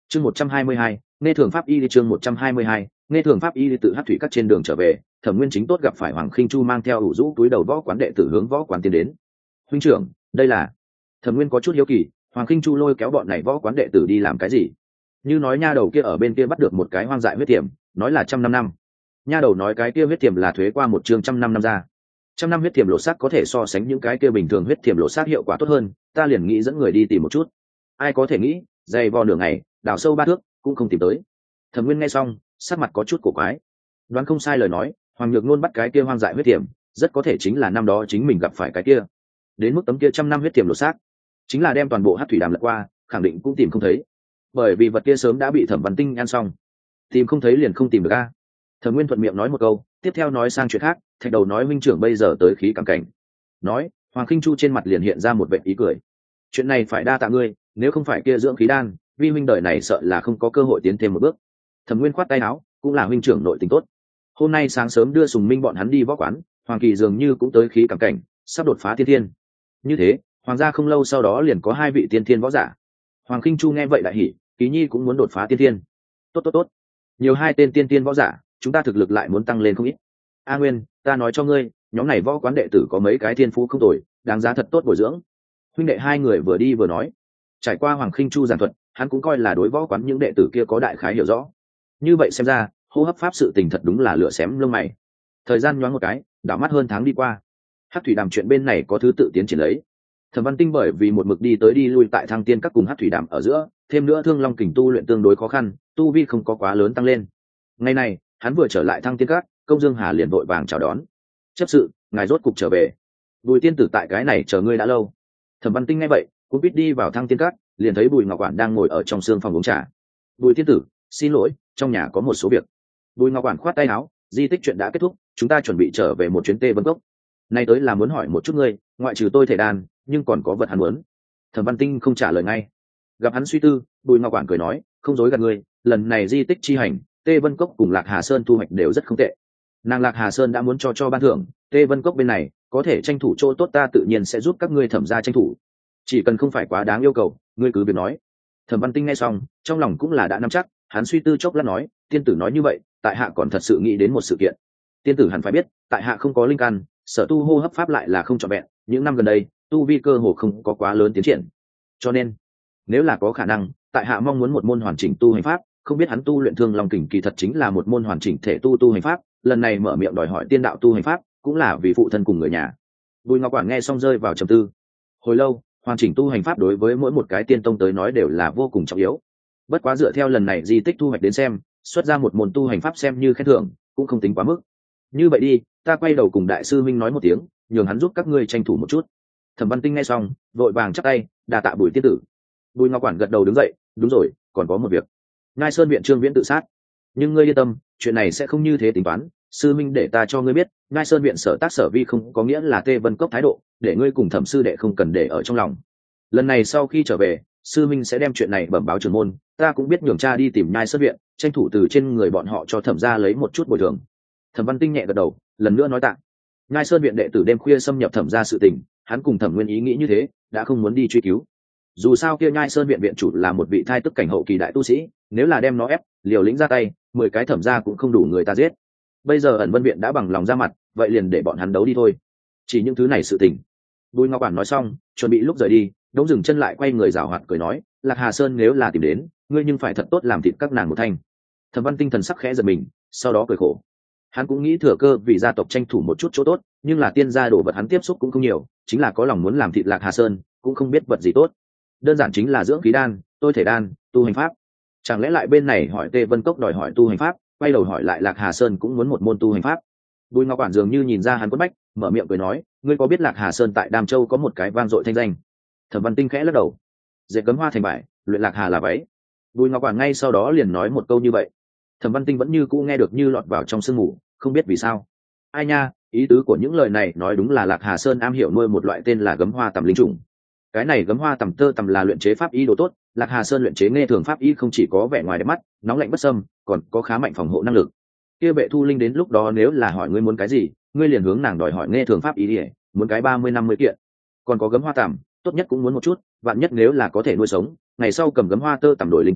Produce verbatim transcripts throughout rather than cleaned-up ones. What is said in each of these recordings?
chương một trăm hai mươi hai, nghe thường pháp y đi chương một trăm hai mươi hai, nghe thường pháp y đi tự hát thủy cắt trên đường trở về. Thẩm Nguyên Chính tốt gặp phải Hoàng Khinh Chu mang theo ủ rũ túi đầu võ quán đệ tử hướng võ quán tiến đến. Huynh trưởng, đây là... Thẩm Nguyên có chút hiếu kỳ, Hoàng Khinh Chu lôi kéo bọn này võ quán đệ tử đi làm cái gì? Như nói nha đầu kia ở bên kia bắt được một cái hoang dại huyết tiềm, nói là trăm năm năm. Nha đầu nói cái kia huyết tiềm là thuế qua một chương trăm năm năm ra. Trăm năm huyết tiềm lột xác có thể so sánh những cái kia bình thường huyết tiềm lột xác hiệu quả tốt hơn, ta liền nghĩ dẫn người đi tìm một chút. Ai có thể nghĩ, dày vò nửa ngày, đào sâu ba thước, cũng không tìm tới. Thẩm Nguyên nghe xong, sắc mặt có chút cổ quái. Đoán không sai lời nói, Hoàng Nhược Nôn bắt cái kia hoang dại huyết tiềm, rất có thể chính là năm đó chính mình gặp phải cái kia. Đến mức tấm kia trăm năm huyết tiềm lột xác, chính là đem toàn bộ Hắc Thủy Đàm lật qua, khẳng định cũng tìm không thấy. Bởi vì vật kia sớm đã bị Thẩm Văn Tinh ăn xong, tìm không thấy liền không tìm được a. Thẩm Nguyên thuận miệng nói một câu, tiếp theo nói sang chuyện khác, thạch đầu nói huynh trưởng bây giờ tới khí cảm cảnh. Nói, Hoàng Khinh Chu trên mặt liền hiện ra một vệt ý cười. Chuyện này phải đa tạ ngươi, nếu không phải kia dưỡng khí đan, vi huynh đời này sợ là không có cơ hội tiến thêm một bước. Thẩm Nguyên khoát tay áo, cũng là huynh trưởng nội tình tốt. Hôm nay sáng sớm đưa Sùng Minh bọn hắn đi võ quán, Hoàng Kỳ dường như cũng tới khí cảm cảnh, sắp đột phá tiên thiên. Như thế, hoàng gia không lâu sau đó liền có hai vị tiên thiên võ giả. Hoàng Khinh Chu nghe vậy đại hỉ, Kỳ Nhi cũng muốn đột phá tiên thiên. Tốt tốt tốt, nhiều hai tên tiên thiên võ giả, chúng ta thực lực lại muốn tăng lên không ít. A Nguyên, ta nói cho ngươi, nhóm này võ quán đệ tử có mấy cái thiên phú không tồi, đáng giá thật tốt bồi dưỡng. Huynh đệ hai người vừa đi vừa nói. Trải qua Hoàng Khinh Chu giảng thuật, hắn cũng coi là đối võ quán những đệ tử kia có đại khái hiểu rõ. Như vậy xem ra, hô hấp pháp sự tình thật đúng là lửa xém lông mày. Thời gian nhoáng một cái, đảo mắt hơn tháng đi qua. Hắc Thủy Đàm chuyện bên này có thứ tự tiến triển lấy. Thẩm Văn Tinh bởi vì một mực đi tới đi lui tại Thăng Tiên các cùng Hắc Thủy Đàm ở giữa, thêm nữa Thương Long Kình tu luyện tương đối khó khăn, tu vi không có quá lớn tăng lên. Ngày này, hắn vừa trở lại Thăng Tiên các, Công Dương Hà liền vội vàng chào đón. Chấp sự, ngài rốt cục trở về. Bùi tiên tử tại cái này chờ ngươi đã lâu. Thẩm Văn Tinh nghe vậy, cũng biết đi vào Thăng Tiên các, liền thấy Bùi Ngọc Quản đang ngồi ở trong sương phòng uống trà. Bùi tiên tử, xin lỗi, trong nhà có một số việc. Bùi Ngọc Quản khoát tay áo, di tích chuyện đã kết thúc, chúng ta chuẩn bị trở về một chuyến Tê Vân Cốc. Nay tới là muốn hỏi một chút ngươi, ngoại trừ tôi thể đàn, nhưng còn có vật hắn muốn. Thẩm Văn Tinh không trả lời ngay. Gặp hắn suy tư, Bùi Ngọc Quản cười nói, không dối gạt ngươi, lần này di tích chi hành, Tê Vân Cốc cùng Lạc Hà Sơn thu hoạch đều rất không tệ. Nàng Lạc Hà Sơn đã muốn cho cho ban thưởng, Tê Vân Cốc bên này có thể tranh thủ chỗ tốt, ta tự nhiên sẽ giúp các ngươi Thẩm gia tranh thủ. Chỉ cần không phải quá đáng yêu cầu, ngươi cứ việc nói. Thẩm Văn Tinh nghe xong, trong lòng cũng là đã nắm chắc, hắn suy tư chốc lát nói, tiên tử nói như vậy, tại hạ còn thật sự nghĩ đến một sự kiện. Tiên tử hẳn phải biết, tại hạ không có linh căn, sở tu hô hấp pháp lại là không trọn vẹn, những năm gần đây tu vi cơ hồ không có quá lớn tiến triển, cho nên nếu là có khả năng, tại hạ mong muốn một môn hoàn chỉnh tu hành pháp. Không biết hắn tu luyện Thương Long Kình kỳ thật chính là một môn hoàn chỉnh thể tu tu hành pháp, lần này mở miệng đòi hỏi tiên đạo tu hành pháp cũng là vì phụ thân cùng người nhà. Bùi Ngọc Quản nghe xong rơi vào trầm tư. Hồi lâu, hoàn chỉnh tu hành pháp đối với mỗi một cái tiên tông tới nói đều là vô cùng trọng yếu. Bất quá dựa theo lần này di tích thu hoạch đến xem, xuất ra một môn tu hành pháp xem như khen thưởng, cũng không tính quá mức. Như vậy đi, ta quay đầu cùng đại sư minh nói một tiếng, nhường hắn giúp các ngươi tranh thủ một chút. Thẩm Văn Tinh nghe xong, vội vàng chắp tay, đà tạ Bùi tiên tử. Bùi Ngọc Quản gật đầu đứng dậy, đúng rồi, còn có một việc. Ngai Sơn viện Trương Viễn tự sát, nhưng ngươi yên tâm, chuyện này sẽ không như thế tính toán. Sư minh để ta cho ngươi biết, Ngai Sơn viện sở tác sở vi không có nghĩa là Tê Vân Cốc thái độ, để ngươi cùng Thẩm sư đệ không cần để ở trong lòng. Lần này sau khi trở về, sư minh sẽ đem chuyện này bẩm báo trưởng môn, ta cũng biết nhường cha đi tìm Ngai Sơn viện, tranh thủ từ trên người bọn họ cho Thẩm gia lấy một chút bồi thường. Thẩm Văn Tinh nhẹ gật đầu, lần nữa nói tạ. Ngai Sơn viện đệ tử đêm khuya xâm nhập Thẩm gia sự tình, hắn cùng Thẩm Nguyên ý nghĩ như thế, đã không muốn đi truy cứu. Dù sao kia Ngai Sơn viện viện chủ là một vị thai tức cảnh hậu kỳ đại tu sĩ, nếu là đem nó ép, liều lĩnh ra tay, mười cái Thẩm gia cũng không đủ người ta giết. Bây giờ ẩn Vân viện đã bằng lòng ra mặt, vậy liền để bọn hắn đấu đi thôi. Chỉ những thứ này sự tình. Bùi Ngọc Quản nói xong, chuẩn bị lúc rời đi, đống dừng chân lại quay người giảo hoạt cười nói, Lạc Hà Sơn nếu là tìm đến, ngươi nhưng phải thật tốt làm thịt các nàng một thanh. Thẩm Văn Tinh thần sắc khẽ giật mình, sau đó cười khổ. Hắn cũng nghĩ thừa cơ vì gia tộc tranh thủ một chút chỗ tốt, nhưng là tiên gia đồ vật hắn tiếp xúc cũng không nhiều, chính là có lòng muốn làm thịt Lạc Hà Sơn, cũng không biết vật gì tốt. Đơn giản chính là dưỡng khí đan, tôi thể đan, tu hành pháp. Chẳng lẽ lại bên này hỏi Tê Vân Cốc đòi hỏi tu hành pháp, quay đầu hỏi lại Lạc Hà Sơn cũng muốn một môn tu hành pháp. Bùi Ngọc Quản dường như nhìn ra hắn quất bách, mở miệng cười nói, ngươi có biết Lạc Hà Sơn tại Đàm Châu có một cái vang dội thanh danh? Thẩm Văn Tinh khẽ lắc đầu. Dệt cấm hoa thành vải, luyện Lạc Hà là váy. Bùi Ngọc Quản ngay sau đó liền nói một câu như vậy. Thẩm Văn Tinh vẫn như cũ nghe được như lọt vào trong sương mù, không biết vì sao. Ai nha, ý tứ của những lời này nói đúng là Lạc Hà Sơn am hiểu nuôi một loại tên là gấm hoa tầm linh trùng. Cái này gấm hoa tầm tơ tầm là luyện chế pháp y đồ tốt, Lạc Hà Sơn luyện chế nghe thường pháp y không chỉ có vẻ ngoài đẹp mắt, nóng lạnh bất xâm, còn có khá mạnh phòng hộ năng lực. Kia Vệ Thu Linh đến lúc đó nếu là hỏi ngươi muốn cái gì, ngươi liền hướng nàng đòi hỏi nghe thường pháp y đi, muốn cái ba mươi năm mươi kiện. Còn có gấm hoa tầm, tốt nhất cũng muốn một chút, vạn nhất nếu là có thể nuôi sống, ngày sau cầm gấm hoa tơ tầm đổi linh tinh,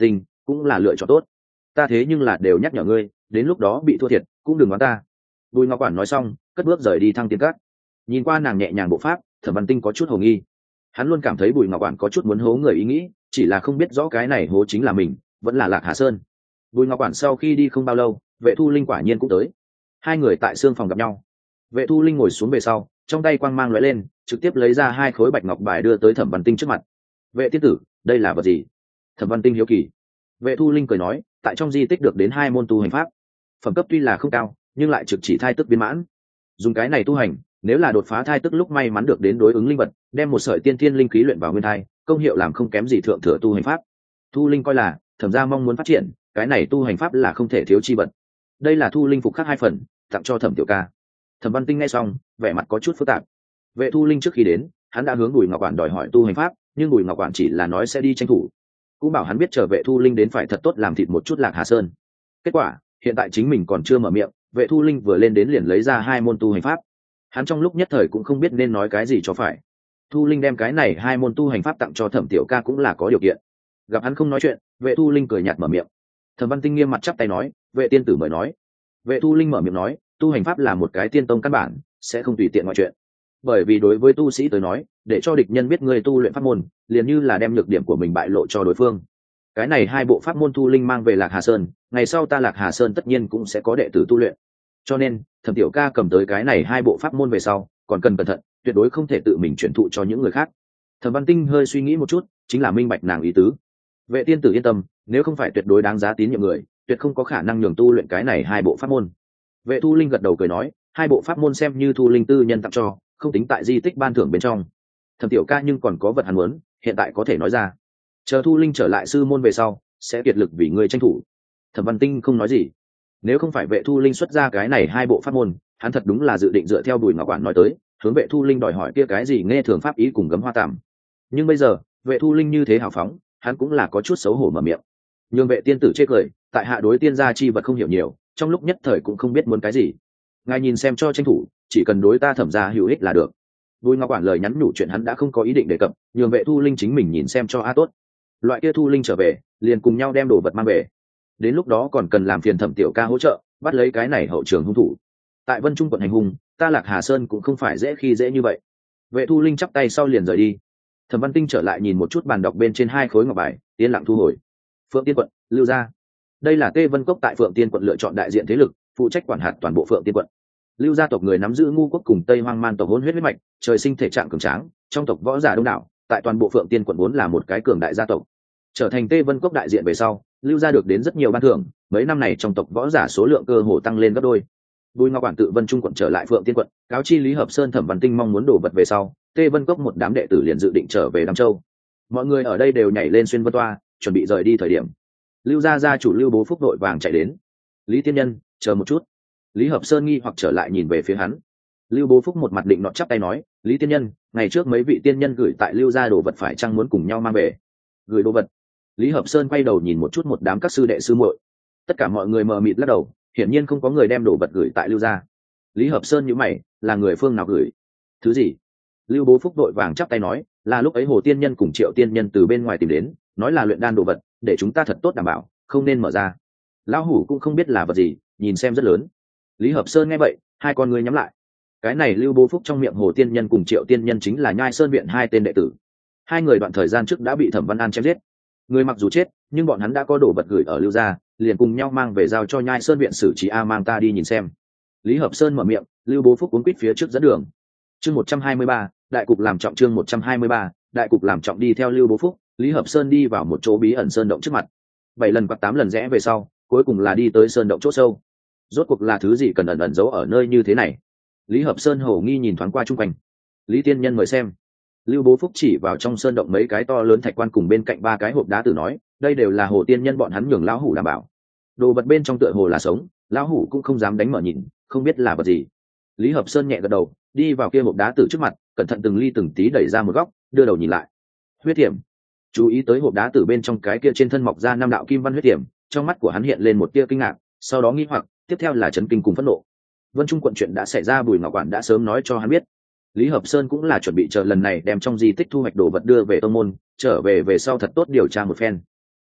cũng là lựa chọn tốt. Ta thế nhưng là đều nhắc nhở ngươi, đến lúc đó bị thua thiệt cũng đừng nói ta. Bùi ngọc quản nói xong cất bước rời đi Thăng Tiên Các. Nhìn qua nàng nhẹ nhàng bộ pháp, Thẩm Văn Tinh có chút hồ nghi. Hắn luôn cảm thấy Bùi ngọc quản có chút muốn hố người ý nghĩ, chỉ là không biết rõ cái này hố chính là mình vẫn là Lạc Hà Sơn. Bùi ngọc quản sau khi đi không bao lâu, Vệ Thu Linh quả nhiên cũng tới. Hai người tại xương phòng gặp nhau. Vệ Thu Linh ngồi xuống về sau, trong tay quang mang lóe lên, trực tiếp lấy ra hai khối bạch ngọc bài đưa tới Thẩm Văn Tinh trước mặt. Vệ tiên tử, đây là vật gì? Thẩm Văn Tinh hiếu kỳ. Vệ Thu Linh cười nói, tại trong di tích được đến hai môn tu hành pháp, phẩm cấp tuy là không cao, nhưng lại trực chỉ thai tức viên mãn. Dùng cái này tu hành, nếu là đột phá thai tức lúc may mắn được đến đối ứng linh vật, đem một sợi tiên thiên linh khí luyện vào nguyên thai, công hiệu làm không kém gì thượng thừa tu hành pháp. Thu Linh coi là Thẩm gia mong muốn phát triển, cái này tu hành pháp là không thể thiếu chi vật. Đây là Thu Linh phục khắc hai phần, tặng cho Thẩm tiểu ca. Thẩm Văn Tinh nghe xong, vẻ mặt có chút phức tạp. Vệ Thu Linh trước khi đến, hắn đã hướng Bùi Ngọc Quản đòi hỏi tu hành pháp, nhưng Bùi Ngọc Quản chỉ là nói sẽ đi tranh thủ, cũng bảo hắn biết chờ Vệ Thu Linh đến phải thật tốt làm thịt một chút Lạc Hà Sơn. Kết quả, hiện tại chính mình còn chưa mở miệng, Vệ Thu Linh vừa lên đến liền lấy ra hai môn tu hành pháp. Hắn trong lúc nhất thời cũng không biết nên nói cái gì cho phải. Thu Linh đem cái này hai môn tu hành pháp tặng cho Thẩm tiểu ca cũng là có điều kiện. Gặp hắn không nói chuyện, Vệ Thu Linh cười nhạt mở miệng. Thẩm Văn Tinh nghiêm mặt chắp tay nói, Vệ tiên tử mời nói. Vệ Thu Linh mở miệng nói, tu hành pháp là một cái tiên tông căn bản, sẽ không tùy tiện ngoại chuyện. Bởi vì đối với tu sĩ tới nói, để cho địch nhân biết ngươi tu luyện pháp môn, liền như là đem nhược điểm của mình bại lộ cho đối phương. Cái này hai bộ pháp môn Thu Linh mang về Lạc Hà Sơn, ngày sau ta Lạc Hà Sơn tất nhiên cũng sẽ có đệ tử tu luyện. Cho nên, Thẩm tiểu ca cầm tới cái này hai bộ pháp môn về sau, còn cần cẩn thận, tuyệt đối không thể tự mình chuyển thụ cho những người khác. Thẩm Văn Tinh hơi suy nghĩ một chút, chính là minh bạch nàng ý tứ. Vệ tiên tử yên tâm, nếu không phải tuyệt đối đáng giá tín nhiệm người, tuyệt không có khả năng nhường tu luyện cái này hai bộ pháp môn. Vệ Thu Linh gật đầu cười nói, hai bộ pháp môn xem như Thu Linh tư nhân tặng cho, không tính tại di tích ban thưởng bên trong. Thẩm tiểu ca nhưng còn có vật hắn muốn, hiện tại có thể nói ra. Chờ Thu Linh trở lại sư môn về sau, sẽ kiệt lực vì ngươi tranh thủ. Thẩm Văn Tinh không nói gì. Nếu không phải Vệ Thu Linh xuất ra cái này hai bộ pháp môn, hắn thật đúng là dự định dựa theo Bùi Ngọc Quản nói tới, hướng Vệ Thu Linh đòi hỏi kia cái gì nghe thường pháp ý cùng gấm hoa tằm. Nhưng bây giờ, Vệ Thu Linh như thế hào phóng, hắn cũng là có chút xấu hổ mở miệng. Nhưng Vệ tiên tử chê cười, tại hạ đối tiên gia chi vật không hiểu nhiều, trong lúc nhất thời cũng không biết muốn cái gì. Ngài nhìn xem cho tranh thủ, chỉ cần đối ta Thẩm gia hữu ích là được. Bùi Ngọc Quản lời nhắn nhủ chuyện hắn đã không có ý định đề cập, nhường Vệ Thu Linh chính mình nhìn xem cho a tốt. Loại kia Thu Linh trở về, liền cùng nhau đem đồ vật mang về. Đến lúc đó còn cần làm phiền Thẩm tiểu ca hỗ trợ, bắt lấy cái này hậu trường hung thủ. Tại Vân Trung quận hành hung, ta Lạc Hà Sơn cũng không phải dễ khi dễ như vậy. Vệ Thu Linh chắp tay sau liền rời đi. Thẩm Văn Tinh trở lại nhìn một chút bàn đọc bên trên hai khối ngọc bài, yên lặng thu hồi. Phượng Tiên quận, Lưu gia. Đây là Tê Vân Cốc tại Phượng Tiên quận lựa chọn đại diện thế lực, phụ trách quản hạt toàn bộ Phượng Tiên quận. Lưu gia tộc người nắm giữ ngu quốc cùng Tây Hoang Man tộc hỗn huyết huyết mạch, trời sinh thể trạng cường tráng, trong tộc võ giả đông đảo, tại toàn bộ Phượng Tiên quận vốn là một cái cường đại gia tộc. Trở thành Tê Vân Cốc đại diện về sau, Lưu gia được đến rất nhiều ban thưởng, mấy năm này trong tộc võ giả số lượng cơ hồ tăng lên gấp đôi. Bùi Ngọc Quản tự Vân Trung quận trở lại Phượng Tiên quận, cáo chi Lý Hợp Sơn Thẩm Văn Tinh mong muốn đổ vật về sau, Tê Vân Cốc một đám đệ tử liền dự định trở về Đam Châu. Mọi người ở đây đều nhảy lên xuyên vân toa, chuẩn bị rời đi thời điểm, Lưu gia gia chủ Lưu Bố Phúc đội vàng chạy đến. Lý tiên nhân, chờ một chút. Lý Hợp Sơn nghi hoặc trở lại nhìn về phía hắn. Lưu Bố Phúc một mặt định nọ chắp tay nói, Lý tiên nhân, ngày trước mấy vị tiên nhân gửi tại Lưu gia đồ vật phải chăng muốn cùng nhau mang về? Gửi đồ vật? Lý Hợp Sơn quay đầu nhìn một chút một đám các sư đệ sư muội. Tất cả mọi người mờ mịt lắc đầu, hiển nhiên không có người đem đồ vật gửi tại Lưu gia. Lý Hợp Sơn nhíu mày, là người phương nào gửi? Thứ gì? Lưu Bố Phúc đội vàng chắp tay nói, là lúc ấy Hồ tiên nhân cùng Triệu tiên nhân từ bên ngoài tìm đến, nói là luyện đan đồ vật, để chúng ta thật tốt đảm bảo, không nên mở ra. Lão hủ cũng không biết là vật gì, nhìn xem rất lớn. Lý Hợp Sơn nghe vậy, hai con ngươi nhắm lại. Cái này Lưu Bố Phúc trong miệng Hồ tiên nhân cùng Triệu tiên nhân chính là Nhai Sơn viện hai tên đệ tử. Hai người đoạn thời gian trước đã bị Thẩm Văn An chém giết. Người mặc dù chết, nhưng bọn hắn đã có đồ vật gửi ở Lưu gia, liền cùng nhau mang về giao cho Nhai Sơn viện xử trí. A mang ta đi nhìn xem. Lý Hợp Sơn mở miệng, Lưu Bố Phúc cuốn quýt phía trước dẫn đường. Chương một trăm hai mươi ba, đại cục làm trọng. Chương một trăm hai mươi ba, đại cục làm trọng. Đi theo Lưu Bố Phúc, Lý Hợp Sơn đi vào một chỗ bí ẩn sơn động trước mặt. Bảy lần quạt tám lần rẽ về sau, cuối cùng là đi tới sơn động chỗ sâu. Rốt cuộc là thứ gì cần ẩn ẩn giấu ở nơi như thế này? Lý Hợp Sơn hổ nghi nhìn thoáng qua chung quanh. Lý tiên nhân mời xem. Lưu Bố Phúc chỉ vào trong sơn động mấy cái to lớn thạch quan cùng bên cạnh ba cái hộp đá tử nói, đây đều là Hồ tiên nhân bọn hắn nhường lão hủ đảm bảo. Đồ vật bên trong tựa hồ là sống, lão hủ cũng không dám đánh mở nhìn, không biết là vật gì. Lý Hợp Sơn nhẹ gật đầu, đi vào kia hộp đá tử trước mặt, cẩn thận từng ly từng tí đẩy ra một góc, đưa đầu nhìn lại. Huyết thiểm. Chú ý tới hộp đá tử bên trong cái kia trên thân mọc ra năm đạo kim văn huyết thiểm, trong mắt của hắn hiện lên một tia kinh ngạc, sau đó nghi hoặc, tiếp theo là chấn kinh cùng phẫn nộ. Vân Trung quận chuyện đã xảy ra, Bùi Ngọc Quản đã sớm nói cho hắn biết. Lý Hợp Sơn cũng là chuẩn bị chờ lần này đem trong di tích thu hoạch đồ vật đưa về tông môn, trở về về sau thật tốt điều tra một phen.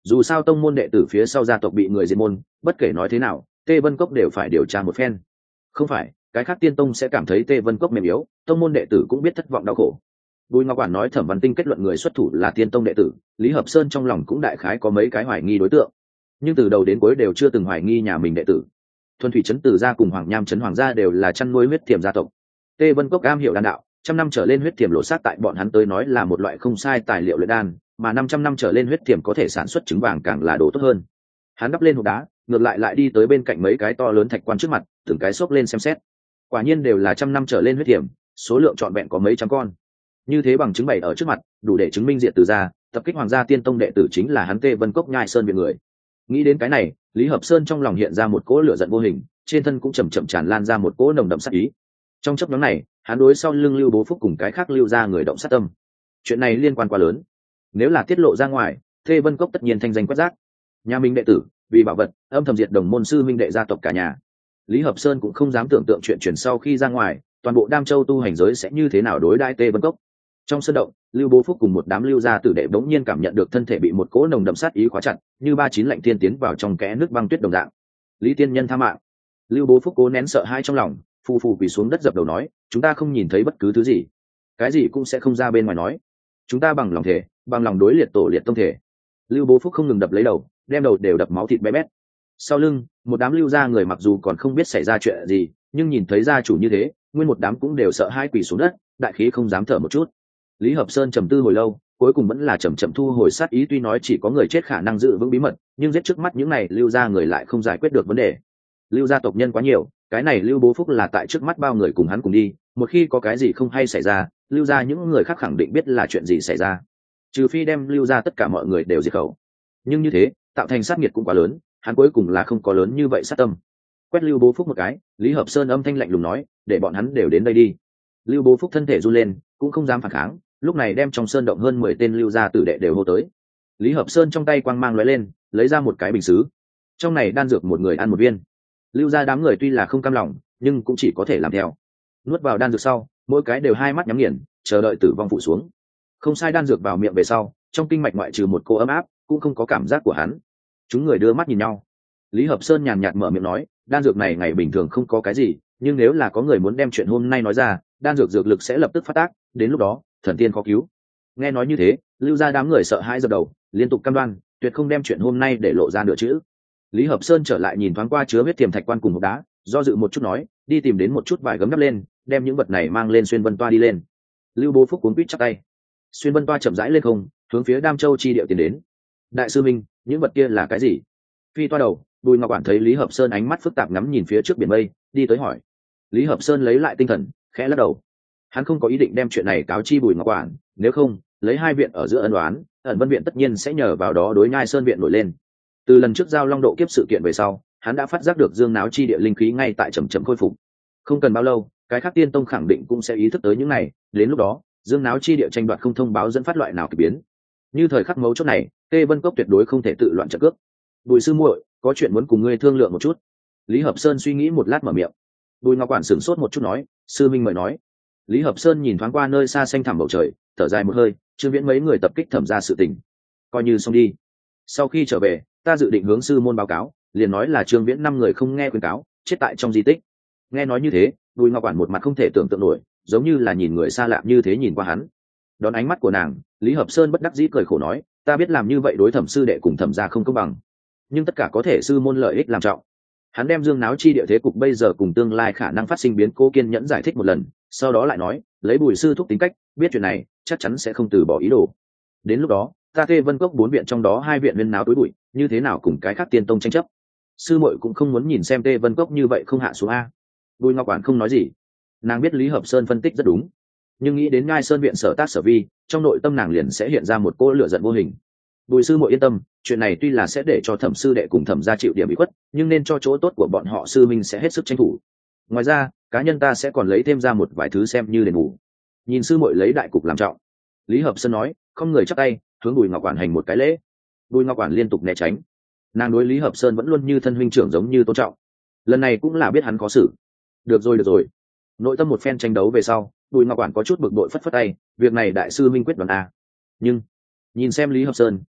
dù sao tông môn đệ tử phía sau gia tộc bị người diệt môn, bất kể nói thế nào Tê Vân Cốc đều phải điều tra một phen. Không phải cái khác tiên tông sẽ cảm thấy Tê Vân Cốc mềm yếu, tông môn đệ tử cũng biết thất vọng đau khổ. Bùi Ngọc Quản nói Thẩm Văn Tinh kết luận người xuất thủ là tiên tông đệ tử, Lý Hợp Sơn trong lòng cũng đại khái có mấy cái hoài nghi đối tượng, nhưng từ đầu đến cuối đều chưa từng hoài nghi nhà mình đệ tử. Thuần Thủy trấn Từ gia cùng Hoàng Nham trấn Hoàng gia đều là chăn nuôi huyết thiềm gia tộc. Tê Vân Cốc am hiểu đan đạo, trăm năm trở lên huyết thiềm lộ sát tại bọn hắn tới nói là một loại không sai tài liệu luyện đan, mà năm trăm năm trở lên huyết thiềm có thể sản xuất trứng vàng càng là đồ tốt hơn. Hắn đắp lên hộp đá, ngược lại lại đi tới bên cạnh mấy cái to lớn thạch quan trước mặt, từng cái xốc lên xem xét. Quả nhiên đều là trăm năm trở lên huyết thiềm, số lượng trọn vẹn có mấy trăm con. Như thế bằng chứng bày ở trước mặt, đủ để chứng minh Diệt Từ gia tập kích Hoàng gia tiên tông đệ tử chính là hắn Tê Vân Cốc Nhai Sơn viện người. Nghĩ đến cái này, Lý Hợp Sơn trong lòng hiện ra một cỗ lửa giận vô hình, trên thân cũng chậm chậm tràn lan ra một cỗ nồng đậm sát ý. Trong chốc ngắn này, hắn đối sau lưng Lưu Bố Phúc cùng cái khác Lưu gia người động sát tâm. Chuyện này liên quan quá lớn, nếu là tiết lộ ra ngoài, Tê Vân Cốc tất nhiên thanh danh quét rác. Nhà mình đệ tử vì bảo vật âm thầm diệt đồng môn sư minh đệ gia tộc cả nhà. Lý Hợp Sơn cũng không dám tưởng tượng chuyện chuyển sau khi ra ngoài, toàn bộ Đam Châu tu hành giới sẽ như thế nào đối đãi Tê Vân Cốc. Trong sân động, Lưu Bố Phúc cùng một đám lưu gia tử đệ bỗng nhiên cảm nhận được thân thể bị một cỗ nồng đậm sát ý khóa chặt, như ba chín lạnh thiên tiến vào trong kẽ nước băng tuyết đồng dạng. Lý tiên nhân tha mạng. Lưu Bố Phúc cố nén sợ hãi trong lòng, phù phù quỳ xuống đất dập đầu nói, chúng ta không nhìn thấy bất cứ thứ gì, cái gì cũng sẽ không ra bên ngoài nói, chúng ta bằng lòng thể, bằng lòng đối liệt tổ liệt tông thể. Lưu Bố Phúc không ngừng đập lấy đầu, đem đầu đều đập máu thịt bé bét. Sau lưng, một đám lưu gia người mặc dù còn không biết xảy ra chuyện gì, nhưng nhìn thấy gia chủ như thế, nguyên một đám cũng đều sợ hãi quỳ xuống đất, đại khí không dám thở một chút. Lý Hợp Sơn trầm tư hồi lâu, cuối cùng vẫn là chậm chậm thu hồi sát ý, tuy nói chỉ có người chết khả năng giữ vững bí mật, nhưng giết trước mắt những này lưu gia người lại không giải quyết được vấn đề. Lưu gia tộc nhân quá nhiều, cái này Lưu Bố Phúc là tại trước mắt bao người cùng hắn cùng đi, một khi có cái gì không hay xảy ra, lưu gia những người khác khẳng định biết là chuyện gì xảy ra, trừ phi đem lưu gia tất cả mọi người đều diệt khẩu. Nhưng như thế, tạo thành sát nghiệt cũng quá lớn, hắn cuối cùng là không có lớn như vậy sát tâm. Quét Lưu Bố Phúc một cái, Lý Hợp Sơn âm thanh lạnh lùng nói, để bọn hắn đều đến đây đi. Lưu Bố Phúc thân thể run lên, cũng không dám phản kháng, lúc này đem trong sơn động hơn mười tên lưu gia tử đệ đều hô tới. Lý Hợp Sơn trong tay quang mang lóe lên, lấy ra một cái bình sứ, trong này đan dược một người ăn một viên. Lưu gia đám người tuy là không cam lòng, nhưng cũng chỉ có thể làm theo. Nuốt vào đan dược sau, mỗi cái đều hai mắt nhắm nghiền, chờ đợi tử vong phụ xuống. Không sai, đan dược vào miệng về sau, trong kinh mạch ngoại trừ một cô ấm áp, cũng không có cảm giác của hắn. Chúng người đưa mắt nhìn nhau. Lý Hợp Sơn nhàn nhạt mở miệng nói, đan dược này ngày bình thường không có cái gì, nhưng nếu là có người muốn đem chuyện hôm nay nói ra, đan dược dược lực sẽ lập tức phát tác, đến lúc đó thần tiên khó cứu. Nghe nói như thế, lưu gia đám người sợ hãi dập đầu, liên tục cam đoan tuyệt không đem chuyện hôm nay để lộ ra nửa chữ. Lý Hợp Sơn trở lại nhìn thoáng qua chứa huyết tiềm thạch quan cùng một đá, do dự một chút nói, đi tìm đến một chút vải gấm đắp lên, đem những vật này mang lên xuyên vân toa đi lên. Lưu Bố Phúc cuống quýt chắp tay. Xuyên vân toa chậm rãi lên không, hướng phía Đam Châu chi địa tiến đến. Đại sư minh, những vật kia là cái gì? Phi toa đầu, Bùi Ngọc Quản thấy Lý Hợp Sơn ánh mắt phức tạp ngắm nhìn phía trước biển mây, đi tới hỏi. Lý Hợp Sơn lấy lại tinh thần, khẽ lắc đầu. Hắn không có ý định đem chuyện này cáo chi Bùi Ngọc Quản, nếu không, lấy hai viện ở giữa ân oán, ẩn Vân viện tất nhiên sẽ nhờ vào đó đối Nhai Sơn viện nổi lên. Từ lần trước giao long độ kiếp sự kiện về sau, hắn đã phát giác được dương náo chi địa linh khí ngay tại chậm chậm khôi phục. Không cần bao lâu, cái khác tiên tông khẳng định cũng sẽ ý thức tới những này, đến lúc đó, dương náo chi địa tranh đoạt không thông báo dẫn phát loại nào kỳ biến. Như thời khắc mấu chốt này, Tê Vân Cốc tuyệt đối không thể tự loạn trận cước. Bùi sư muội, có chuyện muốn cùng ngươi thương lượng một chút. Lý Hợp Sơn suy nghĩ một lát mở miệng. Bùi Ngọc Quản sửng sốt một chút nói, sư minh mời nói. Lý Hợp Sơn nhìn thoáng qua nơi xa xanh thẳm bầu trời, thở dài một hơi, Trương Viễn mấy người tập kích thẩm ra sự tình, coi như xong đi. Sau khi trở về, ta dự định hướng sư môn báo cáo, liền nói là Trương Viễn năm người không nghe khuyên cáo, chết tại trong di tích. Nghe nói như thế, Bùi Ngọc Quản một mặt không thể tưởng tượng nổi, giống như là nhìn người xa lạ như thế nhìn qua hắn. Đón ánh mắt của nàng, Lý Hợp Sơn bất đắc dĩ cười khổ nói, ta biết làm như vậy đối thẩm sư đệ cùng thẩm gia không công bằng, nhưng tất cả có thể sư môn lợi ích làm trọng. Hắn đem dương náo chi địa thế cục bây giờ cùng tương lai khả năng phát sinh biến cố kiên nhẫn giải thích một lần, sau đó lại nói, lấy Bùi sư thúc tính cách, biết chuyện này chắc chắn sẽ không từ bỏ ý đồ. Đến lúc đó, ta Tê Vân Cốc bốn viện trong đó hai viện viên náo tối bụi, như thế nào cùng cái khác tiên tông tranh chấp. Sư muội cũng không muốn nhìn xem Tê Vân Cốc như vậy không hạ xuống a. Bùi Ngọc Quản không nói gì, nàng biết Lý Hợp Sơn phân tích rất đúng, nhưng nghĩ đến Nhai Sơn viện sở tác sở vi, trong nội tâm nàng liền sẽ hiện ra một cỗ lửa giận vô hình. Bùi sư muội yên tâm, chuyện này tuy là sẽ để cho thẩm sư đệ cùng thẩm gia chịu điểm bị khuất, nhưng nên cho chỗ tốt của bọn họ sư minh sẽ hết sức tranh thủ. Ngoài ra, cá nhân ta sẽ còn lấy thêm ra một vài thứ xem như đền bù. Nhìn sư muội lấy đại cục làm trọng. Lý Hợp Sơn nói, không người chắp tay, hướng Bùi Ngọc Quản hành một cái lễ. Bùi Ngọc Quản liên tục né tránh. Nàng đối Lý Hợp Sơn vẫn luôn như thân huynh trưởng giống như tôn trọng. Lần này cũng là biết hắn khó xử. Được rồi được rồi. Nội tâm một phen tranh đấu về sau, Bùi Ngọc Quản có chút bực bội phất phất tay, việc này đại sư minh quyết đoán a. Nhưng nhìn xem Lý Hợp Sơn,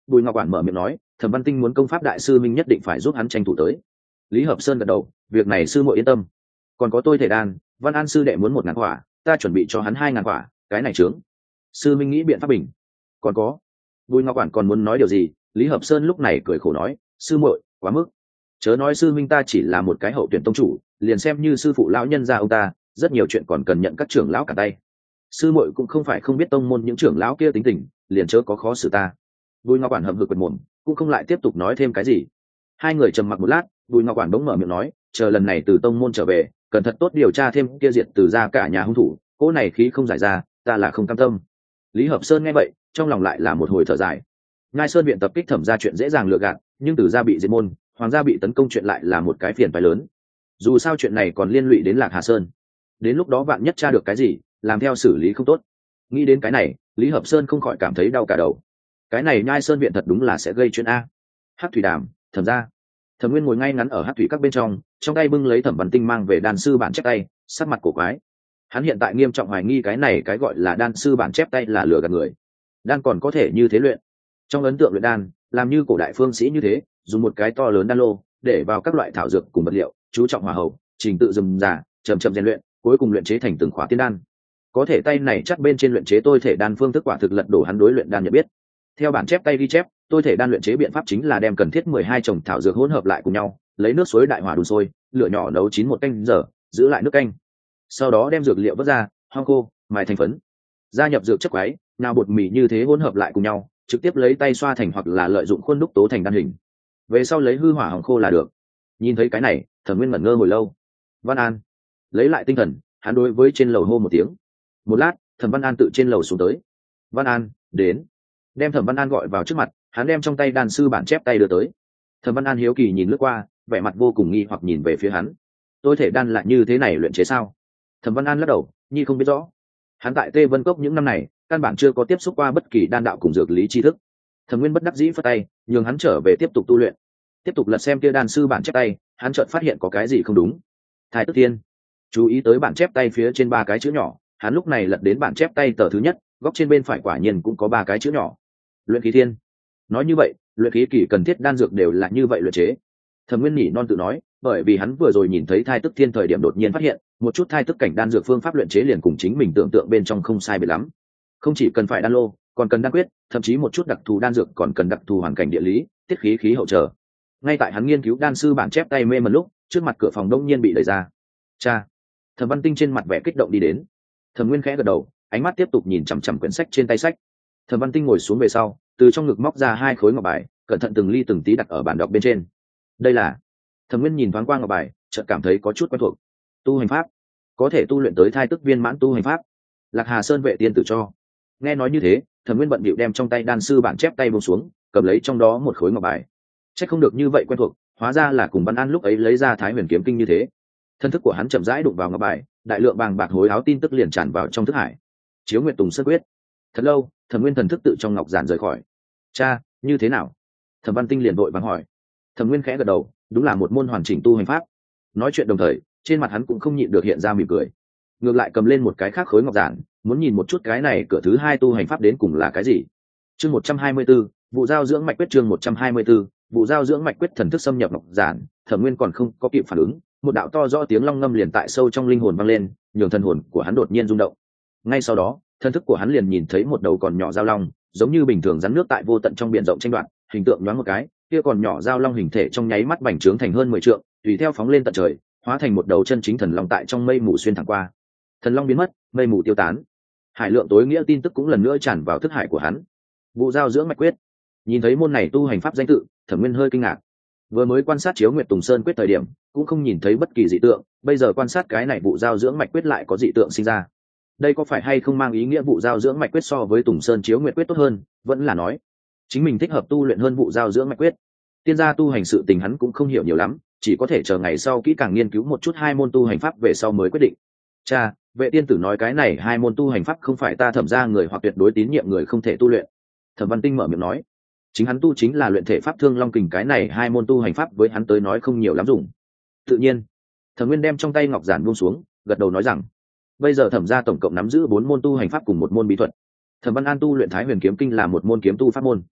Bùi ngọc quản mở miệng nói, thẩm văn tinh muốn công pháp đại sư minh nhất định phải giúp hắn tranh thủ tới. Lý Hợp Sơn gật đầu, việc này sư muội yên tâm. Còn có tôi thể đan, Văn An sư đệ muốn một ngàn quả, ta chuẩn bị cho hắn hai ngàn quả, cái này trướng. Sư minh nghĩ biện pháp bình. Còn có, Bùi ngọc quản còn muốn nói điều gì, Lý Hợp Sơn lúc này cười khổ nói, sư muội quá mức, chớ nói sư minh ta chỉ là một cái hậu tuyển tông chủ, liền xem như sư phụ lão nhân gia ông ta, rất nhiều chuyện còn cần nhận các trưởng lão cả tay. Sư muội cũng không phải không biết tông môn những trưởng lão kia tính tình, liền chớ có khó xử ta. Bùi ngọc quản hậm hực quệt mồm, cũng không lại tiếp tục nói thêm cái gì. Hai người trầm mặc một lát, Bùi ngọc quản bỗng mở miệng nói, chờ lần này từ tông môn trở về, cần thật tốt điều tra thêm kia diệt từ ra cả nhà hung thủ, cỗ này khí không giải ra, ta là không cam tâm. Lý Hợp Sơn nghe vậy, trong lòng lại là một hồi thở dài. Ngai Sơn viện tập kích thẩm ra chuyện dễ dàng lừa gạt, nhưng từ gia bị diệt môn, hoàng gia bị tấn công chuyện lại là một cái phiền phái lớn. Dù sao chuyện này còn liên lụy đến Lạc Hà Sơn, đến lúc đó vạn nhất tra được cái gì, làm theo xử lý không tốt. Nghĩ đến cái này, Lý Hợp Sơn không khỏi cảm thấy đau cả đầu. Cái này Nhai Sơn viện thật đúng là sẽ gây chuyện a. Hắc thủy đàm, thẩm ra. Thẩm Nguyên ngồi ngay ngắn ở Hắc thủy các bên trong, trong tay bưng lấy Thẩm Văn Tinh mang về đan sư bản chép tay, sắc mặt cổ quái. Hắn hiện tại nghiêm trọng hoài nghi cái này cái gọi là đan sư bản chép tay là lừa gạt người. Đan còn có thể như thế luyện. Trong ấn tượng luyện đan, làm như cổ đại phương sĩ như thế, dùng một cái to lớn đan lô để vào các loại thảo dược cùng vật liệu, chú trọng hòa hậu, trình tự dừng già, chậm chậm rèn luyện, cuối cùng luyện chế thành từng khóa tiên đan. Có thể tay này chắc bên trên luyện chế tôi thể đan phương thức quả thực lật đổ hắn đối luyện đan nhận biết. Theo bản chép tay ghi chép, tôi thể đan luyện chế biện pháp chính là đem cần thiết mười hai chồng thảo dược hỗn hợp lại cùng nhau, lấy nước suối đại hỏa đun sôi, lửa nhỏ nấu chín một canh giờ, giữ lại nước canh. Sau đó đem dược liệu vớt ra, hong khô, mài thành phấn, gia nhập dược chất quái, nào bột mì như thế hỗn hợp lại cùng nhau, trực tiếp lấy tay xoa thành hoặc là lợi dụng khuôn đúc tố thành đan hình. Về sau lấy hư hỏa hồng khô là được. Nhìn thấy cái này, Thẩm Nguyên ngẩn ngơ hồi lâu. Văn An, lấy lại tinh thần, hắn đối với trên lầu hô một tiếng. Một lát, Thẩm Văn An tự trên lầu xuống tới. Văn An, đến. Đem Thẩm Văn An gọi vào trước mặt, hắn đem trong tay đan sư bản chép tay đưa tới. Thẩm Văn An hiếu kỳ nhìn lướt qua, vẻ mặt vô cùng nghi hoặc nhìn về phía hắn. Tôi thể đan lại như thế này luyện chế sao? Thẩm Văn An lắc đầu, nhi không biết rõ. Hắn tại Tê Vân Cốc những năm này, căn bản chưa có tiếp xúc qua bất kỳ đan đạo cùng dược lý tri thức. Thẩm Nguyên bất đắc dĩ phất tay, nhường hắn trở về tiếp tục tu luyện. Tiếp tục lật xem kia đan sư bản chép tay, hắn chợt phát hiện có cái gì không đúng. Thái Tức Thiên, chú ý tới bản chép tay phía trên ba cái chữ nhỏ, hắn lúc này lật đến bản chép tay tờ thứ nhất, góc trên bên phải quả nhiên cũng có ba cái chữ nhỏ. Luyện khí thiên. Nói như vậy, luyện khí kỳ cần thiết đan dược đều là như vậy luyện chế. Thẩm Nguyên nhỉ non tự nói, bởi vì hắn vừa rồi nhìn thấy Thai Tức Thiên thời điểm đột nhiên phát hiện, một chút thai tức cảnh đan dược phương pháp luyện chế liền cùng chính mình tưởng tượng bên trong không sai biệt lắm. Không chỉ cần phải đan lô, còn cần đan quyết, thậm chí một chút đặc thù đan dược còn cần đặc thù hoàn cảnh địa lý, tiết khí khí hậu trở. Ngay tại hắn nghiên cứu đan sư bản chép tay mê mẩn lúc, trước mặt cửa phòng đông nhiên bị đẩy ra. Cha. Thẩm Văn Tinh trên mặt vẻ kích động đi đến. Thẩm Nguyên khẽ gật đầu, ánh mắt tiếp tục nhìn chằm chằm quyển sách trên tay sách. Thẩm Văn Tinh ngồi xuống về sau, từ trong ngực móc ra hai khối ngọc bài, cẩn thận từng ly từng tí đặt ở bàn đọc bên trên. Đây là. Thẩm Nguyên nhìn thoáng qua ngọc bài, chợt cảm thấy có chút quen thuộc. Tu hành pháp, có thể tu luyện tới thai tức viên mãn tu hành pháp. Lạc Hà Sơn vệ tiên tử cho. Nghe nói như thế, Thẩm Nguyên bận bịu đem trong tay đan sư bản chép tay buông xuống, cầm lấy trong đó một khối ngọc bài. Chắc không được như vậy quen thuộc, hóa ra là cùng Văn An lúc ấy lấy ra Thái Huyền kiếm kinh như thế. Thân thức của hắn chậm rãi đụng vào ngọc bài, đại lượng vàng bạc hối áo tin tức liền tràn vào trong thức hải. Chiếu Nguyệt Tùng Sơn quyết. Thật lâu, Thẩm Nguyên thần thức tự trong ngọc giản rời khỏi. Cha, như thế nào? Thẩm Văn Tinh liền vội vàng hỏi. Thẩm Nguyên khẽ gật đầu, đúng là một môn hoàn chỉnh tu hành pháp. Nói chuyện đồng thời, trên mặt hắn cũng không nhịn được hiện ra mỉm cười. Ngược lại cầm lên một cái khác khối ngọc giản, muốn nhìn một chút cái này cửa thứ hai tu hành pháp đến cùng là cái gì. Chương một trăm hai mươi 124, vụ giao dưỡng mạch quyết chương một trăm hai mươi 124, vụ giao dưỡng mạch quyết thần thức xâm nhập ngọc giản, Thẩm Nguyên còn không có kịp phản ứng, một đạo to rõ tiếng long ngâm liền tại sâu trong linh hồn vang lên, nhường thần hồn của hắn đột nhiên rung động. Ngay sau đó, thần thức của hắn liền nhìn thấy một đầu còn nhỏ giao long, giống như bình thường rắn nước tại vô tận trong biển rộng tranh đoạn, hình tượng nhoáng một cái, kia còn nhỏ giao long hình thể trong nháy mắt bành trướng thành hơn mười trượng, tùy theo phóng lên tận trời, hóa thành một đầu chân chính thần long tại trong mây mù xuyên thẳng qua. Thần long biến mất, mây mù tiêu tán. Hải lượng tối nghĩa tin tức cũng lần nữa tràn vào thức hải của hắn. Vụ giao dưỡng mạch quyết. Nhìn thấy môn này tu hành pháp danh tự, Thẩm Nguyên hơi kinh ngạc. Vừa mới quan sát chiếu Nguyệt Tùng Sơn quyết thời điểm, cũng không nhìn thấy bất kỳ dị tượng, bây giờ quan sát cái này vụ giao dưỡng mạch quyết lại có dị tượng sinh ra. Đây có phải hay không mang ý nghĩa vụ giao dưỡng mạch quyết so với Tùng Sơn chiếu Nguyệt quyết tốt hơn, vẫn là nói chính mình thích hợp tu luyện hơn vụ giao dưỡng mạch quyết. Tiên gia tu hành sự tình hắn cũng không hiểu nhiều lắm, chỉ có thể chờ ngày sau kỹ càng nghiên cứu một chút hai môn tu hành pháp về sau mới quyết định. Cha, vệ tiên tử nói cái này hai môn tu hành pháp không phải ta Thẩm ra người hoặc tuyệt đối tín nhiệm người không thể tu luyện. Thẩm Văn Tinh mở miệng nói, chính hắn tu chính là luyện thể pháp Thương Long Kình, cái này hai môn tu hành pháp với hắn tới nói không nhiều lắm dùng. Tự nhiên, Thẩm Nguyên đem trong tay ngọc giản buông xuống, gật đầu nói rằng, bây giờ Thẩm gia tổng cộng nắm giữ bốn môn tu hành pháp cùng một môn bí thuật. Thẩm Văn An tu luyện Thái Huyền kiếm kinh là một môn kiếm tu pháp môn.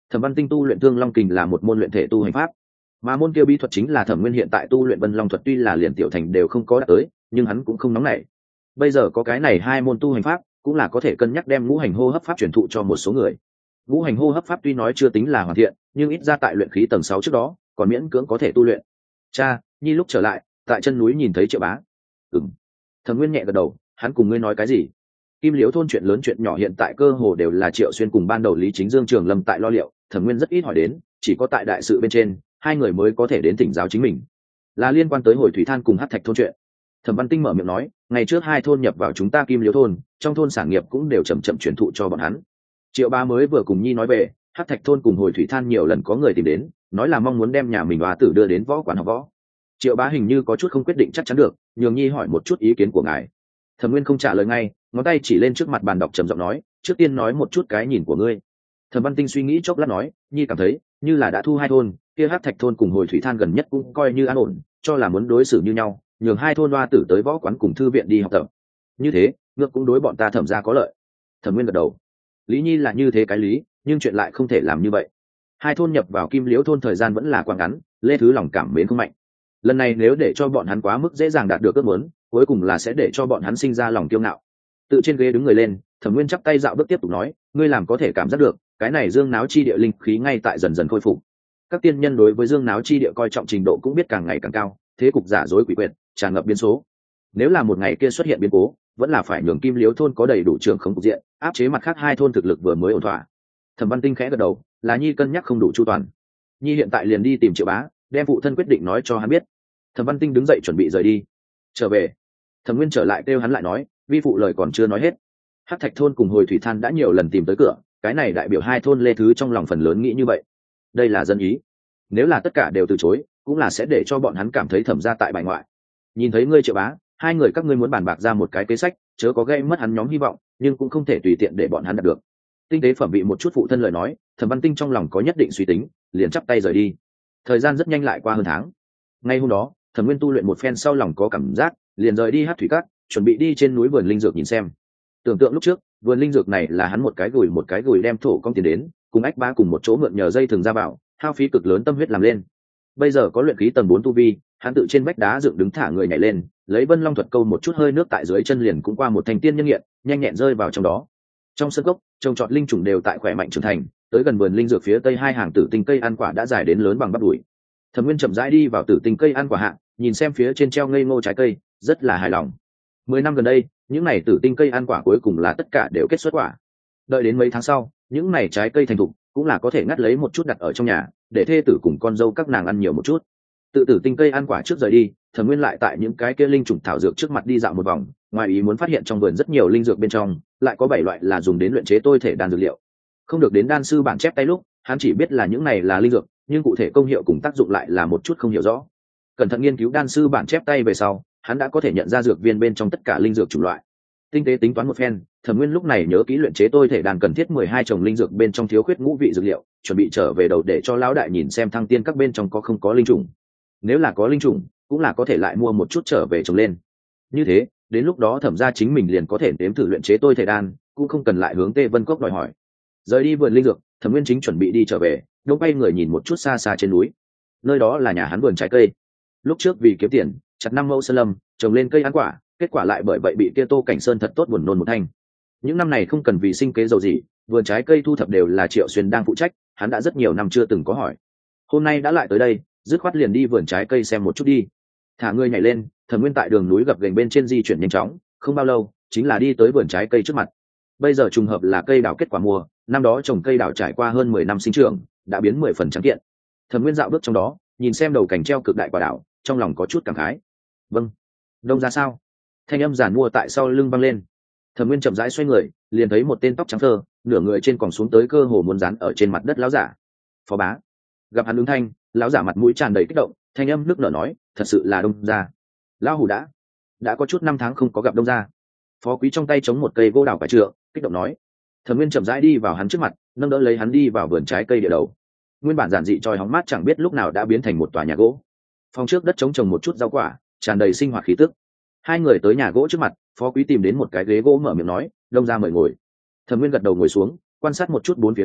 Thẩm Văn Tinh tu luyện Thương Long Kình là một môn luyện thể tu hành pháp, mà môn kia bí thuật chính là Thẩm Nguyên hiện tại tu luyện Vân Long thuật, tuy là liền tiểu thành đều không có đạt tới, nhưng hắn cũng không nóng nảy. Bây giờ có cái này hai môn tu hành pháp, cũng là có thể cân nhắc đem ngũ hành hô hấp pháp truyền thụ cho một số người. Ngũ hành hô hấp pháp tuy nói chưa tính là hoàn thiện, nhưng ít ra tại luyện khí tầng sáu trước đó, còn miễn cưỡng có thể tu luyện. Cha, Nhi lúc trở lại, tại chân núi nhìn thấy Triệu Bá. Ừm. Thẩm Nguyên nhẹ gật đầu, hắn cùng ngươi nói cái gì? Kim Liễu thôn chuyện lớn chuyện nhỏ hiện tại cơ hồ đều là Triệu Xuyên cùng ban đầu Lý Chính Dương Trường Lâm tại lo liệu, Thẩm Nguyên rất ít hỏi đến, chỉ có tại đại sự bên trên, hai người mới có thể đến thỉnh giáo chính mình. Là liên quan tới Hồi Thủy Than cùng Hắc Thạch thôn chuyện. Thẩm Văn Tinh mở miệng nói, ngày trước hai thôn nhập vào chúng ta Kim Liễu thôn, trong thôn sản nghiệp cũng đều chậm chậm chuyển thụ cho bọn hắn. Triệu Bá mới vừa cùng Nhi nói về, Hắc Thạch thôn cùng Hồi Thủy Than nhiều lần có người tìm đến, nói là mong muốn đem nhà mình oa tử đưa đến võ quán học võ. Triệu Bá hình như có chút không quyết định chắc chắn được, nhường Nhi hỏi một chút ý kiến của ngài. Thẩm Nguyên không trả lời ngay, ngón tay chỉ lên trước mặt bàn đọc trầm giọng nói, trước tiên nói một chút cái nhìn của ngươi. Thẩm Văn Tinh suy nghĩ chốc lát nói, Nhi cảm thấy như là đã thu hai thôn, kia Hắc Thạch thôn cùng Hồi Thủy Than gần nhất cũng coi như an ổn, cho là muốn đối xử như nhau, nhường hai thôn oa tử tới võ quán cùng thư viện đi học tập. Như thế, ngược cũng đối bọn ta Thẩm gia có lợi. Thẩm Nguyên gật đầu. Lý Nhi là như thế cái lý, nhưng chuyện lại không thể làm như vậy. Hai thôn nhập vào Kim Liễu thôn thời gian vẫn là quá ngắn, Lê Thứ lòng cảm mến không mạnh. Lần này nếu để cho bọn hắn quá mức dễ dàng đạt được ước muốn, cuối cùng là sẽ để cho bọn hắn sinh ra lòng kiêu ngạo. Tự trên ghế đứng người lên, Thẩm Nguyên chắp tay dạo bước tiếp tục nói, ngươi làm có thể cảm giác được, cái này dương náo chi địa linh khí ngay tại dần dần khôi phục. Các tiên nhân đối với dương náo chi địa coi trọng trình độ cũng biết càng ngày càng cao, thế cục giả dối quỷ quyệt, tràn ngập biến số. Nếu là một ngày kia xuất hiện biến cố, vẫn là phải nhường Kim Liễu thôn có đầy đủ trường không cục diện, áp chế mặt khác hai thôn thực lực vừa mới ổn thỏa. Thẩm Văn Tinh khẽ gật đầu, là Nhi cân nhắc không đủ chu toàn. Nhi hiện tại liền đi tìm Triệu Bá, đem phụ thân quyết định nói cho hắn biết. Thẩm Văn Tinh đứng dậy chuẩn bị rời đi. Trở về, Thẩm Nguyên trở lại kêu hắn lại nói, vi phụ lời còn chưa nói hết. Hắc Thạch thôn cùng Hồi Thủy Than đã nhiều lần tìm tới cửa, cái này đại biểu hai thôn Lê Thứ trong lòng phần lớn nghĩ như vậy. Đây là dân ý. Nếu là tất cả đều từ chối, cũng là sẽ để cho bọn hắn cảm thấy Thẩm gia tại bại ngoại. Nhìn thấy ngươi Triệu Bá, hai người các ngươi muốn bàn bạc ra một cái kế sách, chớ có gây mất hắn nhóm hy vọng, nhưng cũng không thể tùy tiện để bọn hắn đạt được. Tinh tế phẩm vị một chút phụ thân lời nói, Thẩm Văn Tinh trong lòng có nhất định suy tính, liền chắp tay rời đi. Thời gian rất nhanh lại qua hơn tháng. Ngay hôm đó, Thẩm Nguyên tu luyện một phen sau lòng có cảm giác, liền rời đi Hát Thủy Các, chuẩn bị đi trên núi vườn linh dược nhìn xem. Tưởng tượng lúc trước, vườn linh dược này là hắn một cái gùi một cái gùi đem thổ công tiền đến, cùng ách ba cùng một chỗ mượn nhờ dây thường ra vào, hao phí cực lớn tâm huyết làm lên. Bây giờ có luyện khí tầng bốn tu vi, hắn tự trên vách đá dựng đứng thả người nhảy lên, lấy Vân Long thuật câu một chút hơi nước tại dưới chân liền cũng qua một thành tiên nhân nghiện, nhanh nhẹn rơi vào trong đó. Trong sân gốc, trồng trọt linh trùng đều tại khỏe mạnh trưởng thành, tới gần vườn linh dược phía tây hai hàng tử tinh cây ăn quả đã dài đến lớn bằng bắp đùi. Thẩm Nguyên chậm rãi đi vào tử tinh cây ăn quả hạng, nhìn xem phía trên treo ngây ngô trái cây, rất là hài lòng. Mười năm gần đây, những này tử tinh cây ăn quả cuối cùng là tất cả đều kết xuất quả. Đợi đến mấy tháng sau, những này trái cây thành thục, cũng là có thể ngắt lấy một chút đặt ở trong nhà, để thê tử cùng con dâu các nàng ăn nhiều một chút. Tự tử tinh cây ăn quả trước rời đi, Thẩm Nguyên lại tại những cái kia linh trùng thảo dược trước mặt đi dạo một vòng, ngoài ý muốn phát hiện trong vườn rất nhiều linh dược bên trong, lại có bảy loại là dùng đến luyện chế tôi thể đan dược liệu. Không được đến đan sư bản chép tay lúc, hắn chỉ biết là những này là linh dược, nhưng cụ thể công hiệu cùng tác dụng lại là một chút không hiểu rõ. Cẩn thận nghiên cứu đan sư bản chép tay về sau, hắn đã có thể nhận ra dược viên bên trong tất cả linh dược chủng loại. Tinh tế tính toán một phen, Thẩm Nguyên lúc này nhớ kỹ luyện chế tôi thể đan cần thiết mười hai chồng linh dược bên trong thiếu khuyết ngũ vị dược liệu, chuẩn bị trở về đầu để cho lão đại nhìn xem thăng tiên các bên trong có không có linh trùng. Nếu là có linh trùng, cũng là có thể lại mua một chút trở về trồng lên. Như thế, đến lúc đó Thẩm gia chính mình liền có thể nếm thử luyện chế tôi thể đan, cũng không cần lại hướng Tê Vân Cốc đòi hỏi. Rời đi vườn linh dược, Thẩm Nguyên chính chuẩn bị đi trở về, đột bay người nhìn một chút xa xa trên núi. Nơi đó là nhà hắn vườn trái cây. Lúc trước vì kiếm tiền, chặt năm mẫu sơn lâm, trồng lên cây ăn quả, kết quả lại bởi vậy bị kia Tô Cảnh Sơn thật tốt buồn nôn một thanh. Những năm này không cần vì sinh kế giàu gì, vườn trái cây thu thập đều là Triệu Xuyên đang phụ trách, hắn đã rất nhiều năm chưa từng có hỏi. Hôm nay đã lại tới đây, dứt khoát liền đi vườn trái cây xem một chút đi. Thả người nhảy lên, Thẩm Nguyên tại đường núi gập ghềnh bên trên di chuyển nhanh chóng, không bao lâu, chính là đi tới vườn trái cây trước mặt. Bây giờ trùng hợp là cây đào kết quả mùa, năm đó trồng cây đào trải qua hơn mười năm sinh trưởng, đã biến mười phần trắng kiện. Thẩm Nguyên dạo bước trong đó, nhìn xem đầu cảnh treo cực đại quả đào, trong lòng có chút cảm khái. Vâng, đông ra sao? Thanh âm giản mua tại sau lưng văng lên. Thẩm Nguyên chậm rãi xoay người, liền thấy một tên tóc trắng thơ, nửa người trên còn xuống tới cơ hồ muốn dán ở trên mặt đất lão giả. Phó bá. Gặp hắn ứng thanh, lão giả mặt mũi tràn đầy kích động, thanh âm nước nở nói, thật sự là đông gia. Lão hủ đã đã có chút năm tháng không có gặp đông gia. Phó Quý trong tay chống một cây gỗ đào quả trượng, kích động nói. Thẩm Nguyên chậm rãi đi vào hắn trước mặt, nâng đỡ lấy hắn đi vào vườn trái cây địa đầu. Nguyên bản giản dị tròi hóng mát chẳng biết lúc nào đã biến thành một tòa nhà gỗ. Phòng trước đất trống trồng một chút rau quả, tràn đầy sinh hoạt khí tức. Hai người tới nhà gỗ trước mặt, Phó Quý tìm đến một cái ghế gỗ mở miệng nói, đông gia mời ngồi. Thẩm Nguyên gật đầu ngồi xuống, quan sát một chút bốn phía nói,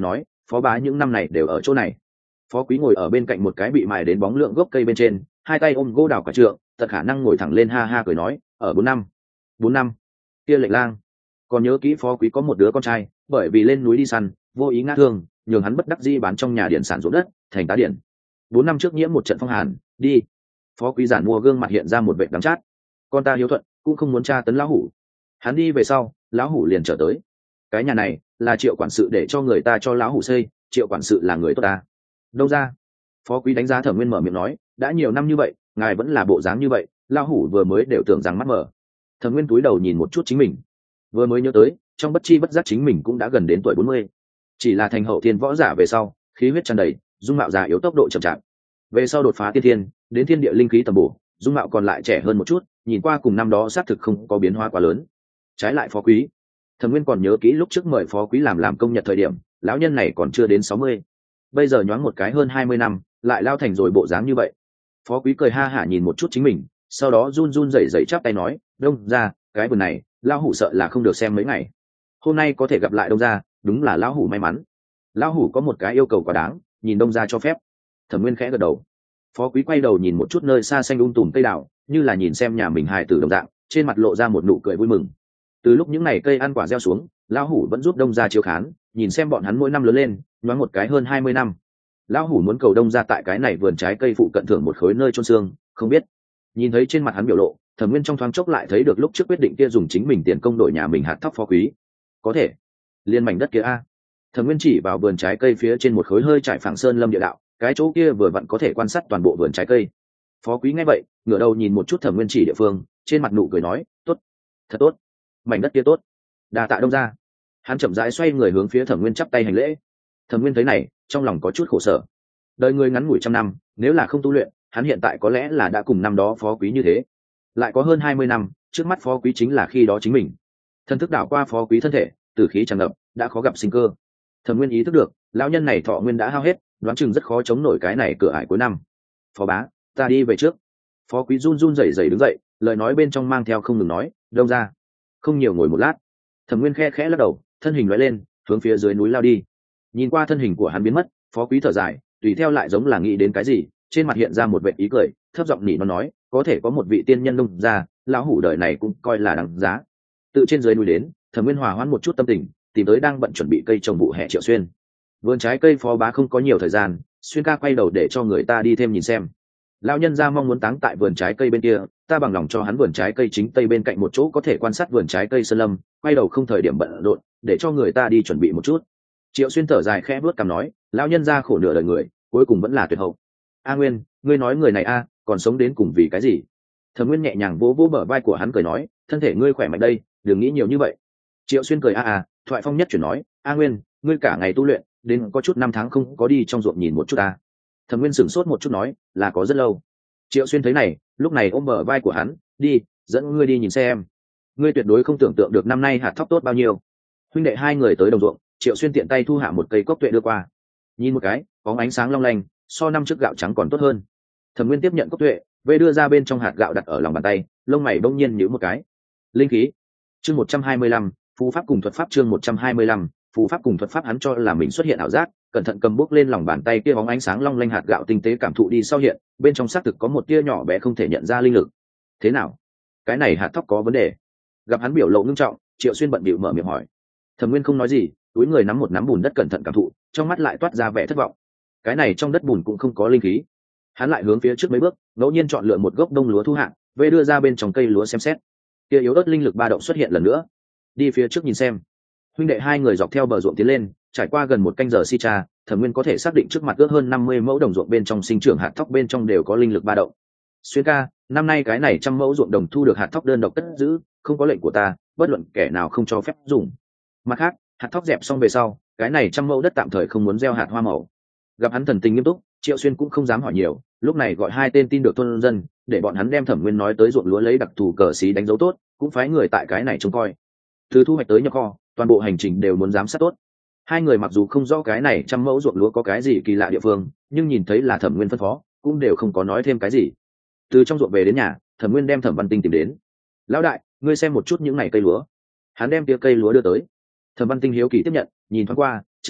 phó bá những năm này đều ở chỗ này. Phó Quý ngồi ở bên cạnh một cái bị mài đến bóng lượng gốc cây bên trên, hai tay ôm gỗ đào quả trượng, tận khả năng ngồi thẳng lên, ha ha cười nói, ở bốn năm. Bốn năm. Kia Lệnh Lang còn nhớ kỹ Phó Quý có một đứa con trai, bởi vì lên núi đi săn vô ý ngã thương, nhường hắn bất đắc dĩ bán trong nhà điện sản ruộng đất thành tá điện. Bốn năm trước nhiễm một trận phong hàn, đi. Phó Quý giản mua gương mặt hiện ra một vệt đắng chát. Con ta hiếu thuận, cũng không muốn tra tấn lão hủ. Hắn đi về sau, lão hủ liền trở tới. Cái nhà này là Triệu quản sự để cho người ta cho lão hủ xây, Triệu quản sự là người tốt ta. Đâu ra? Phó Quý đánh giá Thẩm Nguyên mở miệng nói, đã nhiều năm như vậy, ngài vẫn là bộ dáng như vậy, lão hủ vừa mới đều tưởng rằng mắt mở. Thẩm Nguyên túi đầu nhìn một chút chính mình, vừa mới nhớ tới, trong bất chi bất giác chính mình cũng đã gần đến tuổi bốn mươi. Chỉ là thành hậu thiên võ giả về sau, khí huyết tràn đầy, dung mạo già yếu, tốc độ chậm chạp. Về sau đột phá tiên thiên, đến thiên địa linh khí tầm bổ, dung mạo còn lại trẻ hơn một chút, nhìn qua cùng năm đó xác thực không có biến hóa quá lớn. Trái lại Phó Quý, Thẩm Nguyên còn nhớ kỹ lúc trước mời Phó Quý làm làm công nhật thời điểm, lão nhân này còn chưa đến sáu mươi. Bây giờ nhoáng một cái hơn hai mươi năm, lại lao thành rồi bộ dáng như vậy. Phó Quý cười ha hả nhìn một chút chính mình, sau đó run run rẩy rẩy chắp tay nói, đông ra, cái vườn này, lão hủ sợ là không được xem mấy ngày. Hôm nay có thể gặp lại đông ra, đúng là lão hủ may mắn. Lão hủ có một cái yêu cầu quá đáng, nhìn đông ra cho phép. Thẩm Nguyên khẽ gật đầu. Phó Quý quay đầu nhìn một chút nơi xa xanh um tùm cây đào, như là nhìn xem nhà mình hài tử đồng dạng, trên mặt lộ ra một nụ cười vui mừng. Từ lúc những ngày cây ăn quả gieo xuống, lão hủ vẫn giúp đông ra chiếu khán, nhìn xem bọn hắn mỗi năm lớn lên, nhoáng một cái hơn hai mươi năm. Lão hủ muốn cầu đông ra tại cái này vườn trái cây phụ cận thưởng một khối nơi chôn xương, không biết. Nhìn thấy trên mặt hắn biểu lộ, Thẩm Nguyên trong thoáng chốc lại thấy được lúc trước quyết định kia dùng chính mình tiền công đổi nhà mình hạt thóc Phó Quý. Có thể, liên mảnh đất kia a. Thẩm Nguyên chỉ vào vườn trái cây phía trên một khối hơi trải phẳng sơn lâm địa đạo, cái chỗ kia vừa vặn có thể quan sát toàn bộ vườn trái cây. Phó Quý nghe vậy, ngửa đầu nhìn một chút Thẩm Nguyên chỉ địa phương, trên mặt nụ cười nói, tốt, thật tốt, mảnh đất kia tốt, đa tạ đông ra. Hắn chậm rãi xoay người hướng phía Thẩm Nguyên chắp tay hành lễ. Thẩm Nguyên thấy này, trong lòng có chút khổ sở. Đời người ngắn ngủi trăm năm, nếu là không tu luyện, hắn hiện tại có lẽ là đã cùng năm đó Phó Quý như thế. Lại có hơn hai mươi năm, trước mắt Phó Quý chính là khi đó chính mình. Thân thức đảo qua Phó Quý thân thể, tử khí tràn ngập, đã khó gặp sinh cơ. Thẩm Nguyên ý thức được, lão nhân này thọ nguyên đã hao hết, đoán chừng rất khó chống nổi cái này cửa ải cuối năm. Phó bá, ta đi về trước. Phó Quý run run rẩy rẩy đứng dậy, lời nói bên trong mang theo không ngừng nói, đông ra. Không nhiều ngồi một lát. Thẩm Nguyên khe khẽ lắc đầu, thân hình lóe lên, hướng phía dưới núi lao đi. Nhìn qua thân hình của hắn biến mất, Phó Quý thở dài, tùy theo lại giống là nghĩ đến cái gì, trên mặt hiện ra một vẻ ý cười, thấp giọng nỉ nó nói, có thể có một vị tiên nhân đông ra, lão hủ đời này cũng coi là đáng giá. Tự trên dưới núi đến, Thẩm Nguyên hòa hoãn một chút tâm tình, tìm tới đang bận chuẩn bị cây trồng vụ hè Triệu Xuyên. Vườn trái cây Phó bá không có nhiều thời gian, Xuyên ca quay đầu để cho người ta đi thêm nhìn xem. Lão nhân gia mong muốn táng tại vườn trái cây bên kia, ta bằng lòng cho hắn vườn trái cây chính tây bên cạnh một chỗ có thể quan sát vườn trái cây sơn lâm, quay đầu không thời điểm bận rộn, để cho người ta đi chuẩn bị một chút. Triệu Xuyên thở dài khẽ bước cằm nói, lão nhân gia khổ nửa đời người, cuối cùng vẫn là tuyệt hậu. A Nguyên, ngươi nói người này a, còn sống đến cùng vì cái gì? Thẩm Nguyên nhẹ nhàng vỗ vỗ bờ vai của hắn cười nói, thân thể ngươi khỏe mạnh đây, đừng nghĩ nhiều như vậy. Triệu Xuyên cười a a, thoại phong nhất chuyển nói, A Nguyên, ngươi cả ngày tu luyện, đến có chút năm tháng không có đi trong ruộng nhìn một chút ta. Thẩm Nguyên sửng sốt một chút nói, là có rất lâu. Triệu Xuyên thấy này, lúc này ôm bờ vai của hắn, đi, dẫn ngươi đi nhìn xem. Ngươi tuyệt đối không tưởng tượng được năm nay hạt thóc tốt bao nhiêu. Huynh đệ hai người tới đồng ruộng, Triệu Xuyên tiện tay thu hạ một cây cốc tuệ đưa qua. Nhìn một cái, có ánh sáng long lanh, so năm trước gạo trắng còn tốt hơn. Thẩm Nguyên tiếp nhận cốc tuệ, về đưa ra bên trong hạt gạo đặt ở lòng bàn tay, lông mày bỗng nhiên nhíu một cái. Linh khí. Chương một trăm hai mươi lăm, phù pháp cùng thuật pháp chương một trăm hai mươi lăm, phù pháp cùng thuật pháp hắn cho là mình xuất hiện ảo giác, cẩn thận cầm bút lên lòng bàn tay kia bóng ánh sáng long lanh hạt gạo tinh tế cảm thụ đi sau hiện, bên trong xác thực có một tia nhỏ bé không thể nhận ra linh lực. Thế nào? Cái này hạt thóc có vấn đề? Gặp hắn biểu lộ ngưng trọng, Triệu Xuyên bận bịu mở miệng hỏi. Thẩm Nguyên không nói gì, túi người nắm một nắm bùn đất cẩn thận cảm thụ, trong mắt lại toát ra vẻ thất vọng. Cái này trong đất bùn cũng không có linh khí. Hắn lại hướng phía trước mấy bước, ngẫu nhiên chọn lựa một gốc đông lúa thu hạng, về đưa ra bên trong cây lúa xem xét. Kia yếu ớt linh lực ba động xuất hiện lần nữa. Đi phía trước nhìn xem. Huynh đệ hai người dọc theo bờ ruộng tiến lên, trải qua gần một canh giờ si tra, Thẩm Nguyên có thể xác định trước mặt ước hơn năm mươi mẫu đồng ruộng bên trong sinh trưởng hạt thóc bên trong đều có linh lực ba động. Xuyên ca, năm nay cái này trăm mẫu ruộng đồng thu được hạt thóc đơn độc cất giữ, không có lệnh của ta, bất luận kẻ nào không cho phép dùng. Mặt khác, hạt thóc dẹp xong về sau, cái này trăm mẫu đất tạm thời không muốn gieo hạt hoa màu. Gặp hắn thần tình nghiêm túc, Triệu Xuyên cũng không dám hỏi nhiều, lúc này gọi hai tên tin được thôn dân, để bọn hắn đem Thẩm Nguyên nói tới ruộng lúa lấy đặc thù cờ xí đánh dấu tốt, cũng phái người tại cái này trông coi. Từ thu hoạch tới nhập kho, toàn bộ hành trình đều muốn giám sát tốt. Hai người mặc dù không rõ cái này trăm mẫu ruộng lúa có cái gì kỳ lạ địa phương, nhưng nhìn thấy là Thẩm Nguyên phân phó, cũng đều không có nói thêm cái gì. Từ trong ruộng về đến nhà, Thẩm Nguyên đem Thẩm Văn Tinh tìm đến. Lão đại, ngươi xem một chút những này cây lúa. Hắn đem tia cây lúa đưa tới. Thẩm Văn Tinh hiếu kỳ tiếp nhận, nhìn thoáng qua, cha,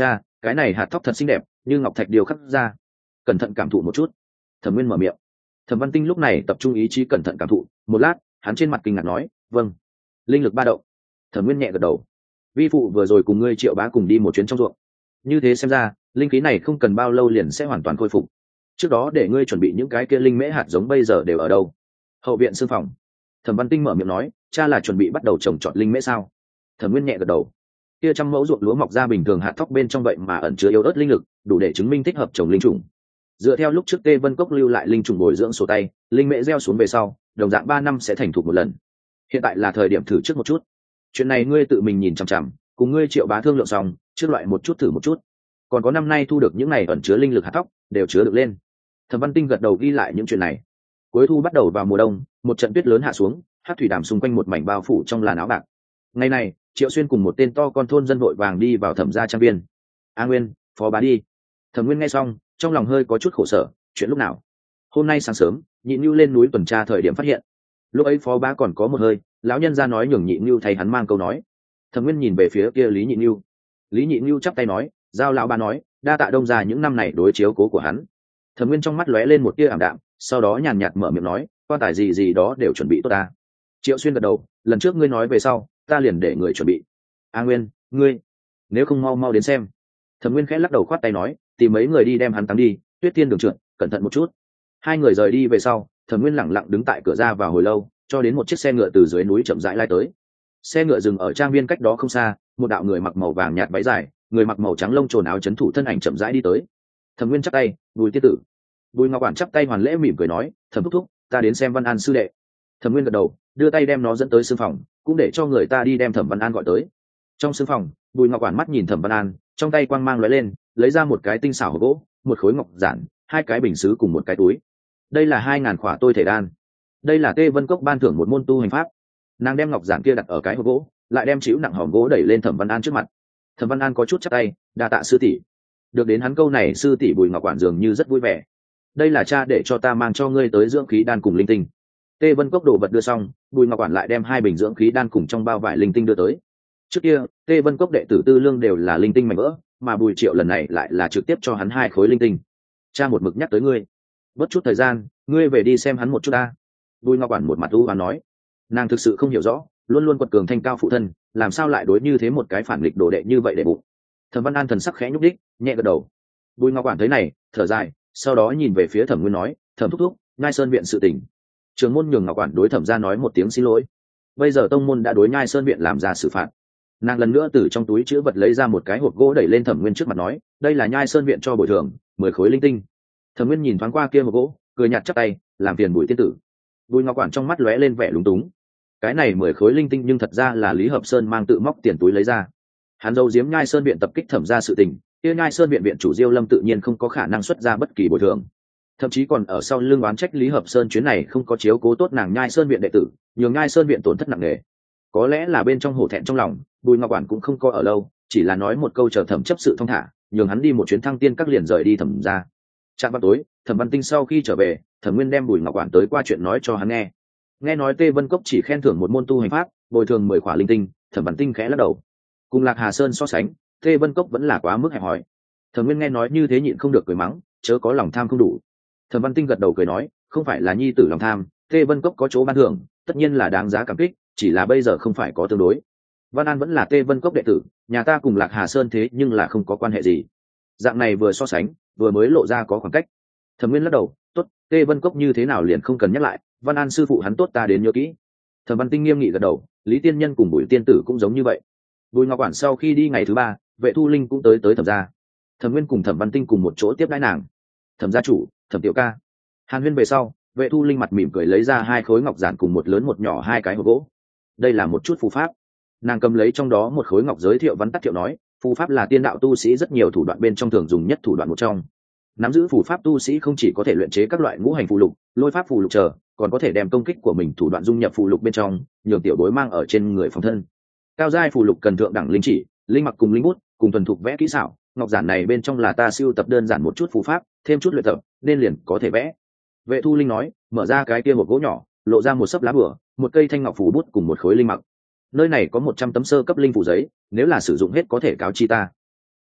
cái này hạt thóc thật xinh đẹp như ngọc thạch điều khắc ra. Cẩn thận cảm thụ một chút. Thẩm Nguyên mở miệng. Thẩm Văn Tinh lúc này tập trung ý chí cẩn thận cảm thụ một lát, hắn trên mặt kinh ngạc nói, vâng. Linh lực ba động. Thẩm Nguyên nhẹ gật đầu. Vi phụ vừa rồi cùng ngươi Triệu Bá cùng đi một chuyến trong ruộng, như thế xem ra linh khí này không cần bao lâu liền sẽ hoàn toàn khôi phục. Trước đó để ngươi chuẩn bị những cái kia linh mễ hạt giống bây giờ đều ở đâu? Hậu viện sư phòng. Thẩm Văn Tinh mở miệng nói, cha là chuẩn bị bắt đầu trồng trọt linh mễ sao? Thẩm Nguyên nhẹ gật đầu. Kia trăm mẫu ruộng lúa mọc ra bình thường hạt thóc bên trong vậy mà ẩn chứa yếu ớt linh lực, đủ để chứng minh thích hợp trồng linh trùng. Dựa theo lúc trước Tê Vân Cốc lưu lại linh trùng bồi dưỡng sổ tay, linh mễ gieo xuống về sau, đồng dạng ba năm sẽ thành thục một lần. Hiện tại là thời điểm thử trước một chút. Chuyện này ngươi tự mình nhìn chằm chằm, cùng ngươi Triệu Bá thương lượng xong, trước loại một chút thử một chút. Còn có năm nay thu được những này ẩn chứa linh lực hạt thóc, đều chứa được lên. Thẩm Văn Tinh gật đầu ghi lại những chuyện này. Cuối thu bắt đầu vào mùa đông, một trận tuyết lớn hạ xuống, hát thủy đàm xung quanh một mảnh bao phủ trong làn áo bạc. Ngày này, Triệu Xuyên cùng một tên to con thôn dân vội vàng đi vào Thẩm gia trang viên. A Nguyên, phó bá đi. Thẩm Nguyên nghe xong, trong lòng hơi có chút khổ sở. Chuyện lúc nào? Hôm nay sáng sớm, Nhị Nưu lên núi tuần tra thời điểm phát hiện. Lúc ấy phó bá còn có một hơi, lão nhân ra nói nhường Nhị Nưu thay hắn mang câu nói. Thẩm Nguyên nhìn về phía kia Lý Nhị Nưu. Lý Nhị Nưu chắp tay nói, giao lão bá nói, đa tạ Đông gia những năm này đối chiếu cố của hắn. Thẩm Nguyên trong mắt lóe lên một tia ảm đạm, sau đó nhàn nhạt mở miệng nói, quan tài gì gì đó đều chuẩn bị tốt ta. Triệu Xuyên gật đầu, lần trước ngươi nói về sau, ta liền để người chuẩn bị. A Nguyên, ngươi, nếu không mau mau đến xem. Thẩm Nguyên khẽ lắc đầu khoát tay nói, tìm mấy người đi đem hắn tắm đi, Tuyết Tiên đường trượt, cẩn thận một chút. Hai người rời đi về sau, Thẩm Nguyên lẳng lặng đứng tại cửa ra vào hồi lâu, cho đến một chiếc xe ngựa từ dưới núi chậm rãi lai tới. Xe ngựa dừng ở trang viên cách đó không xa, một đạo người mặc màu vàng nhạt váy dài, người mặc màu trắng lông trồn áo chấn thủ thân ảnh chậm rãi đi tới. Thẩm Nguyên chắp tay, Bùi tiên tử. Bùi Ngọc Quản chắp tay hoàn lễ mỉm cười nói, Thẩm thúc thúc, ta đến xem Văn An sư đệ. Thẩm Nguyên gật đầu, đưa tay đem nó dẫn tới sương phòng, cũng để cho người ta đi đem Thẩm Văn An gọi tới. Trong sương phòng, Bùi Ngọc Quản mắt nhìn Thẩm Văn An, trong tay quang mang lóe lên, lấy ra một cái tinh xảo hộp gỗ, một khối ngọc giản, hai cái bình sứ cùng một cái túi. Đây là hai ngàn khỏa tôi thể đan. Đây là Tê Vân Cốc ban thưởng một môn tu hành pháp. Nàng đem ngọc giản kia đặt ở cái hộp gỗ, lại đem chịu nặng hòm gỗ đẩy lên Thẩm Văn An trước mặt. Thẩm Văn An có chút chắp tay, đa tạ sư tỷ. Được đến hắn câu này, sư tỷ Bùi Ngọc Quản dường như rất vui vẻ. Đây là cha để cho ta mang cho ngươi tới dưỡng khí đan cùng linh tinh. Tê Vân Cốc đồ vật đưa xong, Bùi Ngọc Quản lại đem hai bình dưỡng khí đan cùng trong bao vải linh tinh đưa tới. Trước kia, Tê Vân Cốc đệ tử Tư Lương đều là linh tinh mảnh vỡ, mà Bùi Triệu lần này lại là trực tiếp cho hắn hai khối linh tinh. Cha một mực nhắc tới ngươi, bất chút thời gian, ngươi về đi xem hắn một chút ta. Bùi Ngọc Quản một mặt u và nói, nàng thực sự không hiểu rõ, luôn luôn quật cường thanh cao phụ thân, làm sao lại đối như thế một cái phản nghịch đồ đệ như vậy để bụng. Thẩm Văn An thần sắc khẽ nhúc đích, nhẹ gật đầu. Bùi Ngọc Quản thấy này, thở dài, sau đó nhìn về phía Thẩm Nguyên nói, Thẩm thúc thúc, Nhai Sơn viện sự tình. Trường môn nhường Ngọc Quản đối Thẩm gia nói một tiếng xin lỗi. Bây giờ tông môn đã đối Nhai Sơn viện làm ra xử phạt. Nàng lần nữa từ trong túi chứa vật lấy ra một cái hộp gỗ đẩy lên Thẩm Nguyên trước mặt nói, đây là Nhai Sơn viện cho bồi thường, mười khối linh tinh. Thẩm Nguyên nhìn thoáng qua kia hộp gỗ, cười nhạt chắp tay, làm phiền Bùi tiên tử. Bùi Ngọc Quản trong mắt lóe lên vẻ lúng túng. Cái này mười khối linh tinh nhưng thật ra là Lý Hợp Sơn mang tự móc tiền túi lấy ra. Hắn giấu giếm Nhai Sơn viện tập kích Thẩm gia sự tình, kia Nhai Sơn viện viện chủ Diêu Lâm tự nhiên không có khả năng xuất ra bất kỳ bồi thường. Thậm chí còn ở sau lưng oán trách Lý Hợp Sơn chuyến này không có chiếu cố tốt nàng Nhai Sơn viện đệ tử, nhường Nhai Sơn viện tổn thất nặng nề. Có lẽ là bên trong hổ thẹn trong lòng, Bùi Ngọc Quản cũng không có ở lâu, chỉ là nói một câu chờ Thẩm chấp sự thông thả, nhường hắn đi một chuyến Thăng Tiên các liền rời đi Thẩm gia. Trạng vào tối, Thẩm Văn Tinh sau khi trở về, Thẩm Nguyên đem Bùi Ngọc Quản tới qua chuyện nói cho hắn nghe. Nghe nói Tê Vân Cốc chỉ khen thưởng một môn tu hành pháp, bồi thường mười khỏa linh tinh, Thẩm Văn Tinh khẽ lắc đầu. Cùng Lạc Hà Sơn so sánh, Tê Vân Cốc vẫn là quá mức hẹp hòi. Thẩm Nguyên nghe nói như thế nhịn không được cười mắng, chớ có lòng tham không đủ. Thẩm Văn Tinh gật đầu cười nói, không phải là nhi tử lòng tham, Tê Vân Cốc có chỗ ban thưởng, tất nhiên là đáng giá cảm kích, chỉ là bây giờ không phải có tương đối. Văn An vẫn là Tê Vân Cốc đệ tử, nhà ta cùng Lạc Hà Sơn thế nhưng là không có quan hệ gì. Dạng này vừa so sánh, vừa mới lộ ra có khoảng cách. Thẩm Nguyên lắc đầu, tốt, Tê Vân Cốc như thế nào liền không cần nhắc lại, Văn An sư phụ hắn tốt ta đến nhớ kỹ. Thẩm Văn Tinh nghiêm nghị gật đầu, Lý Tiên Nhân cùng Bùi Tiên Tử cũng giống như vậy. Bùi Ngọc Quản sau khi đi ngày thứ ba, Vệ Thu Linh cũng tới tới Thẩm gia. Thẩm Nguyên cùng Thẩm Văn Tinh cùng một chỗ tiếp đãi nàng. Thẩm gia chủ, Thẩm tiểu ca. Hàn Huyên về sau, Vệ Thu Linh mặt mỉm cười lấy ra hai khối ngọc giản cùng một lớn một nhỏ hai cái hộp gỗ. Đây là một chút phù pháp. Nàng cầm lấy trong đó một khối ngọc giới thiệu vắn tắt thiệu nói, phù pháp là tiên đạo tu sĩ rất nhiều thủ đoạn bên trong thường dùng nhất thủ đoạn một trong. Nắm giữ phù pháp tu sĩ không chỉ có thể luyện chế các loại ngũ hành phù lục, lôi pháp phù lục chờ, còn có thể đem công kích của mình thủ đoạn dung nhập phù lục bên trong, nhường tiểu đối mang ở trên người phòng thân. Cao giai phù lục cần thượng đẳng linh chỉ, linh mặc cùng linh bút, cùng thuần thục vẽ kỹ xảo. Ngọc giản này bên trong là ta siêu tập đơn giản một chút phù pháp, thêm chút luyện tập, nên liền có thể vẽ. Vệ Thu Linh nói, mở ra cái kia một gỗ nhỏ, lộ ra một sấp lá bửa, một cây thanh ngọc phù bút cùng một khối linh mặc. Nơi này có một trăm tấm sơ cấp linh phù giấy, nếu là sử dụng hết có thể cáo chi ta.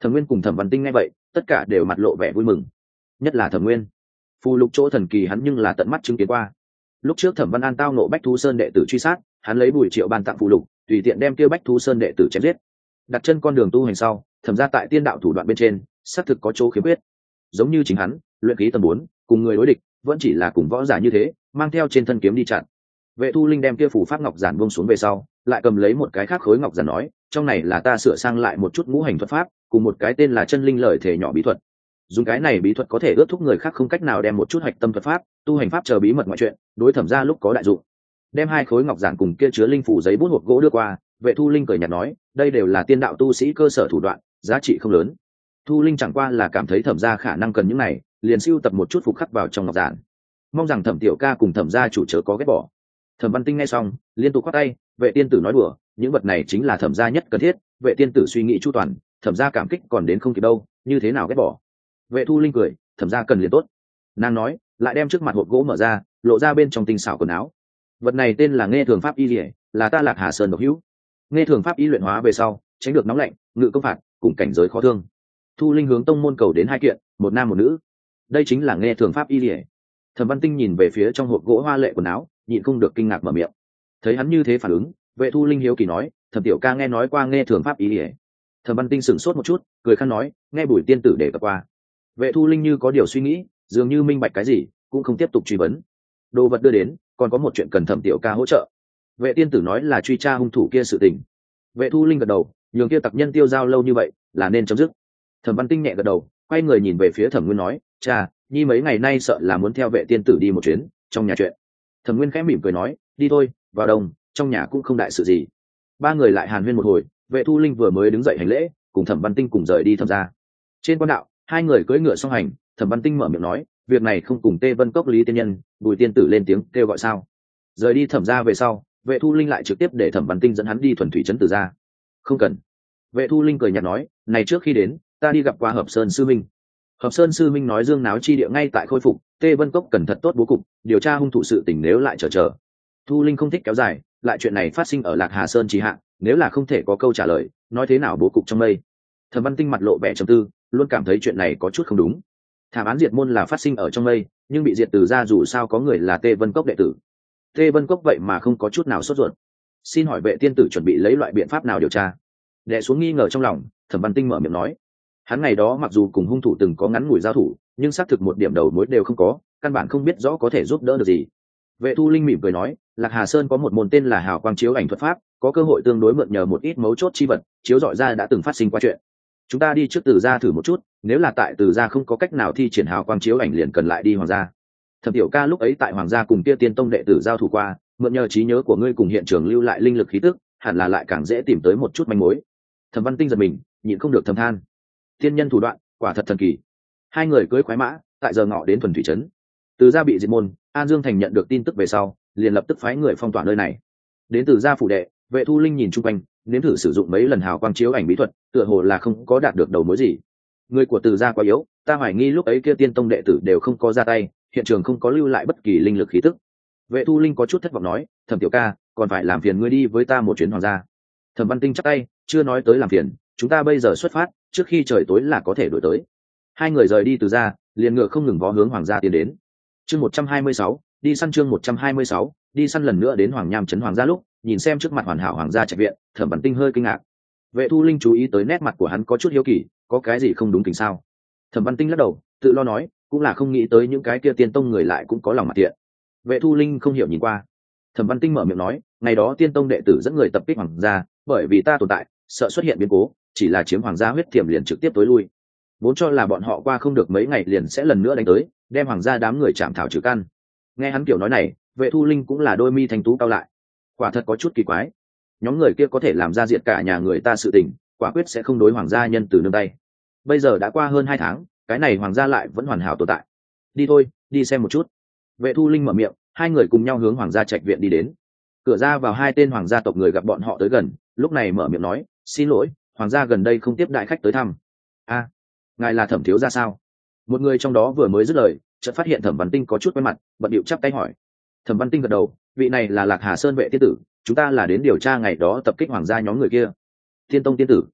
Thẩm Nguyên cùng Thẩm Văn Tinh nghe vậy tất cả đều mặt lộ vẻ vui mừng, nhất là Thẩm Nguyên. Phù lục chỗ thần kỳ hắn nhưng là tận mắt chứng kiến qua. Lúc trước Thẩm Văn An tao nộ Bách Thú Sơn đệ tử truy sát, hắn lấy Bùi Triệu ban tặng phù lục, tùy tiện đem kia Bách Thú Sơn đệ tử chém giết. Đặt chân con đường tu hành sau, Thẩm gia tại tiên đạo thủ đoạn bên trên xác thực có chỗ khiếm khuyết. Giống như chính hắn, luyện khí tầng bốn, cùng người đối địch vẫn chỉ là cùng võ giả như thế, mang theo trên thân kiếm đi chặn. Vệ Thu Linh đem kia phù pháp ngọc giản buông xuống về sau, lại cầm lấy một cái khác khối ngọc giản nói, trong này là ta sửa sang lại một chút ngũ hành thuật pháp, cùng một cái tên là chân linh lợi thể nhỏ bí thuật. Dùng cái này bí thuật có thể ước thúc người khác không cách nào đem một chút hạch tâm thuật pháp, tu hành pháp chờ bí mật ngoại chuyện, đối Thẩm gia lúc có đại dụng. Đem hai khối ngọc giản cùng kia chứa linh phủ giấy bút hộp gỗ đưa qua, Vệ Thu Linh cười nhạt nói, đây đều là tiên đạo tu sĩ cơ sở thủ đoạn, giá trị không lớn. Thu Linh chẳng qua là cảm thấy Thẩm gia khả năng cần những này, liền siêu tập một chút phục khắc vào trong ngọc giản. Mong rằng Thẩm tiểu ca cùng Thẩm gia chủ chớ có ghét bỏ. Thẩm Văn Tinh nghe xong, liên tục khoát tay, Vệ tiên tử nói đùa, những vật này chính là Thẩm gia nhất cần thiết, Vệ tiên tử suy nghĩ chu toàn, Thẩm gia cảm kích còn đến không kịp đâu, như thế nào ghét bỏ. Vệ Thu Linh cười, Thẩm gia cần liền tốt. Nàng nói, lại đem trước mặt hộp gỗ mở ra, lộ ra bên trong tinh xảo quần áo. Vật này tên là Nghe Thường Pháp Y Liễu, là ta Lạc Hà Sơn độc hữu. Nghe Thường Pháp Y luyện hóa về sau, tránh được nóng lạnh, ngự công phạt, cùng cảnh giới khó thương. Thu Linh hướng tông môn cầu đến hai kiện, một nam một nữ. Đây chính là Nghe Thường Pháp Y Liễu. Thẩm Văn Tinh nhìn về phía trong hộp gỗ hoa lệ quần áo, nhịn không được kinh ngạc mở miệng. Thấy hắn như thế phản ứng, Vệ Thu Linh hiếu kỳ nói, Thẩm tiểu ca nghe nói qua Nghe Thường Pháp Y Liễu. Thẩm Văn Tinh sửng sốt một chút, cười khăn nói, nghe Bùi tiên tử để cập qua. Vệ Thu Linh như có điều suy nghĩ, dường như minh bạch cái gì, cũng không tiếp tục truy vấn. Đồ vật đưa đến, còn có một chuyện cần Thẩm tiểu ca hỗ trợ. Vệ tiên tử nói là truy tra hung thủ kia sự tình. Vệ Thu Linh gật đầu, nhường kia tặc nhân tiêu giao lâu như vậy, là nên chấm dứt. Thẩm Văn Tinh nhẹ gật đầu, quay người nhìn về phía Thẩm Nguyên nói, cha, nhi mấy ngày nay sợ là muốn theo Vệ tiên tử đi một chuyến, trong nhà chuyện. Thẩm Nguyên khẽ mỉm cười nói, đi thôi, vào đồng, trong nhà cũng không đại sự gì. Ba người lại hàn huyên một hồi, Vệ Thu Linh vừa mới đứng dậy hành lễ, cùng Thẩm Văn Tinh cùng rời đi Thẩm gia. Trên quan đạo, hai người cưỡi ngựa song hành, Thẩm Văn Tinh mở miệng nói, việc này không cùng Tê Vân Cốc Lý tiên nhân, Bùi tiên tử lên tiếng kêu gọi sao? Rời đi Thẩm gia về sau, Vệ Thu Linh lại trực tiếp để Thẩm Văn Tinh dẫn hắn đi thuần thủy trấn Từ gia. Không cần. Vệ Thu Linh cười nhạt nói, này trước khi đến, ta đi gặp qua Hợp Sơn sư minh. Hợp Sơn sư minh nói dương náo chi địa ngay tại khôi phục, Tê Vân Cốc cần thật tốt bố cục, điều tra hung thủ sự tình nếu lại chờ chờ. Thu Linh không thích kéo dài, lại chuyện này phát sinh ở Lạc Hà Sơn trì hạ, nếu là không thể có câu trả lời, nói thế nào bố cục trong mây. Thẩm Văn Tinh mặt lộ vẻ trầm tư, luôn cảm thấy chuyện này có chút không đúng. Thảm án diệt môn là phát sinh ở trong mây, nhưng bị diệt Từ gia dù sao có người là Tê Vân Cốc đệ tử. Tê Vân Cốc vậy mà không có chút nào sốt ruột. Xin hỏi Vệ tiên tử chuẩn bị lấy loại biện pháp nào điều tra? Đè xuống nghi ngờ trong lòng, Thẩm Văn Tinh mở miệng nói, hắn ngày đó mặc dù cùng hung thủ từng có ngắn ngủi giao thủ, nhưng xác thực một điểm đầu mối đều không có, căn bản không biết rõ có thể giúp đỡ được gì. Vệ Thu Linh mỉm cười nói, Lạc Hà Sơn có một môn tên là Hào Quang Chiếu Ảnh thuật pháp, có cơ hội tương đối mượn nhờ một ít mấu chốt chi vật, chiếu dọi ra đã từng phát sinh qua chuyện. Chúng ta đi trước Từ gia thử một chút, nếu là tại Từ gia không có cách nào thi triển Hào Quang Chiếu Ảnh liền cần lại đi Hoàng gia. Thẩm tiểu ca lúc ấy tại Hoàng gia cùng kia tiên tông đệ tử giao thủ qua, mượn nhờ trí nhớ của ngươi cùng hiện trường lưu lại linh lực khí tức, hẳn là lại càng dễ tìm tới một chút manh mối. Thẩm Văn Tinh giật mình, nhịn không được thầm than, tiên nhân thủ đoạn quả thật thần kỳ. Hai người cưỡi khoái mã, tại giờ ngọ đến thuần thủy trấn. Từ gia bị diệt môn, An Dương Thành nhận được tin tức về sau, liền lập tức phái người phong tỏa nơi này. Đến Từ gia phủ đệ, Vệ Thu Linh nhìn chung quanh, nếm thử sử dụng mấy lần Hào Quang Chiếu Ảnh bí thuật, tựa hồ là không có đạt được đầu mối gì. Người của Từ gia quá yếu, ta hoài nghi lúc ấy kia tiên tông đệ tử đều không có ra tay, hiện trường không có lưu lại bất kỳ linh lực khí tức. Vệ Thu Linh có chút thất vọng nói, Thẩm tiểu ca, còn phải làm phiền ngươi đi với ta một chuyến Hoàng gia. Thẩm Văn Tinh chắp tay, chưa nói tới làm phiền, chúng ta bây giờ xuất phát, trước khi trời tối là có thể đuổi tới. Hai người rời đi Từ gia, liền ngựa không ngừng vó hướng Hoàng gia tiến đến. Chương một trăm hai mươi sáu, đi săn chương một trăm hai mươi sáu, đi săn lần nữa đến Hoàng Nham trấn Hoàng gia lúc, nhìn xem trước mặt hoàn hảo Hoàng gia trạch viện, Thẩm Văn Tinh hơi kinh ngạc. Vệ Thu Linh chú ý tới nét mặt của hắn có chút hiếu kỳ, có cái gì không đúng tình sao? Thẩm Văn Tinh lắc đầu, tự lo nói, cũng là không nghĩ tới những cái kia tiên tông người lại cũng có lòng mặt thiện. Vệ Thu Linh không hiểu nhìn qua. Thẩm Văn Tinh mở miệng nói, ngày đó tiên tông đệ tử dẫn người tập kích Hoàng gia, bởi vì ta tồn tại, sợ xuất hiện biến cố, chỉ là chiếm Hoàng gia huyết thiểm liền trực tiếp tối lui. Vốn cho là bọn họ qua không được mấy ngày liền sẽ lần nữa đánh tới, đem Hoàng gia đám người chạm thảo trừ căn. Nghe hắn kiểu nói này, Vệ Thu Linh cũng là đôi mi thanh tú cao lại. Quả thật có chút kỳ quái. Nhóm người kia có thể làm ra diệt cả nhà người ta sự tình, quả quyết sẽ không đối Hoàng gia nhân từ nương tay. Bây giờ đã qua hơn hai tháng, cái này Hoàng gia lại vẫn hoàn hảo tồn tại. Đi thôi, đi xem một chút. Vệ Thu Linh mở miệng, hai người cùng nhau hướng Hoàng gia trạch viện đi đến. Cửa ra vào hai tên Hoàng gia tộc người gặp bọn họ tới gần, lúc này mở miệng nói, xin lỗi, Hoàng gia gần đây không tiếp đại khách tới thăm. A, ngài là Thẩm thiếu gia sao? Một người trong đó vừa mới dứt lời, chợt phát hiện Thẩm Văn Tinh có chút quen mặt, bận điệu chắp tay hỏi. Thẩm Văn Tinh gật đầu, vị này là Lạc Hà Sơn vệ tiên tử, chúng ta là đến điều tra ngày đó tập kích Hoàng gia nhóm người kia. Tiên tông tiên tử.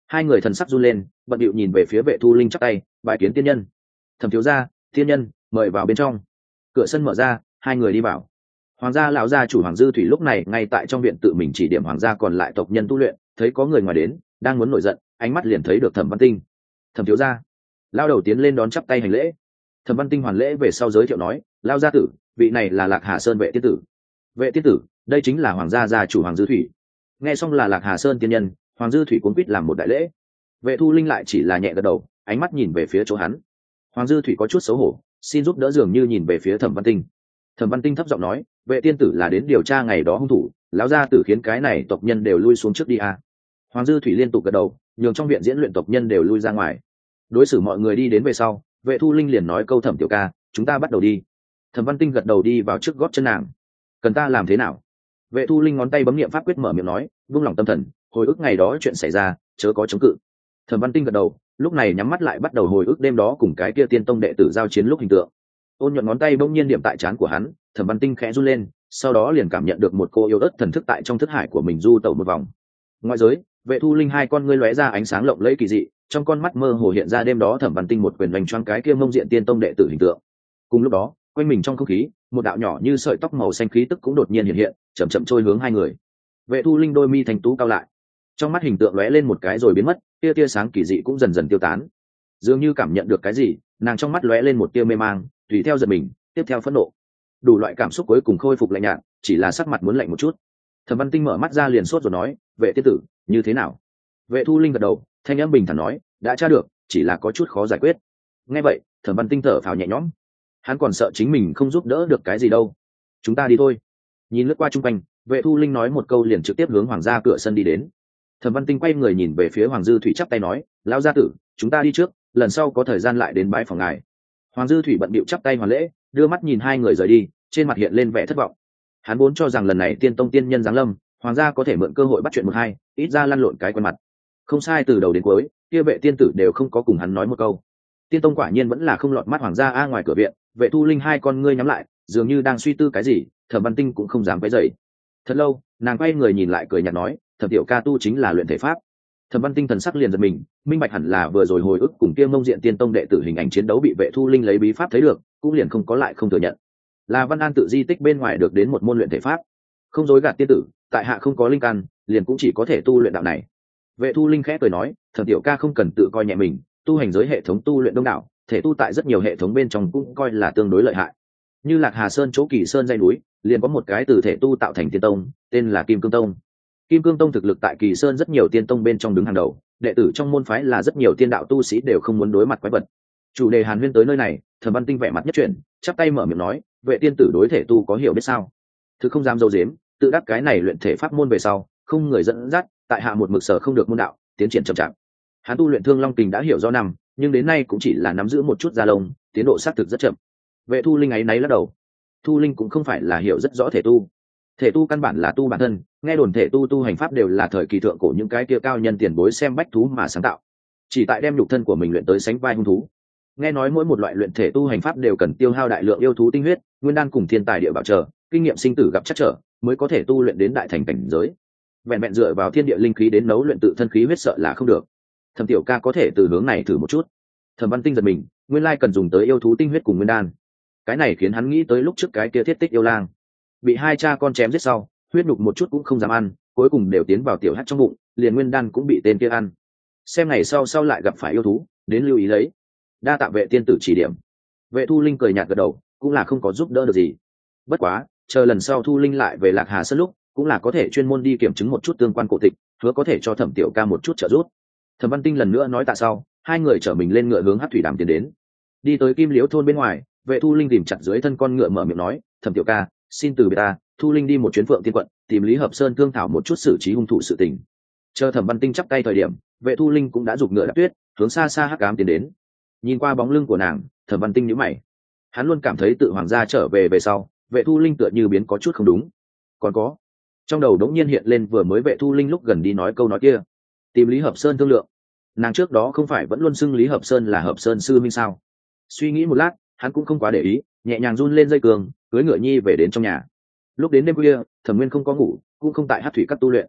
Hai người thần sắc run lên, bận điệu nhìn về phía Vệ Thu Linh chắp tay bài kiến tiên nhân. Thẩm thiếu gia, tiên nhân mời vào bên trong. Cửa sân mở ra, hai người đi vào. Hoàng gia lão gia chủ Hoàng Dư Thủy lúc này ngay tại trong viện tự mình chỉ điểm hoàng gia còn lại tộc nhân tu luyện, thấy có người ngoài đến, đang muốn nổi giận, ánh mắt liền thấy được Thẩm Văn Tinh. Thẩm thiếu gia. Lao đầu tiến lên đón chắp tay hành lễ. Thẩm Văn Tinh hoàn lễ về sau giới thiệu nói, lao gia tử, vị này là Lạc Hà Sơn Vệ tiên tử. Vệ tiên tử, đây chính là hoàng gia gia chủ Hoàng Dư Thủy. Nghe xong là Lạc Hà Sơn tiên nhân, Hoàng Dư Thủy cuống quýt làm một đại lễ. Vệ Thu Linh lại chỉ là nhẹ gật đầu, ánh mắt nhìn về phía chỗ hắn. Hoàng Dư Thủy có chút xấu hổ, xin giúp đỡ, dường như nhìn về phía Thẩm Văn Tinh. Thẩm Văn Tinh thấp giọng nói, vệ tiên tử là đến điều tra ngày đó hung thủ, lão gia tử khiến cái này tộc nhân đều lui xuống trước đi à. Hoàng Dư Thủy liên tục gật đầu, nhường trong viện diễn luyện tộc nhân đều lui ra ngoài. Đối xử mọi người đi đến về sau, Vệ Thu Linh liền nói câu Thẩm tiểu ca, chúng ta bắt đầu đi. Thẩm Văn Tinh gật đầu đi vào trước gót chân nàng. Cần ta làm thế nào? Vệ Thu Linh ngón tay bấm niệm pháp quyết mở miệng nói, buông lòng tâm thần, hồi ức ngày đó chuyện xảy ra, chớ có chống cự. Thẩm Văn Tinh gật đầu, lúc này nhắm mắt lại bắt đầu hồi ức đêm đó cùng cái kia tiên tông đệ tử giao chiến lúc hình tượng. Ôn nhuận ngón tay bỗng nhiên điểm tại trán của hắn, Thẩm Văn Tinh khẽ run lên, sau đó liền cảm nhận được một cô yêu ớt thần thức tại trong thức hải của mình du tẩu một vòng. Ngoại giới, Vệ Thu Linh hai con ngươi lóe ra ánh sáng lộng lẫy kỳ dị, trong con mắt mơ hồ hiện ra đêm đó Thẩm Văn Tinh một quyền đánh choáng cái kia mông diện tiên tông đệ tử hình tượng. Cùng lúc đó, quanh mình trong không khí, một đạo nhỏ như sợi tóc màu xanh khí tức cũng đột nhiên hiện hiện, chậm chậm trôi hướng hai người. Vệ Thu Linh đôi mi thành tú cao lại, trong mắt hình tượng lóe lên một cái rồi biến mất, tia tia sáng kỳ dị cũng dần dần tiêu tán. Dường như cảm nhận được cái gì, nàng trong mắt lóe lên một tia mê mang, tùy theo giật mình, tiếp theo phẫn nộ. Đủ loại cảm xúc cuối cùng khôi phục lạnh nhạt, chỉ là sắc mặt muốn lạnh một chút. Thẩm Văn Tinh mở mắt ra liền sốt rồi nói, vệ tiên tử, như thế nào? Vệ Thu Linh gật đầu, thanh âm bình thản nói, đã tra được, chỉ là có chút khó giải quyết. Nghe vậy, Thẩm Văn Tinh thở phào nhẹ nhõm. Hắn còn sợ chính mình không giúp đỡ được cái gì đâu. Chúng ta đi thôi. Nhìn lướt qua chung quanh, Vệ Thu Linh nói một câu liền trực tiếp hướng hoàng gia cửa sân đi đến. Thẩm Văn Tinh quay người nhìn về phía Hoàng Dư Thủy chắp tay nói, lão gia tử, chúng ta đi trước, lần sau có thời gian lại đến bãi phòng ngài. Hoàng Dư Thủy bận bịu chắp tay hoàn lễ, đưa mắt nhìn hai người rời đi, trên mặt hiện lên vẻ thất vọng. Hắn vốn cho rằng lần này tiên tông tiên nhân giáng lâm, hoàng gia có thể mượn cơ hội bắt chuyện một hai, ít ra lăn lộn cái quen mặt. Không sai, từ đầu đến cuối, kia Vệ tiên tử đều không có cùng hắn nói một câu. Tiên tông quả nhiên vẫn là không lọt mắt hoàng gia a. Ngoài cửa viện, Vệ Thu Linh hai con ngươi nhắm lại, dường như đang suy tư cái gì, Thẩm Văn Tinh cũng không dám quấy rầy. Thật lâu, nàng quay người nhìn lại cười nhạt nói, Thẩm tiểu ca tu chính là luyện thể pháp. Thẩm Văn Tinh thần sắc liền giật mình, minh bạch hẳn là vừa rồi hồi ức cùng kia mông diện tiên tông đệ tử hình ảnh chiến đấu bị Vệ Thu Linh lấy bí pháp thấy được, cũng liền không có lại không thừa nhận. Là Văn An tự di tích bên ngoài được đến một môn luyện thể pháp. Không dối gạt tiên tử, tại hạ không có linh căn, liền cũng chỉ có thể tu luyện đạo này. Vệ Thu Linh khẽ cười nói, Thẩm tiểu ca không cần tự coi nhẹ mình, tu hành giới hệ thống tu luyện đông đảo, thể tu tại rất nhiều hệ thống bên trong cũng coi là tương đối lợi hại. Như Lạc Hà Sơn chỗ Kỳ Sơn dãy núi, liền có một cái từ thể tu tạo thành tiên tông, tên là Kim Cương Tông. Kim Cương Tông thực lực tại Kỳ Sơn rất nhiều tiên tông bên trong đứng hàng đầu, đệ tử trong môn phái là rất nhiều tiên đạo tu sĩ đều không muốn đối mặt quái vật. Chủ đề Hàn Huyên tới nơi này, Thẩm Văn Tinh vẻ mặt nhất chuyển, chắp tay mở miệng nói, vệ tiên tử đối thể tu có hiểu biết sao? Thứ không dám dâu dếm, tự đắc cái này luyện thể pháp môn về sau, không người dẫn dắt, tại hạ một mực sở không được môn đạo, tiến triển chậm chạp. Hắn tu luyện Thương Long Kình đã hiểu do năm, nhưng đến nay cũng chỉ là nắm giữ một chút da lông, tiến độ xác thực rất chậm. Vệ Thu Linh ấy náy lắc đầu. Thu Linh cũng không phải là hiểu rất rõ thể tu. Thể tu căn bản là tu bản thân, nghe đồn thể tu tu hành pháp đều là thời kỳ thượng cổ những cái kia cao nhân tiền bối xem bách thú mà sáng tạo, chỉ tại đem nhục thân của mình luyện tới sánh vai hung thú. Nghe nói mỗi một loại luyện thể tu hành pháp đều cần tiêu hao đại lượng yêu thú tinh huyết, nguyên đan cùng thiên tài địa bảo trợ, kinh nghiệm sinh tử gặp chắc trở, mới có thể tu luyện đến đại thành cảnh giới. Vẹn vẹn dựa vào thiên địa linh khí đến nấu luyện tự thân khí huyết sợ là không được. Thẩm tiểu ca có thể từ hướng này thử một chút. Thẩm Văn Tinh giật mình, nguyên lai cần dùng tới yêu thú tinh huyết cùng nguyên đan. Cái này khiến hắn nghĩ tới lúc trước cái kia thiết tích yêu lang, bị hai cha con chém giết sau, huyết nhục một chút cũng không dám ăn, cuối cùng đều tiến vào tiểu hắc trong bụng, liền nguyên đan cũng bị tên kia ăn. Xem ngày sau sau lại gặp phải yêu thú, đến lưu ý lấy. Đa tạ vệ tiên tử chỉ điểm. Vệ Thu Linh cười nhạt gật đầu, cũng là không có giúp đỡ được gì. Bất quá, chờ lần sau Thu Linh lại về Lạc Hà Sơn lúc, cũng là có thể chuyên môn đi kiểm chứng một chút tương quan cổ tịch, hứa có thể cho Thẩm tiểu ca một chút trợ giúp. Thẩm Văn Tinh lần nữa nói tạ sau, hai người chở mình lên ngựa hướng Hắc Thủy Đàm tiến đến. Đi tới Kim Liễu thôn bên ngoài, Vệ Thu Linh tìm chặt dưới thân con ngựa mở miệng nói, Thẩm tiểu ca, xin từ biệt ta, Thu Linh đi một chuyến Phượng Tiên quận, tìm Lý Hợp Sơn thương thảo một chút xử trí hung thủ sự tình. Chờ Thẩm Văn Tinh chắp tay thời điểm, Vệ Thu Linh cũng đã giục ngựa đạp tuyết, hướng xa xa Hắc Ám tiến đến. Nhìn qua bóng lưng của nàng, Thẩm Văn Tinh nhíu mày. Hắn luôn cảm thấy tự hoàng gia trở về về sau, Vệ Thu Linh tựa như biến có chút không đúng. Còn có, trong đầu đống nhiên hiện lên vừa mới Vệ Thu Linh lúc gần đi nói câu nói kia, tìm Lý Hợp Sơn thương lượng. Nàng trước đó không phải vẫn luôn xưng Lý Hợp Sơn là Hợp Sơn sư minh sao? Suy nghĩ một lát, hắn cũng không quá để ý, nhẹ nhàng run lên dây cường, cưỡi ngựa nhi về đến trong nhà. Lúc đến đêm khuya, Thẩm Nguyên không có ngủ, cũng không tại Hắc Thủy Các tu luyện.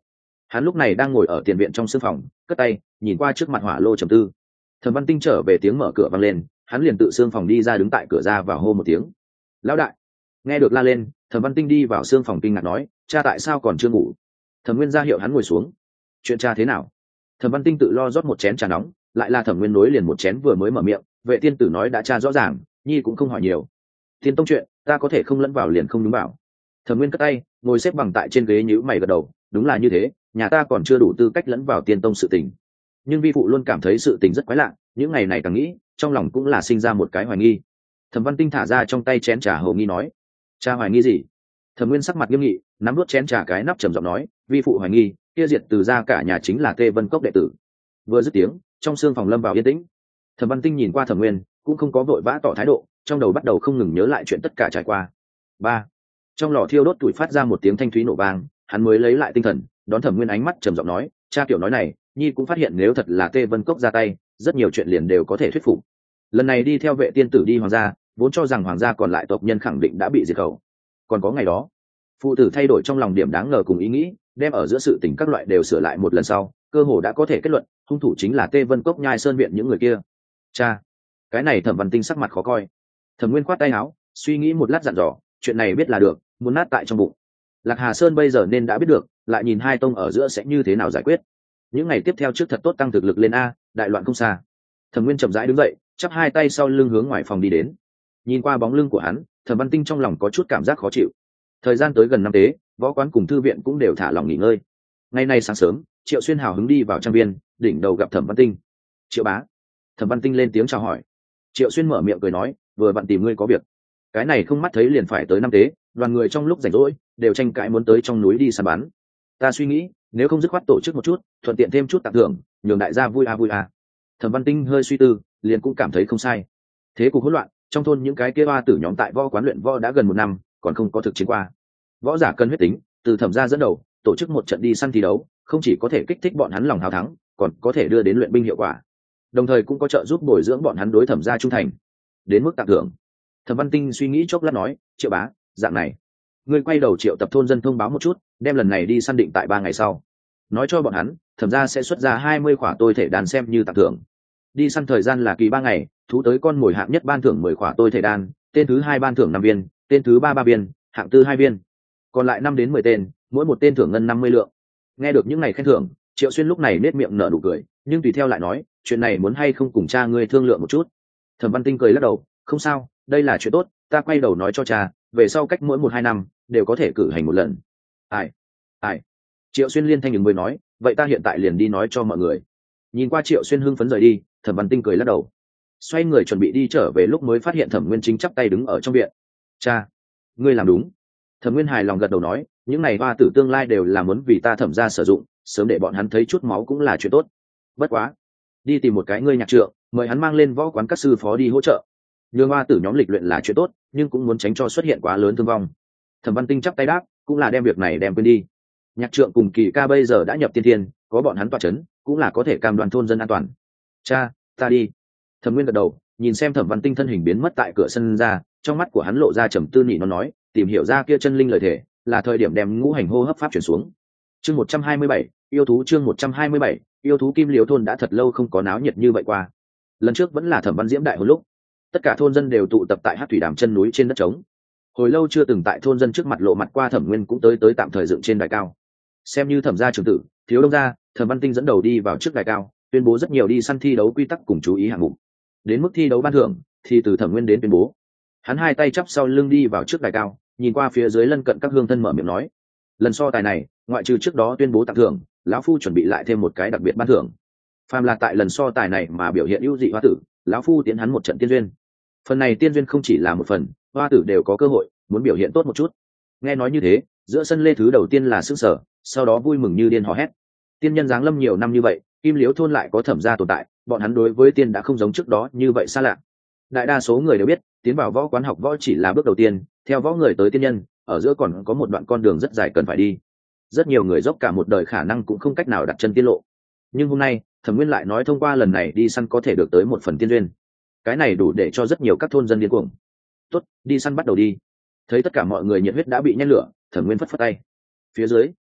Hắn lúc này đang ngồi ở tiền viện trong sương phòng, cất tay nhìn qua trước mặt hỏa lô trầm tư. Thẩm Văn Tinh trở về tiếng mở cửa vang lên, hắn liền tự sương phòng đi ra đứng tại cửa ra và hô một tiếng lão đại. Nghe được la lên, Thẩm Văn Tinh đi vào sương phòng kinh ngạc nói, cha tại sao còn chưa ngủ? Thẩm Nguyên ra hiệu hắn ngồi xuống. Chuyện cha thế nào? Thẩm Văn Tinh tự lo rót một chén trà nóng, lại là Thẩm Nguyên nối liền một chén vừa mới mở miệng. Vệ tiên tử nói đã tra rõ ràng, nhi cũng không hỏi nhiều. Tiên tông chuyện ta có thể không lẫn vào liền không đúng bảo. Thẩm Nguyên cất tay ngồi xếp bằng tại trên ghế nhíu mày gật đầu, đúng là như thế, nhà ta còn chưa đủ tư cách lẫn vào tiên tông sự tình. Nhưng vi phụ luôn cảm thấy sự tình rất quái lạ, những ngày này càng nghĩ trong lòng cũng là sinh ra một cái hoài nghi. Thẩm Văn Tinh thả ra trong tay chén trà hầu nghi nói, cha hoài nghi gì? Thẩm Nguyên sắc mặt nghiêm nghị, nắm nuốt chén trà cái nắp trầm giọng nói, vi phụ hoài nghi kia diệt từ ra cả nhà chính là Tê Vân Cốc đệ tử. Vừa dứt tiếng, trong sương phòng lâm vào yên tĩnh. Thẩm Văn Tinh nhìn qua Thẩm Nguyên, cũng không có vội vã tỏ thái độ, trong đầu bắt đầu không ngừng nhớ lại chuyện tất cả trải qua. Ba, trong lò thiêu đốt tuổi phát ra một tiếng thanh thúy nổ vang, hắn mới lấy lại tinh thần, đón Thẩm Nguyên ánh mắt trầm giọng nói, cha kiểu nói này, nhi cũng phát hiện nếu thật là Tê Vân Cốc ra tay, rất nhiều chuyện liền đều có thể thuyết phục. Lần này đi theo vệ tiên tử đi hoàng gia, vốn cho rằng hoàng gia còn lại tộc nhân khẳng định đã bị diệt khẩu. Còn có ngày đó, phụ tử thay đổi trong lòng điểm đáng ngờ cùng ý nghĩ, đem ở giữa sự tình các loại đều sửa lại một lần sau, cơ hồ đã có thể kết luận, hung thủ chính là Tê Vân Cốc Nhai Sơn viện những người kia. Cha, cái này Thẩm Văn Tinh sắc mặt khó coi. Thẩm Nguyên khoát tay áo, suy nghĩ một lát dặn dò, chuyện này biết là được, muốn nát tại trong bụng. Lạc Hà Sơn bây giờ nên đã biết được, lại nhìn hai tông ở giữa sẽ như thế nào giải quyết. Những ngày tiếp theo trước thật tốt tăng thực lực lên a, đại loạn không xa. Thẩm Nguyên chậm rãi đứng dậy, chắp hai tay sau lưng hướng ngoài phòng đi đến. Nhìn qua bóng lưng của hắn, Thẩm Văn Tinh trong lòng có chút cảm giác khó chịu. Thời gian tới gần năm tế, võ quán cùng thư viện cũng đều thả lòng nghỉ ngơi. Ngày nay sáng sớm, Triệu Xuyên hào hứng đi vào trang viên, đỉnh đầu gặp Thẩm Văn Tinh. Triệu bá. Thẩm Văn Tinh lên tiếng chào hỏi. Triệu Xuyên mở miệng cười nói, vừa vặn tìm ngươi có việc. Cái này không mắt thấy liền phải tới năm tế, đoàn người trong lúc rảnh rỗi đều tranh cãi muốn tới trong núi đi săn bắn. Ta suy nghĩ, nếu không dứt khoát tổ chức một chút, thuận tiện thêm chút tặng thưởng, nhường đại gia vui a vui a. Thẩm Văn Tinh hơi suy tư, liền cũng cảm thấy không sai. Thế cục hỗn loạn, trong thôn những cái kia ba tử nhóm tại võ quán luyện võ đã gần một năm, còn không có thực chiến qua. Võ giả cần huyết tính, từ Thẩm gia dẫn đầu, tổ chức một trận đi săn thi đấu, không chỉ có thể kích thích bọn hắn lòng hào thắng, còn có thể đưa đến luyện binh hiệu quả. Đồng thời cũng có trợ giúp bồi dưỡng bọn hắn đối Thẩm gia trung thành. Đến mức tặng thưởng, Thẩm Văn Tinh suy nghĩ chốc lát nói, Triệu bá, dạng này, ngươi quay đầu triệu tập thôn dân thông báo một chút, đem lần này đi săn định tại ba ngày sau, nói cho bọn hắn Thẩm gia sẽ xuất ra hai mươi khỏa tôi thể đan xem như tặng thưởng. Đi săn thời gian là kỳ ba ngày, thú tới con mồi hạng nhất ban thưởng mười khỏa tôi thể đan, tên thứ hai ban thưởng năm viên, tên thứ ba ba viên, hạng tư hai viên, còn lại năm đến mười tên, mỗi một tên thưởng ngân năm mươi lượng. Nghe được những ngày khen thưởng, Triệu Xuyên lúc này nết miệng nở nụ cười, nhưng tùy theo lại nói, chuyện này muốn hay không cùng cha ngươi thương lượng một chút. Thẩm Văn Tinh cười lắc đầu, không sao, đây là chuyện tốt, ta quay đầu nói cho cha, về sau cách mỗi một hai năm đều có thể cử hành một lần. Ai, ai. Triệu Xuyên liên thanh ứng mới nói, vậy ta hiện tại liền đi nói cho mọi người. Nhìn qua Triệu Xuyên hưng phấn rời đi, Thẩm Văn Tinh cười lắc đầu, xoay người chuẩn bị đi trở về lúc mới phát hiện Thẩm Nguyên chính chắp tay đứng ở trong viện. Cha, ngươi làm đúng. Thẩm Nguyên hài lòng gật đầu nói, những này hoa tử tương lai đều là muốn vì ta Thẩm gia sử dụng, sớm để bọn hắn thấy chút máu cũng là chuyện tốt. Bất quá, đi tìm một cái ngươi nhạc trượng, mời hắn mang lên võ quán các sư phó đi hỗ trợ. Nhường hoa tử nhóm lịch luyện là chuyện tốt, nhưng cũng muốn tránh cho xuất hiện quá lớn thương vong. Thẩm Văn Tinh chắp tay đáp, cũng là đem việc này đem quên đi. Nhạc trượng cùng Kỳ ca bây giờ đã nhập tiên thiên, có bọn hắn tọa chấn, cũng là có thể cam đoan thôn dân an toàn. Cha, ta đi. Thẩm Nguyên gật đầu, nhìn xem Thẩm Văn Tinh thân hình biến mất tại cửa sân ra, trong mắt của hắn lộ ra trầm tư nhị nó nói, tìm hiểu ra kia chân linh lời thể, là thời điểm đem ngũ hành hô hấp pháp chuyển xuống. Chương một trăm hai mươi bảy, yêu thú chương một trăm hai mươi bảy, yêu thú Kim Liễu thôn đã thật lâu không có náo nhiệt như vậy qua. Lần trước vẫn là Thẩm Văn Diễm đại hôn lúc, tất cả thôn dân đều tụ tập tại Hắc Thủy Đàm chân núi trên đất trống. Hồi lâu chưa từng tại thôn dân trước mặt lộ mặt qua, Thẩm Nguyên cũng tới tới tạm thời dựng trên đài cao. Xem như Thẩm gia trưởng tử, thiếu đông gia, Thẩm Văn Tinh dẫn đầu đi vào trước đài cao, tuyên bố rất nhiều đi săn thi đấu quy tắc cùng chú ý hạng mục. Đến mức thi đấu ban thưởng thì từ Thẩm Nguyên đến tuyên bố. Hắn hai tay chắp sau lưng đi vào trước đài cao, nhìn qua phía dưới lân cận các hương thân mở miệng nói, lần so tài này ngoại trừ trước đó tuyên bố tặng thưởng, lão phu chuẩn bị lại thêm một cái đặc biệt ban thưởng. Phàm là tại lần so tài này mà biểu hiện ưu dị hoa tử, lão phu tiến hắn một trận tiên duyên. Phần này tiên duyên không chỉ là một phần, hoa tử đều có cơ hội muốn biểu hiện tốt một chút. Nghe nói như thế, giữa sân lê thứ đầu tiên là sức sở, sau đó vui mừng như điên hò hét. Tiên nhân giáng lâm nhiều năm như vậy, Kim Liễu thôn lại có Thẩm gia tồn tại, bọn hắn đối với tiên đã không giống trước đó như vậy xa lạ. Đại đa số người đều biết, tiến vào võ quán học võ chỉ là bước đầu tiên, theo võ người tới tiên nhân, ở giữa còn có một đoạn con đường rất dài cần phải đi. Rất nhiều người dốc cả một đời khả năng cũng không cách nào đặt chân tiên lộ. Nhưng hôm nay, Thẩm Nguyên lại nói thông qua lần này đi săn có thể được tới một phần tiên duyên. Cái này đủ để cho rất nhiều các thôn dân điên cuồng. Tốt, đi săn bắt đầu đi. Thấy tất cả mọi người nhiệt huyết đã bị nhen lửa, Thẩm Nguyên phất phất tay. Phía dưới,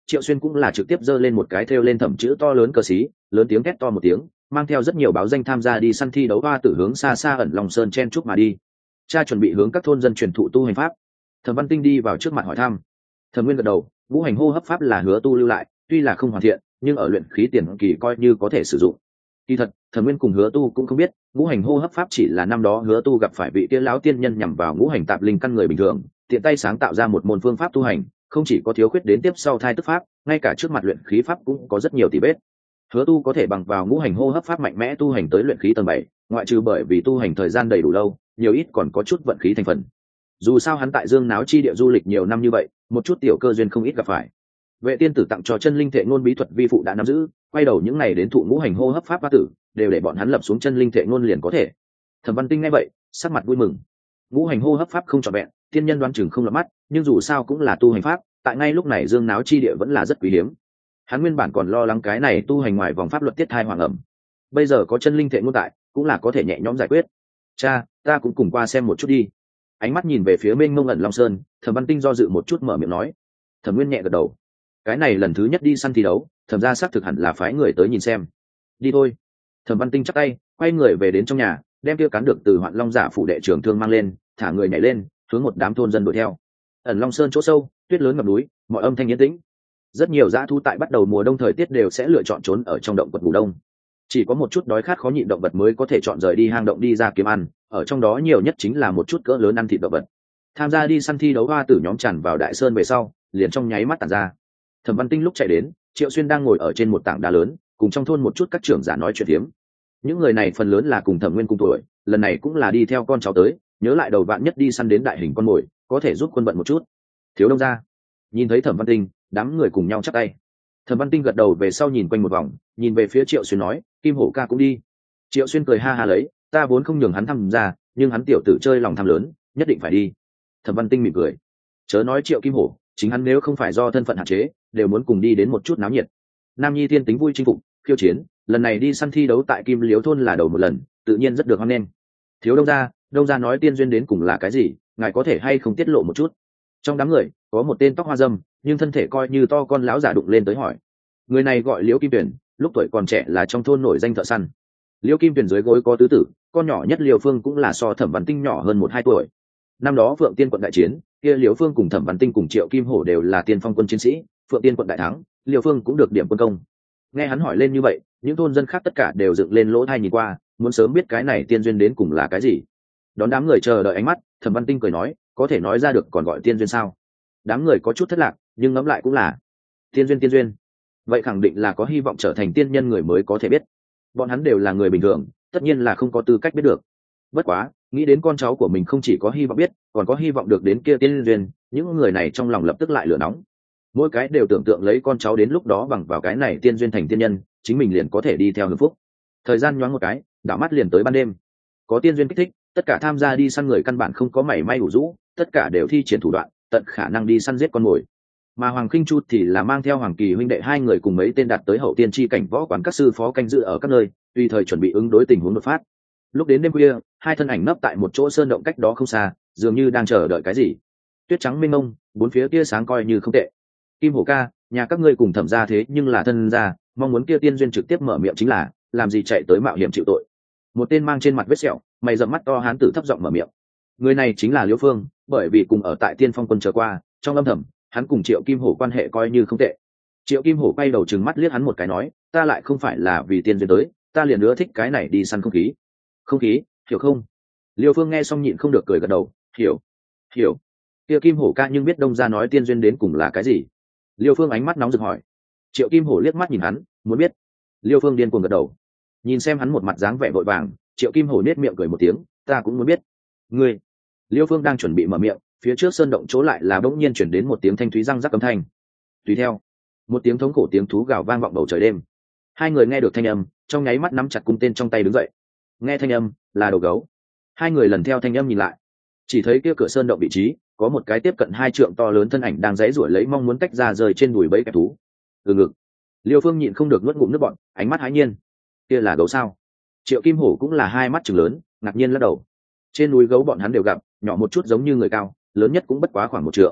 Triệu Xuyên cũng là trực tiếp giơ lên một cái thêu lên thẩm chữ to lớn cờ xí, lớn tiếng thét to một tiếng, mang theo rất nhiều báo danh tham gia đi săn thi đấu hoa tử hướng xa xa ẩn Long Sơn chen chúc mà đi. Cha chuẩn bị hướng các thôn dân truyền thụ tu hành pháp. Thẩm Văn Tinh đi vào trước mặt hỏi thăm. Thẩm Nguyên gật đầu, ngũ hành hô hấp pháp là Hứa Tu lưu lại, tuy là không hoàn thiện, nhưng ở luyện khí tiền kỳ coi như có thể sử dụng. Kỳ thật, Thẩm Nguyên cùng Hứa Tu cũng không biết, ngũ hành hô hấp pháp chỉ là năm đó Hứa Tu gặp phải vị kia lão tiên nhân nhằm vào ngũ hành tạp linh căn người bình thường, tiện tay sáng tạo ra một môn phương pháp tu hành, không chỉ có thiếu khuyết đến tiếp sau thai tức pháp, ngay cả trước mặt luyện khí pháp cũng có rất nhiều tỉ vết. Hứa Tu có thể bằng vào ngũ hành hô hấp pháp mạnh mẽ tu hành tới luyện khí tầng bảy, ngoại trừ bởi vì tu hành thời gian đầy đủ lâu, nhiều ít còn có chút vận khí thành phần. Dù sao hắn tại Dương Náo chi địa du lịch nhiều năm như vậy, một chút tiểu cơ duyên không ít gặp phải. Vệ tiên tử tặng cho chân linh thệ ngôn bí thuật vi phụ đã nắm giữ, quay đầu những ngày đến thụ ngũ hành hô hấp pháp ba tử, đều để bọn hắn lập xuống chân linh thệ ngôn liền có thể. Thẩm Văn Tinh nghe vậy, sắc mặt vui mừng. Ngũ hành hô hấp pháp không trọn vẹn, tiên nhân đoán chừng không lọt mắt, nhưng dù sao cũng là tu hành pháp, tại ngay lúc này Dương Náo chi địa vẫn là rất quý hiếm. Hắn nguyên bản còn lo lắng cái này tu hành ngoài vòng pháp luật tiết thai hoàng ẩm, bây giờ có chân linh thệ ngôn tại, cũng là có thể nhẹ nhõm giải quyết. Cha, ta cũng cùng qua xem một chút đi. Ánh mắt nhìn về phía mênh mông ẩn Long Sơn, Thẩm Văn Tinh do dự một chút mở miệng nói. Thẩm Nguyên nhẹ gật đầu. Cái này lần thứ nhất đi săn thi đấu, thẩm ra xác thực hẳn là phái người tới nhìn xem. Đi thôi. Thẩm Văn Tinh chắp tay, quay người về đến trong nhà, đem kia cán được từ Hoạn Long giả phủ đệ trưởng thương mang lên, thả người nhảy lên, hướng một đám thôn dân đuổi theo. Ẩn Long Sơn chỗ sâu, tuyết lớn ngập núi, mọi âm thanh yên tĩnh. Rất nhiều dã thú tại bắt đầu mùa đông thời tiết đều sẽ lựa chọn trốn ở trong động quật ngủ đông. Chỉ có một chút đói khát khó nhịn động vật mới có thể chọn rời đi hang động đi ra kiếm ăn, ở trong đó nhiều nhất chính là một chút cỡ lớn ăn thịt động vật. Tham gia đi săn thi đấu hoa tử nhóm tràn vào đại sơn về sau, liền trong nháy mắt tản ra. Thẩm Văn Tinh lúc chạy đến, Triệu Xuyên đang ngồi ở trên một tảng đá lớn, cùng trong thôn một chút các trưởng giả nói chuyện tiếm. Những người này phần lớn là cùng Thẩm Nguyên cùng tuổi, lần này cũng là đi theo con cháu tới, nhớ lại đầu vạn nhất đi săn đến đại hình con mồi, có thể giúp quân bận một chút. Thiếu Đông gia, nhìn thấy Thẩm Văn Tinh, đám người cùng nhau chắp tay. Thẩm Văn Tinh gật đầu về sau nhìn quanh một vòng, nhìn về phía Triệu Xuyên nói, Kim Hổ ca cũng đi. Triệu Xuyên cười ha ha lấy, ta vốn không nhường hắn tham gia, nhưng hắn tiểu tử chơi lòng tham lớn, nhất định phải đi. Thẩm Văn Tinh mỉm cười, chớ nói Triệu Kim Hổ, chính hắn nếu không phải do thân phận hạn chế, đều muốn cùng đi đến một chút náo nhiệt. Nam Nhi thiên tính vui chinh phục, khiêu chiến, lần này đi săn thi đấu tại Kim Liếu thôn là đầu một lần, tự nhiên rất được hoan nghênh. Thiếu Đông gia, Đông gia nói tiên duyên đến cùng là cái gì, ngài có thể hay không tiết lộ một chút? Trong đám người có một tên tóc hoa dâm, nhưng thân thể coi như to con lão giả đụng lên tới hỏi. Người này gọi Liễu Kim Tuyển, lúc tuổi còn trẻ là trong thôn nổi danh thợ săn. Liễu Kim Tuyển dưới gối có tứ tử, con nhỏ nhất Liễu Phương cũng là so Thẩm Văn Tinh nhỏ hơn một hai tuổi. Năm đó Phượng Tiên quận đại chiến, kia Liễu Phương cùng Thẩm Văn Tinh cùng Triệu Kim Hổ đều là tiên phong quân chiến sĩ, Phượng Tiên quận đại thắng, Liễu Phương cũng được điểm quân công. Nghe hắn hỏi lên như vậy, những thôn dân khác tất cả đều dựng lên lỗ tai nhìn qua, muốn sớm biết cái này tiên duyên đến cùng là cái gì. Đón đám người chờ đợi ánh mắt, Thẩm Văn Tinh cười nói, có thể nói ra được còn gọi tiên duyên sao? Đám người có chút thất lạc, nhưng ngẫm lại cũng là tiên duyên tiên duyên. Vậy khẳng định là có hy vọng trở thành tiên nhân người mới có thể biết. Bọn hắn đều là người bình thường, tất nhiên là không có tư cách biết được. Bất quá, nghĩ đến con cháu của mình không chỉ có hy vọng biết, còn có hy vọng được đến kia tiên duyên, những người này trong lòng lập tức lại lửa nóng. Mỗi cái đều tưởng tượng lấy con cháu đến lúc đó bằng vào cái này tiên duyên thành tiên nhân, chính mình liền có thể đi theo hưởng phúc. Thời gian nhoáng một cái, đảo mắt liền tới ban đêm. Có tiên duyên kích thích, tất cả tham gia đi săn người căn bản không có mảy may đủ rũ, tất cả đều thi triển thủ đoạn, tận khả năng đi săn giết con mồi. Mà Hoàng Khinh Chu thì là mang theo Hoàng Kỳ huynh đệ hai người cùng mấy tên đạt tới hậu tiên chi cảnh võ quán các sư phó canh giữ ở các nơi, tùy thời chuẩn bị ứng đối tình huống đột phát. Lúc đến đêm khuya, hai thân ảnh nấp tại một chỗ sơn động cách đó không xa, dường như đang chờ đợi cái gì. Tuyết trắng mênh mông, bốn phía tia sáng coi như không tệ. Kim Hổ ca, nhà các ngươi cùng Thẩm gia thế nhưng là thân gia, mong muốn kia tiên duyên trực tiếp mở miệng chính là, làm gì chạy tới mạo hiểm chịu tội. Một tên mang trên mặt vết sẹo, mày rậm mắt to hán tử thấp giọng mở miệng. Người này chính là Liễu Phương, bởi vì cùng ở tại Tiên Phong quân chờ qua, trong âm thầm, hắn cùng Triệu Kim Hổ quan hệ coi như không tệ. Triệu Kim Hổ quay đầu trừng mắt liếc hắn một cái nói, ta lại không phải là vì tiên duyên tới, ta liền nữa thích cái này đi săn không khí. Không khí, hiểu không? Liêu Phương nghe xong nhịn không được cười gật đầu, hiểu, hiểu. Triệu Kim Hổ ca nhưng biết Đông gia nói tiên duyên đến cùng là cái gì? Liêu Phương ánh mắt nóng rực hỏi. Triệu Kim Hổ liếc mắt nhìn hắn, muốn biết. Liêu Phương điên cuồng gật đầu. Nhìn xem hắn một mặt dáng vẻ vội vàng, Triệu Kim Hổ nết miệng cười một tiếng, ta cũng muốn biết. Ngươi. Liêu Phương đang chuẩn bị mở miệng, phía trước sơn động chỗ lại là bỗng nhiên chuyển đến một tiếng thanh thúy răng rắc âm thanh. Tùy theo, một tiếng thống khổ tiếng thú gào vang vọng bầu trời đêm. Hai người nghe được thanh âm, trong nháy mắt nắm chặt cung tên trong tay đứng dậy. Nghe thanh âm, là đầu gấu. Hai người lần theo thanh âm nhìn lại, chỉ thấy kia cửa sơn động vị trí có một cái tiếp cận hai trượng to lớn thân ảnh đang giãy giụa lấy mong muốn tách ra rời trên đùi bẫy kẹp thú. Từ ngực, Liêu Phương nhịn không được nuốt ngụm nước bọt, ánh mắt hãi nhiên. Kia là gấu sao? Triệu Kim Hổ cũng là hai mắt trừng lớn, ngạc nhiên lắc đầu. Trên núi gấu bọn hắn đều gặp, nhỏ một chút giống như người cao, lớn nhất cũng bất quá khoảng một trượng.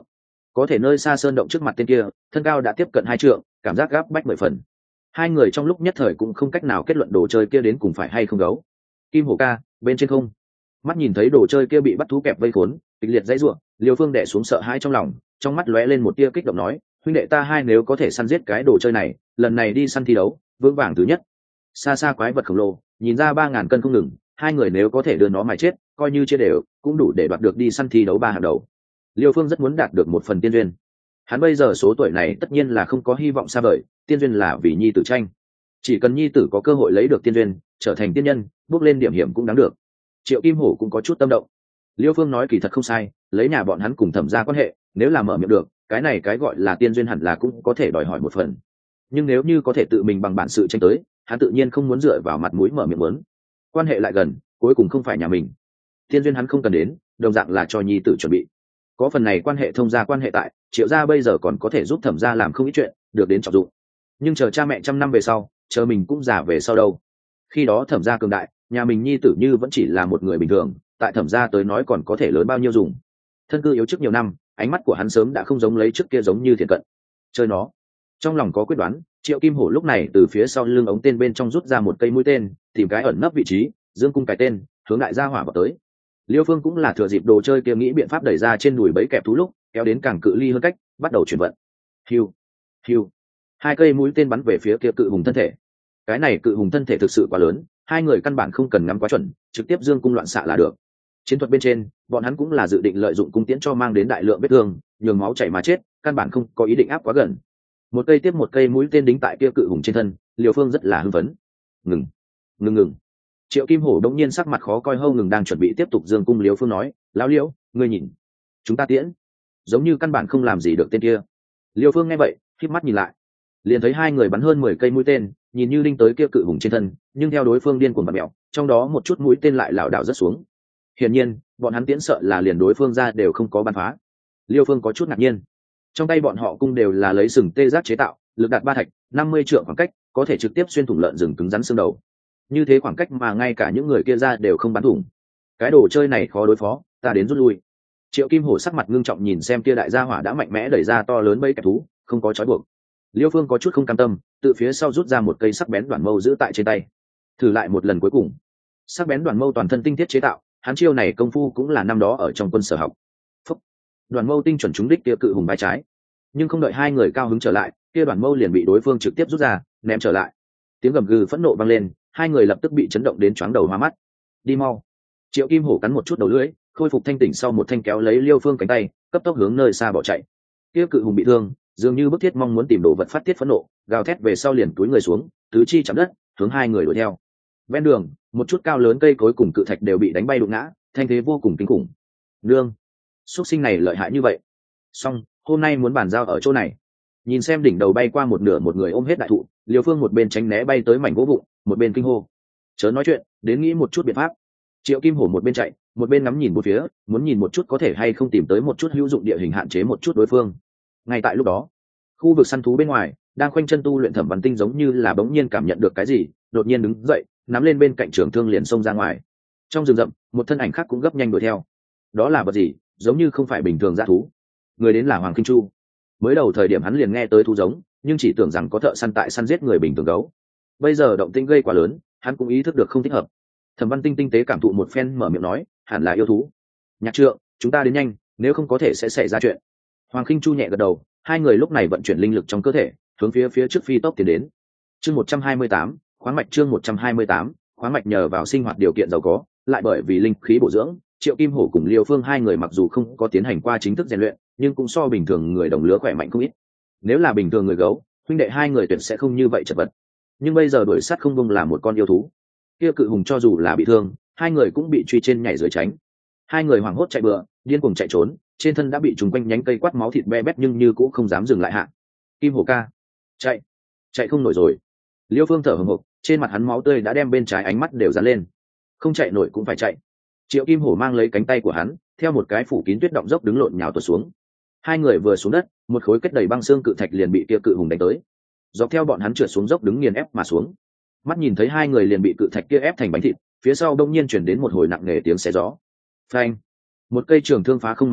có thể nơi xa sơn động trước mặt tên kia thân cao đã tiếp cận hai trượng, cảm giác gáp bách mười phần. Hai người trong lúc nhất thời cũng không cách nào kết luận đồ chơi kia đến cùng phải hay không gấu. Kim hổ ca, bên trên không. Mắt nhìn thấy đồ chơi kia bị bắt thú kẹp vây khốn, kịch liệt dãy ruộng, Liêu Phương đẻ xuống sợ hãi trong lòng, trong mắt lóe lên một tia kích động nói, huynh đệ ta hai nếu có thể săn giết cái đồ chơi này, lần này đi săn thi đấu vương vàng thứ nhất. Xa xa quái vật khổng lồ nhìn ra ba ngàn cân không ngừng, hai người nếu có thể đưa nó mà chết, coi như chia đều cũng đủ để đoạt được đi săn thi đấu ba hàng đầu. Liêu Phương rất muốn đạt được một phần tiên duyên. Hắn bây giờ số tuổi này tất nhiên là không có hy vọng xa vời, tiên duyên là vì nhi tử tranh, chỉ cần nhi tử có cơ hội lấy được tiên duyên, trở thành tiên nhân, bước lên điểm hiểm cũng đáng được. Triệu Kim Hổ cũng có chút tâm động. Liêu Phương nói kỳ thật không sai, lấy nhà bọn hắn cùng Thẩm gia quan hệ, nếu là mở miệng được, cái này cái gọi là tiên duyên hẳn là cũng có thể đòi hỏi một phần. Nhưng nếu như có thể tự mình bằng bản sự tranh tới, hắn tự nhiên không muốn dựa vào mặt mũi mở miệng muốn. Quan hệ lại gần, cuối cùng không phải nhà mình. Tiên duyên hắn không cần đến, đồng dạng là cho nhi tử chuẩn bị. Có phần này quan hệ thông gia quan hệ tại, Triệu gia bây giờ còn có thể giúp Thẩm gia làm không ít chuyện, được đến trọng dụng. Nhưng chờ cha mẹ trăm năm về sau, chờ mình cũng già về sau đâu. Khi đó Thẩm gia cường đại, nhà mình nhi tử như vẫn chỉ là một người bình thường, tại Thẩm gia tới nói còn có thể lớn bao nhiêu dùng. Thân cư yếu trước nhiều năm, ánh mắt của hắn sớm đã không giống lấy trước kia giống như thiện cận. Chơi nó. Trong lòng có quyết đoán, Triệu Kim Hổ lúc này từ phía sau lưng ống tên bên trong rút ra một cây mũi tên, tìm cái ẩn nấp vị trí, dương cung cái tên, hướng đại gia hỏa vào tới. Liêu Phương cũng là thừa dịp đồ chơi kia nghĩ biện pháp đẩy ra trên đùi bẫy kẹp thú lúc, kéo đến càng cự ly hơn cách, bắt đầu chuyển vận. Hiu, hiu. Hai cây mũi tên bắn về phía kia cự hùng thân thể. Cái này cự hùng thân thể thực sự quá lớn, hai người căn bản không cần ngắm quá chuẩn, trực tiếp dương cung loạn xạ là được. Chiến thuật bên trên, bọn hắn cũng là dự định lợi dụng cung tiễn cho mang đến đại lượng vết thương, nhường máu chảy mà chết, căn bản không có ý định áp quá gần. Một cây tiếp một cây mũi tên đính tại kia cự hùng trên thân, Liêu Phương rất là hưng phấn. Ngừng, ngừng ngừng. Triệu Kim Hổ đống nhiên sắc mặt khó coi, hâu ngừng đang chuẩn bị tiếp tục dương cung. Liêu Phương nói, lão Liễu, ngươi nhìn, chúng ta tiễn, giống như căn bản không làm gì được tên kia. Liêu Phương nghe vậy, khép mắt nhìn lại, liền thấy hai người bắn hơn mười cây mũi tên, nhìn như đinh tới kia cự hùng trên thân, nhưng theo đối phương điên cuồng bật mèo, trong đó một chút mũi tên lại lảo đảo rất xuống. Hiển nhiên, bọn hắn tiễn sợ là liền đối phương ra đều không có bắn phá. Liêu Phương có chút ngạc nhiên. Trong tay bọn họ cung đều là lấy sừng tê giác chế tạo, lực đạt ba thạch, năm mươi trượng khoảng cách, có thể trực tiếp xuyên thủng lợn rừng cứng rắn xương đầu. Như thế khoảng cách mà ngay cả những người kia ra đều không bắn thủng. Cái đồ chơi này khó đối phó, ta đến rút lui. Triệu Kim Hổ sắc mặt ngưng trọng nhìn xem kia đại gia hỏa đã mạnh mẽ đẩy ra to lớn bẫy kẹp thú, không có trói buộc. Liêu Phương có chút không cam tâm, tự phía sau rút ra một cây sắc bén đoạn mâu giữ tại trên tay. Thử lại một lần cuối cùng. Sắc bén đoạn mâu toàn thân tinh thiết chế tạo, hắn chiêu này công phu cũng là năm đó ở trong quân sở học. Phúc. Đoạn mâu tinh chuẩn trúng đích kia cự hùng vai trái. Nhưng không đợi hai người cao hứng trở lại, kia đoạn mâu liền bị đối phương trực tiếp rút ra, ném trở lại. Tiếng gầm gừ phẫn nộ vang lên, hai người lập tức bị chấn động đến choáng đầu hoa mắt. Đi mau. Triệu Kim Hổ cắn một chút đầu lưỡi, khôi phục thanh tỉnh sau một thanh kéo lấy Liêu Phương cánh tay, cấp tốc hướng nơi xa bỏ chạy. Kia cự hùng bị thương, dường như bức thiết mong muốn tìm đồ vật phát tiết phẫn nộ, gào thét về sau liền túi người xuống, tứ chi chạm đất, hướng hai người đuổi theo. Ven đường, một chút cao lớn cây cối cùng cự thạch đều bị đánh bay đụng ngã, thanh thế vô cùng kinh khủng. Nương, xuất sinh này lợi hại như vậy. Xong, hôm nay muốn bàn giao ở chỗ này. Nhìn xem đỉnh đầu bay qua một nửa một người ôm hết đại thụ, Liêu Phương một bên tránh né bay tới mảnh gỗ vụn, một bên kinh hô. Chớ nói chuyện, đến nghĩ một chút biện pháp. Triệu Kim Hổ một bên chạy, một bên ngắm nhìn bốn phía, muốn nhìn một chút có thể hay không tìm tới một chút hữu dụng địa hình hạn chế một chút đối phương. Ngay tại lúc đó, khu vực săn thú bên ngoài, đang khoanh chân tu luyện Thẩm Văn Tinh giống như là bỗng nhiên cảm nhận được cái gì, đột nhiên đứng dậy, nắm lên bên cạnh trường thương liền xông ra ngoài. Trong rừng rậm, một thân ảnh khác cũng gấp nhanh đuổi theo. Đó là vật gì? Giống như không phải bình thường dã thú. Người đến là Hoàng Kinh Chu. Mới đầu thời điểm hắn liền nghe tới thú giống, nhưng chỉ tưởng rằng có thợ săn tại săn giết người bình thường gấu. Bây giờ động tĩnh gây quá lớn, hắn cũng ý thức được không thích hợp. Thẩm Văn Tinh tinh tế cảm thụ một phen mở miệng nói, hẳn là yêu thú. Nhạc Trượng, chúng ta đến nhanh, nếu không có thể sẽ xảy ra chuyện. Hoàng Kinh Chu nhẹ gật đầu, hai người lúc này vận chuyển linh lực trong cơ thể, hướng phía phía trước phi tốc tiến đến. Chương một trăm hai mươi tám, khoáng mạch chương một trăm hai mươi tám, khoáng mạch nhờ vào sinh hoạt điều kiện giàu có, lại bởi vì linh khí bổ dưỡng, Triệu Kim Hổ cùng Liêu Phương hai người mặc dù không có tiến hành qua chính thức rèn luyện, nhưng cũng so bình thường người đồng lứa khỏe mạnh không ít. Nếu là bình thường người gấu, huynh đệ hai người tuyệt sẽ không như vậy chật vật. Nhưng bây giờ đuổi sát không bông là một con yêu thú. Kia cự hùng cho dù là bị thương, hai người cũng bị truy trên nhảy dưới tránh. Hai người hoảng hốt chạy bừa, điên cuồng chạy trốn, trên thân đã bị trùng quanh nhánh cây quát máu thịt be bét nhưng như cũng không dám dừng lại hạ. Kim Hổ ca, chạy, chạy không nổi rồi. Liêu Phương thở hổn hộc, trên mặt hắn máu tươi đã đem bên trái ánh mắt đều dán lên. Không chạy nổi cũng phải chạy. Triệu Kim Hổ mang lấy cánh tay của hắn, theo một cái phủ kín tuyết động dốc đứng lộn nhào tuột xuống. Hai người vừa xuống đất, một khối kết đầy băng xương cự thạch liền bị kia cự hùng đánh tới. Dọc theo bọn hắn trượt xuống dốc đứng nghiền ép mà xuống. Mắt nhìn thấy hai người liền bị cự thạch kia ép thành bánh thịt, phía sau đông nhiên chuyển đến một hồi nặng nề tiếng xé gió. Phanh! Một cây trường thương phá không mà đến,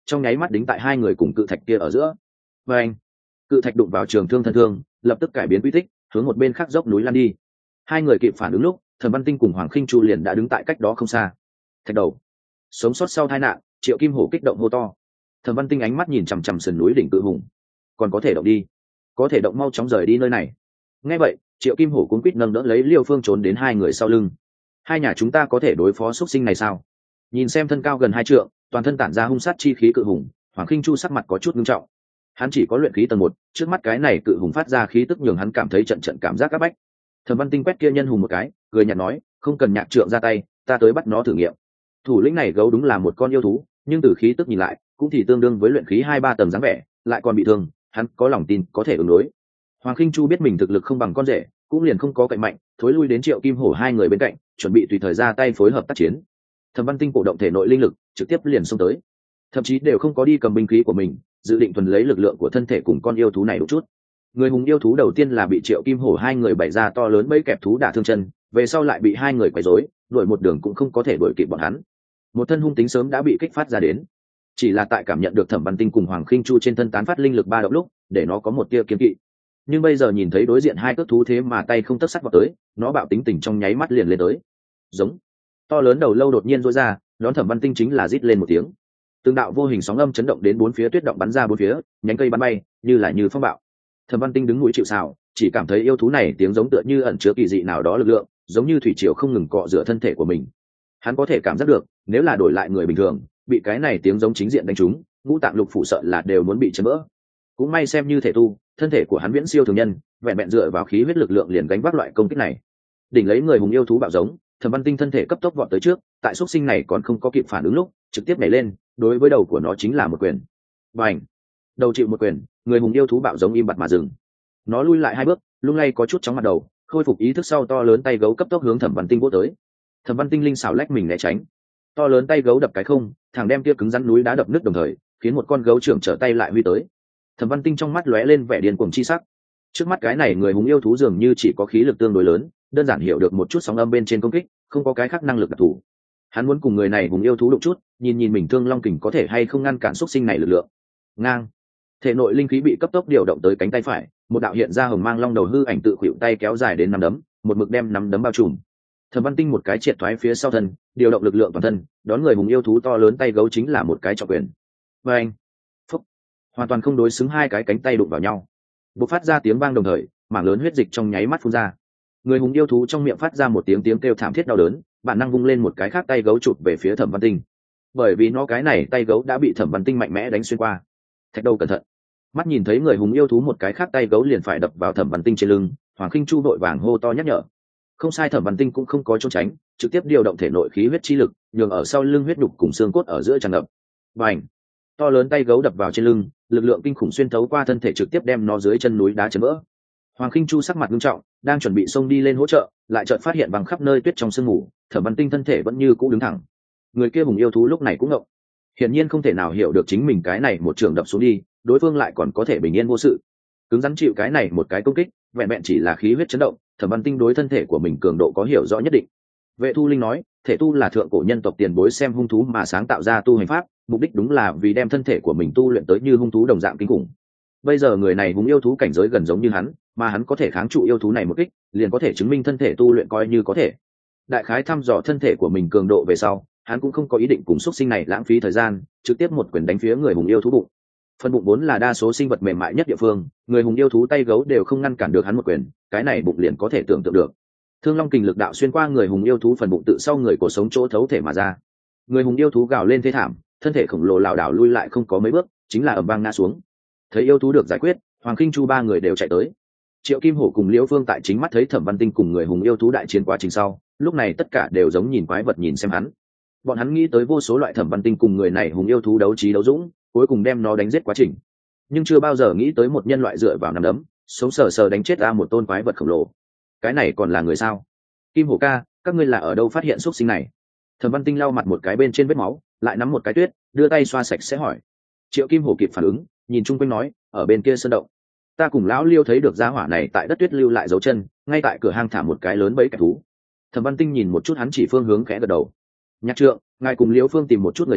trong nháy mắt đính tại hai người cùng cự thạch kia ở giữa. Và anh, cự thạch đụng vào trường thương thân thương, lập tức cải biến quy tích, hướng một bên khác dốc núi lan đi. Hai người kịp phản ứng lúc, Thẩm Văn Tinh cùng Hoàng Khinh Chu liền đã đứng tại cách đó không xa. Thạch đầu, sống sót sau tai nạn, Triệu Kim Hổ kích động hô to. Thẩm Văn Tinh ánh mắt nhìn chằm chằm sườn núi đỉnh cự hùng. Còn có thể động đi, có thể động mau chóng rời đi nơi này. Nghe vậy, Triệu Kim Hổ cuống quýt nâng đỡ lấy Liêu Phương trốn đến hai người sau lưng. Hai nhà chúng ta có thể đối phó xuất sinh này sao? Nhìn xem thân cao gần hai trượng, toàn thân tản ra hung sát chi khí cự hùng, Hoàng Khinh Chu sắc mặt có chút nghiêm trọng. Hắn chỉ có luyện khí tầng một, trước mắt cái này cự hùng phát ra khí tức nhường hắn cảm thấy trận trận cảm giác áp bách. Thẩm Văn Tinh quét kia nhân hùng một cái, cười nhạt nói, không cần nhạc trượng ra tay, ta tới bắt nó thử nghiệm. Thủ lĩnh này gấu đúng là một con yêu thú, nhưng từ khí tức nhìn lại, cũng thì tương đương với luyện khí hai ba tầng dáng vẻ, lại còn bị thương, hắn có lòng tin có thể ứng đối. Hoàng Khinh Chu biết mình thực lực không bằng con rể, cũng liền không có cạnh mạnh, thối lui đến Triệu Kim Hổ hai người bên cạnh, chuẩn bị tùy thời ra tay phối hợp tác chiến. Thẩm Văn Tinh cổ động thể nội linh lực, trực tiếp liền xông tới, thậm chí đều không có đi cầm binh khí của mình, dự định thuần lấy lực lượng của thân thể cùng con yêu thú này đủ chút. Người hùng yêu thú đầu tiên là bị Triệu Kim Hổ hai người bày ra to lớn bẫy kẹp thú đả thương chân, về sau lại bị hai người quấy rối, đuổi một đường cũng không có thể đuổi kịp bọn hắn. Một thân hung tính sớm đã bị kích phát ra đến, chỉ là tại cảm nhận được Thẩm Văn Tinh cùng Hoàng Khinh Chu trên thân tán phát linh lực ba động lúc, để nó có một tia kiên kỵ. Nhưng bây giờ nhìn thấy đối diện hai cước thú thế mà tay không tấc sắt vào tới, nó bạo tính tình trong nháy mắt liền lên tới. Giống, to lớn đầu lâu đột nhiên rối ra, đón Thẩm Văn Tinh chính là rít lên một tiếng. Từng đạo vô hình sóng âm chấn động đến bốn phía, tuyết động bắn ra bốn phía, nhánh cây bắn bay, như là như phong bạo. Thẩm Văn Tinh đứng mũi chịu sào, chỉ cảm thấy yêu thú này tiếng giống tựa như ẩn chứa kỳ dị nào đó lực lượng, giống như thủy triều không ngừng cọ rửa thân thể của mình. Hắn có thể cảm giác được, nếu là đổi lại người bình thường, bị cái này tiếng giống chính diện đánh trúng, ngũ tạng lục phủ sợ là đều muốn bị chấn vỡ. Cũng may xem như thể tu, thân thể của hắn viễn siêu thường nhân, vẹn vẹn dựa vào khí huyết lực lượng liền gánh vác loại công kích này. Đỉnh lấy người hùng yêu thú bạo giống, Thẩm Văn Tinh thân thể cấp tốc vọt tới trước, tại xúc sinh này còn không có kịp phản ứng lúc, trực tiếp nhảy lên, đối với đầu của nó chính là một quyền. Bành! Đầu chịu một quyền, người hùng yêu thú bạo giống im bặt mà dừng. Nó lui lại hai bước, lung lay có chút chóng mặt đầu, khôi phục ý thức sau to lớn tay gấu cấp tốc hướng Thẩm Văn Tinh vỗ tới. Thẩm Văn Tinh linh xảo lách mình né tránh, to lớn tay gấu đập cái không, thẳng đem kia cứng rắn núi đá đập nứt đồng thời, khiến một con gấu trưởng trở tay lại huy tới. Thẩm Văn Tinh trong mắt lóe lên vẻ điên cuồng chi sắc. Trước mắt cái này người hùng yêu thú dường như chỉ có khí lực tương đối lớn, đơn giản hiểu được một chút sóng âm bên trên công kích, không có cái khác năng lực đặc thù. Hắn muốn cùng người này hùng yêu thú đụng chút, nhìn nhìn mình Thương Long kình có thể hay không ngăn cản xúc sinh này lực lượng. Ngang, thể nội linh khí bị cấp tốc điều động tới cánh tay phải, một đạo hiện ra hồng mang long đầu hư ảnh tự khuỵu tay kéo dài đến nắm đấm, một mực đem nắm đấm bao trùm. Thẩm Văn Tinh một cái triệt thoái phía sau thân, điều động lực lượng toàn thân, đón người hùng yêu thú to lớn tay gấu chính là một cái trọng quyền. Và anh, phúc, hoàn toàn không đối xứng, hai cái cánh tay đụng vào nhau, bộc phát ra tiếng vang đồng thời, mảng lớn huyết dịch trong nháy mắt phun ra. Người hùng yêu thú trong miệng phát ra một tiếng tiếng kêu thảm thiết đau đớn, bản năng vung lên một cái khác tay gấu chụp về phía Thẩm Văn Tinh, bởi vì nó cái này tay gấu đã bị Thẩm Văn Tinh mạnh mẽ đánh xuyên qua. Thạch đầu cẩn thận! Mắt nhìn thấy người hùng yêu thú một cái khác tay gấu liền phải đập vào Thẩm Văn Tinh trên lưng, Hoàng Khinh Chu vội vàng hô to nhắc nhở. Không sai, Thẩm Văn Tinh cũng không có trốn tránh, trực tiếp điều động thể nội khí huyết chi lực, nhường ở sau lưng huyết đục cùng xương cốt ở giữa tràn ngập. Bành! To lớn tay gấu đập vào trên lưng, lực lượng kinh khủng xuyên thấu qua thân thể trực tiếp đem nó dưới chân núi đá chấn vỡ. Hoàng Khinh Chu sắc mặt nghiêm trọng, đang chuẩn bị xông đi lên hỗ trợ, lại chợt phát hiện bằng khắp nơi tuyết trong sương mù, Thẩm Văn Tinh thân thể vẫn như cũ đứng thẳng. Người kia hùng yêu thú lúc này cũng ngộng, hiển nhiên không thể nào hiểu được chính mình cái này một trường đập xuống đi, đối phương lại còn có thể bình yên vô sự. Cứng rắn chịu cái này một cái công kích, vẹn vẹn chỉ là khí huyết chấn động, Thẩm Văn Tinh đối thân thể của mình cường độ có hiểu rõ nhất định. Vệ Thu Linh nói, thể tu là thượng cổ nhân tộc tiền bối xem hung thú mà sáng tạo ra tu hành pháp, mục đích đúng là vì đem thân thể của mình tu luyện tới như hung thú đồng dạng kinh khủng. Bây giờ người này hùng yêu thú cảnh giới gần giống như hắn, mà hắn có thể kháng trụ yêu thú này một kích, liền có thể chứng minh thân thể tu luyện coi như có thể. Đại khái thăm dò thân thể của mình cường độ về sau, hắn cũng không có ý định cùng xuất sinh này lãng phí thời gian, trực tiếp một quyền đánh phía người hùng yêu thú bụng. Phần bụng vốn là đa số sinh vật mềm mại nhất địa phương, người hùng yêu thú tay gấu đều không ngăn cản được hắn một quyền, cái này bụng liền có thể tưởng tượng được. Thương Long kình lực đạo xuyên qua người hùng yêu thú phần bụng tự sau người cổ sống chỗ thấu thể mà ra. Người hùng yêu thú gào lên thê thảm, thân thể khổng lồ lảo đảo lui lại không có mấy bước, chính là ầm vang ngã xuống. Thấy yêu thú được giải quyết, Hoàng Khinh Chu ba người đều chạy tới. Triệu Kim Hổ cùng Liễu Phương tại chính mắt thấy Thẩm Văn Tinh cùng người hùng yêu thú đại chiến quá trình sau, lúc này tất cả đều giống nhìn quái vật nhìn xem hắn. Bọn hắn nghĩ tới vô số loại Thẩm Văn Tinh cùng người này hùng yêu thú đấu trí đấu dũng, cuối cùng đem nó đánh giết quá trình, nhưng chưa bao giờ nghĩ tới một nhân loại dựa vào nắm đấm, sống sờ sờ đánh chết ra một tôn quái vật khổng lồ. Cái này còn là người sao? Kim Hổ ca, các ngươi là ở đâu phát hiện xuất sinh này? Thẩm Văn Tinh lau mặt một cái bên trên vết máu, lại nắm một cái tuyết, đưa tay xoa sạch sẽ hỏi. Triệu Kim Hổ kịp phản ứng, nhìn chung quanh nói, ở bên kia sơn động, ta cùng lão Liêu thấy được gia hỏa này tại đất tuyết lưu lại dấu chân, ngay tại cửa hang thả một cái lớn bẫy kẻ thú. Thẩm Văn Tinh nhìn một chút hắn chỉ phương hướng khẽ gật đầu. Nhạc trượng, ngài cùng Liễu Phương tìm một chút người tới,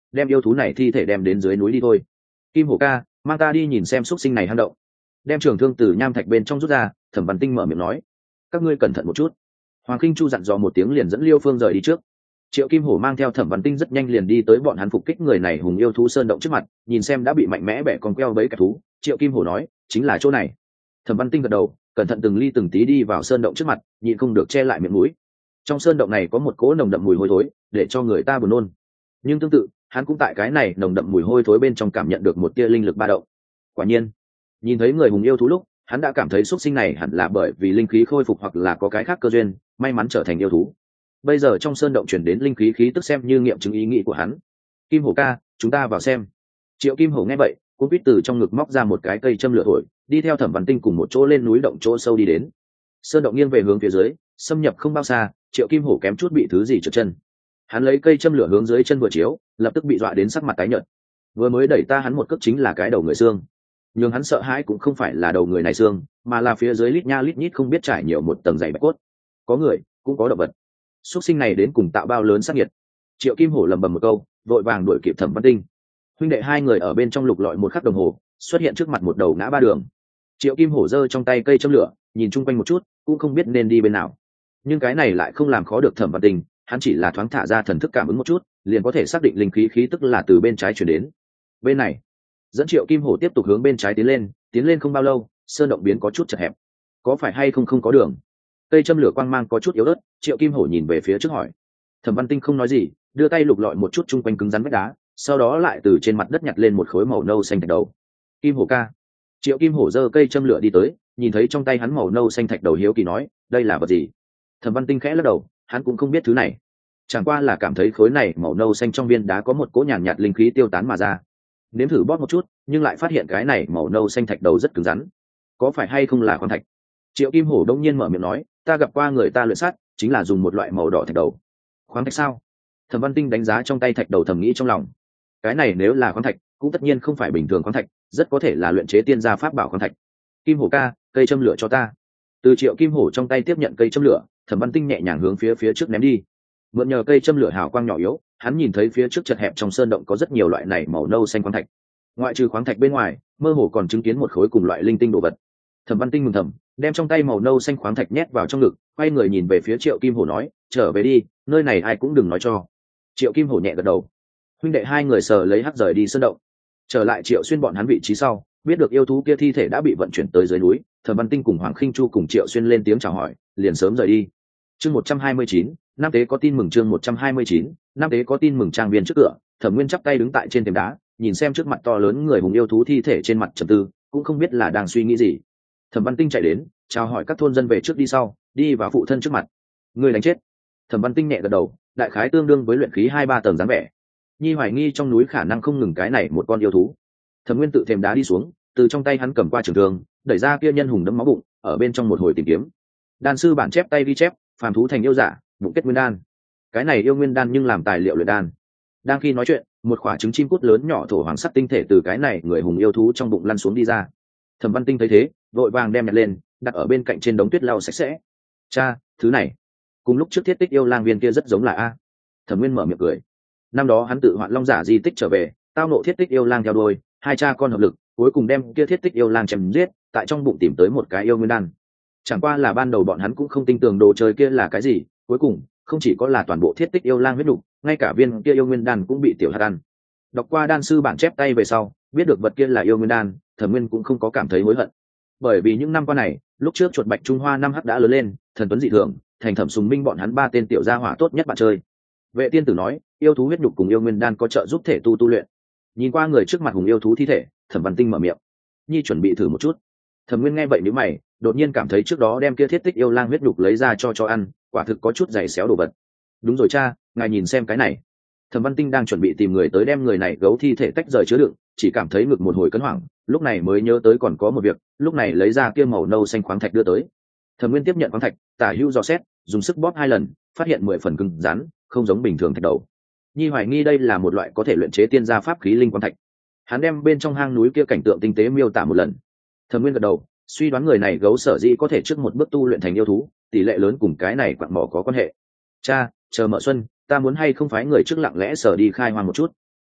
đem yêu thú này thi thể đem đến dưới núi đi thôi. Kim Hổ ca, mang ta đi nhìn xem xúc sinh này hang động. Đem trường thương từ nham thạch bên trong rút ra, Thẩm Văn Tinh mở miệng nói, các ngươi cẩn thận một chút. Hoàng Khinh Chu dặn dò một tiếng liền dẫn Liêu Phương rời đi trước. Triệu Kim Hổ mang theo Thẩm Văn Tinh rất nhanh liền đi tới bọn hắn phục kích người này hùng yêu thú sơn động trước mặt, nhìn xem đã bị mạnh mẽ bẻ con queo bấy cả thú, Triệu Kim Hổ nói, chính là chỗ này. Thẩm Văn Tinh gật đầu, cẩn thận từng ly từng tí đi vào sơn động trước mặt, nhịn không được che lại miệng mũi. Trong sơn động này có một cỗ nồng đậm mùi hôi thối, để cho người ta buồn nôn. Nhưng tương tự, hắn cũng tại cái này nồng đậm mùi hôi thối bên trong cảm nhận được một tia linh lực ba động. Quả nhiên, nhìn thấy người hùng yêu thú lúc, hắn đã cảm thấy xuất sinh này hẳn là bởi vì linh khí khôi phục hoặc là có cái khác cơ duyên, may mắn trở thành yêu thú. Bây giờ trong sơn động chuyển đến linh khí khí tức xem như nghiệm chứng ý nghĩ của hắn. Kim Hổ ca, chúng ta vào xem. Triệu Kim Hổ nghe vậy, cũng biết từ trong ngực móc ra một cái cây châm lửa thổi, đi theo Thẩm Văn Tinh cùng một chỗ lên núi động chỗ sâu đi đến. Sơn động nghiêng về hướng phía dưới, xâm nhập không bao xa, Triệu Kim Hổ kém chút bị thứ gì trượt chân. Hắn lấy cây châm lửa hướng dưới chân vừa chiếu, lập tức bị dọa đến sắc mặt tái nhợt. Vừa mới đẩy ta hắn một cước chính là cái đầu người xương. Nhưng hắn sợ hãi cũng không phải là đầu người này xương, mà là phía dưới lít nha lít nhít không biết trải nhiều một tầng dày bạch cốt. Có người, cũng có động vật. Xuất sinh này đến cùng tạo bao lớn sát nhiệt. Triệu Kim Hổ lầm bầm một câu, vội vàng đuổi kịp Thẩm Văn Tinh. Huynh đệ hai người ở bên trong lục lọi một khắc đồng hồ, xuất hiện trước mặt một đầu ngã ba đường. Triệu Kim Hổ giơ trong tay cây châm lửa, nhìn chung quanh một chút, cũng không biết nên đi bên nào. Nhưng cái này lại không làm khó được Thẩm Văn Tinh, hắn chỉ là thoáng thả ra thần thức cảm ứng một chút, liền có thể xác định linh khí khí tức là từ bên trái chuyển đến. Bên này, dẫn Triệu Kim Hổ tiếp tục hướng bên trái tiến lên, tiến lên không bao lâu, sơn động biến có chút chật hẹp. Có phải hay không không có đường? Cây châm lửa quang mang có chút yếu ớt, Triệu Kim Hổ nhìn về phía trước hỏi. Thẩm Văn Tinh không nói gì, đưa tay lục lọi một chút chung quanh cứng rắn vách đá, sau đó lại từ trên mặt đất nhặt lên một khối màu nâu xanh thạch đầu. Kim Hổ ca. Triệu Kim Hổ giơ cây châm lửa đi tới, nhìn thấy trong tay hắn màu nâu xanh thạch đầu hiếu kỳ nói, đây là vật gì? Thẩm Văn Tinh khẽ lắc đầu, hắn cũng không biết thứ này, chẳng qua là cảm thấy khối này màu nâu xanh trong viên đá có một cỗ nhàn nhạt, nhạt linh khí tiêu tán mà ra. Nếm thử bóp một chút, nhưng lại phát hiện cái này màu nâu xanh thạch đầu rất cứng rắn. Có phải hay không là khoáng thạch? Triệu Kim Hổ đông nhiên mở miệng nói, ta gặp qua người ta luyện sắt, chính là dùng một loại màu đỏ thạch đầu. Khoáng thạch sao? Thẩm Văn Tinh đánh giá trong tay thạch đầu thầm nghĩ trong lòng. Cái này nếu là khoáng thạch, cũng tất nhiên không phải bình thường khoáng thạch, rất có thể là luyện chế tiên gia pháp bảo khoáng thạch. Kim Hổ ca, cây châm lửa cho ta. Từ Triệu Kim Hổ trong tay tiếp nhận cây châm lửa, Thẩm Văn Tinh nhẹ nhàng hướng phía phía trước ném đi. Mượn nhờ cây châm lửa hào quang nhỏ yếu, hắn nhìn thấy phía trước chật hẹp trong sơn động có rất nhiều loại này màu nâu xanh khoáng thạch. Ngoại trừ khoáng thạch bên ngoài, mơ hồ còn chứng kiến một khối cùng loại linh tinh đồ vật. Thẩm Văn Tinh mừng thầm, đem trong tay màu nâu xanh khoáng thạch nhét vào trong ngực, quay người nhìn về phía Triệu Kim Hổ nói, trở về đi, nơi này ai cũng đừng nói cho. Triệu Kim Hổ nhẹ gật đầu. Huynh đệ hai người sờ lấy hắc rời đi sơn động. Trở lại Triệu Xuyên bọn hắn vị trí sau, biết được yêu thú kia thi thể đã bị vận chuyển tới dưới núi, Thẩm Văn Tinh cùng Hoàng Khinh Chu cùng Triệu Xuyên lên tiếng chào hỏi, liền sớm rời đi. Chương một trăm hai mươi chín, Nam Tế có tin mừng. Chương một trăm hai mươi chín, Nam Tế có tin mừng. Trang viên trước cửa, Thẩm Nguyên chắp tay đứng tại trên thềm đá, nhìn xem trước mặt to lớn người hùng yêu thú thi thể trên mặt trầm tư, cũng không biết là đang suy nghĩ gì. Thẩm Văn Tinh chạy đến, chào hỏi các thôn dân về trước đi sau, đi vào phụ thân trước mặt. Người đánh chết. Thẩm Văn Tinh nhẹ gật đầu, đại khái tương đương với luyện khí hai ba tầng dáng vẻ. Nhi hoài nghi trong núi khả năng không ngừng cái này một con yêu thú. Thẩm Nguyên tự thềm đá đi xuống, từ trong tay hắn cầm qua trường thương, đẩy ra kia nhân hùng đẫm máu bụng, ở bên trong một hồi tìm kiếm. Đan sư bản chép tay ghi chép, phàm thú thành yêu giả, bụng kết nguyên đan. Cái này yêu nguyên đan nhưng làm tài liệu luyện đan. Đang khi nói chuyện, một quả trứng chim cút lớn nhỏ thổ hoàng sắc tinh thể từ cái này người hùng yêu thú trong bụng lăn xuống đi ra. Thẩm Văn Tinh thấy thế, vội vàng đem nhặt lên, đặt ở bên cạnh trên đống tuyết lau sạch sẽ. Cha, thứ này, cùng lúc trước thiết tích yêu lang viên kia rất giống là a. Thẩm Nguyên mở miệng cười. Năm đó hắn tự hoạn long giả di tích trở về, tao nộ thiết tích yêu lang theo đuôi, hai cha con hợp lực, cuối cùng đem kia thiết tích yêu lang chém giết, tại trong bụng tìm tới một cái yêu nguyên đan. Chẳng qua là ban đầu bọn hắn cũng không tin tưởng đồ chơi kia là cái gì, cuối cùng không chỉ có là toàn bộ thiết tích yêu lang huyết nục, ngay cả viên kia yêu nguyên đan cũng bị tiểu hạt ăn. Đọc qua đan sư bản chép tay về sau, biết được vật kia là yêu nguyên đan, Thẩm Nguyên cũng không có cảm thấy hối hận. Bởi vì những năm qua này, lúc trước chuột bạch Trung Hoa năm hắc đã lớn lên, thần tuấn dị thường, thành Thẩm Sùng Minh bọn hắn ba tên tiểu gia hỏa tốt nhất bạn chơi. Vệ tiên tử nói, yêu thú huyết nhục cùng yêu nguyên đan có trợ giúp thể tu tu luyện. Nhìn qua người trước mặt hùng yêu thú thi thể, Thẩm Văn Tinh mở miệng. Nhi chuẩn bị thử một chút. Thẩm Nguyên nghe vậy nhíu mày, đột nhiên cảm thấy trước đó đem kia thiết tích yêu lang huyết nhục lấy ra cho cho ăn, quả thực có chút dày xéo đồ vật. Đúng rồi cha, ngài nhìn xem cái này. Thẩm Văn Tinh đang chuẩn bị tìm người tới đem người này gấu thi thể tách rời chứa đựng, chỉ cảm thấy ngực một hồi cấn hoảng, lúc này mới nhớ tới còn có một việc, lúc này lấy ra kia màu nâu xanh khoáng thạch đưa tới. Thẩm Nguyên tiếp nhận khoáng thạch, tả hữu dò xét, dùng sức bóp hai lần, phát hiện mười phần cứng rắn, không giống bình thường thạch đầu. Nhi hoài nghi đây là một loại có thể luyện chế tiên gia pháp khí linh quang thạch. Hắn đem bên trong hang núi kia cảnh tượng tinh tế miêu tả một lần. Thẩm Nguyên gật đầu, suy đoán người này gấu sở dĩ có thể trước một bước tu luyện thành yêu thú, tỷ lệ lớn cùng cái này quặng mỏ có quan hệ. Cha, chờ Mợ Xuân, ta muốn hay không phái người trước lặng lẽ sở đi khai hoang một chút.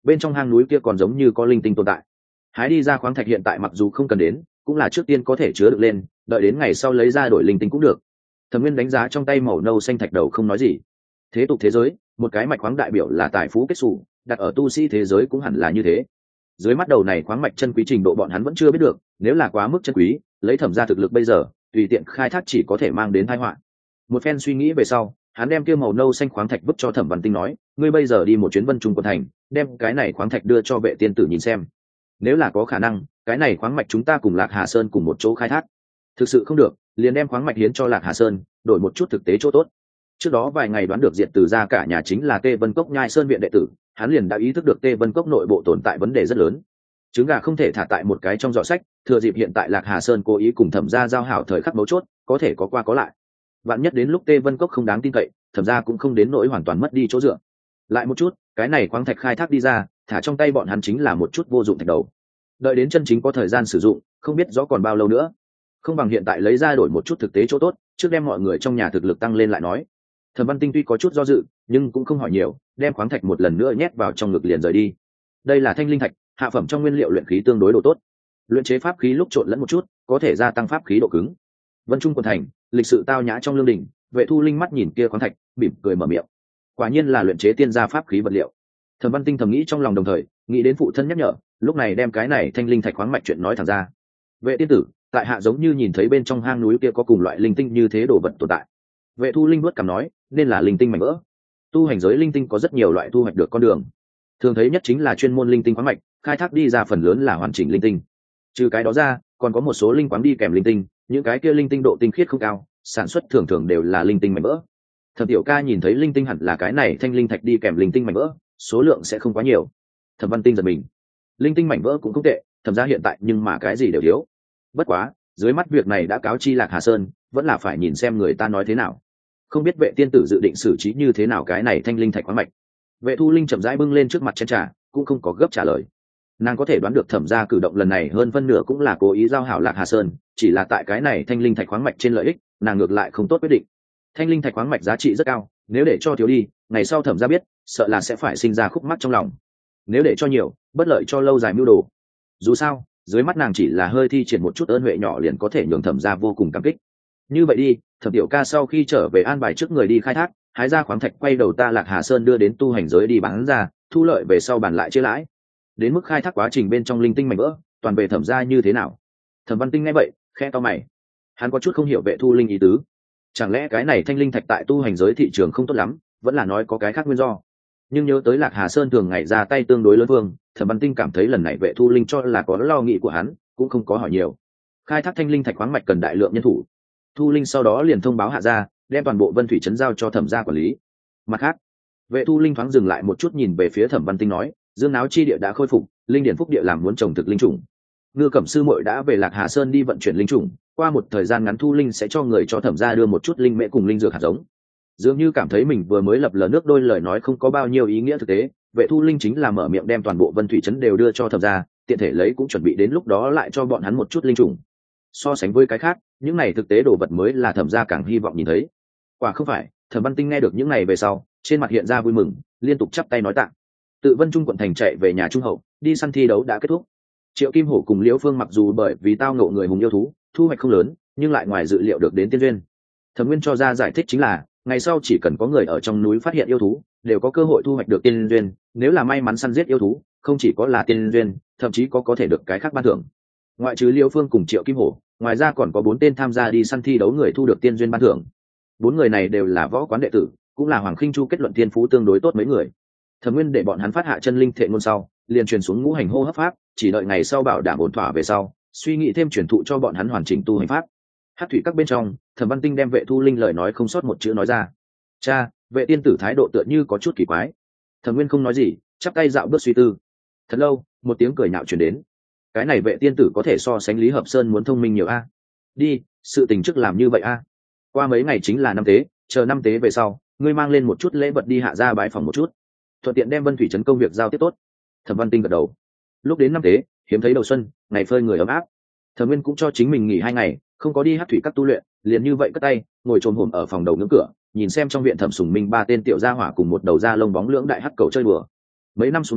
bên trong hang núi kia còn giống như có linh tinh tồn tại. Hái đi ra khoáng thạch hiện tại mặc dù không cần đến, cũng là trước tiên có thể chứa được lên, đợi đến ngày sau lấy ra đổi linh tinh cũng được. Thẩm Nguyên đánh giá trong tay màu nâu xanh thạch đầu không nói gì. Thế tục thế giới, một cái mạch khoáng đại biểu là tài phú kết xù, đặt ở tu sĩ thế giới cũng hẳn là như thế. Dưới mắt đầu này khoáng mạch chân quý trình độ bọn hắn vẫn chưa biết được, nếu là quá mức chân quý, lấy Thẩm gia thực lực bây giờ, tùy tiện khai thác chỉ có thể mang đến tai họa. Một phen suy nghĩ về sau, hắn đem kia màu nâu xanh khoáng thạch vứt cho Thẩm Văn Tinh nói, ngươi bây giờ đi một chuyến Vân Trung quận thành, đem cái này khoáng thạch đưa cho vệ tiên tử nhìn xem. Nếu là có khả năng, cái này khoáng mạch chúng ta cùng Lạc Hà Sơn cùng một chỗ khai thác. Thực sự không được, liền đem khoáng mạch hiến cho Lạc Hà Sơn, đổi một chút thực tế chỗ tốt. Trước đó vài ngày đoán được diệt từ gia cả nhà chính là Tê Vân Cốc Nhai Sơn viện đệ tử, hắn liền đã ý thức được Tê Vân Cốc nội bộ tồn tại vấn đề rất lớn. Trứng gà không thể thả tại một cái trong giỏ sách, thừa dịp hiện tại Lạc Hà Sơn cố ý cùng Thẩm gia giao hảo thời khắc mấu chốt, có thể có qua có lại. Vạn nhất đến lúc Tê Vân Cốc không đáng tin cậy, Thẩm gia cũng không đến nỗi hoàn toàn mất đi chỗ dựa. Lại một chút, cái này khoáng thạch khai thác đi ra, thả trong tay bọn hắn chính là một chút vô dụng thạch đầu. Đợi đến chân chính có thời gian sử dụng, không biết rõ còn bao lâu nữa. Không bằng hiện tại lấy ra đổi một chút thực tế chỗ tốt, trước đem mọi người trong nhà thực lực tăng lên lại nói. Thẩm Văn Tinh tuy có chút do dự, nhưng cũng không hỏi nhiều, đem khoáng thạch một lần nữa nhét vào trong ngực liền rời đi. Đây là thanh linh thạch, hạ phẩm trong nguyên liệu luyện khí tương đối độ tốt. Luyện chế pháp khí lúc trộn lẫn một chút, có thể gia tăng pháp khí độ cứng. Vân Trung quận thành, lịch sự tao nhã trong lương đình, Vệ Thu Linh mắt nhìn kia khoáng thạch, mỉm cười mở miệng. Quả nhiên là luyện chế tiên gia pháp khí vật liệu. Thẩm Văn Tinh thầm nghĩ trong lòng, đồng thời nghĩ đến phụ thân nhắc nhở, lúc này đem cái này thanh linh thạch khoáng mạch chuyện nói thẳng ra. Vệ tiên tử, tại hạ giống như nhìn thấy bên trong hang núi kia có cùng loại linh tinh như thế đồ vật tồn tại. Vệ Thu Linh vuốt cằm nói, nên là linh tinh mảnh vỡ. Tu hành giới linh tinh có rất nhiều loại thu hoạch được con đường, thường thấy nhất chính là chuyên môn linh tinh khoáng mạch, khai thác đi ra phần lớn là hoàn chỉnh linh tinh. Trừ cái đó ra, còn có một số linh quáng đi kèm linh tinh, những cái kia linh tinh độ tinh khiết không cao, sản xuất thường thường đều là linh tinh mảnh vỡ. Thẩm Tiểu Ca nhìn thấy linh tinh hẳn là cái này thanh linh thạch đi kèm linh tinh mảnh vỡ, số lượng sẽ không quá nhiều. Thẩm Văn Tinh giật mình, linh tinh mảnh vỡ cũng không tệ, thẩm ra hiện tại nhưng mà cái gì đều thiếu. Bất quá, dưới mắt việc này đã cáo chi Lạc Hà Sơn, vẫn là phải nhìn xem người ta nói thế nào. Không biết Vệ tiên tử dự định xử trí như thế nào cái này thanh linh thạch khoáng mạch. Vệ Thu Linh chậm rãi bưng lên trước mặt chén trà, cũng không có gấp trả lời. Nàng có thể đoán được thẩm gia cử động lần này hơn phân nửa cũng là cố ý giao hảo Lạc Hà Sơn, chỉ là tại cái này thanh linh thạch khoáng mạch trên lợi ích, nàng ngược lại không tốt quyết định. Thanh linh thạch khoáng mạch giá trị rất cao, nếu để cho thiếu đi, ngày sau thẩm gia biết, sợ là sẽ phải sinh ra khúc mắc trong lòng. Nếu để cho nhiều, bất lợi cho lâu dài mưu đồ. Dù sao, dưới mắt nàng chỉ là hơi thi triển một chút ơn huệ nhỏ liền có thể nhường thẩm gia vô cùng cảm kích. Như vậy đi, Thẩm Tiểu Ca sau khi trở về an bài trước người đi khai thác, hái ra khoáng thạch quay đầu ta Lạc Hà Sơn đưa đến tu hành giới đi bán ra, thu lợi về sau bàn lại chia lãi. Đến mức khai thác quá trình bên trong linh tinh mảnh vỡ, toàn về thẩm gia như thế nào? Thẩm Văn Tinh nghe vậy, khẽ to mày. Hắn có chút không hiểu Vệ Thu Linh ý tứ. Chẳng lẽ cái này thanh linh thạch tại tu hành giới thị trường không tốt lắm, vẫn là nói có cái khác nguyên do? Nhưng nhớ tới Lạc Hà Sơn thường ngày ra tay tương đối lớn vương, Thẩm Văn Tinh cảm thấy lần này Vệ Thu Linh cho là có lo nghĩ của hắn, cũng không có hỏi nhiều. Khai thác thanh linh thạch khoáng mạch cần đại lượng nhân thủ. Thu Linh sau đó liền thông báo hạ gia, đem toàn bộ Vân Thủy trấn giao cho thẩm gia quản lý. Mặt khác, Vệ Thu Linh thoáng dừng lại một chút nhìn về phía Thẩm Văn Tinh nói, dương áo chi địa đã khôi phục, linh điển phúc địa làm muốn trồng thực linh trùng. Ngư Cẩm sư muội đã về Lạc Hà Sơn đi vận chuyển linh trùng, qua một thời gian ngắn Thu Linh sẽ cho người cho thẩm gia đưa một chút linh mễ cùng linh dược hạt giống. Dường như cảm thấy mình vừa mới lập lờ nước đôi lời nói không có bao nhiêu ý nghĩa thực tế, Vệ Thu Linh chính là mở miệng đem toàn bộ Vân Thủy trấn đều đưa cho thẩm gia, tiện thể lấy cũng chuẩn bị đến lúc đó lại cho bọn hắn một chút linh trùng. So sánh với cái khác, những này thực tế đồ vật mới là thẩm gia càng hy vọng nhìn thấy. Quả không phải, Thẩm Văn Tinh nghe được những này về sau, trên mặt hiện ra vui mừng, liên tục chắp tay nói tạ. Tự Vân Trung quận thành chạy về nhà trung hậu, đi săn thi đấu đã kết thúc. Triệu Kim Hổ cùng Liễu Phương mặc dù bởi vì tao ngộ người hùng yêu thú, thu hoạch không lớn, nhưng lại ngoài dự liệu được đến tiên duyên. Thẩm Nguyên cho ra giải thích chính là, ngày sau chỉ cần có người ở trong núi phát hiện yêu thú, đều có cơ hội thu hoạch được tiên duyên, nếu là may mắn săn giết yêu thú, không chỉ có là tiên duyên, thậm chí có có thể được cái khác ban thưởng. Ngoại trừ Liễu Phương cùng Triệu Kim Hổ, ngoài ra còn có bốn tên tham gia đi săn thi đấu người thu được tiên duyên ban thưởng. Bốn người này đều là võ quán đệ tử, cũng là Hoàng Khinh Chu kết luận tiên phú tương đối tốt mấy người. Thẩm Nguyên để bọn hắn phát hạ chân linh thệ ngôn sau, liền truyền xuống ngũ hành hô hấp pháp, chỉ đợi ngày sau bảo đảm ổn thỏa về sau, suy nghĩ thêm truyền thụ cho bọn hắn hoàn chỉnh tu hành pháp. Hắc thủy các bên trong, Thẩm Văn Tinh đem Vệ Thu Linh lời nói không sót một chữ nói ra. Cha, Vệ tiên tử thái độ tựa như có chút kỳ quái. Thẩm Nguyên không nói gì, chắp tay dạo bước suy tư. Thật lâu, một tiếng cười nhạo truyền đến. Cái này Vệ tiên tử có thể so sánh Lý Hợp Sơn muốn thông minh nhiều a. Đi, sự tình trước làm như vậy a. Qua mấy ngày chính là năm tế, chờ năm tế về sau, ngươi mang lên một chút lễ vật đi hạ gia bái phòng một chút, thuận tiện đem Vân Thủy trấn công việc giao tiếp tốt. Thẩm Văn Tinh gật đầu. Lúc đến năm tế, hiếm thấy đầu xuân, ngày phơi người ấm áp. Thẩm Nguyên cũng cho chính mình nghỉ hai ngày, không có đi Hắc thủy các tu luyện, liền như vậy cất tay, ngồi trồm hổm ở phòng đầu ngưỡng cửa, nhìn xem trong viện Thẩm Sùng Minh ba tên tiểu gia hỏa cùng một đầu da lông bóng lưỡng đại hắc cầu chơi đùa. Mấy năm xuống tới,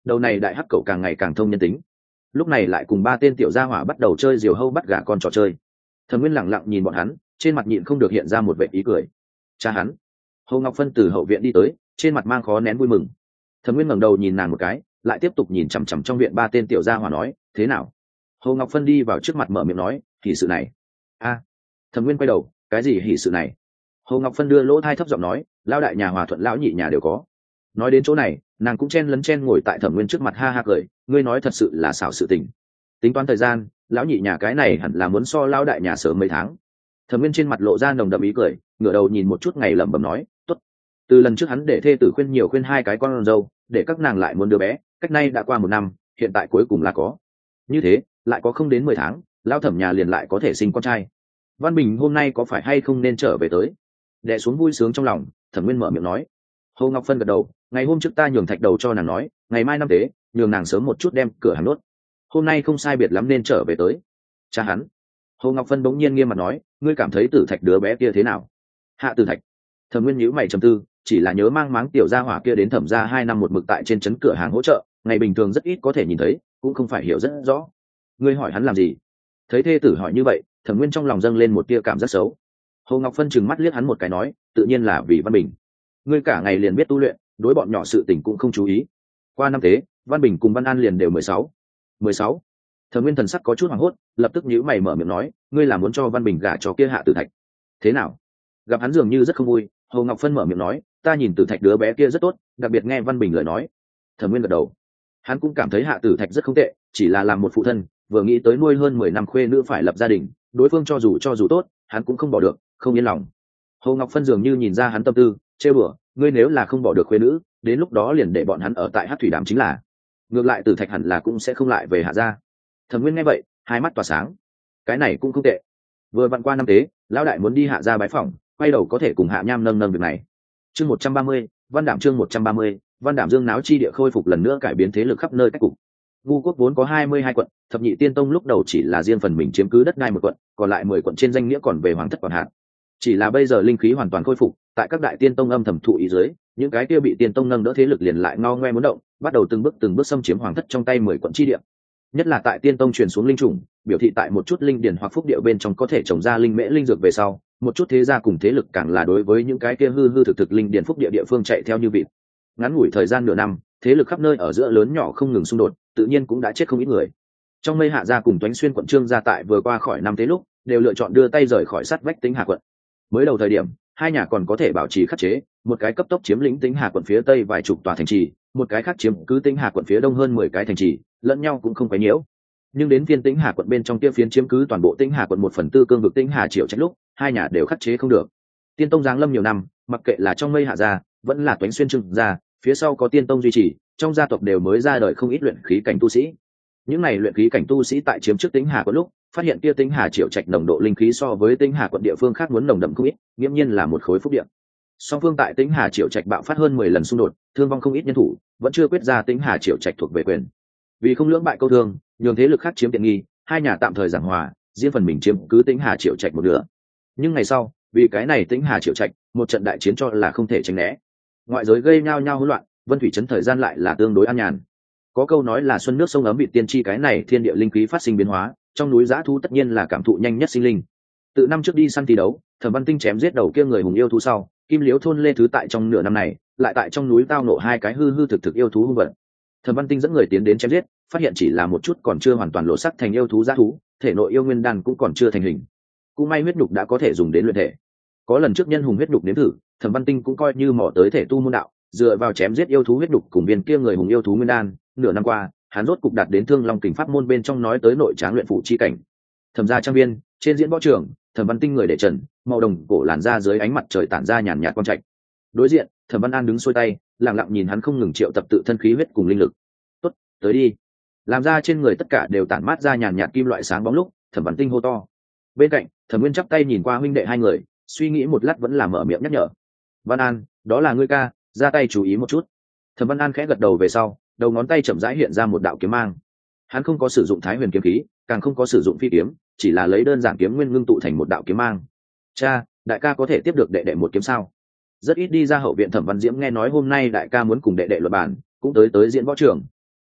đầu này đại hắc cậu càng ngày càng thông nhân tính, lúc này lại cùng ba tên tiểu gia hỏa bắt đầu chơi diều hâu bắt gà con trò chơi. Thẩm Nguyên lẳng lặng nhìn bọn hắn, trên mặt nhịn không được hiện ra một vẻ ý cười. Cha hắn. Hồ Ngọc Phân từ hậu viện đi tới, trên mặt mang khó nén vui mừng. Thẩm Nguyên ngẩng đầu nhìn nàng một cái, lại tiếp tục nhìn chằm chằm trong viện ba tên tiểu gia hỏa nói, thế nào? Hồ Ngọc Phân đi vào trước mặt mở miệng nói, hỉ sự này. A. Thẩm Nguyên quay đầu, cái gì hỉ sự này? Hồ Ngọc Phân đưa lỗ thai thấp giọng nói, lão đại nhà Hòa Thuận lão nhị nhà đều có. Nói đến chỗ này, nàng cũng chen lấn chen ngồi tại Thẩm Nguyên trước mặt ha ha cười, ngươi nói thật sự là xảo sự tình. Tính toán thời gian, lão nhị nhà cái này hẳn là muốn so lão đại nhà sớm mấy tháng. Thẩm Nguyên trên mặt lộ ra nồng đậm ý cười, ngửa đầu nhìn một chút ngày lẩm bẩm nói, tốt. Từ lần trước hắn để thê tử khuyên nhiều khuyên hai cái con dâu, để các nàng lại muốn đứa bé, cách nay đã qua một năm, hiện tại cuối cùng là có. Như thế, lại có không đến mười tháng, lão Thẩm nhà liền lại có thể sinh con trai. Văn Bình hôm nay có phải hay không nên trở về tới? Đè xuống vui sướng trong lòng, Thẩm Nguyên mở miệng nói. Hồ Ngọc Phân gật đầu, ngày hôm trước ta nhường thạch đầu cho nàng nói, ngày mai năm tế, nhường nàng sớm một chút đem cửa hàng nốt. Hôm nay không sai biệt lắm nên trở về tới. Cha hắn. Hồ Ngọc Phân bỗng nhiên nghiêm mặt nói, ngươi cảm thấy Tử Thạch đứa bé kia thế nào? Hạ Tử Thạch. Thẩm Nguyên nhíu mày trầm tư, chỉ là nhớ mang máng tiểu gia hỏa kia đến Thẩm gia hai năm một mực tại trên trấn cửa hàng hỗ trợ, ngày bình thường rất ít có thể nhìn thấy, cũng không phải hiểu rất rõ. Ngươi hỏi hắn làm gì? Thấy thê tử hỏi như vậy, Thẩm Nguyên trong lòng dâng lên một tia cảm giác xấu. Hồ Ngọc Phân trừng mắt liếc hắn một cái nói, tự nhiên là vì Văn Bình. Ngươi cả ngày liền biết tu luyện, đối bọn nhỏ sự tình cũng không chú ý. Qua năm tế, Văn Bình cùng Văn An liền đều mười sáu. mười sáu. Thẩm Nguyên thần sắc có chút hoảng hốt, lập tức nhíu mày mở miệng nói, ngươi là muốn cho Văn Bình gả cho kia Hạ Tử Thạch? Thế nào? Gặp hắn dường như rất không vui, Hồ Ngọc Phân mở miệng nói, ta nhìn Tử Thạch đứa bé kia rất tốt, đặc biệt nghe Văn Bình lời nói. Thẩm Nguyên gật đầu. Hắn cũng cảm thấy Hạ Tử Thạch rất không tệ, chỉ là làm một phụ thân, vừa nghĩ tới nuôi hơn mười năm khuê nữ phải lập gia đình, đối phương cho dù cho dù tốt, hắn cũng không bỏ được, không yên lòng. Hồ Ngọc Phân dường như nhìn ra hắn tâm tư, trêu đùa, ngươi nếu là không bỏ được khuê nữ, đến lúc đó liền để bọn hắn ở tại Hắc Thủy Đàm chính là. Ngược lại Tử Thạch hẳn là cũng sẽ không lại về Hạ gia. Thẩm Nguyên nghe vậy, hai mắt tỏa sáng. Cái này cũng không tệ. Vừa vặn qua năm tế, lão đại muốn đi Hạ gia bái phỏng, quay đầu có thể cùng Hạ Nham nâng nâng việc này. Chương một trăm ba mươi, Văn Đảm chương một trăm ba mươi, Văn Đảm Dương náo chi địa khôi phục lần nữa cải biến thế lực khắp nơi cách cục. Vu quốc vốn có hai mươi hai quận, Thập Nhị Tiên Tông lúc đầu chỉ là riêng phần mình chiếm cứ đất đai một quận, còn lại mười quận trên danh nghĩa còn về hoàng thất quản hạt. Chỉ là bây giờ linh khí hoàn toàn khôi phục, tại các đại tiên tông âm thầm thụ ý dưới, những cái kia bị tiên tông nâng đỡ thế lực liền lại ngao ngoe muốn động, bắt đầu từng bước từng bước xâm chiếm hoàng thất trong tay mười quận chi địa. Nhất là tại tiên tông truyền xuống linh trùng, biểu thị tại một chút linh điển hoặc phúc địa bên trong có thể trồng ra linh mễ linh dược về sau, một chút thế gia cùng thế lực càng là đối với những cái kia hư hư thực thực linh điển phúc địa địa phương chạy theo như vịt. Ngắn ngủi thời gian nửa năm, thế lực khắp nơi ở giữa lớn nhỏ không ngừng xung đột, tự nhiên cũng đã chết không ít người. Trong Mây Hạ gia cùng Toánh Xuyên quận Trương gia tại vừa qua khỏi năm tế lúc, đều lựa chọn đưa tay rời khỏi sát vách Tĩnh Hà quận. Mới đầu thời điểm, hai nhà còn có thể bảo trì khắc chế, một cái cấp tốc chiếm lĩnh Tĩnh Hà quận phía tây vài chục tòa thành trì, một cái khác chiếm cứ Tĩnh Hà quận phía đông hơn mười cái thành trì, lẫn nhau cũng không quấy nhiễu. Nhưng đến phiên Tĩnh Hà quận bên trong kia phiến chiếm cứ toàn bộ Tĩnh Hà quận một phần tư cương vực Tĩnh Hà Triệu Trạch lúc, hai nhà đều khắc chế không được. Tiên tông giáng lâm nhiều năm, mặc kệ là trong Mây Hạ gia, vẫn là Toánh Xuyên Trương gia, phía sau có tiên tông duy trì, trong gia tộc đều mới ra đời không ít luyện khí cảnh tu sĩ. Những này luyện khí cảnh tu sĩ tại chiếm trước Tĩnh Hà quận lúc, phát hiện kia Tĩnh Hà Triệu Trạch nồng độ linh khí so với Tĩnh Hà quận địa phương khác muốn nồng đậm không ít, nghiễm nhiên là một khối phúc địa. Song phương tại Tĩnh Hà Triệu Trạch bạo phát hơn mười lần xung đột, thương vong không ít nhân thủ, vẫn chưa quyết ra Tĩnh Hà Triệu Trạch thuộc về quyền. Vì không lưỡng bại câu thương, nhường thế lực khác chiếm tiện nghi, hai nhà tạm thời giảng hòa, riêng phần mình chiếm cứ Tĩnh Hà Triệu Trạch một nửa. Nhưng ngày sau, vì cái này Tĩnh Hà Triệu Trạch, một trận đại chiến cho là không thể tránh né. Ngoại giới gây nhao nhao hỗn loạn, Vân Thủy trấn thời gian lại là tương đối an nhàn. Có câu nói là xuân nước sông ấm bị tiên tri, cái này thiên địa linh khí phát sinh biến hóa, trong núi dã thú tất nhiên là cảm thụ nhanh nhất sinh linh. Từ năm trước đi săn thi đấu, Thẩm Văn Tinh chém giết đầu kia người hùng yêu thú sau, Kim Liễu thôn Lê Thứ tại trong nửa năm này, lại tại trong núi tao nộ hai cái hư hư thực thực yêu thú hung vật. Thẩm Văn Tinh dẫn người tiến đến chém giết, phát hiện chỉ là một chút còn chưa hoàn toàn lộ sắc thành yêu thú dã thú, thể nội yêu nguyên đan cũng còn chưa thành hình. Cũng may huyết nhục đã có thể dùng đến luyện thể. Có lần trước nhân hùng huyết nhục nếm thử, Thẩm Văn Tinh cũng coi như mò tới thể tu môn đạo, dựa vào chém giết yêu thú huyết nhục cùng viên kia người hùng yêu thú nguyên đan, nửa năm qua, hắn rốt cục đạt đến Thương Long Kình pháp môn bên trong nói tới nội tráng luyện phụ chi cảnh. Thẩm gia trang viên, trên diễn võ trường, Thẩm Văn Tinh người để trần, màu đồng cổ làn da dưới ánh mặt trời tản ra nhàn nhạt quang trạch. Đối diện, Thẩm Văn An đứng xuôi tay, lặng lặng nhìn hắn không ngừng triệu tập tự thân khí huyết cùng linh lực. "Tốt, tới đi." Làm ra trên người tất cả đều tản mát ra nhàn nhạt kim loại sáng bóng lúc, Thẩm Văn Tinh hô to. Bên cạnh, Thẩm Nguyên chắp tay nhìn qua huynh đệ hai người, suy nghĩ một lát vẫn là mở miệng nhắc nhở. "Văn An, đó là ngươi ca, ra tay chú ý một chút." Thẩm Văn An khẽ gật đầu về sau, đầu ngón tay chậm rãi hiện ra một đạo kiếm mang. Hắn không có sử dụng Thái Huyền kiếm khí, càng không có sử dụng phi kiếm, chỉ là lấy đơn giản kiếm nguyên ngưng tụ thành một đạo kiếm mang. "Cha, đại ca có thể tiếp được đệ đệ một kiếm sao?" Rất ít đi ra hậu viện Thẩm Văn Diễm nghe nói hôm nay đại ca muốn cùng đệ đệ luận bàn, cũng tới tới diễn võ trường.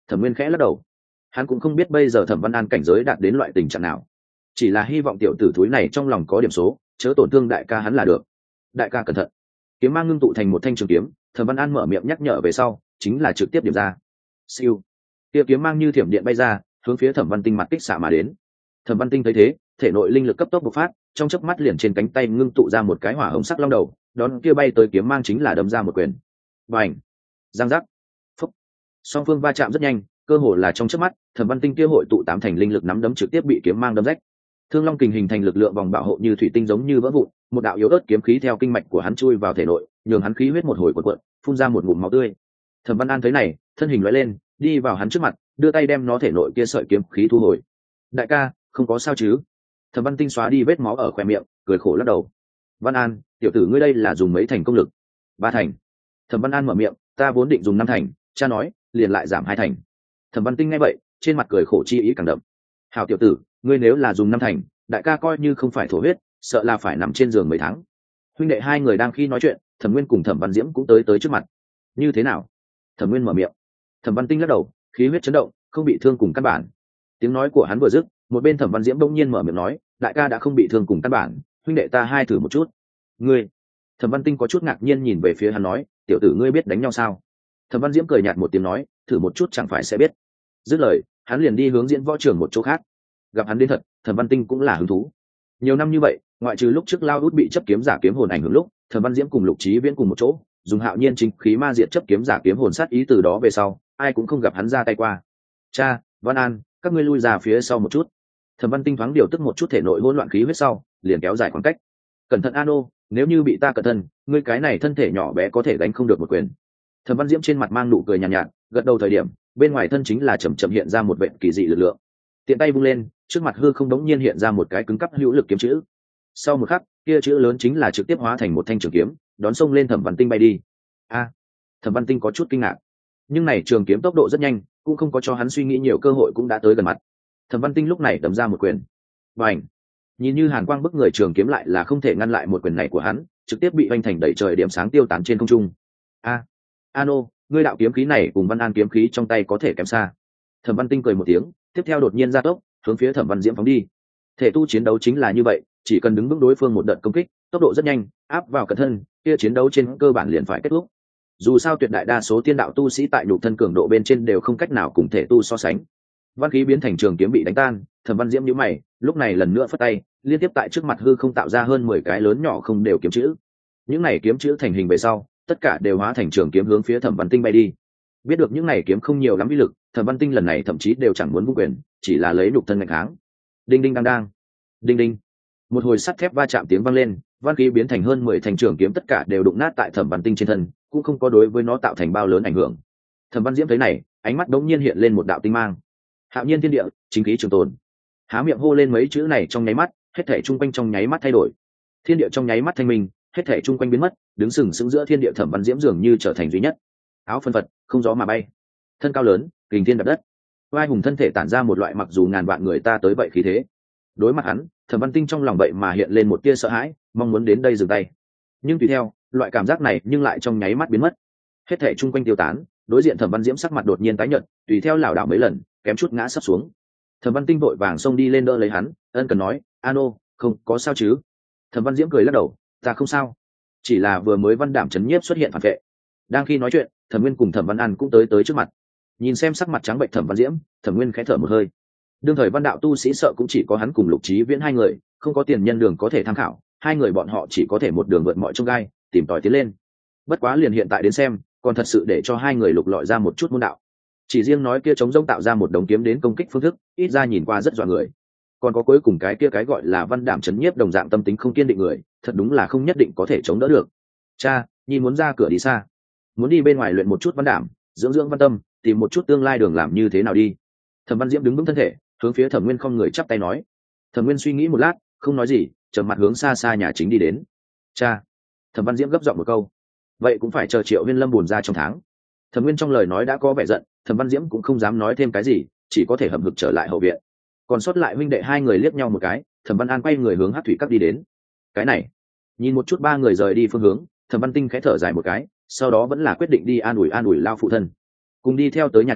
Thẩm Nguyên khẽ lắc đầu, hắn cũng không biết bây giờ Thẩm Văn An cảnh giới đạt đến loại tình trạng nào, chỉ là hy vọng tiểu tử thúi này trong lòng có điểm số, chớ tổn thương đại ca hắn là được. Đại ca cẩn thận. Kiếm mang ngưng tụ thành một thanh trường kiếm, Thẩm Văn An mở miệng nhắc nhở về sau, chính là trực tiếp điểm ra. Siêu. Kia kiếm mang như thiểm điện bay ra, hướng phía Thẩm Văn Tinh mặt kích xạ mà đến. Thẩm Văn Tinh thấy thế, thể nội linh lực cấp tốc bộc phát, trong chớp mắt liền trên cánh tay ngưng tụ ra một cái hỏa hồng sắc long đầu, đón kia bay tới kiếm mang chính là đấm ra một quyền. Bành! Giang giác! Phúc! Song phương va chạm rất nhanh, cơ hồ là trong chớp mắt, Thẩm Văn Tinh kia hội tụ tám thành linh lực nắm đấm trực tiếp bị kiếm mang đâm rách. Thương Long kình hình thành lực lượng vòng bảo hộ như thủy tinh giống như vỡ vụn, một đạo yếu ớt kiếm khí theo kinh mạch của hắn chui vào thể nội, nhường hắn khí huyết một hồi cuộn cuộn, phun ra một ngụm máu tươi. Thẩm Văn An thấy này, thân hình lóe lên, đi vào hắn trước mặt, đưa tay đem nó thể nội kia sợi kiếm khí thu hồi. Đại ca, không có sao chứ? Thẩm Văn Tinh xóa đi vết máu ở khóe miệng, cười khổ lắc đầu. Văn An, tiểu tử ngươi đây là dùng mấy thành công lực? Ba thành. Thẩm Văn An mở miệng, ta vốn định dùng năm thành, cha nói, liền lại giảm hai thành. Thẩm Văn Tinh nghe vậy, trên mặt cười khổ chi ý càng đậm. Hảo tiểu tử, ngươi nếu là dùng năm thành, đại ca coi như không phải thổ huyết, sợ là phải nằm trên giường mấy tháng. Huynh đệ hai người đang khi nói chuyện, Thẩm Nguyên cùng Thẩm Văn Diễm cũng tới tới trước mặt. Như thế nào? Thẩm Nguyên mở miệng. Thẩm Văn Tinh lắc đầu, khí huyết chấn động, không bị thương cùng căn bản. Tiếng nói của hắn vừa dứt, một bên Thẩm Văn Diễm bỗng nhiên mở miệng nói, đại ca đã không bị thương cùng căn bản, huynh đệ ta hai thử một chút. Ngươi? Thẩm Văn Tinh có chút ngạc nhiên nhìn về phía hắn nói, tiểu tử ngươi biết đánh nhau sao? Thẩm Văn Diễm cười nhạt một tiếng nói, thử một chút chẳng phải sẽ biết. Dứt lời, hắn liền đi hướng diễn võ trường một chỗ khác. Gặp hắn đến thật, Thẩm Văn Tinh cũng là hứng thú. Nhiều năm như vậy, ngoại trừ lúc trước lao út bị chấp kiếm giả kiếm hồn ảnh hưởng lúc, Thẩm Văn Diễm cùng Lục Chí Viễn cùng một chỗ, dùng hạo nhiên chính khí ma diệt chấp kiếm giả kiếm hồn sát ý, từ đó về sau, ai cũng không gặp hắn ra tay qua. Cha, Văn An, các ngươi lui ra phía sau một chút. Thẩm Văn Tinh thoáng điều tức một chút thể nội hỗn loạn khí huyết sau, liền kéo dài khoảng cách. Cẩn thận Ano, nếu như bị ta cẩn thận, ngươi cái này thân thể nhỏ bé có thể đánh không được một quyền. Thẩm Văn Diễm trên mặt mang nụ cười nhàn nhạt, nhạt, gật đầu thời điểm, bên ngoài thân chính là chậm chậm hiện ra một vệt kỳ dị lực lượng. Tiện tay vung lên, trước mặt hư không đống nhiên hiện ra một cái cứng cắp hữu lực kiếm chữ. Sau một khắc, kia chữ lớn chính là trực tiếp hóa thành một thanh trường kiếm, đón sông lên Thẩm Văn Tinh bay đi. A, Thẩm Văn Tinh có chút kinh ngạc, nhưng này trường kiếm tốc độ rất nhanh, cũng không có cho hắn suy nghĩ nhiều cơ hội cũng đã tới gần mặt. Thẩm Văn Tinh lúc này đấm ra một quyền. Bành! Nhìn như hàn quang bức người, trường kiếm lại là không thể ngăn lại một quyền này của hắn, trực tiếp bị vành thành đẩy trời điểm sáng tiêu tán trên không trung. A, Ano, ngươi đạo kiếm khí này cùng Văn An kiếm khí trong tay có thể kém xa. Thẩm Văn Tinh cười một tiếng, tiếp theo đột nhiên ra tốc, hướng phía Thẩm Văn Diễm phóng đi. Thể tu chiến đấu chính là như vậy, chỉ cần đứng vững đối phương một đợt công kích, tốc độ rất nhanh, áp vào cận thân, kia chiến đấu trên cơ bản liền phải kết thúc. Dù sao tuyệt đại đa số tiên đạo tu sĩ tại nhục thân cường độ bên trên đều không cách nào cùng thể tu so sánh. Văn khí biến thành trường kiếm bị đánh tan, Thẩm Văn Diễm nhíu mày, lúc này lần nữa phất tay, liên tiếp tại trước mặt hư không tạo ra hơn mười cái lớn nhỏ không đều kiếm chữ. Những này kiếm chữ thành hình về sau, tất cả đều hóa thành trường kiếm hướng phía Thẩm Văn Tinh bay đi. Biết được những này kiếm không nhiều lắm uy lực, Thẩm Văn Tinh lần này thậm chí đều chẳng muốn vung quyền, chỉ là lấy nhục thân nghênh kháng. Đinh đinh đang đang, đinh đinh. Một hồi sắt thép va chạm tiếng vang lên, văn khí biến thành hơn mười thành trường kiếm tất cả đều đụng nát tại Thẩm Văn Tinh trên thân, cũng không có đối với nó tạo thành bao lớn ảnh hưởng. Thẩm Văn Diễm thấy này, ánh mắt đống nhiên hiện lên một đạo tinh mang. Hạo nhiên thiên địa, chính khí trường tồn. Há miệng hô lên mấy chữ này trong nháy mắt, hết thảy chung quanh trong nháy mắt thay đổi. Thiên địa trong nháy mắt thanh minh, hết thảy chung quanh biến mất, đứng sừng sững giữa thiên địa Thẩm Văn Diễm dường như trở thành duy nhất. Áo phân phật, không gió mà bay. Thân cao lớn, kình thiên đập đất. Vai hùng thân thể tản ra một loại mặc dù ngàn vạn người ta tới vậy khí thế. Đối mặt hắn, Thẩm Văn Tinh trong lòng vậy mà hiện lên một tia sợ hãi, mong muốn đến đây dừng tay. Nhưng tùy theo, loại cảm giác này nhưng lại trong nháy mắt biến mất. Hết thảy chung quanh tiêu tán, đối diện Thẩm Văn Diễm sắc mặt đột nhiên tái nhợt, tùy theo lảo đảo mấy lần, kém chút ngã sấp xuống. Thẩm Văn Tinh vội vàng xông đi lên đỡ lấy hắn, ân cần nói, Ano, không có sao chứ? Thẩm Văn Diễm cười lắc đầu, ta không sao, chỉ là vừa mới Văn Đảm chấn nhiếp xuất hiện phản vệ. Đang khi nói chuyện, Thẩm Nguyên cùng Thẩm Văn An cũng tới tới trước mặt. Nhìn xem sắc mặt trắng bệnh Thẩm Văn Diễm, Thẩm Nguyên khẽ thở một hơi. Đương thời Văn đạo tu sĩ sợ cũng chỉ có hắn cùng Lục Chí Viễn hai người, không có tiền nhân đường có thể tham khảo, hai người bọn họ chỉ có thể một đường vượt mọi chông gai, tìm tòi tiến lên. Bất quá liền hiện tại đến xem, còn thật sự để cho hai người lục lọi ra một chút môn đạo. Chỉ riêng nói kia chống rông tạo ra một đống kiếm đến công kích phương thức, ít ra nhìn qua rất dọa người. Còn có cuối cùng cái kia cái gọi là Văn Đảm chấn nhiếp đồng dạng tâm tính không kiên định người, thật đúng là không nhất định có thể chống đỡ được. Cha, nhi muốn ra cửa đi xa, muốn đi bên ngoài luyện một chút văn đảm, dưỡng dưỡng văn tâm, tìm một chút tương lai đường làm như thế nào đi. Thẩm Văn Diễm đứng vững thân thể, hướng phía Thẩm Nguyên không người chắp tay nói. Thẩm Nguyên suy nghĩ một lát, không nói gì, trầm mặt hướng xa xa nhà chính đi đến. Cha. Thẩm Văn Diễm gấp giọng một câu. Vậy cũng phải chờ Triệu Viên Lâm buồn ra trong tháng. Thẩm Nguyên trong lời nói đã có vẻ giận, Thẩm Văn Diễm cũng không dám nói thêm cái gì, chỉ có thể hậm hực trở lại hậu viện. Còn sót lại huynh đệ hai người liếc nhau một cái, Thẩm Văn An quay người hướng Hắc Thủy Các đi đến. Cái này, nhìn một chút ba người rời đi phương hướng, Thẩm Văn Tinh khẽ thở dài một cái, sau đó vẫn là quyết định đi an ủi an ủi lao phụ thân. Cùng đi theo tới nhà chính,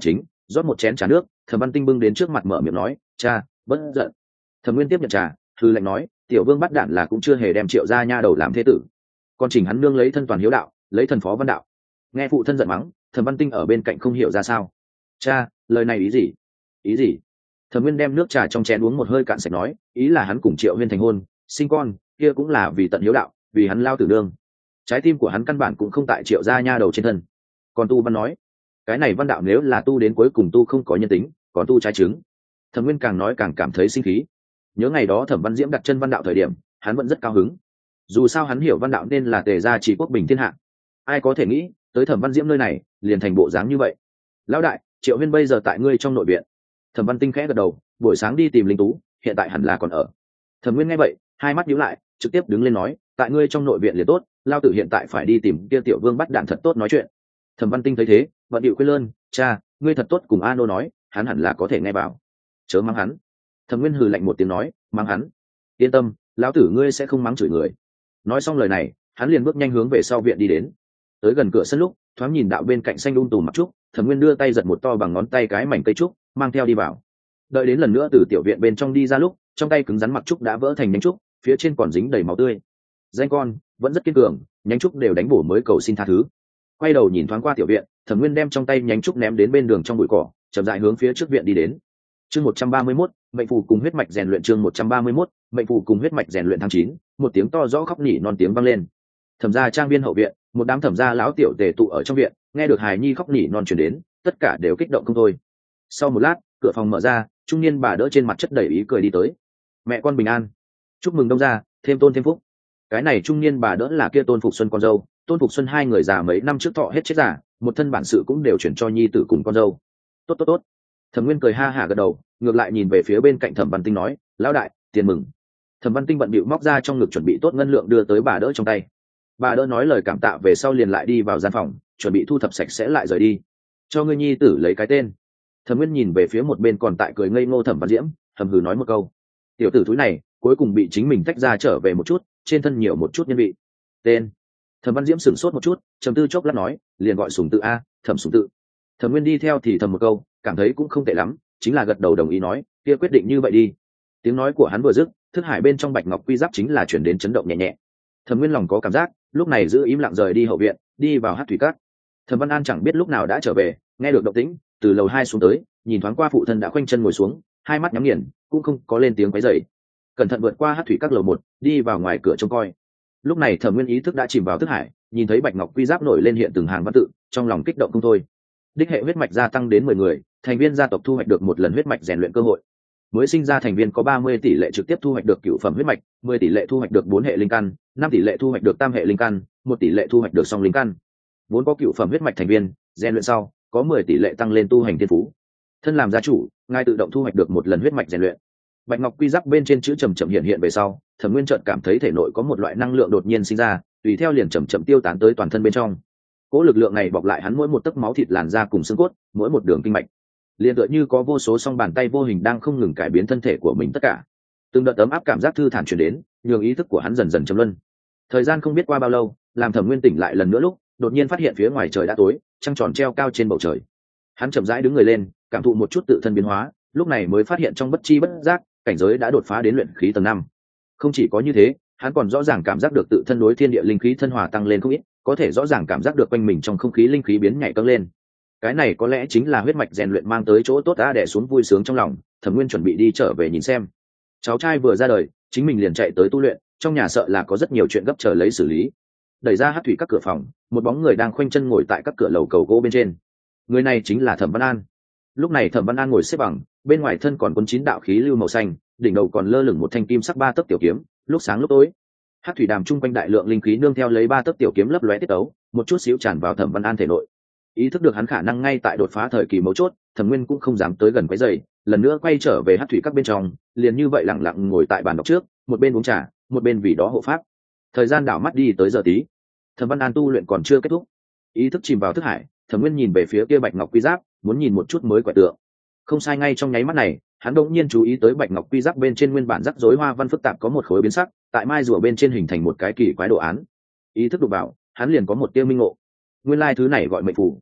rót một chén trà nước. Thẩm Văn Tinh bưng đến trước mặt mở miệng nói, cha, bất giận. Thẩm Nguyên tiếp nhận trà, thư lệnh nói, tiểu vương bắt đạn là cũng chưa hề đem Triệu gia nha đầu làm thế tử, còn chỉnh hắn nương lấy thân toàn hiếu đạo, lấy thần phó văn đạo. Nghe phụ thân giận mắng, Thẩm Văn Tinh ở bên cạnh không hiểu ra sao. Cha, lời này ý gì? Ý gì? Thẩm Nguyên đem nước trà trong chén uống một hơi cạn sạch nói, ý là hắn cùng Triệu Huyên thành hôn, sinh con, kia cũng là vì tận hiếu đạo, vì hắn lao tử đương. Trái tim của hắn căn bản cũng không tại Triệu gia nha đầu trên thân. Còn tu văn nói, cái này văn đạo nếu là tu đến cuối cùng tu không có nhân tính, còn tu trái chứng. Thẩm Nguyên càng nói càng cảm thấy sinh khí. Nhớ ngày đó Thẩm Văn Diễm đặt chân văn đạo thời điểm, hắn vẫn rất cao hứng. Dù sao hắn hiểu văn đạo nên là tề gia trị quốc bình thiên hạ. Ai có thể nghĩ, tới Thẩm Văn Diễm nơi này, liền thành bộ dáng như vậy. Lão đại, Triệu Huyên bây giờ tại ngươi trong nội viện. Thẩm Văn Tinh khẽ gật đầu, buổi sáng đi tìm Linh Tú, hiện tại hẳn là còn ở. Thẩm Nguyên nghe vậy, hai mắt nhíu lại, trực tiếp đứng lên nói, tại ngươi trong nội viện liền tốt, lao tử hiện tại phải đi tìm kia tiểu vương bắt đạn thật tốt nói chuyện. Thẩm Văn Tinh thấy thế, vận điệu khuyên lơn, cha, ngươi thật tốt cùng A Nô nói, hắn hẳn là có thể nghe vào. Chớ mắng hắn. Thẩm Nguyên hừ lạnh một tiếng nói, mắng hắn? Yên tâm, lão tử ngươi sẽ không mắng chửi người. Nói xong lời này, hắn liền bước nhanh hướng về sau viện đi đến. Tới gần cửa sân lúc, thoáng nhìn đạo bên cạnh xanh um tùm mặc trúc, Thẩm Nguyên đưa tay giật một to bằng ngón tay cái mảnh cây trúc, mang theo đi vào. Đợi đến lần nữa từ tiểu viện bên trong đi ra lúc, trong tay cứng rắn mặc trúc đã vỡ thành nhánh trúc, phía trên còn dính đầy máu tươi. Danh con vẫn rất kiên cường, nhánh trúc đều đánh bổ mới cầu xin tha thứ. Quay đầu nhìn thoáng qua tiểu viện, Thẩm Nguyên đem trong tay nhánh trúc ném đến bên đường trong bụi cỏ, chậm rãi hướng phía trước viện đi đến. Chương một trăm ba mươi mốt, mệnh phù cùng huyết mạch rèn luyện. Chương một trăm ba mươi mốt, mệnh phù cùng huyết mạch rèn luyện tháng chín, một tiếng to rõ khóc nỉ non tiếng vang lên. Thẩm gia trang viên hậu viện, một đám thẩm gia lão tiểu tề tụ ở trong viện, nghe được hài nhi khóc nỉ non truyền đến, tất cả đều kích động không thôi. Sau một lát, cửa phòng mở ra, trung niên bà đỡ trên mặt chất đầy ý cười đi tới. Mẹ con bình an, chúc mừng đông gia, thêm tôn thêm phúc. Cái này trung niên bà đỡ là kia Tôn Phục Xuân con dâu. Tôn Phục Xuân hai người già mấy năm trước thọ hết chết giả, một thân bản sự cũng đều chuyển cho nhi tử cùng con dâu. Tốt tốt tốt. Thẩm Nguyên cười ha hả gật đầu, ngược lại nhìn về phía bên cạnh Thẩm Văn Tinh nói, lão đại, tiền mừng. Thẩm Văn Tinh bận bịu móc ra trong ngực chuẩn bị tốt ngân lượng đưa tới bà đỡ trong tay. Bà đỡ nói lời cảm tạ về sau liền lại đi vào gian phòng, chuẩn bị thu thập sạch sẽ lại rời đi. Cho ngươi nhi tử lấy cái tên. Thẩm Nguyên nhìn về phía một bên còn tại cười ngây ngô Thẩm Văn Diễm, hầm hừ nói một câu. Tiểu tử thúi này, cuối cùng bị chính mình tách ra trở về một chút, trên thân nhiều một chút nhân vị. Tên. Thẩm Văn Diễm sửng sốt một chút, trầm tư chốc lát nói, liền gọi Sùng Tự a, Thẩm Sùng Tự. Thẩm Nguyên đi theo thì thầm một câu, cảm thấy cũng không tệ lắm, chính là gật đầu đồng ý nói, kia quyết định như vậy đi. Tiếng nói của hắn vừa dứt, thức hải bên trong bạch ngọc quy giáp chính là chuyển đến chấn động nhẹ nhẹ. Thẩm Nguyên lòng có cảm giác, lúc này giữ im lặng rời đi hậu viện, đi vào hát thủy cát. Thẩm Văn An chẳng biết lúc nào đã trở về, nghe được động tĩnh, từ lầu hai xuống tới, nhìn thoáng qua phụ thân đã khoanh chân ngồi xuống, hai mắt nhắm nghiền, cũng không có lên tiếng quấy rầy. Cẩn thận vượt qua hát thủy các lầu một, đi vào ngoài cửa trông coi. Lúc này Thẩm Nguyên ý thức đã chìm vào thức hải, nhìn thấy bạch ngọc quy giáp nổi lên hiện từng hàng văn tự, trong lòng kích động không thôi. Đích hệ huyết mạch gia tăng đến mười người, thành viên gia tộc thu hoạch được một lần huyết mạch rèn luyện cơ hội. Mới sinh ra thành viên có ba mươi tỷ lệ trực tiếp thu hoạch được cựu phẩm huyết mạch, mười tỷ lệ thu hoạch được bốn hệ linh căn, năm tỷ lệ thu hoạch được tam hệ linh căn, một tỷ lệ thu hoạch được song linh căn. Vốn có cựu phẩm huyết mạch thành viên, rèn luyện sau, có mười tỷ lệ tăng lên tu hành thiên phú. Thân làm gia chủ, ngài tự động thu hoạch được một lần huyết mạch rèn luyện. Bạch ngọc quy giáp bên trên chữ chậm chậm hiện hiện về sau, Thẩm Nguyên chợt cảm thấy thể nội có một loại năng lượng đột nhiên sinh ra, tùy theo liền chậm chậm tiêu tán tới toàn thân bên trong. Cỗ lực lượng này bọc lại hắn mỗi một tấc máu thịt làn da cùng xương cốt, mỗi một đường kinh mạch. Liền tựa như có vô số song bàn tay vô hình đang không ngừng cải biến thân thể của mình tất cả. Từng đợt ấm áp cảm giác thư thản truyền đến, nhường ý thức của hắn dần dần trầm luân. Thời gian không biết qua bao lâu, làm Thẩm Nguyên tỉnh lại lần nữa lúc, đột nhiên phát hiện phía ngoài trời đã tối, trăng tròn treo cao trên bầu trời. Hắn chậm rãi đứng người lên, cảm thụ một chút tự thân biến hóa, lúc này mới phát hiện trong bất chi bất giác, cảnh giới đã đột phá đến luyện khí tầng năm. Không chỉ có như thế, hắn còn rõ ràng cảm giác được tự thân đối thiên địa linh khí thân hòa tăng lên không ít, có thể rõ ràng cảm giác được quanh mình trong không khí linh khí biến nhảy cất lên. Cái này có lẽ chính là huyết mạch rèn luyện mang tới chỗ tốt đã đè xuống vui sướng trong lòng. Thẩm Nguyên chuẩn bị đi trở về nhìn xem. Cháu trai vừa ra đời, chính mình liền chạy tới tu luyện, trong nhà sợ là có rất nhiều chuyện gấp chờ lấy xử lý. Đẩy ra hát thủy các cửa phòng, một bóng người đang khoanh chân ngồi tại các cửa lầu cầu gỗ bên trên. Người này chính là Thẩm Văn An. Lúc này Thẩm Văn An ngồi xếp bằng, bên ngoài thân còn cuốn chín đạo khí lưu màu xanh, đỉnh đầu còn lơ lửng một thanh kim sắc ba tấc tiểu kiếm, lúc sáng lúc tối. Hát thủy đàm trung quanh đại lượng linh khí nương theo lấy ba tấc tiểu kiếm lấp lóe tiết tấu, một chút xíu tràn vào Thẩm Văn An thể nội. Ý thức được hắn khả năng ngay tại đột phá thời kỳ mấu chốt, Thẩm Nguyên cũng không dám tới gần quấy rầy, lần nữa quay trở về hát thủy các bên trong, liền như vậy lặng lặng ngồi tại bàn đọc trước, một bên uống trà, một bên vì đó hộ pháp. Thời gian đảo mắt đi tới giờ tí, Thẩm Văn An tu luyện còn chưa kết thúc, ý thức chìm vào thức hải, Thẩm Nguyên nhìn về phía kia bạch ngọc quy giáp, muốn nhìn một chút mới quẻ tượng. Không sai, ngay trong nháy mắt này, hắn đột nhiên chú ý tới bạch ngọc quy giáp bên trên nguyên bản rắc rối hoa văn phức tạp có một khối biến sắc, tại mai rùa bên trên hình thành một cái kỳ quái đồ án. Ý thức đụng vào, hắn liền có một tia minh ngộ. Nguyên lai thứ này gọi mệnh phù.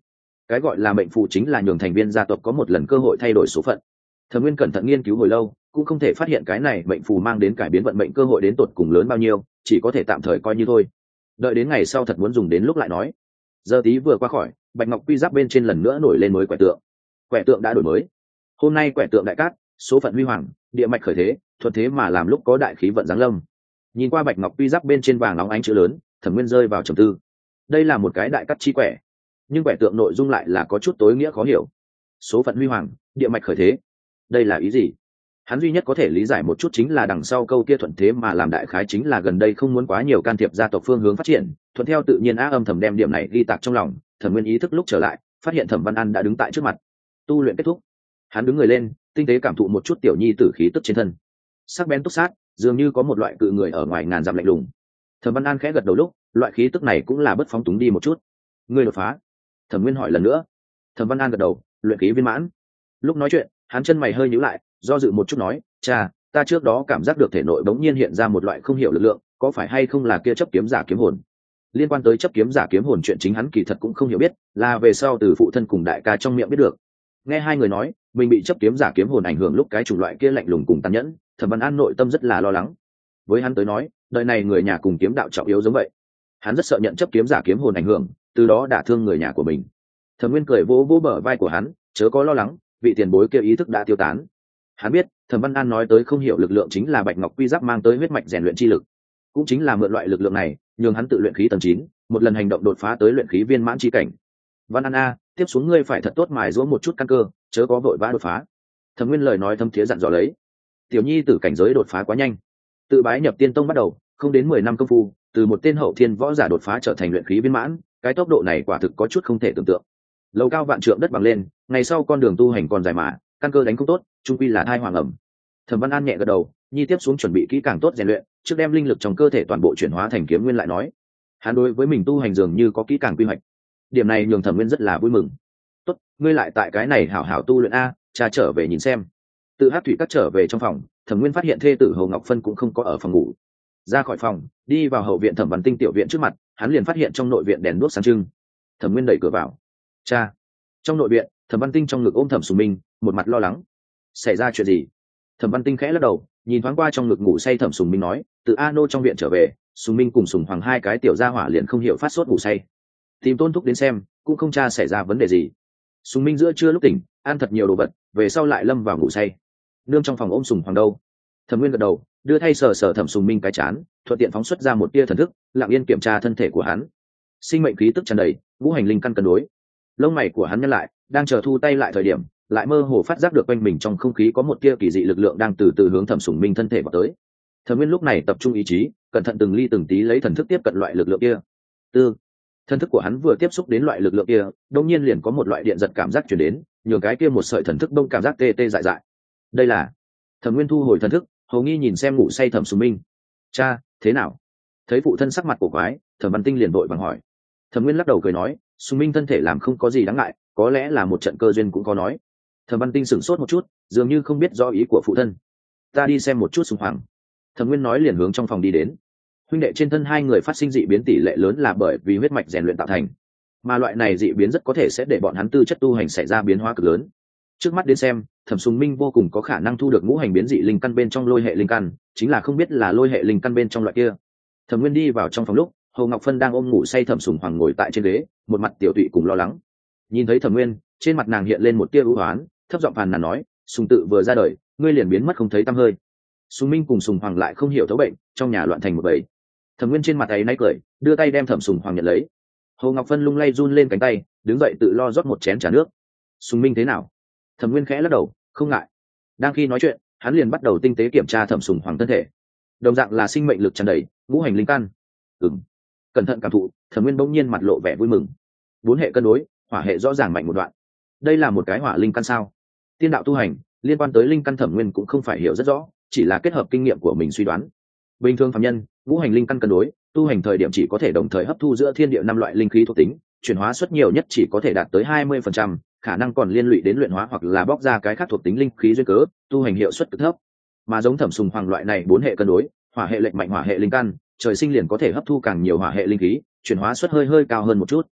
cái gọi là mệnh phù chính là nhường thành viên gia tộc có một lần cơ hội thay đổi số phận. Thẩm Nguyên cẩn thận nghiên cứu hồi lâu cũng không thể phát hiện cái này mệnh phù mang đến cải biến vận mệnh cơ hội đến tột cùng lớn bao nhiêu, chỉ có thể tạm thời coi như thôi, đợi đến ngày sau thật muốn dùng đến lúc lại nói. Giờ tí vừa qua khỏi, bạch ngọc quy giáp bên trên lần nữa nổi lên mới quẻ tượng. Quẻ tượng đã đổi mới. Hôm nay quẻ tượng đại cát, số phận huy hoàng, địa mạch khởi thế, thuận thế mà làm lúc có đại khí vận giáng lâm. Nhìn qua bạch ngọc quy giáp bên trên vàng óng ánh chữ lớn, Thẩm Nguyên rơi vào trầm tư. Đây là một cái đại cát chi quẻ, nhưng quẻ tượng nội dung lại là có chút tối nghĩa khó hiểu. Số phận huy hoàng, địa mạch khởi thế, đây là ý gì? Hắn duy nhất có thể lý giải một chút chính là đằng sau câu kia thuận thế mà làm đại khái chính là gần đây không muốn quá nhiều can thiệp gia tộc phương hướng phát triển, thuận theo tự nhiên á âm thầm đem điểm này ghi tạc trong lòng. Thẩm Nguyên ý thức lúc trở lại, phát hiện Thẩm Văn An đã đứng tại trước mặt. Tu luyện kết thúc, hắn đứng người lên, tinh tế cảm thụ một chút tiểu nhi tử khí tức trên thân, sắc bén túc sát, dường như có một loại cự người ở ngoài ngàn dặm lạnh lùng. Thẩm Văn An khẽ gật đầu lúc, loại khí tức này cũng là bất phóng túng đi một chút. Ngươi đột phá? Thẩm Nguyên hỏi lần nữa. Thẩm Văn An gật đầu, luyện khí viên mãn. Lúc nói chuyện, hắn chân mày hơi nhíu lại, do dự một chút nói, cha, ta trước đó cảm giác được thể nội bỗng nhiên hiện ra một loại không hiểu lực lượng, có phải hay không là kia chấp kiếm giả kiếm hồn? Liên quan tới chấp kiếm giả kiếm hồn chuyện chính hắn kỳ thật cũng không hiểu biết, là về sau từ phụ thân cùng đại ca trong miệng biết được. Nghe hai người nói mình bị chấp kiếm giả kiếm hồn ảnh hưởng lúc cái chủng loại kia lạnh lùng cùng tàn nhẫn, Thẩm Văn An nội tâm rất là lo lắng. Với hắn tới nói, đời này người nhà cùng kiếm đạo trọng yếu giống vậy, hắn rất sợ nhận chấp kiếm giả kiếm hồn ảnh hưởng, từ đó đả thương người nhà của mình. Thẩm Nguyên cười vỗ vỗ bờ vai của hắn, chớ có lo lắng, vị tiền bối kia ý thức đã tiêu tán. Hắn biết Thẩm Văn An nói tới không hiểu lực lượng chính là bạch ngọc quy giáp mang tới huyết mạch rèn luyện chi lực, cũng chính là mượn loại lực lượng này nhường hắn tự luyện khí tầng chín, một lần hành động đột phá tới luyện khí viên mãn chi cảnh. Văn An a, tiếp xuống ngươi phải thật tốt mài giũa một chút căn cơ, chớ có vội vã đột phá. Thẩm Nguyên lời nói thâm thiế dặn dò lấy. Tiểu nhi tử cảnh giới đột phá quá nhanh, tự bái nhập tiên tông bắt đầu, không đến mười năm công phu, từ một tên hậu thiên võ giả đột phá trở thành luyện khí viên mãn, cái tốc độ này quả thực có chút không thể tưởng tượng. Lầu cao vạn trượng đất bằng lên, ngày sau con đường tu hành còn dài mà, căn cơ đánh không tốt, trung quy là thai hoàng ẩm. Thẩm Văn An nhẹ gật đầu, nhi tiếp xuống chuẩn bị kỹ càng tốt rèn luyện, trước đem linh lực trong cơ thể toàn bộ chuyển hóa thành kiếm nguyên lại nói. Hắn đối với mình tu hành dường như có kỹ càng quy hoạch, điểm này nhường Thẩm Nguyên rất là vui mừng. Tốt, ngươi lại tại cái này hảo hảo tu luyện a, cha trở về nhìn xem. Tự hát thủy cắt trở về trong phòng, Thẩm Nguyên phát hiện thê tử Hồ Ngọc Phân cũng không có ở phòng ngủ. Ra khỏi phòng, đi vào hậu viện Thẩm Văn Tinh tiểu viện trước mặt, hắn liền phát hiện trong nội viện đèn đuốc sáng trưng. Thẩm Nguyên đẩy cửa vào. Cha. Trong nội viện, Thẩm Văn Tinh trong ngực ôm Thẩm Sùng Minh, một mặt lo lắng. Xảy ra chuyện gì? Thẩm Văn Tinh khẽ lắc đầu, nhìn thoáng qua trong ngực ngủ say Thẩm Sùng Minh nói, từ A Nô trong viện trở về, Sùng Minh cùng Sùng Hoàng hai cái tiểu gia hỏa liền không hiểu phát sốt ngủ say. Tìm Tôn Thúc đến xem, cũng không tra xảy ra vấn đề gì. Sùng Minh giữa trưa lúc tỉnh, ăn thật nhiều đồ vật, về sau lại lâm vào ngủ say. Nương trong phòng ôm Sùng Hoàng đâu? Thẩm Nguyên gật đầu, đưa thay sờ sờ Thẩm Sùng Minh cái chán, thuận tiện phóng xuất ra một tia thần thức, lặng yên kiểm tra thân thể của hắn. Sinh mệnh khí tức tràn đầy, ngũ hành linh căn cân đối. Lông mày của hắn nhăn lại, đang chờ thu tay lại thời điểm, lại mơ hồ phát giác được quanh mình trong không khí có một tia kỳ dị lực lượng đang từ từ hướng Thẩm Sùng Minh thân thể vào tới. Thẩm Nguyên lúc này tập trung ý chí, cẩn thận từng ly từng tí lấy thần thức tiếp cận loại lực lượng kia. Tư, thần thức của hắn vừa tiếp xúc đến loại lực lượng kia, đột nhiên liền có một loại điện giật cảm giác truyền đến, nhường cái kia một sợi thần thức đông cảm giác tê tê dại dại. Đây là? Thẩm Nguyên thu hồi thần thức, hầu nghi nhìn xem ngủ say Thẩm Sùng Minh. Cha, thế nào? Thấy phụ thân sắc mặt cổ quái, Thẩm Văn Tinh liền vội vàng hỏi. Thẩm Nguyên lắc đầu cười nói, Sùng Minh thân thể làm không có gì đáng ngại, có lẽ là một trận cơ duyên cũng có nói. Thẩm Văn Tinh sửng sốt một chút, dường như không biết rõ ý của phụ thân. Ta đi xem một chút Sùng Hoàng. Thẩm Nguyên nói liền hướng trong phòng đi đến. Huynh đệ trên thân hai người phát sinh dị biến tỷ lệ lớn là bởi vì huyết mạch rèn luyện tạo thành, mà loại này dị biến rất có thể sẽ để bọn hắn tư chất tu hành xảy ra biến hóa cực lớn. Trước mắt đến xem, Thẩm Sùng Minh vô cùng có khả năng thu được ngũ hành biến dị linh căn bên trong lôi hệ linh căn, chính là không biết là lôi hệ linh căn bên trong loại kia. Thẩm Nguyên đi vào trong phòng lúc, Hồ Ngọc Phân đang ôm ngủ say Thẩm Sùng Hoàng ngồi tại trên ghế, một mặt tiểu tụy cùng lo lắng. Nhìn thấy Thẩm Nguyên, trên mặt nàng hiện lên một tia ưu hoán, thấp giọng phàn nàn nói, Sùng tự vừa ra đời, ngươi liền biến mất không thấy tăm hơi. Sùng Minh cùng Sùng Hoàng lại không hiểu thấu bệnh, trong nhà loạn thành một bầy. Thẩm Nguyên trên mặt ấy nay cười, đưa tay đem Thẩm Sùng Hoàng nhận lấy. Hồ Ngọc Phân lung lay run lên cánh tay, đứng dậy tự lo rót một chén trà nước. Sùng Minh thế nào? Thẩm Nguyên khẽ lắc đầu, không ngại. Đang khi nói chuyện, hắn liền bắt đầu tinh tế kiểm tra Thẩm Sùng Hoàng thân thể. Đồng dạng là sinh mệnh lực tràn đầy, ngũ hành linh căn. Ừm. Cẩn thận cảm thụ, Thẩm Nguyên bỗng nhiên mặt lộ vẻ vui mừng. Bốn hệ cân đối, hỏa hệ rõ ràng mạnh một đoạn. Đây là một cái hỏa linh căn sao? Tiên đạo tu hành, liên quan tới linh căn Thẩm Nguyên cũng không phải hiểu rất rõ, chỉ là kết hợp kinh nghiệm của mình suy đoán. Bình thường phàm nhân, ngũ hành linh căn cân đối, tu hành thời điểm chỉ có thể đồng thời hấp thu giữa thiên địa năm loại linh khí thuộc tính, chuyển hóa suất nhiều nhất chỉ có thể đạt tới hai mươi phần trăm, khả năng còn liên lụy đến luyện hóa hoặc là bóc ra cái khác thuộc tính linh khí duyên cớ, tu hành hiệu suất cực thấp. Mà giống Thẩm Sùng Hoàng loại này bốn hệ cân đối, hỏa hệ lệnh mạnh hỏa hệ linh căn, trời sinh liền có thể hấp thu càng nhiều hỏa hệ linh khí, chuyển hóa suất hơi hơi cao hơn một chút.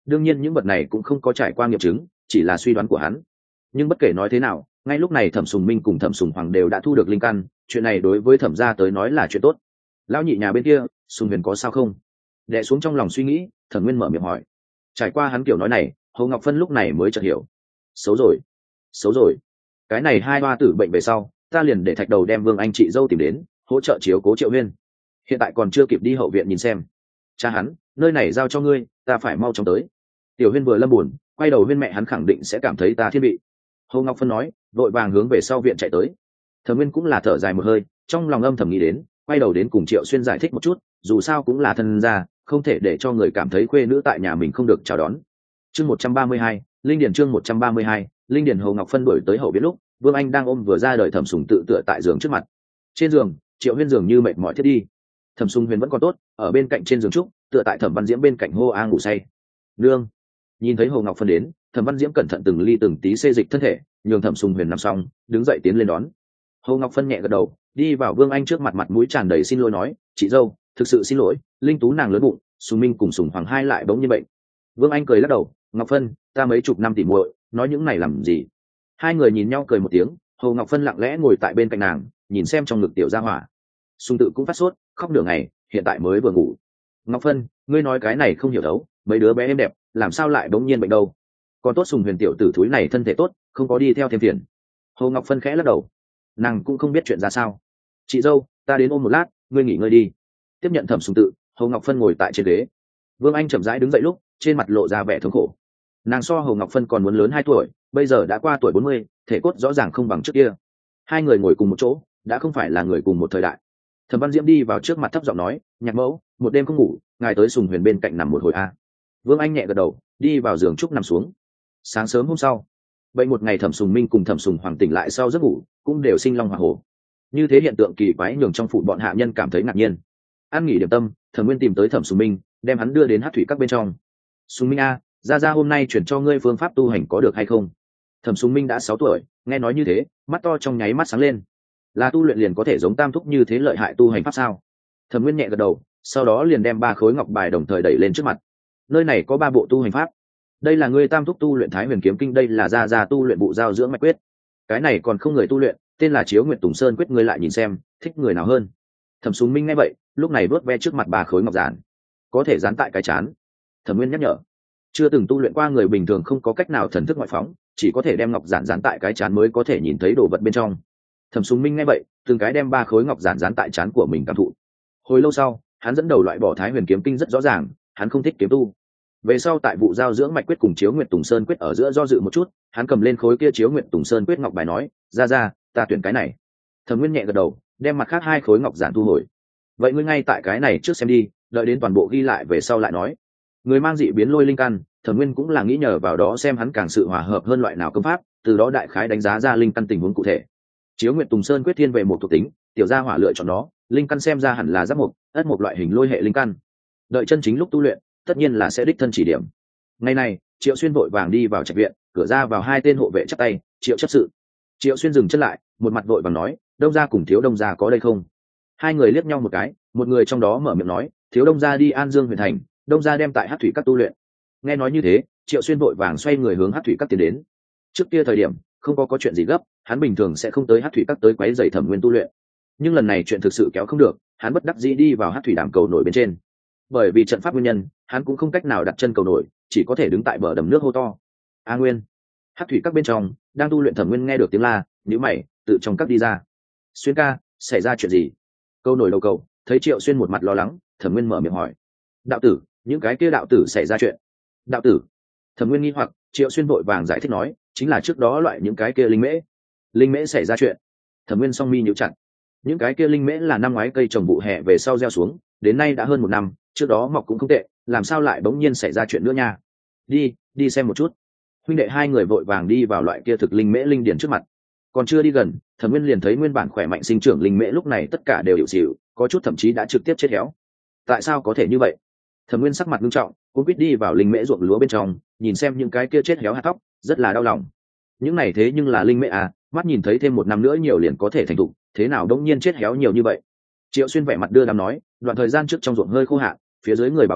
đương nhiên những vật này cũng không có trải qua nghiệm chứng, chỉ là suy đoán của hắn. Nhưng bất kể nói thế nào, ngay lúc này Thẩm Sùng Minh cùng Thẩm Sùng Hoàng đều đã thu được linh căn, chuyện này đối với Thẩm gia tới nói là chuyện tốt. Lão nhị nhà bên kia, Sùng Huyền có sao không? Đè xuống trong lòng suy nghĩ, Thẩm Nguyên mở miệng hỏi. Trải qua hắn kiểu nói này, Hồ Ngọc Phân lúc này mới chợt hiểu. Xấu rồi, xấu rồi. Cái này hai hoa tử bệnh về sau, ta liền để thạch đầu đem Vương anh chị dâu tìm đến, hỗ trợ chiếu cố Triệu Huyên. Hiện tại còn chưa kịp đi hậu viện nhìn xem. Cha hắn, nơi này giao cho ngươi, ta phải mau chóng tới. Tiểu Huyên vừa lâm buồn, quay đầu Huyên mẹ hắn khẳng định sẽ cảm thấy ta thiên vị. Hồ Ngọc Phân nói, vội vàng hướng về sau viện chạy tới. Thẩm Nguyên cũng là thở dài một hơi, trong lòng âm thầm nghĩ đến, quay đầu đến cùng Triệu Xuyên giải thích một chút, dù sao cũng là thân gia, không thể để cho người cảm thấy khuê nữ tại nhà mình không được chào đón. Chương một trăm ba mươi hai, Linh Điền chương một trăm ba mươi hai, Linh Điền. Hồ Ngọc Phân đuổi tới hậu viện lúc, Vương Anh đang ôm vừa ra đời Thẩm Sùng tự tựa tại giường trước mặt. Trên giường, Triệu Huyên dường như mệt mỏi thiết đi. Thẩm Sùng Huyền vẫn còn tốt, ở bên cạnh trên giường trúc, tựa tại Thẩm Văn Diễm bên cạnh hô a ngủ say. Nương. Nhìn thấy Hồ Ngọc Phân đến, Thẩm Văn Diễm cẩn thận từng ly từng tí xê dịch thân thể, nhường Thẩm Sùng Huyền nằm xong, đứng dậy tiến lên đón. Hồ Ngọc Phân nhẹ gật đầu, đi vào Vương Anh trước mặt, mặt mũi tràn đầy xin lỗi nói, chị dâu, thực sự xin lỗi, Linh Tú nàng lớn bụng, Sùng Minh cùng Sùng Hoàng hai lại bỗng nhiên bệnh. Vương Anh cười lắc đầu, Ngọc Phân, ta mấy chục năm tỉ muội, nói những này làm gì? Hai người nhìn nhau cười một tiếng. Hồ Ngọc Phân lặng lẽ ngồi tại bên cạnh nàng, nhìn xem trong ngực tiểu gia hỏa. Sùng Tự cũng phát sốt, khóc nửa ngày, hiện tại mới vừa ngủ. Ngọc Phân, ngươi nói cái này không hiểu đấu, mấy đứa bé em đẹp, làm sao lại bỗng nhiên bệnh đâu? Còn tốt Sùng Huyền tiểu tử thúi này thân thể tốt, không có đi theo thêm phiền. Hồ Ngọc Phân khẽ lắc đầu, nàng cũng không biết chuyện ra sao. Chị dâu, ta đến ôm một lát, ngươi nghỉ ngơi đi. Tiếp nhận Thẩm Sùng Tự, Hồ Ngọc Phân ngồi tại trên ghế. Vương Anh chậm rãi đứng dậy lúc, trên mặt lộ ra vẻ thống khổ. Nàng so Hồ Ngọc Phân còn muốn lớn hai tuổi, bây giờ đã qua tuổi bốn mươi, thể cốt rõ ràng không bằng trước kia. Hai người ngồi cùng một chỗ, đã không phải là người cùng một thời đại. Thẩm Văn Diễm đi vào trước mặt thấp giọng nói, nhạc mẫu, một đêm không ngủ, ngài tới Sùng Huyền bên cạnh nằm một hồi a. Vương Anh nhẹ gật đầu, đi vào giường trúc nằm xuống. Sáng sớm hôm sau, vậy một ngày Thẩm Sùng Minh cùng Thẩm Sùng Hoàng tỉnh lại sau giấc ngủ, cũng đều sinh long hỏa hổ. Như thế hiện tượng kỳ quái nhường trong phủ bọn hạ nhân cảm thấy ngạc nhiên. Ăn nghỉ điểm tâm, Thẩm Nguyên tìm tới Thẩm Sùng Minh, đem hắn đưa đến Hắc Thủy các bên trong. Sùng Minh a, gia gia hôm nay chuyển cho ngươi phương pháp tu hành có được hay không? Thẩm Sùng Minh đã sáu tuổi, nghe nói như thế, mắt to trong nháy mắt sáng lên. Là tu luyện liền có thể giống tam thúc như thế lợi hại tu hành pháp sao? Thẩm Nguyên nhẹ gật đầu, sau đó liền đem ba khối ngọc bài đồng thời đẩy lên trước mặt. Nơi này có ba bộ tu hành pháp. Đây là ngươi tam thúc tu luyện Thái Huyền Kiếm Kinh, đây là gia gia tu luyện Bụ Giao Dưỡng Mạch Quyết. Cái này còn không người tu luyện, tên là Chiếu Nguyệt Tùng Sơn Quyết, ngươi lại nhìn xem, thích người nào hơn? Thẩm Sùng Minh nghe vậy, lúc này vuốt ve trước mặt ba khối ngọc giản. Có thể dán tại cái chán. Thẩm Nguyên nhắc nhở. Chưa từng tu luyện qua người bình thường không có cách nào thần thức ngoại phóng, chỉ có thể đem ngọc giản dán tại cái chán mới có thể nhìn thấy đồ vật bên trong. Thẩm Sùng Minh nghe vậy, từng cái đem ba khối ngọc giản dán tại chán của mình cảm thụ. Hồi lâu sau, hắn dẫn đầu loại bỏ Thái Huyền Kiếm Kinh rất rõ ràng, hắn không thích kiếm tu. Về sau tại Vụ Giao Dưỡng Mạch Quyết cùng Chiếu Nguyệt Tùng Sơn Quyết ở giữa do dự một chút, hắn cầm lên khối kia Chiếu Nguyệt Tùng Sơn Quyết ngọc bài nói, ra ra, ta tuyển cái này. Thẩm Nguyên nhẹ gật đầu, đem mặt khác hai khối ngọc giản thu hồi. Vậy ngươi ngay tại cái này trước xem đi, đợi đến toàn bộ ghi lại về sau lại nói. Người mang dị biến lôi linh căn, Thẩm Nguyên cũng là nghĩ nhờ vào đó xem hắn càng sự hòa hợp hơn loại nào công pháp, từ đó đại khái đánh giá ra linh căn tình huống cụ thể. Chiếu Nguyệt Tùng Sơn Quyết thiên về một thuộc tính, tiểu gia hỏa lựa chọn nó, linh căn xem ra hẳn là giáp mục, ất một loại hình lôi hệ linh căn. Đợi chân chính lúc tu luyện, tất nhiên là sẽ đích thân chỉ điểm. Ngày này, Triệu Xuyên vội vàng đi vào trạch viện, cửa ra vào hai tên hộ vệ chắp tay, Triệu chấp sự. Triệu Xuyên dừng chân lại, một mặt vội vàng nói, Đông gia cùng Thiếu Đông gia có đây không? Hai người liếc nhau một cái, một người trong đó mở miệng nói, Thiếu Đông gia đi An Dương huyện thành, Đông gia đem tại Hắc Thủy các tu luyện. Nghe nói như thế, Triệu Xuyên vội vàng xoay người hướng Hắc Thủy các tiến đến. Trước kia thời điểm không có có chuyện gì gấp, hắn bình thường sẽ không tới Hắc Thủy các tới quấy rầy Thẩm Nguyên tu luyện. Nhưng lần này chuyện thực sự kéo không được, hắn bất đắc dĩ đi vào Hắc Thủy đàm cầu nổi bên trên. Bởi vì trận pháp nguyên nhân, hắn cũng không cách nào đặt chân cầu nổi, chỉ có thể đứng tại bờ đầm nước hô to. A Nguyên. Hắc Thủy các bên trong đang tu luyện Thẩm Nguyên nghe được tiếng la, nhíu mày, tự trong các đi ra. Xuyên ca, xảy ra chuyện gì? Câu nổi đầu cầu, thấy Triệu Xuyên một mặt lo lắng, Thẩm Nguyên mở miệng hỏi. Đạo tử, những cái kia đạo tử xảy ra chuyện. Đạo tử? Thẩm Nguyên nghi hoặc, Triệu Xuyên vội vàng giải thích nói, chính là trước đó loại những cái kia linh mễ. Linh mễ xảy ra chuyện. Thẩm Nguyên song mi nhíu chặt. Những cái kia linh mễ là năm ngoái cây trồng vụ hè về sau gieo xuống, đến nay đã hơn một năm, trước đó mọc cũng không tệ, làm sao lại bỗng nhiên xảy ra chuyện nữa nha? Đi, đi xem một chút. Huynh đệ hai người vội vàng đi vào loại kia thực linh mễ linh điển trước mặt. Còn chưa đi gần, Thẩm Nguyên liền thấy nguyên bản khỏe mạnh sinh trưởng linh mễ lúc này tất cả đều hiệu xỉu, có chút thậm chí đã trực tiếp chết héo. Tại sao có thể như vậy? Thẩm Nguyên sắc mặt nghiêm trọng, cũng biết đi vào linh mễ ruộng lúa bên trong, nhìn xem những cái kia chết héo hạt thóc, rất là đau lòng. Những này thế nhưng là linh mễ à, mắt nhìn thấy thêm một năm nữa nhiều liền có thể thành thục, thế nào đống nhiên chết héo nhiều như vậy? Triệu Xuyên vẻ mặt đưa đám nói, đoạn thời gian trước trong ruộng hơi khô hạn, phía dưới người báo cáo,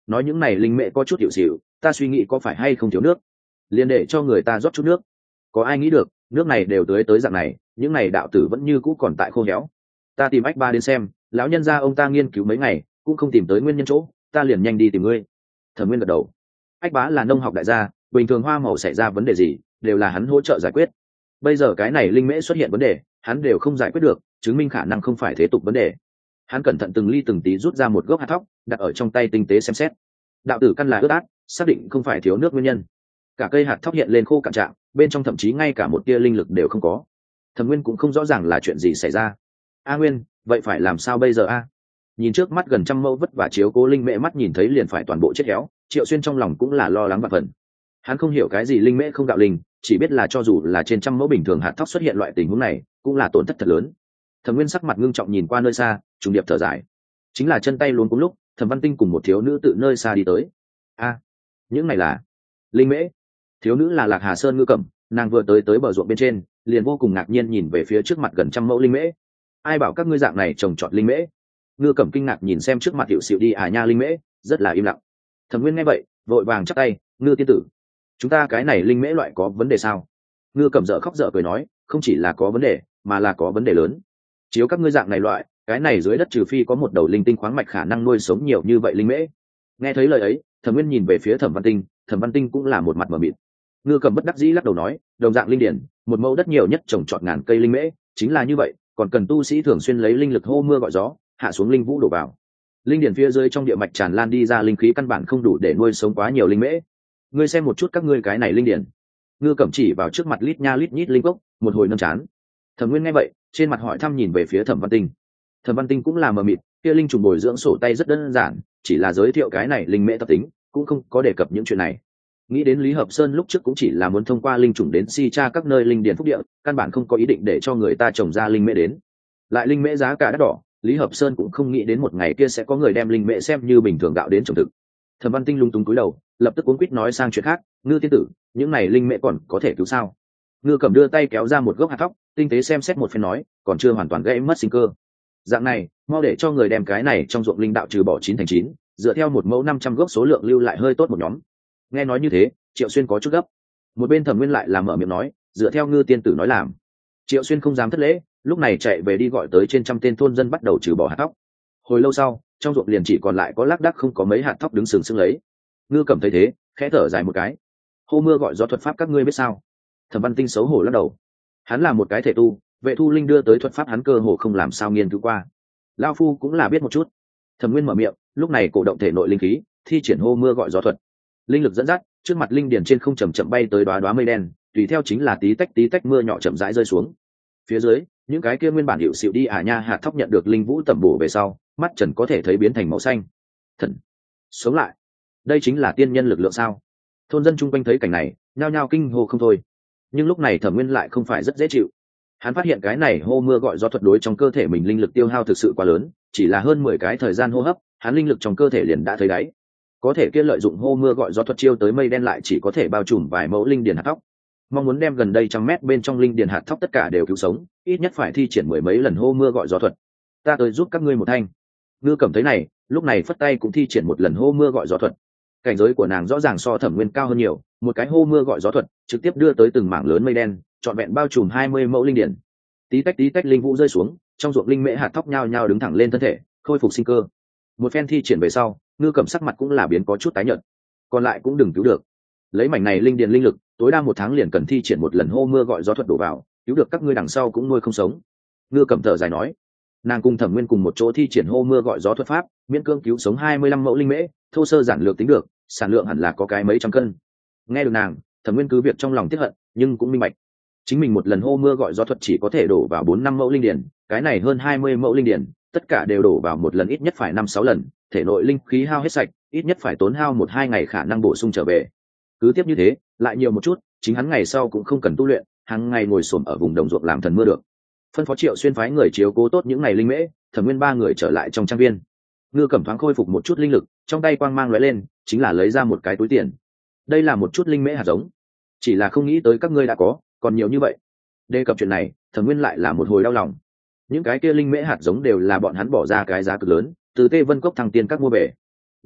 nói những này linh mễ có chút hiệu xịu, ta suy nghĩ có phải hay không thiếu nước, liền để cho người ta rót chút nước. Có ai nghĩ được nước này đều tưới tới dạng này, những này đạo tử vẫn như cũ còn tại khô héo. Ta tìm ách ba đến xem, lão nhân gia ông ta nghiên cứu mấy ngày cũng không tìm tới nguyên nhân chỗ, ta liền nhanh đi tìm ngươi. Thẩm Nguyên gật đầu. Ách bá là nông học đại gia, bình thường hoa màu xảy ra vấn đề gì đều là hắn hỗ trợ giải quyết. Bây giờ cái này linh mễ xuất hiện vấn đề, hắn đều không giải quyết được, chứng minh khả năng không phải thế tục vấn đề. Hắn cẩn thận từng ly từng tí rút ra một gốc hạt thóc, đặt ở trong tay tinh tế xem xét. Đạo tử căn là ướt át, xác định không phải thiếu nước nguyên nhân. Cả cây hạt thóc hiện lên khô cạn trạng, bên trong thậm chí ngay cả một tia linh lực đều không có. Thẩm Nguyên cũng không rõ ràng là chuyện gì xảy ra. A Nguyên, vậy phải làm sao bây giờ a? Nhìn trước mắt gần trăm mẫu vất vả chiếu cố linh mễ, mắt nhìn thấy liền phải toàn bộ chết héo, Triệu Xuyên trong lòng cũng là lo lắng vạn phần. Hắn không hiểu cái gì linh mễ không đạo linh, chỉ biết là cho dù là trên trăm mẫu bình thường hạt thóc xuất hiện loại tình huống này, cũng là tổn thất thật lớn. Thẩm Nguyên sắc mặt ngưng trọng nhìn qua nơi xa, trùng điệp thở dài. Chính là chân tay luống cuống lúc, Thẩm Văn Tinh cùng một thiếu nữ tự nơi xa đi tới. A, những này là linh mễ. Thiếu nữ là Lạc Hà Sơn Ngư Cẩm, nàng vừa tới tới bờ ruộng bên trên, liền vô cùng ngạc nhiên nhìn về phía trước mặt gần trăm mẫu linh mễ. Ai bảo các ngươi dạng này trồng trọt linh mễ? Ngư Cẩm kinh ngạc nhìn xem trước mặt hiệu xịu đi à nha linh mễ, rất là im lặng. Thẩm Nguyên nghe vậy, vội vàng chắp tay, Ngư tiên tử, chúng ta cái này linh mễ loại có vấn đề sao? Ngư Cẩm dở khóc dở cười nói, không chỉ là có vấn đề, mà là có vấn đề lớn. Chiếu các ngươi dạng này loại, cái này dưới đất trừ phi có một đầu linh tinh khoáng mạch khả năng nuôi sống nhiều như vậy linh mễ. Nghe thấy lời ấy, Thẩm Nguyên nhìn về phía Thẩm Văn Tinh, Thẩm Văn Tinh cũng là một mặt mờ mịt. Ngư Cẩm bất đắc dĩ lắc đầu nói, đồng dạng linh điển, một mẫu đất nhiều nhất trồng trọt ngàn cây linh mễ, chính là như vậy, còn cần tu sĩ thường xuyên lấy linh lực hô mưa gọi gió, hạ xuống linh vũ đổ vào. Linh điển phía dưới trong địa mạch tràn lan đi ra linh khí căn bản không đủ để nuôi sống quá nhiều linh mễ. Ngươi xem một chút các ngươi cái này linh điển. Ngư Cẩm chỉ vào trước mặt lít nha lít nhít linh cốc, một hồi nâng chán. Thẩm Nguyên nghe vậy, trên mặt hỏi thăm nhìn về phía Thẩm Văn Tinh. Thẩm Văn Tinh cũng là mờ mịt, kia linh trùng bồi dưỡng sổ tay rất đơn giản, chỉ là giới thiệu cái này linh mễ tập tính, cũng không có đề cập những chuyện này. Nghĩ đến Lý Hợp Sơn lúc trước cũng chỉ là muốn thông qua linh trùng đến si tra các nơi linh điển phúc địa, căn bản không có ý định để cho người ta trồng ra linh mễ đến. Lại linh mễ giá cả đắt đỏ, Lý Hợp Sơn cũng không nghĩ đến một ngày kia sẽ có người đem linh mễ xem như bình thường gạo đến trồng thực. Thẩm Văn Tinh lung túng cúi đầu, lập tức cuống quýt nói sang chuyện khác, Ngư tiên tử, những này linh mễ còn có thể cứu sao? Ngư Cẩm đưa tay kéo ra một gốc hạt thóc, tinh tế xem xét một phen nói, còn chưa hoàn toàn gãy mất sinh cơ. Dạng này, mau để cho người đem cái này trong ruộng linh đạo trừ bỏ chín thành chín, dựa theo một mẫu năm trăm gốc số lượng lưu lại hơi tốt một nhóm. Nghe nói như thế, Triệu Xuyên có chút gấp. Một bên Thẩm Nguyên lại là mở miệng nói, dựa theo Ngư tiên tử nói làm. Triệu Xuyên không dám thất lễ, lúc này chạy về đi gọi tới trên trăm tên thôn dân bắt đầu trừ bỏ hạt thóc. Hồi lâu sau, trong ruộng liền chỉ còn lại có lác đác không có mấy hạt thóc đứng sừng sững lấy. Ngư Cẩm thấy thế, khẽ thở dài một cái. Hô mưa gọi gió thuật pháp các ngươi biết sao? Thẩm Văn Tinh xấu hổ lắc đầu. Hắn là một cái thể tu, vệ thu linh đưa tới thuật pháp hắn cơ hồ không làm sao nghiên cứu qua. Lao phu cũng là biết một chút. Thẩm Nguyên mở miệng, lúc này cổ động thể nội linh khí, thi triển hô mưa gọi gió thuật. Linh lực dẫn dắt, trước mặt linh điển trên không chậm chậm bay tới đóa đóa mây đen, tùy theo chính là tí tách tí tách mưa nhỏ chậm rãi rơi xuống. Phía dưới, những cái kia nguyên bản hiệu xịu đi à nha hạt thóc nhận được linh vũ tẩm bổ về sau, mắt trần có thể thấy biến thành màu xanh. Thần, sống lại. Đây chính là tiên nhân lực lượng sao? Thôn dân chung quanh thấy cảnh này, nhao nhao kinh hô không thôi. Nhưng lúc này Thẩm Nguyên lại không phải rất dễ chịu. Hắn phát hiện cái này hô mưa gọi gió thuật đối trong cơ thể mình linh lực tiêu hao thực sự quá lớn, chỉ là hơn mười cái thời gian hô hấp, hắn linh lực trong cơ thể liền đã thấy đáy. Có thể kia lợi dụng hô mưa gọi gió thuật chiêu tới mây đen lại chỉ có thể bao trùm vài mẫu linh điền hạt thóc. Mong muốn đem gần đây trăm mét bên trong linh điền hạt thóc tất cả đều cứu sống, ít nhất phải thi triển mười mấy lần hô mưa gọi gió thuật. Ta tới giúp các ngươi một thanh. Ngư Cẩm thấy này, lúc này phất tay cũng thi triển một lần hô mưa gọi gió thuật. Cảnh giới của nàng rõ ràng so Thẩm Nguyên cao hơn nhiều, một cái hô mưa gọi gió thuật trực tiếp đưa tới từng mảng lớn mây đen, trọn vẹn bao trùm hai mươi mẫu linh điển. Tí tách tí tách linh vũ rơi xuống, trong ruộng linh mễ hạt thóc nhao nhao đứng thẳng lên thân thể, khôi phục sinh cơ. Một phen thi triển về sau, Ngư Cẩm sắc mặt cũng là biến có chút tái nhợt. Còn lại cũng đừng cứu được. Lấy mảnh này linh điển linh lực, tối đa một tháng liền cần thi triển một lần hô mưa gọi gió thuật đổ vào, cứu được các ngươi đằng sau cũng nuôi không sống. Ngư Cẩm thở dài nói. Nàng cùng Thẩm Nguyên cùng một chỗ thi triển hô mưa gọi gió thuật pháp, miễn cưỡng cứu sống hai mươi lăm mẫu linh mễ, thô sơ giản lược tính được, sản lượng hẳn là có cái mấy trăm cân. Nghe được nàng, Thẩm Nguyên cứ việc trong lòng tiếc hận, nhưng cũng minh bạch, chính mình một lần hô mưa gọi gió thuật chỉ có thể đổ vào bốn năm mẫu linh điển, cái này hơn hai mươi mẫu linh điển, tất cả đều đổ vào một lần ít nhất phải năm sáu lần, thể nội linh khí hao hết sạch, ít nhất phải tốn hao một hai ngày khả năng bổ sung trở về. Cứ tiếp như thế, lại nhiều một chút, chính hắn ngày sau cũng không cần tu luyện, hàng ngày ngồi xổm ở vùng đồng ruộng làm thần mưa được. Phân phó Triệu Xuyên phái người chiếu cố tốt những ngày linh mễ, Thẩm Nguyên ba người trở lại trong trang viên. Ngư Cẩm thoáng khôi phục một chút linh lực, trong tay quang mang lóe lên, chính là lấy ra một cái túi tiền. Đây là một chút linh mễ hạt giống, chỉ là không nghĩ tới các ngươi đã có, còn nhiều như vậy. Đề cập chuyện này, Thẩm Nguyên lại là một hồi đau lòng. Những cái kia linh mễ hạt giống đều là bọn hắn bỏ ra cái giá cực lớn, từ Tê Vân Cốc thăng tiên các mua về.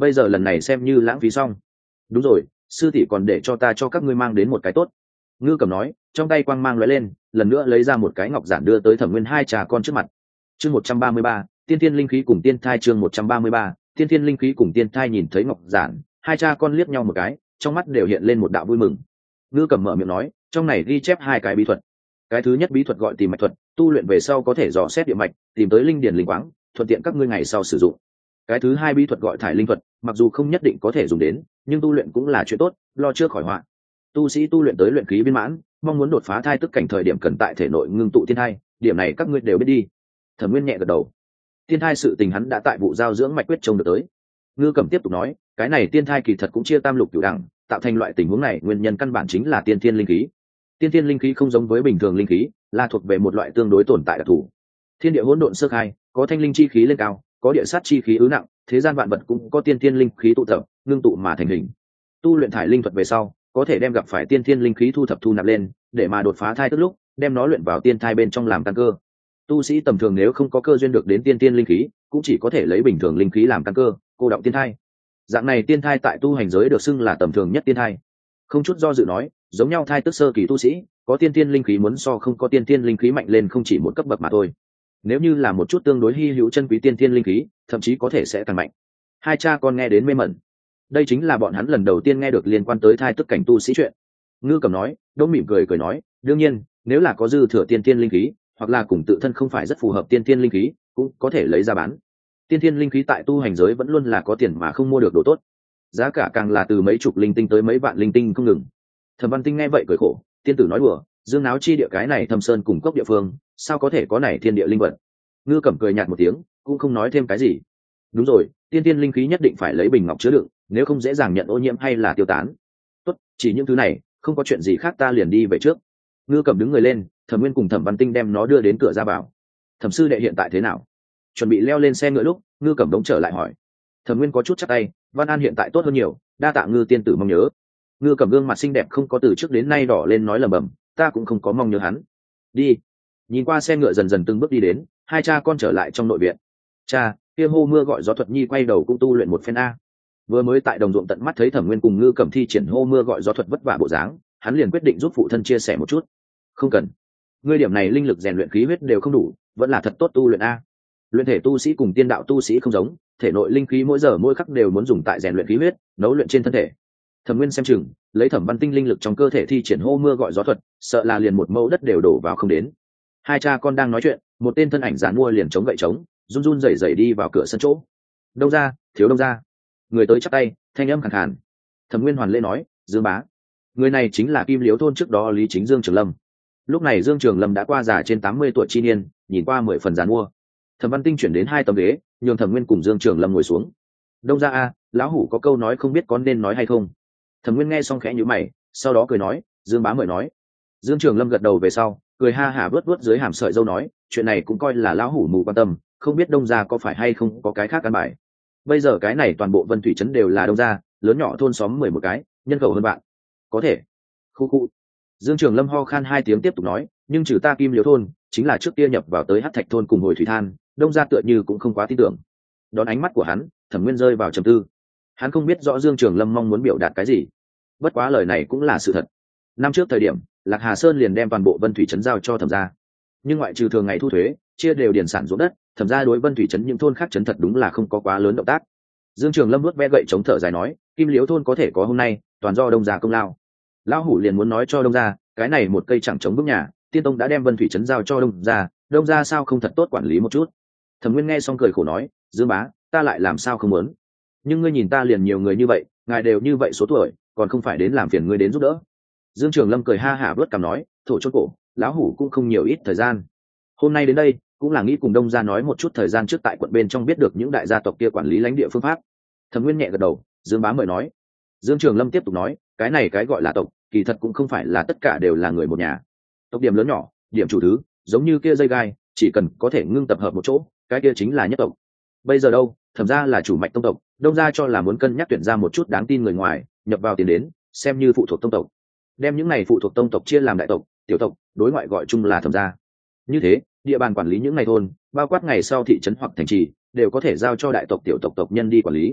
bây giờ lần này xem như lãng phí xong. Đúng rồi, sư tỷ còn để cho ta cho các ngươi mang đến một cái tốt. Ngư Cẩm nói, trong tay quang mang lóe lên, lần nữa lấy ra một cái ngọc giản đưa tới Thẩm Nguyên hai trà con trước mặt. Chương một trăm ba mươi ba, tiên thiên linh khí cùng tiên thai. Chương một trăm ba mươi ba, tiên thiên linh khí cùng tiên thai. Nhìn thấy ngọc giản, hai cha con liếc nhau một cái, trong mắt đều hiện lên một đạo vui mừng. Ngư Cẩm mở miệng nói, trong này ghi chép hai cái bí thuật. Cái thứ nhất bí thuật gọi tìm mạch thuật, tu luyện về sau có thể dò xét địa mạch, tìm tới linh điển linh quáng, thuận tiện các ngươi ngày sau sử dụng. Cái thứ hai bí thuật gọi thải linh thuật, mặc dù không nhất định có thể dùng đến, nhưng tu luyện cũng là chuyện tốt, lo trước khỏi họa. Tu sĩ tu luyện tới luyện khí viên mãn, mong muốn đột phá thai tức cảnh thời điểm cần tại thể nội ngưng tụ tiên thai, điểm này các ngươi đều biết đi. Thẩm Nguyên nhẹ gật đầu. Tiên thai sự tình hắn đã tại vụ giao dưỡng mạch quyết trông được tới. Ngư Cẩm tiếp tục nói, cái này tiên thai kỳ thật cũng chia tam lục cửu đẳng, tạo thành loại tình huống này nguyên nhân căn bản chính là tiên thiên linh khí. Tiên thiên linh khí không giống với bình thường linh khí, là thuộc về một loại tương đối tồn tại đặc thù. Thiên địa hỗn độn sơ khai, có thanh linh chi khí lên cao, có địa sát chi khí ứ nặng, thế gian vạn vật cũng có tiên thiên linh khí tụ tập, ngưng tụ mà thành hình. Tu luyện thải linh thuật về sau, có thể đem gặp phải tiên thiên linh khí thu thập thu nạp lên, để mà đột phá thai tức lúc, đem nó luyện vào tiên thai bên trong làm căn cơ. Tu sĩ tầm thường nếu không có cơ duyên được đến tiên thiên linh khí, cũng chỉ có thể lấy bình thường linh khí làm căn cơ, cô đọng tiên thai. Dạng này tiên thai tại tu hành giới được xưng là tầm thường nhất tiên thai. Không chút do dự nói, giống nhau thai tức sơ kỳ tu sĩ, có tiên thiên linh khí muốn so không có tiên thiên linh khí mạnh lên không chỉ một cấp bậc mà thôi. Nếu như là một chút tương đối hy hữu chân quý tiên thiên linh khí, thậm chí có thể sẽ càng mạnh. Hai cha con nghe đến mê mẩn. Đây chính là bọn hắn lần đầu tiên nghe được liên quan tới thai tức cảnh tu sĩ chuyện. Ngư Cẩm nói, Đông mỉm cười cười nói, đương nhiên, nếu là có dư thừa tiên thiên linh khí, hoặc là cùng tự thân không phải rất phù hợp tiên thiên linh khí, cũng có thể lấy ra bán. Tiên thiên linh khí tại tu hành giới vẫn luôn là có tiền mà không mua được đồ tốt, giá cả càng là từ mấy chục linh tinh tới mấy vạn linh tinh không ngừng. Thẩm Văn Tinh nghe vậy cười khổ, tiên tử nói đùa, dương náo chi địa cái này thâm sơn cùng cốc địa phương, sao có thể có này thiên địa linh vật. Ngư Cẩm cười nhạt một tiếng, cũng không nói thêm cái gì. Đúng rồi, tiên thiên linh khí nhất định phải lấy bình ngọc chứa đựng, nếu không dễ dàng nhận ô nhiễm hay là tiêu tán. Tốt, chỉ những thứ này, không có chuyện gì khác ta liền đi về trước. Ngư Cẩm đứng người lên, Thẩm Nguyên cùng Thẩm Văn Tinh đem nó đưa đến cửa ra vào. Thẩm sư đệ hiện tại thế nào? Chuẩn bị leo lên xe ngựa lúc, Ngư Cẩm đống trở lại hỏi. Thẩm Nguyên có chút chắc tay, Văn An hiện tại tốt hơn nhiều, đa tạ Ngư tiên tử mong nhớ. Ngư Cẩm gương mặt xinh đẹp không có từ trước đến nay đỏ lên nói lẩm bẩm, ta cũng không có mong nhớ hắn. Đi. Nhìn qua xe ngựa dần dần từng bước đi đến, hai cha con trở lại trong nội viện. Cha, kia hô mưa gọi gió thuật nhi quay đầu cũng tu luyện một phen a. Vừa mới tại đồng ruộng tận mắt thấy Thẩm Nguyên cùng Ngư Cẩm thi triển hô mưa gọi gió thuật vất vả bộ dáng, hắn liền quyết định giúp phụ thân chia sẻ một chút. Không cần. Ngươi điểm này linh lực rèn luyện khí huyết đều không đủ, vẫn là thật tốt tu luyện a. Luyện thể tu sĩ cùng tiên đạo tu sĩ không giống, thể nội linh khí mỗi giờ mỗi khắc đều muốn dùng tại rèn luyện khí huyết, nấu luyện trên thân thể. Thẩm Nguyên xem chừng, lấy Thẩm Văn Tinh linh lực trong cơ thể thi triển hô mưa gọi gió thuật, sợ là liền một mẫu đất đều đổ vào không đến. Hai cha con đang nói chuyện, một tên thân ảnh giản mua liền chống gậy chống, run run rẩy rẩy đi vào cửa sân chỗ. Đông gia, thiếu đông gia. Người tới chắp tay, thanh âm khàn khàn. Thẩm Nguyên hoàn lễ nói, Dương bá. Người này chính là Kim Liếu thôn trước đó Lý Chính Dương Trường Lâm. Lúc này Dương Trường Lâm đã qua già trên tám mươi tuổi chi niên, nhìn qua mười phần giàn mua. Thẩm Văn Tinh chuyển đến hai tấm ghế, nhường Thẩm Nguyên cùng Dương Trường Lâm ngồi xuống. Đông gia a, lão hủ có câu nói không biết có nên nói hay không. Thẩm Nguyên nghe xong khẽ nhíu mày, sau đó cười nói, Dương bá mời nói. Dương Trường Lâm gật đầu về sau, cười ha hả vớt vớt dưới hàm sợi dâu nói, chuyện này cũng coi là lão hủ mù quan tâm, không biết đông gia có phải hay không có cái khác căn bài. Bây giờ cái này toàn bộ Vân Thủy trấn đều là đông gia, lớn nhỏ thôn xóm mười một cái, nhân khẩu hơn bạn. Có thể. Khu khu. Dương Trường Lâm ho khan hai tiếng tiếp tục nói, nhưng trừ ta Kim Liếu thôn, chính là trước kia nhập vào tới Hắc Thạch thôn cùng Hồi Thủy Than, đông gia tựa như cũng không quá tin tưởng. Đón ánh mắt của hắn, Thẩm Nguyên rơi vào trầm tư. Hắn không biết rõ Dương Trường Lâm mong muốn biểu đạt cái gì, bất quá lời này cũng là sự thật. Năm trước thời điểm, Lạc Hà Sơn liền đem toàn bộ Vân Thủy trấn giao cho Thẩm gia, nhưng ngoại trừ thường ngày thu thuế, chia đều điền sản ruộng đất, Thẩm gia đối Vân Thủy trấn những thôn khác trấn thật đúng là không có quá lớn động tác. Dương Trường Lâm nuốt ve gậy chống thở dài nói, Kim Liếu thôn có thể có hôm nay, toàn do đông gia công lao. Lão hủ liền muốn nói cho đông gia, cái này một cây chẳng chống vững nhà, Tiên Tông đã đem Vân Thủy trấn giao cho đông gia, đông gia sao không thật tốt quản lý một chút. Thẩm Nguyên nghe xong cười khổ nói, Dương bá, ta lại làm sao không muốn. Nhưng ngươi nhìn ta liền nhiều người như vậy, ngài đều như vậy số tuổi, còn không phải đến làm phiền ngươi đến giúp đỡ. Dương Trường Lâm cười ha hả vớt cằm nói, thổ chốt cổ, lão hủ cũng không nhiều ít thời gian. Hôm nay đến đây, cũng là nghĩ cùng đông gia nói một chút thời gian trước tại quận bên trong biết được những đại gia tộc kia quản lý lãnh địa phương pháp. Thẩm Nguyên nhẹ gật đầu, Dương bá mời nói. Dương Trường Lâm tiếp tục nói, cái này cái gọi là tộc, kỳ thật cũng không phải là tất cả đều là người một nhà. Tộc điểm lớn nhỏ, điểm chủ thứ, giống như kia dây gai, chỉ cần có thể ngưng tập hợp một chỗ, cái kia chính là nhất tộc. Bây giờ đâu, Thẩm gia là chủ mạch tông tộc, đông gia cho là muốn cân nhắc tuyển ra một chút đáng tin người ngoài, nhập vào tiền đến, xem như phụ thuộc tông tộc. Đem những này phụ thuộc tông tộc chia làm đại tộc, tiểu tộc, đối ngoại gọi chung là Thẩm gia. Như thế, địa bàn quản lý những ngày thôn, bao quát ngày sau thị trấn hoặc thành trì, đều có thể giao cho đại tộc tiểu tộc tộc nhân đi quản lý.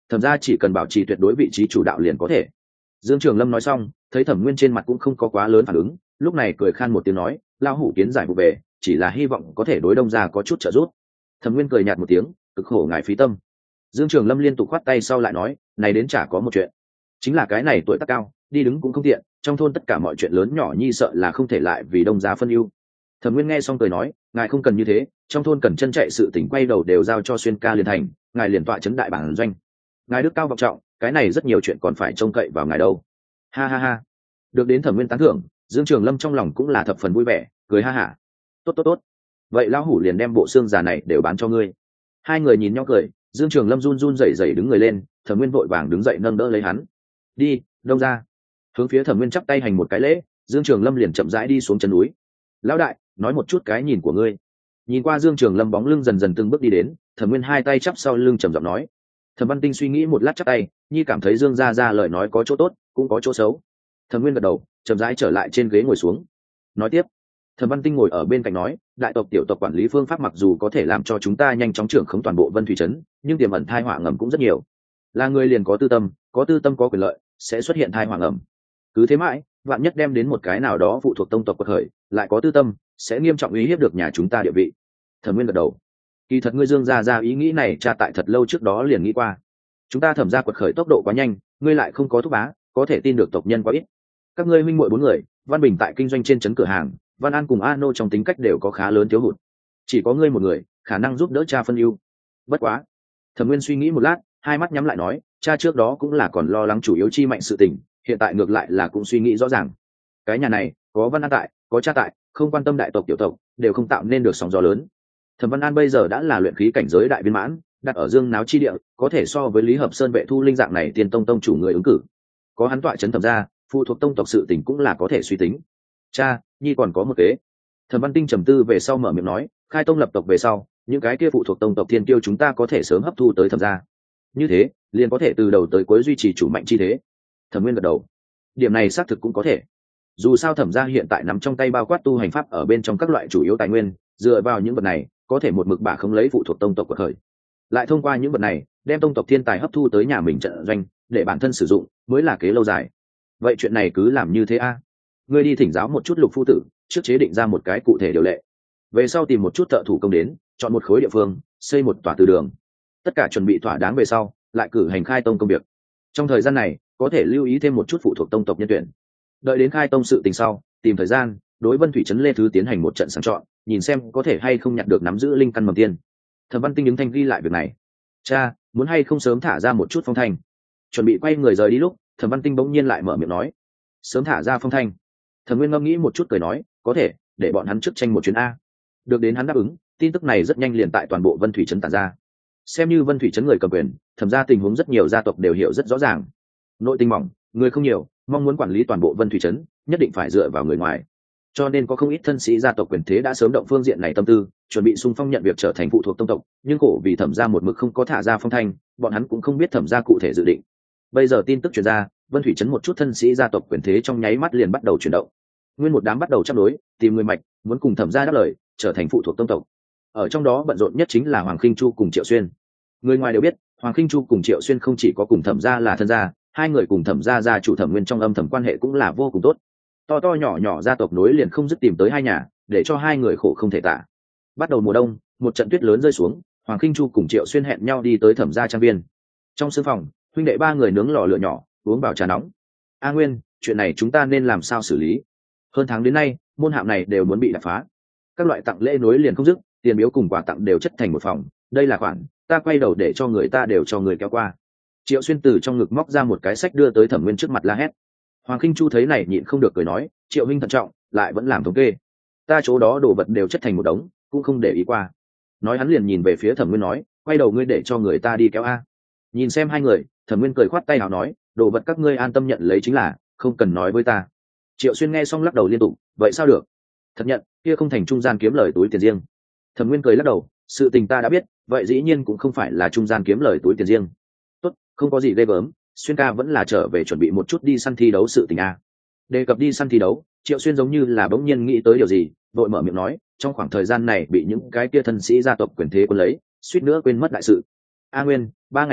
thẩm ra chỉ cần bảo trì tuyệt đối vị trí chủ đạo liền có thể. Dương Trường Lâm nói xong, thấy Thẩm Nguyên trên mặt cũng không có quá lớn phản ứng, lúc này cười khan một tiếng nói, lao hủ kiến giải vụ về, chỉ là hy vọng có thể đối Đông gia có chút trợ giúp. Thẩm Nguyên cười nhạt một tiếng, cực khổ ngài phí tâm. Dương Trường Lâm liên tục khoát tay sau lại nói, này đến chả có một chuyện, chính là cái này tuổi tác cao, đi đứng cũng không tiện, trong thôn tất cả mọi chuyện lớn nhỏ nhi sợ là không thể lại vì Đông gia phân ưu. Thẩm Nguyên nghe xong cười nói, ngài không cần như thế, trong thôn cần chân chạy sự tỉnh quay đầu đều giao cho Xuyên ca liền thành, ngài liền tọa chấn đại bản doanh. Ngài đức cao vọng trọng, cái này rất nhiều chuyện còn phải trông cậy vào ngài đâu. Ha ha ha. Được đến Thẩm Nguyên tán thưởng, Dương Trường Lâm trong lòng cũng là thập phần vui vẻ, cười ha hả. Tốt tốt tốt. Vậy lão hủ liền đem bộ xương già này đều bán cho ngươi. Hai người nhìn nhau cười, Dương Trường Lâm run run rẩy rẩy đứng người lên, Thẩm Nguyên vội vàng đứng dậy nâng đỡ lấy hắn. Đi, Đông ra. Hướng phía Thẩm Nguyên chắp tay hành một cái lễ, Dương Trường Lâm liền chậm rãi đi xuống chân núi. Lão đại, nói một chút cái nhìn của ngươi. Nhìn qua Dương Trường Lâm bóng lưng dần dần từng bước đi đến, Thẩm Nguyên hai tay chắp sau lưng trầm giọng nói. Thẩm Văn Tinh suy nghĩ một lát chắp tay, nhi cảm thấy Dương gia gia lời nói có chỗ tốt, cũng có chỗ xấu. Thẩm Nguyên gật đầu, chậm rãi trở lại trên ghế ngồi xuống. Nói tiếp. Thẩm Văn Tinh ngồi ở bên cạnh nói, đại tộc tiểu tộc quản lý phương pháp mặc dù có thể làm cho chúng ta nhanh chóng trưởng khống toàn bộ Vân Thủy trấn, nhưng tiềm ẩn tai họa ngầm cũng rất nhiều. Là người liền có tư tâm, có tư tâm có quyền lợi, sẽ xuất hiện tai họa ngầm. Cứ thế mãi, vạn nhất đem đến một cái nào đó phụ thuộc tông tộc quật khởi, lại có tư tâm, sẽ nghiêm trọng uy hiếp được nhà chúng ta địa vị. Thẩm Nguyên gật đầu. Kỳ thật ngươi Dương gia gia ý nghĩ này cha tại thật lâu trước đó liền nghĩ qua. Chúng ta Thẩm gia quật khởi tốc độ quá nhanh, ngươi lại không có thúc bá, có thể tin được tộc nhân quá ít. Các ngươi huynh muội bốn người, Văn Bình tại kinh doanh trên trấn cửa hàng, Văn An cùng A Nô trong tính cách đều có khá lớn thiếu hụt. Chỉ có ngươi một người, khả năng giúp đỡ cha phân ưu. Bất quá. Thẩm Nguyên suy nghĩ một lát, hai mắt nhắm lại nói, cha trước đó cũng là còn lo lắng chủ yếu chi mạnh sự tình, hiện tại ngược lại là cũng suy nghĩ rõ ràng. Cái nhà này, có Văn An tại, có cha tại, không quan tâm đại tộc tiểu tộc, đều không tạo nên được sóng gió lớn. Thẩm Văn An bây giờ đã là luyện khí cảnh giới đại viên mãn, đặt ở Dương Náo chi địa, có thể so với Lý Hợp Sơn vệ thu linh dạng này tiền tông tông chủ người ứng cử. Có hắn tọa trấn Thẩm gia, phụ thuộc tông tộc sự tình cũng là có thể suy tính. Cha, nhi còn có một kế. Thẩm Văn Tinh trầm tư về sau mở miệng nói, khai tông lập tộc về sau, những cái kia phụ thuộc tông tộc thiên kiêu chúng ta có thể sớm hấp thu tới Thẩm gia. Như thế, liền có thể từ đầu tới cuối duy trì chủ mạnh chi thế. Thẩm Nguyên gật đầu. Điểm này xác thực cũng có thể. Dù sao Thẩm gia hiện tại nắm trong tay bao quát tu hành pháp ở bên trong các loại chủ yếu tài nguyên, dựa vào những vật này, có thể một mực bả không lấy phụ thuộc tông tộc của khởi. Lại thông qua những vật này, đem tông tộc thiên tài hấp thu tới nhà mình trận doanh, để bản thân sử dụng, mới là kế lâu dài. Vậy chuyện này cứ làm như thế a. Ngươi đi thỉnh giáo một chút Lục phu tử, trước chế định ra một cái cụ thể điều lệ. Về sau tìm một chút thợ thủ công đến, chọn một khối địa phương, xây một tòa từ đường. Tất cả chuẩn bị thỏa đáng về sau, lại cử hành khai tông công việc. Trong thời gian này, có thể lưu ý thêm một chút phụ thuộc tông tộc nhân tuyển. Đợi đến khai tông sự tình sau, tìm thời gian, đối Vân Thủy trấn Lê Thứ tiến hành một trận sàng chọn, nhìn xem có thể hay không nhận được nắm giữ linh căn mầm tiên. Thẩm Văn Tinh đứng thanh ghi lại việc này. Cha, muốn hay không sớm thả ra một chút phong thanh. Chuẩn bị quay người rời đi lúc, Thẩm Văn Tinh bỗng nhiên lại mở miệng nói, sớm thả ra phong thanh. Thẩm Nguyên ngẫm nghĩ một chút cười nói, có thể, để bọn hắn trước tranh một chuyến a. Được đến hắn đáp ứng, tin tức này rất nhanh liền tại toàn bộ Vân Thủy trấn tản ra. Xem như Vân Thủy trấn người cầm quyền, Thẩm gia tình huống rất nhiều gia tộc đều hiểu rất rõ ràng. Nội tình mỏng, người không nhiều, mong muốn quản lý toàn bộ Vân Thủy trấn, nhất định phải dựa vào người ngoài. Cho nên có không ít thân sĩ gia tộc quyền thế đã sớm động phương diện này tâm tư, chuẩn bị xung phong nhận việc trở thành phụ thuộc tông tộc, nhưng khổ vì Thẩm gia một mực không có thả ra phong thanh, bọn hắn cũng không biết Thẩm gia cụ thể dự định. Bây giờ tin tức truyền ra, Vân Thủy trấn một chút thân sĩ gia tộc quyền thế trong nháy mắt liền bắt đầu chuyển động. Nguyên một đám bắt đầu chấp đối, tìm người mạch, muốn cùng Thẩm gia đáp lời, trở thành phụ thuộc tông tộc. Ở trong đó bận rộn nhất chính là Hoàng Khinh Chu cùng Triệu Xuyên. Người ngoài đều biết, Hoàng Khinh Chu cùng Triệu Xuyên không chỉ có cùng Thẩm gia là thân gia, hai người cùng Thẩm gia gia chủ Thẩm Nguyên trong âm thầm quan hệ cũng là vô cùng tốt. To to nhỏ nhỏ gia tộc nối liền không dứt tìm tới hai nhà, để cho hai người khổ không thể tả. Bắt đầu mùa đông, một trận tuyết lớn rơi xuống, Hoàng Khinh Chu cùng Triệu Xuyên hẹn nhau đi tới Thẩm gia trang viên. Trong sương phòng, huynh đệ ba người nướng lò lửa nhỏ, uống vào trà nóng. A Nguyên, chuyện này chúng ta nên làm sao xử lý? Hơn tháng đến nay, môn hạm này đều muốn bị đập phá. Các loại tặng lễ nối liền không dứt, tiền biếu cùng quà tặng đều chất thành một phòng, đây là khoản, ta quay đầu để cho người ta đều cho người kéo qua. Triệu Xuyên từ trong ngực móc ra một cái sách đưa tới Thẩm Nguyên trước mặt la hét. Hoàng Khinh Chu thấy này nhịn không được cười nói, Triệu huynh thận trọng, lại vẫn làm thống kê. Ta chỗ đó đồ vật đều chất thành một đống, cũng không để ý qua. Nói hắn liền nhìn về phía Thẩm Nguyên nói, quay đầu ngươi để cho người ta đi kéo a. Nhìn xem hai người, Thẩm Nguyên cười khoát tay nào nói, đồ vật các ngươi an tâm nhận lấy chính là, không cần nói với ta. Triệu Xuyên nghe xong lắc đầu liên tục, vậy sao được? Thật nhận, kia không thành trung gian kiếm lời túi tiền riêng. Thẩm Nguyên cười lắc đầu, sự tình ta đã biết, vậy dĩ nhiên cũng không phải là trung gian kiếm lời túi tiền riêng. Tốt, không có gì ghê gớm, Xuyên ca vẫn là trở về chuẩn bị một chút đi săn thi đấu sự tình a. Đề cập đi săn thi đấu, Triệu Xuyên giống như là bỗng nhiên nghĩ tới điều gì, vội mở miệng nói, trong khoảng thời gian này bị những cái kia thân sĩ gia tộc quyền thế quân lấy, suýt nữa quên mất đại sự. A Nguyên, ba ngày trước,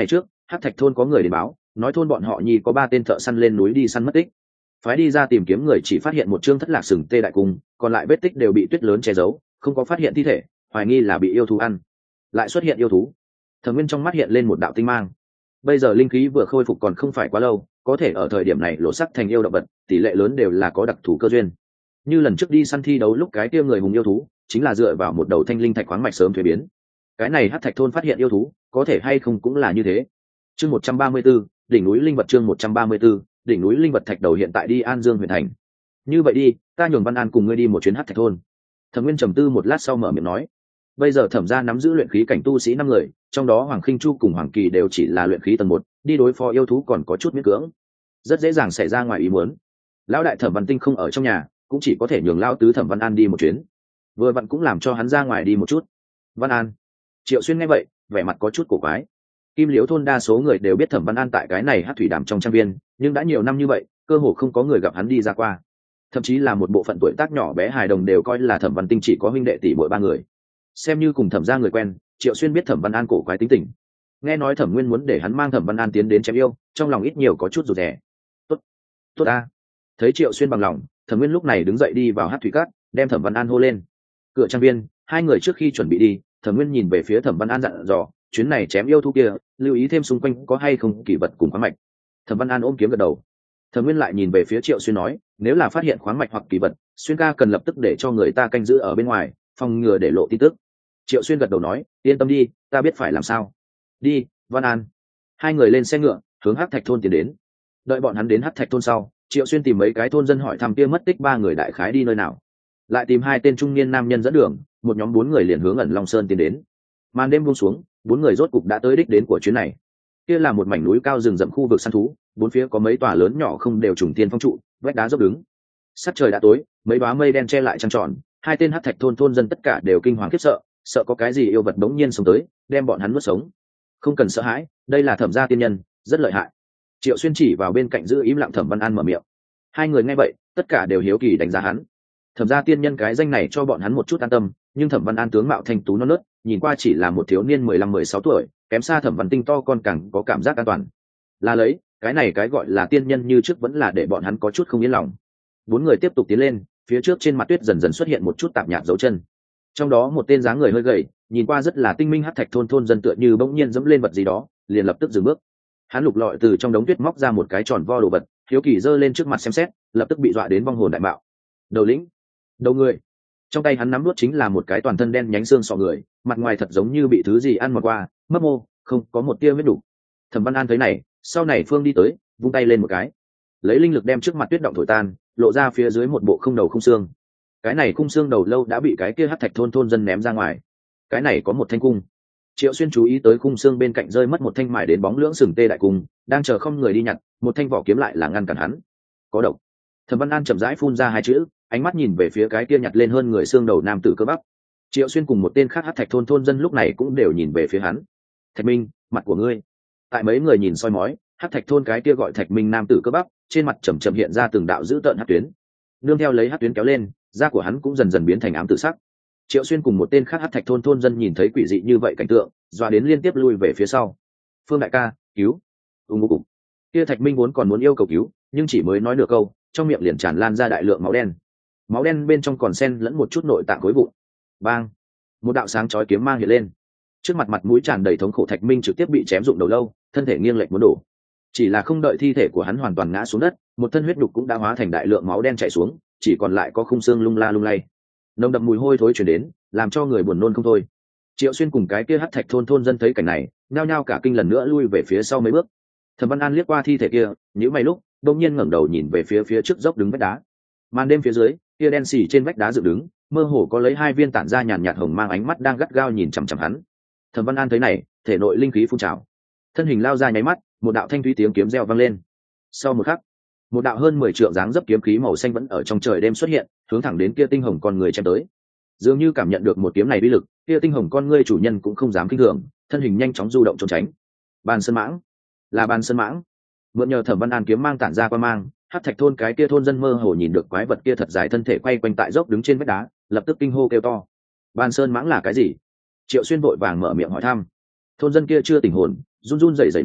hắc thạch thôn có người đến báo, nói thôn bọn họ nhi có ba tên thợ săn lên núi đi săn mất tích. Phái đi ra tìm kiếm người chỉ phát hiện một chương thất lạc sừng tê đại cung, còn lại vết tích đều bị tuyết lớn che giấu, không có phát hiện thi thể, hoài nghi là bị yêu thú ăn. Lại xuất hiện yêu thú. Thẩm Nguyên trong mắt hiện lên một đạo tinh mang. Bây giờ linh khí vừa khôi phục còn không phải quá lâu, có thể ở thời điểm này lộ sắc thành yêu động vật, tỷ lệ lớn đều là có đặc thù cơ duyên. Như lần trước đi săn thi đấu lúc cái kia người hùng yêu thú, chính là dựa vào một đầu thanh linh thạch khoáng mạch sớm thuế biến. Cái này hắc thạch thôn phát hiện yêu thú, có thể hay không cũng là như thế. Chương một trăm ba mươi 134, đỉnh núi linh vật chương một trăm ba mươi 134, đỉnh núi linh vật thạch đầu hiện tại đi An Dương huyện thành. Như vậy đi, ta nhường Văn An cùng ngươi đi một chuyến hắc thạch thôn. Thẩm Nguyên trầm tư một lát sau mở miệng nói. Bây giờ thẩm gia nắm giữ luyện khí cảnh tu sĩ năm người, trong đó Hoàng Khinh Chu cùng Hoàng Kỳ đều chỉ là luyện khí tầng một, đi đối phó yêu thú còn có chút miễn cưỡng, rất dễ dàng xảy ra ngoài ý muốn. Lão đại Thẩm Văn Tinh không ở trong nhà, cũng chỉ có thể nhường lão tứ Thẩm Văn An đi một chuyến. Vừa vặn cũng làm cho hắn ra ngoài đi một chút. Văn An. Triệu Xuyên nghe vậy, vẻ mặt có chút cổ quái. Kim Liễu thôn đa số người đều biết Thẩm Văn An tại cái này Hắc thủy đàm trong trang viên, nhưng đã nhiều năm như vậy, cơ hồ không có người gặp hắn đi ra qua. Thậm chí là một bộ phận tuổi tác nhỏ bé hài đồng đều coi là Thẩm Văn Tinh chỉ có huynh đệ tỷ muội ba người. Xem như cùng Thẩm gia người quen, Triệu Xuyên biết Thẩm Văn An cổ quái tính tình. Nghe nói Thẩm Nguyên muốn để hắn mang Thẩm Văn An tiến đến chém yêu, trong lòng ít nhiều có chút rụt rè. Tốt, tốt a. Thấy Triệu Xuyên bằng lòng, Thẩm Nguyên lúc này đứng dậy đi vào Hắc thủy cát, đem Thẩm Văn An hô lên. Cửa trang viên, hai người trước khi chuẩn bị đi, Thẩm Nguyên nhìn về phía Thẩm Văn An dặn dò, chuyến này chém yêu thú kia, lưu ý thêm xung quanh có hay không kỳ vật cùng khoáng mạch. Thẩm Văn An ôm kiếm gật đầu. Thẩm Nguyên lại nhìn về phía Triệu Xuyên nói, nếu là phát hiện khoáng mạch hoặc kỳ vật, Xuyên ca cần lập tức để cho người ta canh giữ ở bên ngoài, phòng ngừa để lộ tin tức. Triệu Xuyên gật đầu nói, yên tâm đi, ta biết phải làm sao. Đi, Văn An. Hai người lên xe ngựa, hướng Hắc thạch thôn tiến đến. Đợi bọn hắn đến Hắc thạch thôn sau, Triệu Xuyên tìm mấy cái thôn dân hỏi thăm kia mất tích ba người đại khái đi nơi nào, lại tìm hai tên trung niên nam nhân dẫn đường, một nhóm bốn người liền hướng ẩn Long Sơn tiến đến. Màn đêm buông xuống, bốn người rốt cục đã tới đích đến của chuyến này. Kia là một mảnh núi cao rừng rậm khu vực săn thú, bốn phía có mấy tòa lớn nhỏ không đều trùng tiên phong trụ, vách đá dốc đứng. Sắc trời đã tối, mấy đóa mây đen che lại trăng tròn, hai tên Hắc thạch thôn thôn dân tất cả đều kinh hoàng khiếp sợ, sợ có cái gì yêu vật đống nhiên sống tới, đem bọn hắn nuốt sống. Không cần sợ hãi, đây là Thẩm gia tiên nhân, rất lợi hại. Triệu Xuyên chỉ vào bên cạnh giữ im lặng Thẩm Văn An mở miệng. Hai người nghe vậy, tất cả đều hiếu kỳ đánh giá hắn. Thẩm gia tiên nhân cái danh này cho bọn hắn một chút an tâm, nhưng Thẩm Văn An tướng mạo thanh tú non nớt, nhìn qua chỉ là một thiếu niên mười lăm mười sáu tuổi, kém xa Thẩm Văn Tinh to con càng có cảm giác an toàn. Là lấy, cái này cái gọi là tiên nhân như trước vẫn là để bọn hắn có chút không yên lòng. Bốn người tiếp tục tiến lên, phía trước trên mặt tuyết dần dần xuất hiện một chút tạp nhạp dấu chân. Trong đó một tên dáng người hơi gầy, nhìn qua rất là tinh minh Hắc thạch thôn thôn dân tựa như bỗng nhiên dẫm lên vật gì đó, liền lập tức dừng bước. Hắn lục lọi từ trong đống tuyết móc ra một cái tròn vo đồ vật, hiếu kỳ giơ lên trước mặt xem xét, lập tức bị dọa đến vong hồn đại mạo. Đầu lĩnh, đầu người. Trong tay hắn nắm nuốt chính là một cái toàn thân đen nhánh xương sọ người, mặt ngoài thật giống như bị thứ gì ăn mòn qua, mấp mô, không có một tia vết đủ. Thẩm Văn An thấy này, sau này phương đi tới, vung tay lên một cái, lấy linh lực đem trước mặt tuyết động thổi tan, lộ ra phía dưới một bộ không đầu không xương. Cái này khung xương đầu lâu đã bị cái kia Hắc thạch thôn thôn dân ném ra ngoài. Cái này có một thanh cung. Triệu Xuyên chú ý tới khung xương bên cạnh rơi mất một thanh mài đến bóng lưỡng sừng tê đại cung, đang chờ không người đi nhặt, một thanh vỏ kiếm lại là ngăn cản hắn. Có độc. Thẩm Văn An chậm rãi phun ra hai chữ, ánh mắt nhìn về phía cái kia nhặt lên hơn người xương đầu nam tử cơ bắp. Triệu Xuyên cùng một tên khác Hắc thạch thôn thôn dân lúc này cũng đều nhìn về phía hắn. Thạch Minh, mặt của ngươi. Tại mấy người nhìn soi mói, Hắc thạch thôn cái kia gọi Thạch Minh nam tử cơ bắp, trên mặt chậm chậm hiện ra từng đạo dữ tợn hắc tuyến. Nương theo lấy hắc tuyến kéo lên, da của hắn cũng dần dần biến thành ám tử sắc. Triệu Xuyên cùng một tên khác Hắc thạch thôn thôn dân nhìn thấy quỷ dị như vậy cảnh tượng, doa đến liên tiếp lui về phía sau. Phương đại ca, cứu! Ung ngô cục. Kia Thạch Minh vốn còn muốn yêu cầu cứu, nhưng chỉ mới nói được câu, trong miệng liền tràn lan ra đại lượng máu đen. Máu đen bên trong còn xen lẫn một chút nội tạng khối vụn. Bang! Một đạo sáng chói kiếm mang hiện lên. Trước mặt mặt mũi tràn đầy thống khổ Thạch Minh trực tiếp bị chém rụng đầu lâu, thân thể nghiêng lệch muốn đổ. Chỉ là không đợi thi thể của hắn hoàn toàn ngã xuống đất, một thân huyết đục cũng đã hóa thành đại lượng máu đen chảy xuống, chỉ còn lại có khung xương lung la lung lay. Nồng đậm mùi hôi thối truyền đến, làm cho người buồn nôn không thôi. Triệu Xuyên cùng cái kia Hắc thạch thôn thôn dân thấy cảnh này, nhao nhao cả kinh lần nữa lui về phía sau mấy bước. Thẩm Văn An liếc qua thi thể kia, nhíu mày lúc, đột nhiên ngẩng đầu nhìn về phía phía trước dốc đứng vách đá. Màn đêm phía dưới, kia đen xì trên vách đá dựng đứng, mơ hồ có lấy hai viên tản ra nhàn nhạt hồng mang ánh mắt đang gắt gao nhìn chằm chằm hắn. Thẩm Văn An thấy này, thể nội linh khí phun trào, thân hình lao ra nháy mắt, một đạo thanh thúy tiếng kiếm reo vang lên. Sau một khắc, một đạo hơn mười trượng dáng dấp kiếm khí màu xanh vẫn ở trong trời đêm xuất hiện, hướng thẳng đến kia tinh hồng con người chém tới. Dường như cảm nhận được một kiếm này uy lực, kia tinh hồng con ngươi chủ nhân cũng không dám kinh thường, thân hình nhanh chóng du động trốn tránh. Bàn sơn mãng, là bàn sơn mãng. Mượn nhờ Thẩm Văn An kiếm mang tản ra qua mang, Hắc thạch thôn cái kia thôn dân mơ hồ nhìn được quái vật kia thật dài thân thể quay quanh tại dốc đứng trên vách đá, lập tức kinh hô kêu to. Bàn sơn mãng là cái gì? Triệu Xuyên vội vàng mở miệng hỏi thăm. Thôn dân kia chưa tỉnh hồn, run run rẩy rẩy nói,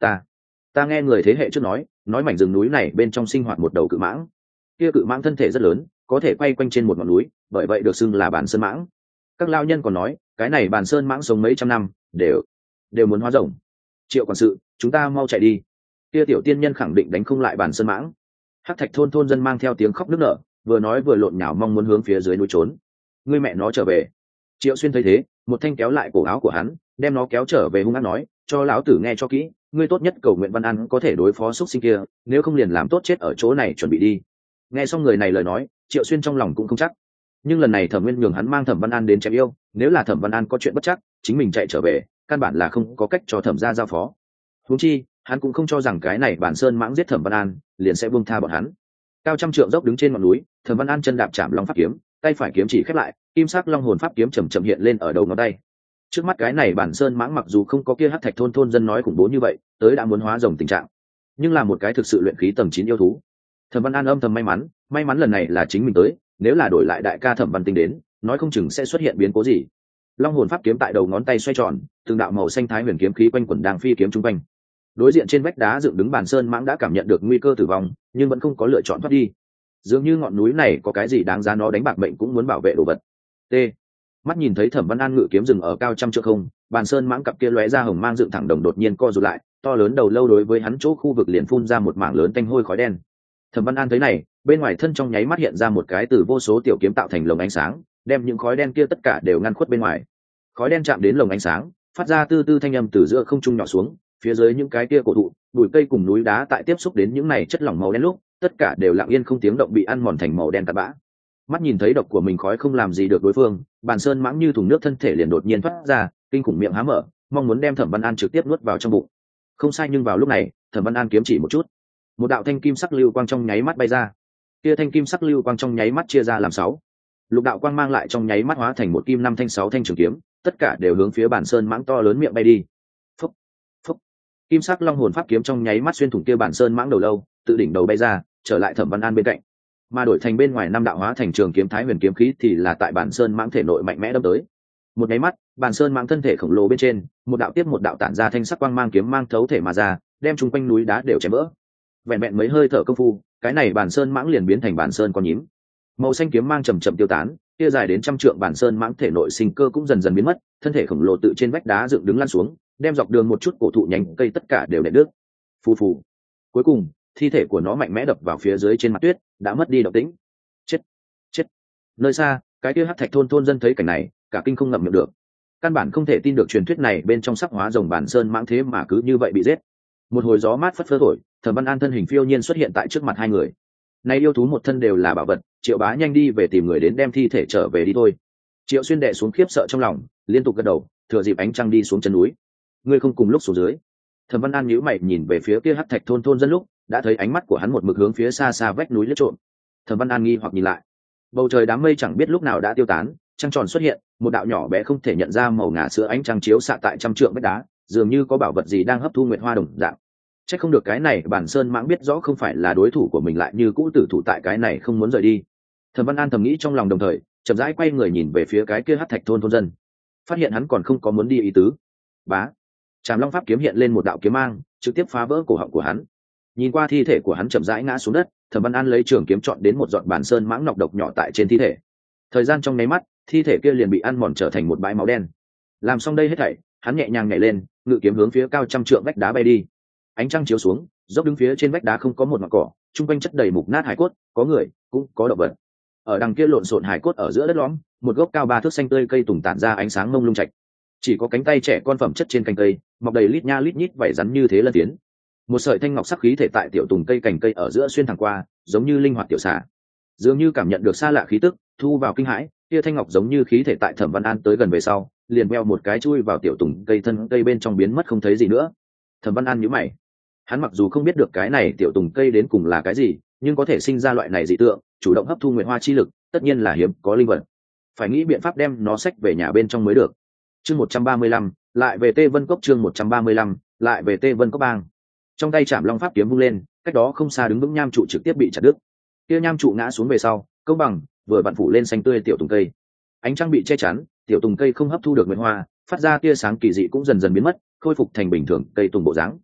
ta ta nghe người thế hệ trước nói nói mảnh rừng núi này bên trong sinh hoạt một đầu cự mãng, kia cự mãng thân thể rất lớn, có thể quay quanh trên một ngọn núi, bởi vậy được xưng là bàn sơn mãng. Các lao nhân còn nói cái này bàn sơn mãng sống mấy trăm năm đều đều muốn hóa rồng. Triệu quản sự, chúng ta mau chạy đi, kia tiểu tiên nhân khẳng định đánh không lại bàn sơn mãng. Hắc thạch thôn thôn dân mang theo tiếng khóc nức nở, vừa nói vừa lộn nhào mong muốn hướng phía dưới núi trốn. Ngươi mẹ nó trở về. Triệu Xuyên thấy thế, một thanh kéo lại cổ áo của hắn, đem nó kéo trở về, hung ác nói, cho lão tử nghe cho kỹ, ngươi tốt nhất cầu nguyện Văn An có thể đối phó xúc sinh kia, nếu không liền làm tốt chết ở chỗ này, chuẩn bị đi. Nghe xong người này lời nói, Triệu Xuyên trong lòng cũng không chắc, nhưng lần này Thẩm Nguyên nhường hắn mang Thẩm Văn An đến chém yêu, nếu là Thẩm Văn An có chuyện bất chắc, chính mình chạy trở về, căn bản là không có cách cho Thẩm gia giao phó. Huống chi, hắn cũng không cho rằng cái này bản sơn mãng giết Thẩm Văn An, liền sẽ buông tha bọn hắn. Cao trăm trượng dốc đứng trên ngọn núi, Thẩm Văn An chân đạp chạm long pháp kiếm, tay phải kiếm chỉ khép lại, kim sắc long hồn pháp kiếm chậm chậm hiện lên ở đầu ngón tay. Trước mắt cái này bản sơn mãng mặc dù không có kia hắc thạch thôn thôn dân nói khủng bố như vậy, tới đã muốn hóa rồng tình trạng, nhưng là một cái thực sự luyện khí tầng chín yêu thú. Thẩm Văn An âm thầm may mắn, may mắn lần này là chính mình tới, nếu là đổi lại đại ca Thẩm Văn Tinh đến, nói không chừng sẽ xuất hiện biến cố gì. Long hồn pháp kiếm tại đầu ngón tay xoay tròn, từng đạo màu xanh thái huyền kiếm khí quanh quẩn đang phi kiếm trung quanh. Đối diện trên vách đá dựng đứng bản sơn mãng đã cảm nhận được nguy cơ tử vong, nhưng vẫn không có lựa chọn thoát đi. Dường như ngọn núi này có cái gì đáng giá nó đánh bạc mệnh cũng muốn bảo vệ đồ vật. T. Mắt nhìn thấy Thẩm Văn An ngự kiếm dừng ở cao trăm trượng không, bản sơn mãng cặp kia lóe ra hồng mang dựng thẳng đồng đột nhiên co rụt lại, to lớn đầu lâu đối với hắn chỗ khu vực liền phun ra một mảng lớn tanh hôi khói đen. Thẩm Văn An thấy này, bên ngoài thân trong nháy mắt hiện ra một cái từ vô số tiểu kiếm tạo thành lồng ánh sáng, đem những khói đen kia tất cả đều ngăn khuất bên ngoài. Khói đen chạm đến lồng ánh sáng, phát ra tư tư thanh âm từ giữa không trung nhỏ xuống, phía dưới những cái kia cổ thụ, bụi cây cùng núi đá tại tiếp xúc đến những này chất lỏng màu đen lúc, tất cả đều lặng yên không tiếng động bị ăn mòn thành màu đen tạt bã. Mắt nhìn thấy độc của mình khói không làm gì được đối phương, bàn sơn mãng như thùng nước thân thể liền đột nhiên thoát ra, kinh khủng miệng há mở, mong muốn đem Thẩm Văn An trực tiếp nuốt vào trong bụng. Không sai, nhưng vào lúc này, Thẩm Văn An kiếm chỉ một chút, một đạo thanh kim sắc lưu quang trong nháy mắt bay ra. Kia thanh kim sắc lưu quang trong nháy mắt chia ra làm sáu, lục đạo quang mang lại trong nháy mắt hóa thành một kim năm thanh sáu thanh trường kiếm, tất cả đều hướng phía bản sơn mãng to lớn miệng bay đi. Phúc, phúc. Kim sắc long hồn pháp kiếm trong nháy mắt xuyên thủng kia bản sơn mãng đầu lâu, tự đỉnh đầu bay ra, trở lại Thẩm Văn An bên cạnh. Mà đổi thành bên ngoài năm đạo hóa thành trường kiếm thái huyền kiếm khí thì là tại bản sơn mãng thể nội mạnh mẽ đâm tới. Một nháy mắt, bản sơn mãng thân thể khổng lồ bên trên, một đạo tiếp một đạo tản ra thanh sắc quang mang kiếm mang thấu thể mà ra, đem chung quanh núi đá đều chém vỡ. Vẹn vẹn mấy hơi thở công phu, cái này bản sơn mãng liền biến thành bản sơn con nhím. Màu xanh kiếm mang chậm chậm tiêu tán, kia dài đến trăm trượng bản sơn mãng thể nội sinh cơ cũng dần dần biến mất, thân thể khổng lồ tự trên vách đá dựng đứng lăn xuống, đem dọc đường một chút cổ thụ nhánh cây tất cả đều đè đứt. Phù phù. Cuối cùng, thi thể của nó mạnh mẽ đập vào phía dưới trên mặt tuyết, đã mất đi động tĩnh. Chết, chết. Nơi xa, cái kia hắc thạch thôn thôn dân thấy cảnh này, cả kinh không ngậm miệng được. Căn bản không thể tin được truyền thuyết này bên trong sắc hóa rồng bản sơn mãng thế mà cứ như vậy bị giết. Một hồi gió mát phất phơ thổi, Thẩm Văn An thân hình phiêu nhiên xuất hiện tại trước mặt hai người. Này yêu thú một thân đều là bảo vật, Triệu Bá nhanh đi về tìm người đến đem thi thể trở về đi thôi. Triệu Xuyên đệ xuống khiếp sợ trong lòng, liên tục gật đầu, thừa dịp ánh trăng đi xuống chân núi. Ngươi không cùng lúc xuống dưới. Thẩm Văn An nhíu mày nhìn về phía kia hắc thạch thôn thôn dân lúc, đã thấy ánh mắt của hắn một mực hướng phía xa xa vách núi liếc trộm. Thẩm Văn An nghi hoặc nhìn lại, bầu trời đám mây chẳng biết lúc nào đã tiêu tán, trăng tròn xuất hiện, một đạo nhỏ bé không thể nhận ra màu ngà sữa ánh trăng chiếu xạ tại trăm trượng vách đá, dường như có bảo vật gì đang hấp thu nguyệt hoa đồng dạng. Chắc không được cái này bản sơn mãng biết rõ không phải là đối thủ của mình lại như cũ tử thủ tại cái này không muốn rời đi. Thẩm Văn An thầm nghĩ trong lòng, đồng thời chậm rãi quay người nhìn về phía cái kia hắc thạch thôn thôn dân, phát hiện hắn còn không có muốn đi ý tứ. Bá, Trảm Long pháp kiếm hiện lên một đạo kiếm mang, trực tiếp phá vỡ cổ họng của hắn. Nhìn qua thi thể của hắn chậm rãi ngã xuống đất, Thẩm Văn An lấy trường kiếm chọn đến một giọt bản sơn mãng nọc độc nhỏ tại trên thi thể. Thời gian trong nháy mắt, thi thể kia liền bị ăn mòn trở thành một bãi máu đen. Làm xong đây hết thảy, hắn nhẹ nhàng nhảy lên, ngự kiếm hướng phía cao trăm trượng vách đá bay đi. Ánh trăng chiếu xuống, dốc đứng phía trên vách đá không có một ngọn cỏ, trung quanh chất đầy mục nát hải cốt, có người, cũng có động vật. Ở đằng kia lộn xộn hải cốt ở giữa đất lõm, một gốc cao ba thước xanh tươi cây tùng tản ra ánh sáng mông lung trạch. Chỉ có cánh tay trẻ con phẩm chất trên cành cây, mọc đầy lít nha lít nhít vảy rắn như thế lân tiến. Một sợi thanh ngọc sắc khí thể tại tiểu tùng cây cành cây ở giữa xuyên thẳng qua, giống như linh hoạt tiểu xà. Dường như cảm nhận được xa lạ khí tức, thu vào kinh hãi, kia thanh ngọc giống như khí thể tại Thẩm Văn An tới gần về sau, liền veo một cái chui vào tiểu tùng cây thân cây bên trong biến mất không thấy gì nữa. Thẩm Văn An nhíu mày. Hắn mặc dù không biết được cái này tiểu tùng cây đến cùng là cái gì, nhưng có thể sinh ra loại này dị tượng, chủ động hấp thu nguyệt hoa chi lực, tất nhiên là hiếm có linh vật. Phải nghĩ biện pháp đem nó xách về nhà bên trong mới được. Chương một trăm ba mươi lăm, lại về Tê Vân Cốc. Chương một trăm ba mươi lăm, lại về Tê Vân Cốc bang. Trong tay Trảm Long pháp kiếm vung lên, cách đó không xa đứng vững nham trụ trực tiếp bị chặt đứt. Kia nham trụ ngã xuống về sau, công bằng, vừa vặn phủ lên xanh tươi tiểu tùng cây. Ánh trăng bị che chắn, tiểu tùng cây không hấp thu được nguyệt hoa, phát ra tia sáng kỳ dị cũng dần dần biến mất, khôi phục thành bình thường cây tùng bộ dáng.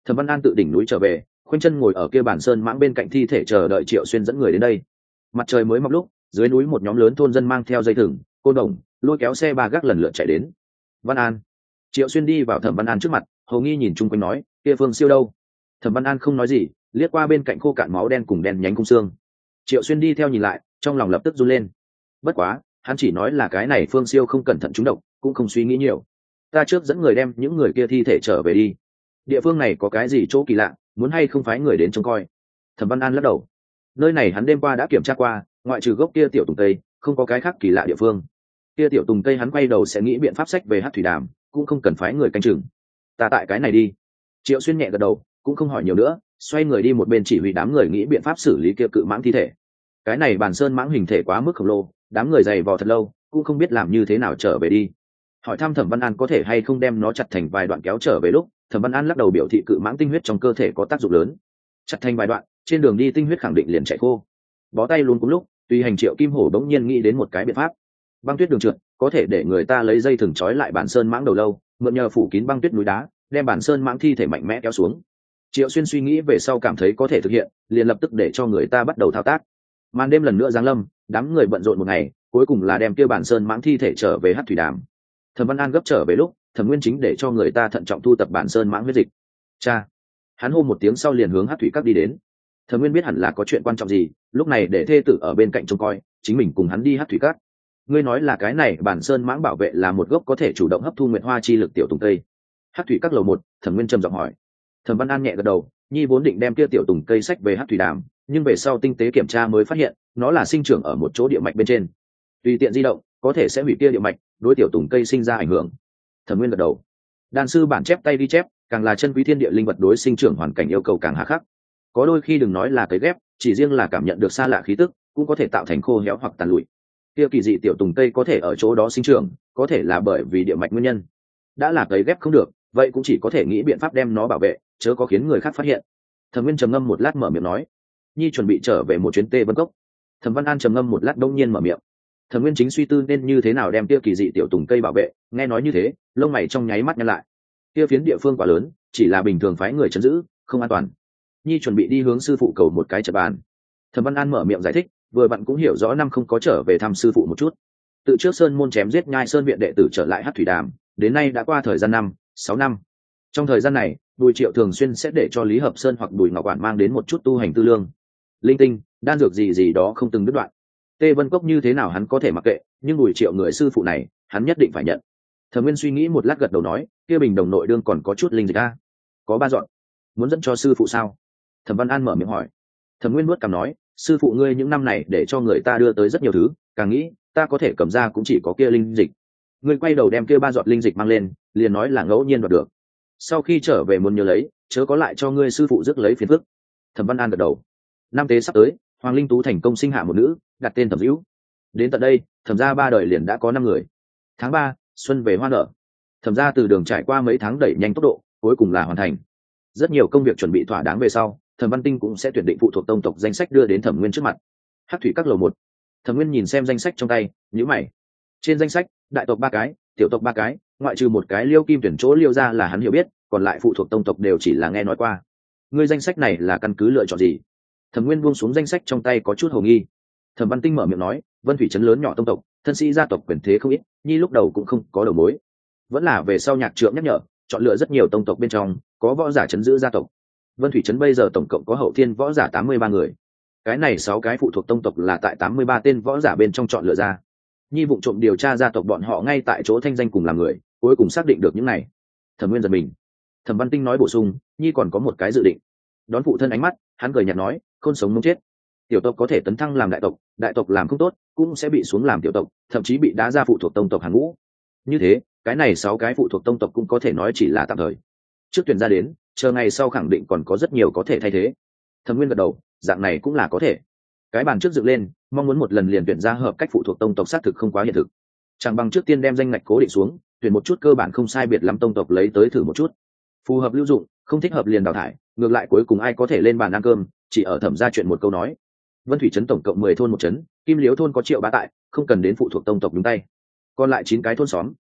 Thẩm Văn An tự đỉnh núi trở về, khoanh chân ngồi ở kia bản sơn mãng bên cạnh thi thể chờ đợi Triệu Xuyên dẫn người đến đây. Mặt trời mới mọc lúc, dưới núi một nhóm lớn thôn dân mang theo dây thừng, côn đồng, lôi kéo xe ba gác lần lượt chạy đến. Văn An. Triệu Xuyên đi vào Thẩm Văn An trước mặt, hầu nghi nhìn chung quanh nói, kia Phương Siêu đâu? Thẩm Văn An không nói gì, liếc qua bên cạnh khô cạn máu đen cùng đen nhánh cung xương. Triệu Xuyên đi theo nhìn lại, trong lòng lập tức run lên. Bất quá, hắn chỉ nói là cái này Phương Siêu không cẩn thận trúng độc, cũng không suy nghĩ nhiều. Ta trước dẫn người đem những người kia thi thể trở về đi. Địa phương này có cái gì chỗ kỳ lạ, muốn hay không phái người đến trông coi? Thẩm Văn An lắc đầu. Nơi này hắn đêm qua đã kiểm tra qua, ngoại trừ gốc kia tiểu tùng tây, không có cái khác kỳ lạ địa phương. Kia tiểu tùng tây hắn quay đầu sẽ nghĩ biện pháp sách về Hắc Thủy Đàm, cũng không cần phái người canh chừng. Ta tại cái này đi. Triệu Xuyên nhẹ gật đầu, cũng không hỏi nhiều nữa, xoay người đi một bên chỉ huy đám người nghĩ biện pháp xử lý kia cự mãng thi thể. Cái này bản sơn mãng hình thể quá mức khổng lồ, đám người dày vò thật lâu, cũng không biết làm như thế nào trở về đi. Hỏi thăm Thẩm Văn An có thể hay không đem nó chặt thành vài đoạn kéo trở về lúc, Thẩm Văn An lắc đầu biểu thị cự mãng tinh huyết trong cơ thể có tác dụng lớn, chặt thành vài đoạn, trên đường đi tinh huyết khẳng định liền chảy khô. Bó tay luôn cùng lúc, tùy hành Triệu Kim Hổ đống nhiên nghĩ đến một cái biện pháp. Băng tuyết đường trượt, có thể để người ta lấy dây thừng trói lại bản sơn mãng đầu lâu, mượn nhờ phủ kín băng tuyết núi đá, đem bản sơn mãng thi thể mạnh mẽ kéo xuống. Triệu Xuyên suy nghĩ về sau cảm thấy có thể thực hiện, liền lập tức để cho người ta bắt đầu thao tác. Màn đêm lần nữa giáng lâm, đám người bận rộn một ngày, cuối cùng là đem kia bản sơn mãng thi thể trở về Hắc Thủy Đàm. Thẩm Văn An gấp trở về lúc, Thẩm Nguyên Chính để cho người ta thận trọng thu tập bản sơn mãng huyết dịch. Cha, hắn hô một tiếng sau liền hướng Hắc Thủy Các đi đến. Thẩm Nguyên biết hẳn là có chuyện quan trọng gì, lúc này để thê tử ở bên cạnh trông coi, chính mình cùng hắn đi Hắc Thủy Các. Ngươi nói là cái này bản sơn mãng bảo vệ là một gốc có thể chủ động hấp thu nguyệt hoa chi lực tiểu tùng cây. Hắc Thủy Các lầu một, Thẩm Nguyên trầm giọng hỏi. Thẩm Văn An nhẹ gật đầu, nhi vốn định đem kia tiểu tùng cây sách về Hắc Thủy Đàm, nhưng về sau tinh tế kiểm tra mới phát hiện, nó là sinh trưởng ở một chỗ địa mạch bên trên. Tùy tiện di động, có thể sẽ hủy kia địa mạch, đối tiểu tùng cây sinh ra ảnh hưởng. Thẩm Nguyên gật đầu. Đan sư bản chép tay đi chép, càng là chân quý thiên địa linh vật đối sinh trưởng hoàn cảnh yêu cầu càng hà khắc. Có đôi khi đừng nói là cấy ghép, chỉ riêng là cảm nhận được xa lạ khí tức, cũng có thể tạo thành khô héo hoặc tàn lụi. Kia kỳ dị tiểu tùng cây có thể ở chỗ đó sinh trưởng, có thể là bởi vì địa mạch nguyên nhân. Đã là cấy ghép không được, vậy cũng chỉ có thể nghĩ biện pháp đem nó bảo vệ, chớ có khiến người khác phát hiện. Thẩm Nguyên trầm ngâm một lát mở miệng nói, nhi chuẩn bị trở về một chuyến Tê Vân Cốc. Thẩm Văn An trầm ngâm một lát đông nhiên mở miệng. Thẩm Nguyên chính suy tư nên như thế nào đem kia kỳ dị tiểu tùng cây bảo vệ, nghe nói như thế, lông mày trong nháy mắt nhăn lại. Kia phiến địa phương quá lớn, chỉ là bình thường phái người trấn giữ, không an toàn. Nhi chuẩn bị đi hướng sư phụ cầu một cái trận bàn. Thẩm Văn An mở miệng giải thích, vừa bạn cũng hiểu rõ năm không có trở về thăm sư phụ một chút. Tự trước sơn môn chém giết nhai sơn viện đệ tử trở lại Hắc Thủy Đàm, đến nay đã qua thời gian năm, sáu năm. Trong thời gian này, Bùi Triệu thường xuyên sẽ để cho Lý Hợp Sơn hoặc Bùi Ngọc Quản mang đến một chút tu hành tư lương, linh tinh, đan dược gì gì đó không từng đứt đoạn. Tê Vân Cốc như thế nào hắn có thể mặc kệ, nhưng Bùi Triệu người sư phụ này, hắn nhất định phải nhận. Thẩm Nguyên suy nghĩ một lát gật đầu nói, kia bình đồng nội đương còn có chút linh dịch a, có ba dọn, muốn dẫn cho sư phụ sao? Thẩm Văn An mở miệng hỏi. Thẩm Nguyên nuốt cằm nói, sư phụ ngươi những năm này để cho người ta đưa tới rất nhiều thứ, càng nghĩ ta có thể cầm ra cũng chỉ có kia linh dịch. Ngươi quay đầu đem kia ba giọt linh dịch mang lên, liền nói là ngẫu nhiên đoạt được. Sau khi trở về muốn nhớ lấy, chớ có lại cho ngươi sư phụ rước lấy phiền phức. Thẩm Văn An gật đầu. Năm tế sắp tới, Hoàng Linh Tú thành công sinh hạ một nữ, đặt tên Thẩm Dữu. Đến tận đây, Thẩm gia ba đời liền đã có năm người. Tháng ba, xuân về hoa nở. Thẩm gia từ đường trải qua mấy tháng đẩy nhanh tốc độ, cuối cùng là hoàn thành. Rất nhiều công việc chuẩn bị thỏa đáng về sau, Thẩm Văn Tinh cũng sẽ tuyển định phụ thuộc tông tộc danh sách đưa đến Thẩm Nguyên trước mặt. Hắc Thủy Các lầu một. Thẩm Nguyên nhìn xem danh sách trong tay, nhíu mày. Trên danh sách, đại tộc ba cái, tiểu tộc ba cái, ngoại trừ một cái Liêu Kim tuyển chỗ Liêu gia là hắn hiểu biết, còn lại phụ thuộc tông tộc đều chỉ là nghe nói qua. Ngươi danh sách này là căn cứ lựa chọn gì? Thẩm Nguyên buông xuống danh sách trong tay có chút hồ nghi. Thẩm Văn Tinh mở miệng nói, Vân Thủy trấn lớn nhỏ tông tộc, thân sĩ gia tộc quyền thế không ít, nhi lúc đầu cũng không có đầu mối. Vẫn là về sau nhạc trượng nhắc nhở, chọn lựa rất nhiều tông tộc bên trong, có võ giả trấn giữ gia tộc. Vân Thủy trấn bây giờ tổng cộng có hậu thiên võ giả tám mươi ba người. Cái này sáu cái phụ thuộc tông tộc là tại tám mươi ba tên võ giả bên trong chọn lựa ra. Nhi vụ trộm điều tra gia tộc bọn họ ngay tại chỗ thanh danh cùng làm người, cuối cùng xác định được những này. Thẩm Nguyên giật mình. Thẩm Văn Tinh nói bổ sung, nhi còn có một cái dự định. Đón phụ thân ánh mắt, hắn cười nhạt nói, khôn sống mống chết. Tiểu tộc có thể tấn thăng làm đại tộc, đại tộc làm không tốt cũng sẽ bị xuống làm tiểu tộc, thậm chí bị đá ra phụ thuộc tông tộc hàng ngũ. Như thế, cái này sáu cái phụ thuộc tông tộc cũng có thể nói chỉ là tạm thời. Trước tuyển ra đến, chờ ngày sau khẳng định còn có rất nhiều có thể thay thế. Thẩm Nguyên gật đầu, dạng này cũng là có thể. Cái bàn trước dựng lên, mong muốn một lần liền tuyển ra hợp cách phụ thuộc tông tộc xác thực không quá hiện thực. Chẳng bằng trước tiên đem danh ngạch cố định xuống, tuyển một chút cơ bản không sai biệt lắm tông tộc lấy tới thử một chút. Phù hợp lưu dụng, không thích hợp liền đào thải, ngược lại cuối cùng ai có thể lên bàn ăn cơm, chỉ ở Thẩm gia chuyện một câu nói. Vân Thủy trấn tổng cộng mười thôn một trấn, Kim Liếu thôn có Triệu Bá tại, không cần đến phụ thuộc tông tộc đúng tay. Còn lại chín cái thôn xóm,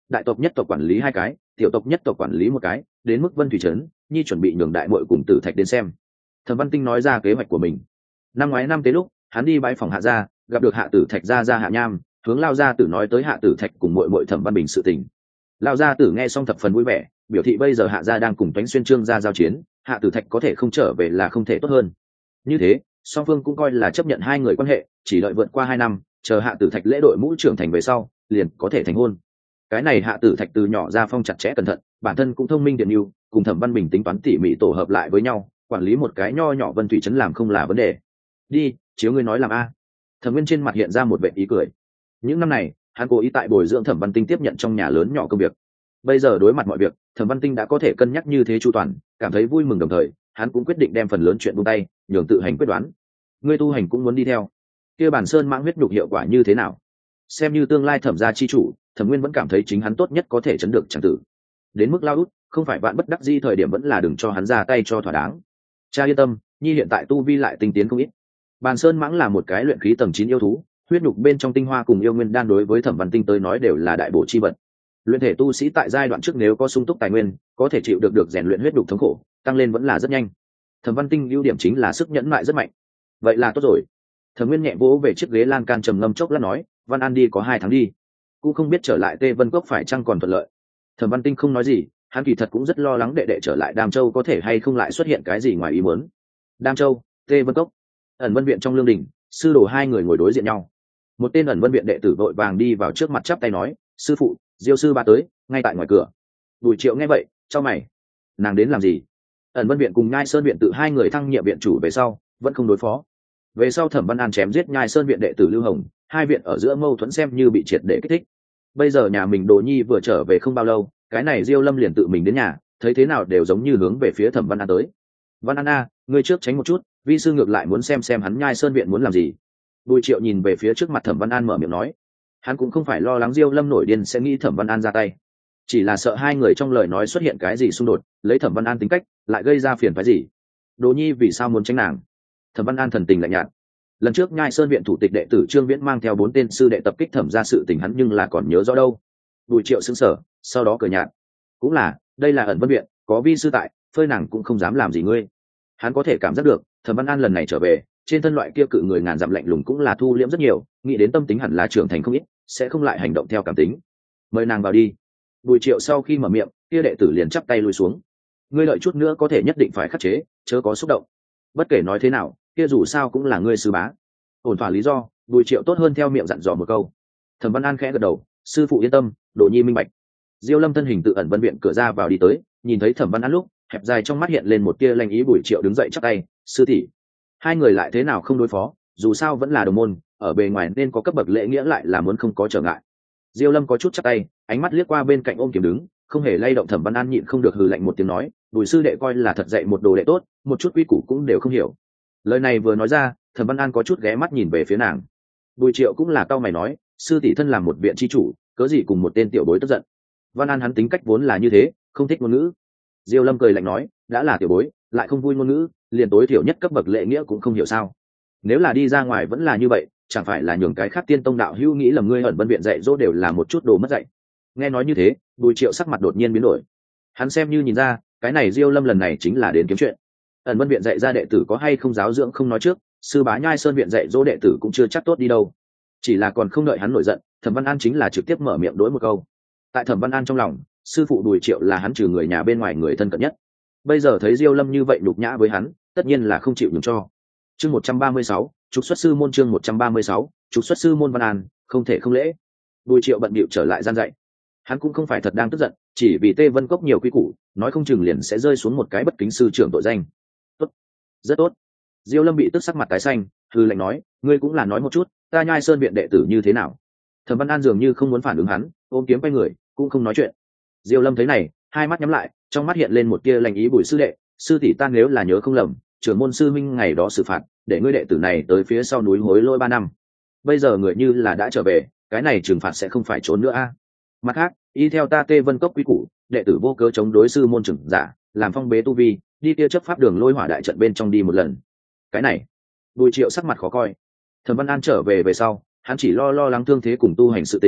đại tộc nhất tộc quản lý hai cái, tiểu tộc nhất tộc quản lý một cái, đến mức Vân Thủy trấn nhi chuẩn bị nhường đại muội cùng Tử Thạch đến xem. Thẩm Văn Tinh nói ra kế hoạch của mình. Năm ngoái năm tế lúc hắn đi bãi phòng Hạ gia, gặp được Hạ Tử Thạch gia gia Hạ Nham, hướng Lao gia tử nói tới Hạ Tử Thạch cùng muội muội Thẩm Văn Bình sự tình. Lao gia tử nghe xong thập phần vui vẻ, biểu thị bây giờ Hạ gia đang cùng Toánh Xuyên Trương gia giao chiến, Hạ Tử Thạch có thể không trở về là không thể tốt hơn. Như thế song phương cũng coi là chấp nhận hai người quan hệ, chỉ đợi vượt qua hai năm, chờ Hạ Tử Thạch lễ đội mũ trưởng thành về sau liền có thể thành hôn. Cái này Hạ Tử Thạch từ nhỏ ra phong chặt chẽ cẩn thận, bản thân cũng thông minh điện mưu, cùng Thẩm Văn Bình tính toán tỉ mỉ tổ hợp lại với nhau, quản lý một cái nho nhỏ Vân Thủy trấn làm không là vấn đề. Đi, chiếu ngươi nói làm a. Thẩm Nguyên trên mặt hiện ra một vẻ ý cười. Những năm này hắn cố ý tại bồi dưỡng Thẩm Văn Tinh tiếp nhận trong nhà lớn nhỏ công việc. Bây giờ đối mặt mọi việc, Thẩm Văn Tinh đã có thể cân nhắc như thế chu toàn, cảm thấy vui mừng, đồng thời hắn cũng quyết định đem phần lớn chuyện buông tay, nhường tự hành quyết đoán. Ngươi tu hành cũng muốn đi theo. Kia bản sơn mãng huyết nhục hiệu quả như thế nào? Xem như tương lai Thẩm gia chi chủ, Thẩm Nguyên vẫn cảm thấy chính hắn tốt nhất có thể chấn được chẳng tử. Đến mức lao út, không phải vạn bất đắc di thời điểm vẫn là đừng cho hắn ra tay cho thỏa đáng. Cha yên tâm, nhi hiện tại tu vi lại tinh tiến không ít. Bàn sơn mãng là một cái luyện khí tầng chín yêu thú, huyết nhục bên trong tinh hoa cùng yêu nguyên đan đối với Thẩm Văn Tinh tới nói đều là đại bổ chi vật. Luyện thể tu sĩ tại giai đoạn trước nếu có sung túc tài nguyên, có thể chịu được được rèn luyện huyết nhục thống khổ, tăng lên vẫn là rất nhanh. Thẩm Văn Tinh ưu điểm chính là sức nhẫn nại rất mạnh. Vậy là tốt rồi. Thẩm Nguyên nhẹ vỗ về chiếc ghế lan can trầm ngâm chốc lát nói, Văn An đi có hai tháng đi, cũng không biết trở lại Tê Vân Cốc phải chăng còn thuận lợi. Thẩm Văn Tinh không nói gì, hắn kỳ thật cũng rất lo lắng đệ đệ trở lại Đam Châu có thể hay không lại xuất hiện cái gì ngoài ý muốn. Đam Châu, Tê Vân Cốc, ẩn vân viện trong lương đình, sư đồ hai người ngồi đối diện nhau. Một tên ẩn vân viện đệ tử vội vàng đi vào trước mặt chắp tay nói, sư phụ, Diêu sư ba tới, ngay tại ngoài cửa. Bùi Triệu nghe vậy, chau mày, nàng đến làm gì? Ẩn vân viện cùng Nhai Sơn viện tự hai người thăng nhiệm viện chủ về sau, vẫn không đối phó. Về sau Thẩm Văn An chém giết Nhai Sơn viện đệ tử Lưu Hồng, hai viện ở giữa mâu thuẫn xem như bị triệt để kích thích. Bây giờ nhà mình Đồ Nhi vừa trở về không bao lâu, cái này Diêu Lâm liền tự mình đến nhà, thấy thế nào đều giống như hướng về phía Thẩm Văn An tới. Văn An a, ngươi trước tránh một chút, vi sư ngược lại muốn xem xem hắn Nhai Sơn viện muốn làm gì. Bùi Triệu nhìn về phía trước mặt Thẩm Văn An mở miệng nói, hắn cũng không phải lo lắng Diêu Lâm nổi điên sẽ nghĩ Thẩm Văn An ra tay, chỉ là sợ hai người trong lời nói xuất hiện cái gì xung đột, lấy Thẩm Văn An tính cách lại gây ra phiền phức gì. Đồ Nhi vì sao muốn tránh nàng? Thẩm Văn An thần tình lạnh nhạt. Lần trước Nhai Sơn viện thủ tịch đệ tử Trương Viễn mang theo bốn tên sư đệ tập kích Thẩm gia sự tình hắn nhưng là còn nhớ rõ đâu. Bùi Triệu sững sờ, sau đó cười nhạt, cũng là, đây là ẩn vân viện, có vi sư tại, phơi nàng cũng không dám làm gì ngươi. Hắn có thể cảm giác được Thẩm Văn An lần này trở về, trên thân loại kia cự người ngàn dặm lạnh lùng cũng là thu liễm rất nhiều, nghĩ đến tâm tính hẳn là trưởng thành không ít, sẽ không lại hành động theo cảm tính. Mời nàng vào đi. Bùi Triệu sau khi mở miệng, kia đệ tử liền chắp tay lùi xuống. Ngươi lợi chút nữa có thể nhất định phải khắc chế, chớ có xúc động. Bất kể nói thế nào, kia dù sao cũng là ngươi sư bá. Ổn thỏa lý do, Bùi Triệu tốt hơn theo miệng dặn dò một câu. Thẩm Văn An khẽ gật đầu, sư phụ yên tâm, Đồ Nhi minh bạch. Diêu Lâm thân hình tự ẩn vân viện cửa ra vào đi tới, nhìn thấy Thẩm Văn An lúc, hẹp dài trong mắt hiện lên một tia lanh ý. Bùi Triệu đứng dậy chắp tay, sư tỷ. Hai người lại thế nào không đối phó, dù sao vẫn là đồng môn, ở bề ngoài nên có cấp bậc lễ nghĩa lại là muốn không có trở ngại. Diêu Lâm có chút chắp tay, ánh mắt liếc qua bên cạnh ôm kiếm đứng, không hề lay động. Thẩm Văn An nhịn không được hừ lạnh một tiếng nói, Bùi sư đệ coi là thật dạy một đồ đệ tốt, một chút quy củ cũng đều không hiểu. Lời này vừa nói ra, Thẩm Văn An có chút ghé mắt nhìn về phía nàng. Bùi Triệu cũng là cau mày nói, sư tỷ thân làm một viện chi chủ, cớ gì cùng một tên tiểu bối tức giận. Văn An hắn tính cách vốn là như thế, không thích ngôn ngữ. Diêu Lâm cười lạnh nói, đã là tiểu bối, lại không vui ngôn ngữ, liền tối thiểu nhất cấp bậc lễ nghĩa cũng không hiểu sao? Nếu là đi ra ngoài vẫn là như vậy, chẳng phải là nhường cái khác tiên tông đạo hữu nghĩ lầm ngươi ẩn vân viện dạy dỗ đều là một chút đồ mất dạy. Nghe nói như thế, Bùi Triệu sắc mặt đột nhiên biến đổi. Hắn xem như nhìn ra, cái này Diêu Lâm lần này chính là đến kiếm chuyện. Ẩn vân viện dạy ra đệ tử có hay không giáo dưỡng không nói trước, sư bá Nhai Sơn viện dạy dỗ đệ tử cũng chưa chắc tốt đi đâu. Chỉ là còn không đợi hắn nổi giận, Thẩm Văn An chính là trực tiếp mở miệng đối một câu. Tại Thẩm Văn An trong lòng, sư phụ Bùi Triệu là hắn trừ người nhà bên ngoài người thân cận nhất. Bây giờ thấy Diêu Lâm như vậy nhục nhã với hắn, tất nhiên là không chịu nhường cho. Chương một trăm ba mươi sáu, trục xuất sư môn. Chương một trăm ba mươi sáu, trục xuất sư môn. Văn An, không thể không lễ. Bùi Triệu bận bịu trở lại gian dạy. Hắn cũng không phải thật đang tức giận, chỉ vì Tê Vân Cốc nhiều quy củ, nói không chừng liền sẽ rơi xuống một cái bất kính sư trưởng tội danh. Tốt, rất tốt. Diêu Lâm bị tức sắc mặt tái xanh, hư lệnh nói, ngươi cũng là nói một chút, ta Nhai Sơn viện đệ tử như thế nào? Thẩm Văn An dường như không muốn phản ứng hắn, ôm kiếm quay người, cũng không nói chuyện. Diêu Lâm thấy này, hai mắt nhắm lại, trong mắt hiện lên một tia lành ý. Bùi sư đệ, sư tỷ ta nếu là nhớ không lầm, trưởng môn sư minh ngày đó xử phạt, để ngươi đệ tử này tới phía sau núi hối lỗi ba năm. Bây giờ người như là đã trở về, cái này trừng phạt sẽ không phải trốn nữa a. À? Mặt khác, y theo ta Tê Vân Cốc quy củ, đệ tử vô cớ chống đối sư môn trưởng giả, làm phong bế tu vi, đi kia chấp pháp đường lôi hỏa đại trận bên trong đi một lần. Cái này, Bùi Triệu sắc mặt khó coi. Thẩm Văn An trở về về sau, hắn chỉ lo lo lắng thương thế cùng tu hành sự tình,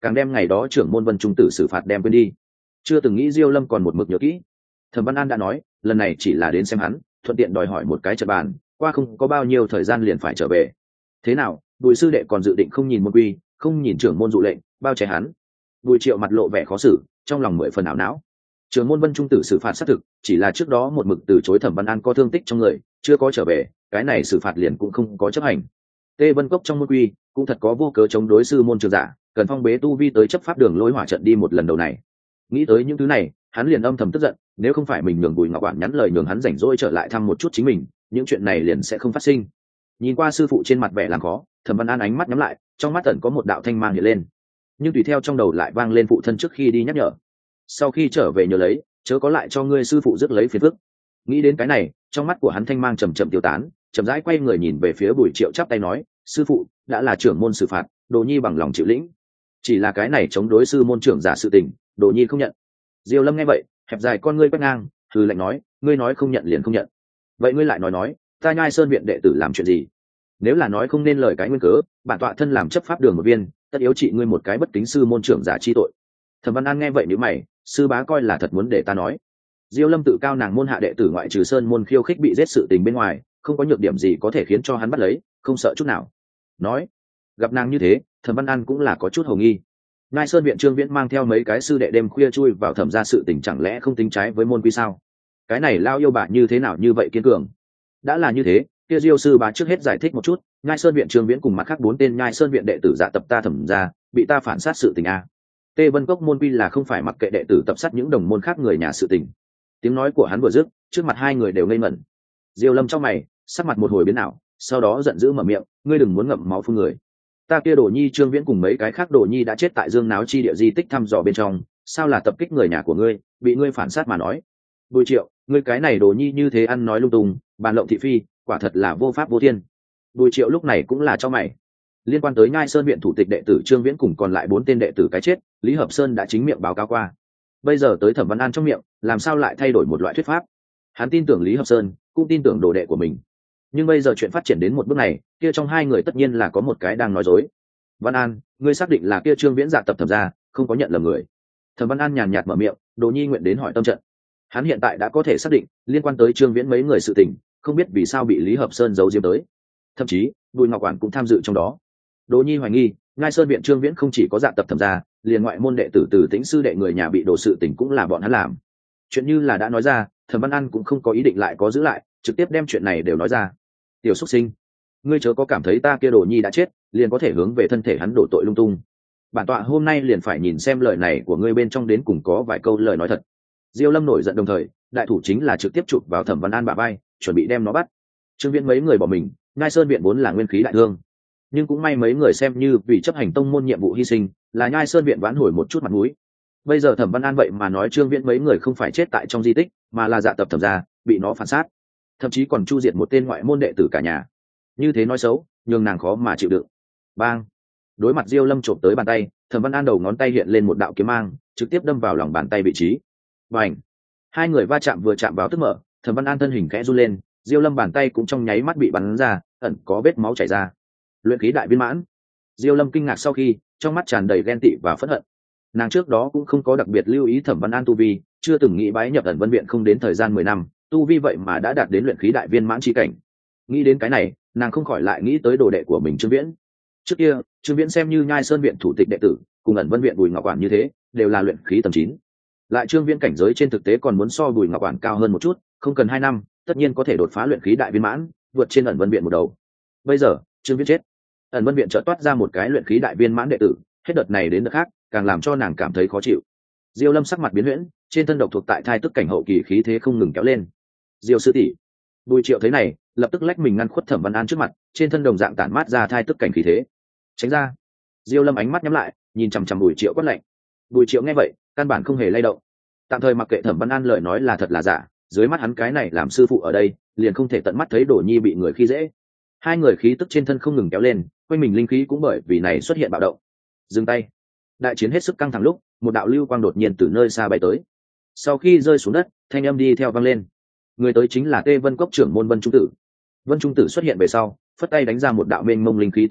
càng đem ngày đó trưởng môn Vân Trung Tử xử phạt đem quên đi. Chưa từng nghĩ Diêu Lâm còn một mực nhớ kỹ. Thẩm Văn An đã nói lần này chỉ là đến xem hắn, thuận tiện đòi hỏi một cái trận bàn, qua không có bao nhiêu thời gian liền phải trở về. Thế nào, Bùi sư đệ còn dự định không nhìn môn quy, không nhìn trưởng môn dụ lệnh, bao che hắn? Bùi Triệu mặt lộ vẻ khó xử, trong lòng mười phần ảo não. Trưởng môn Vân Trung Tử xử phạt xác thực, chỉ là trước đó một mực từ chối Thẩm Văn An có thương tích trong người, chưa có trở về, cái này xử phạt liền cũng không có chấp hành. Tê Vân Cốc trong môn quy cũng thật có vô cớ chống đối sư môn trường giả, cần phong bế tu vi tới chấp pháp đường lối hỏa trận đi một lần đầu này. Nghĩ tới những thứ này, hắn liền âm thầm tức giận, nếu không phải mình nhường Bùi Ngọc Quản nhắn lời nhường hắn rảnh rỗi trở lại thăm một chút chính mình, những chuyện này liền sẽ không phát sinh. Nhìn qua sư phụ trên mặt vẻ làm khó, Thẩm Văn An ánh mắt nhắm lại, trong mắt ẩn có một đạo thanh mang hiện lên, nhưng tùy theo trong đầu lại vang lên phụ thân trước khi đi nhắc nhở: sau khi trở về nhớ lấy, chớ có lại cho ngươi sư phụ rước lấy phiền phức. Nghĩ đến cái này, trong mắt của hắn thanh mang chậm chậm tiêu tán, chậm rãi quay người nhìn về phía Bùi Triệu chắp tay nói: sư phụ đã là trưởng môn xử phạt, Đồ Nhi bằng lòng chịu lĩnh. Chỉ là cái này chống đối sư môn trưởng giả sự tình, Đồ Nhi không nhận. Diêu Lâm nghe vậy, hẹp dài con ngươi quét ngang, hừ lạnh nói: ngươi nói không nhận liền không nhận, vậy ngươi lại nói nói, ta Nhai Sơn viện đệ tử làm chuyện gì? Nếu là nói không nên lời cái nguyên cớ, bản tọa thân làm chấp pháp đường một viên, tất yếu trị ngươi một cái bất kính sư môn trưởng giả chi tội. Thẩm Văn An nghe vậy nhíu mày, sư bá coi là thật muốn để ta nói. Diêu Lâm tự cao nàng môn hạ đệ tử ngoại trừ Sơn môn khiêu khích bị giết sự tình bên ngoài, không có nhược điểm gì có thể khiến cho hắn bắt lấy, không sợ chút nào. Nói, gặp nàng như thế, Thẩm Văn An cũng là có chút hồ nghi. Nhai Sơn viện Trương Viễn mang theo mấy cái sư đệ đêm khuya chui vào thẩm gia sự tình, chẳng lẽ không tính trái với môn quy sao? Cái này lao yêu bà như thế nào như vậy kiên cường? Đã là như thế, kia Diêu sư bá trước hết giải thích một chút, Nhai Sơn viện Trương Viễn cùng mặt khác bốn tên Nhai Sơn viện đệ tử dạ tập ta thẩm gia, bị ta phản sát sự tình a. Tê Vân Cốc môn quy là không phải mặc kệ đệ tử tập sát những đồng môn khác người nhà sự tình. Tiếng nói của hắn vừa dứt, trước mặt hai người đều ngây ngẩn. Diêu Lâm trong mày, sắc mặt một hồi biến ảo, sau đó giận dữ mở miệng: ngươi đừng muốn ngậm máu phun người. Ta kia Đồ Nhi Trương Viễn cùng mấy cái khác Đồ Nhi đã chết tại Dương Náo chi địa di tích thăm dò bên trong, sao là tập kích người nhà của ngươi, bị ngươi phản sát mà nói? Bùi Triệu, ngươi cái này Đồ Nhi như thế ăn nói lung tung, bàn lộng thị phi, quả thật là vô pháp vô thiên. Bùi Triệu lúc này cũng là cho mày. Liên quan tới Nhai Sơn viện thủ tịch đệ tử Trương Viễn cùng còn lại bốn tên đệ tử cái chết, Lý Hợp Sơn đã chính miệng báo cáo qua. Bây giờ tới Thẩm Văn An trong miệng, làm sao lại thay đổi một loại thuyết pháp? Hắn tin tưởng Lý Hợp Sơn, cũng tin tưởng đồ đệ của mình. Nhưng bây giờ chuyện phát triển đến một bước này, kia trong hai người tất nhiên là có một cái đang nói dối. Văn An, ngươi xác định là kia Trương Viễn dạ tập thẩm ra, không có nhận lầm người? Thẩm Văn An nhàn nhạt mở miệng, Đồ Nhi nguyện đến hỏi tâm trận. Hắn hiện tại đã có thể xác định liên quan tới Trương Viễn mấy người sự tình, không biết vì sao bị Lý Hợp Sơn giấu giếm tới, thậm chí Bùi Ngọc Quản cũng tham dự trong đó. Đồ Nhi hoài nghi, Nhai Sơn viện Trương Viễn không chỉ có dạ tập thẩm ra, liền ngoại môn đệ tử từ Tĩnh sư đệ người nhà bị đổ sự tình cũng là bọn hắn làm. Chuyện như là đã nói ra, Thẩm Văn An cũng không có ý định lại có giữ lại, trực tiếp đem chuyện này đều nói ra. Tiểu xuất sinh, ngươi chớ có cảm thấy ta kia Đồ Nhi đã chết, liền có thể hướng về thân thể hắn đổ tội lung tung. Bản tọa hôm nay liền phải nhìn xem lời này của ngươi bên trong đến cùng có vài câu lời nói thật. Diêu Lâm nổi giận đồng thời, đại thủ chính là trực tiếp chụp vào Thẩm Văn An bả vai, chuẩn bị đem nó bắt. Trương Viễn mấy người bỏ mình, Nhai Sơn viện vốn là nguyên khí đại thương, nhưng cũng may mấy người xem như vì chấp hành tông môn nhiệm vụ hy sinh, là Nhai Sơn viện vãn hồi một chút mặt mũi. Bây giờ Thẩm Văn An vậy mà nói Trương Viễn mấy người không phải chết tại trong di tích, mà là dạ tập thẩm ra, bị nó phản sát, thậm chí còn chu diệt một tên ngoại môn đệ tử cả nhà. Như thế nói xấu, nhường nàng khó mà chịu đựng. Bang! Đối mặt Diêu Lâm trộm tới bàn tay, Thẩm Văn An đầu ngón tay hiện lên một đạo kiếm mang, trực tiếp đâm vào lòng bàn tay vị trí. Bành! Hai người va chạm vừa chạm vào tức mở, Thẩm Văn An thân hình khẽ run lên, Diêu Lâm bàn tay cũng trong nháy mắt bị bắn ra, ẩn có vết máu chảy ra. Luyện khí đại viên mãn. Diêu Lâm kinh ngạc sau khi, trong mắt tràn đầy ghen tị và phẫn hận. Nàng trước đó cũng không có đặc biệt lưu ý Thẩm Văn An tu vi, chưa từng nghĩ bái nhập ẩn vân viện không đến thời gian mười năm, tu vi vậy mà đã đạt đến luyện khí đại viên mãn chi cảnh. Nghĩ đến cái này, nàng không khỏi lại nghĩ tới đồ đệ của mình Trương Viễn. Trước kia, Trương Viễn xem như Nhai Sơn viện thủ tịch đệ tử, cùng ẩn vân viện Bùi Ngọc Quản như thế, đều là luyện khí tầng chín. Lại Trương Viễn cảnh giới trên thực tế còn muốn so Bùi Ngọc Quản cao hơn một chút, không cần hai năm, tất nhiên có thể đột phá luyện khí đại viên mãn, vượt trên ẩn vân viện một đầu. Bây giờ, Trương Viễn chết, ẩn vân viện chợt toát ra một cái luyện khí đại viên mãn đệ tử, hết đợt này đến đợt khác, càng làm cho nàng cảm thấy khó chịu. Diêu Lâm sắc mặt biến huyễn, trên thân độc thuộc tại thai tức cảnh hậu kỳ khí thế không ngừng kéo lên. Diêu sư tỷ. Bùi Triệu thấy này, lập tức lách mình ngăn khuất Thẩm Văn An trước mặt, trên thân đồng dạng tản mát ra thai tức cảnh khí thế. Tránh ra. Diêu Lâm ánh mắt nhắm lại, nhìn chằm chằm Bùi Triệu quát lạnh. Bùi Triệu nghe vậy, căn bản không hề lay động. Tạm thời mặc kệ Thẩm Văn An lời nói là thật là giả, dưới mắt hắn cái này làm sư phụ ở đây, liền không thể tận mắt thấy Đồ Nhi bị người khi dễ. Hai người khí tức trên thân không ngừng kéo lên, quanh mình linh khí cũng bởi vì này xuất hiện bạo động. Dừng tay. Đại chiến hết sức căng thẳng lúc, một đạo lưu quang đột nhiên từ nơi xa bay tới. Sau khi rơi xuống đất, thanh âm đi theo vang lên. Người tới chính là Tê Vân Cốc trưởng môn Vân Trung Tử. Vân Trung Tử xuất hiện về sau, phất tay đánh ra một đạo mênh mông linh khí tấm lụa,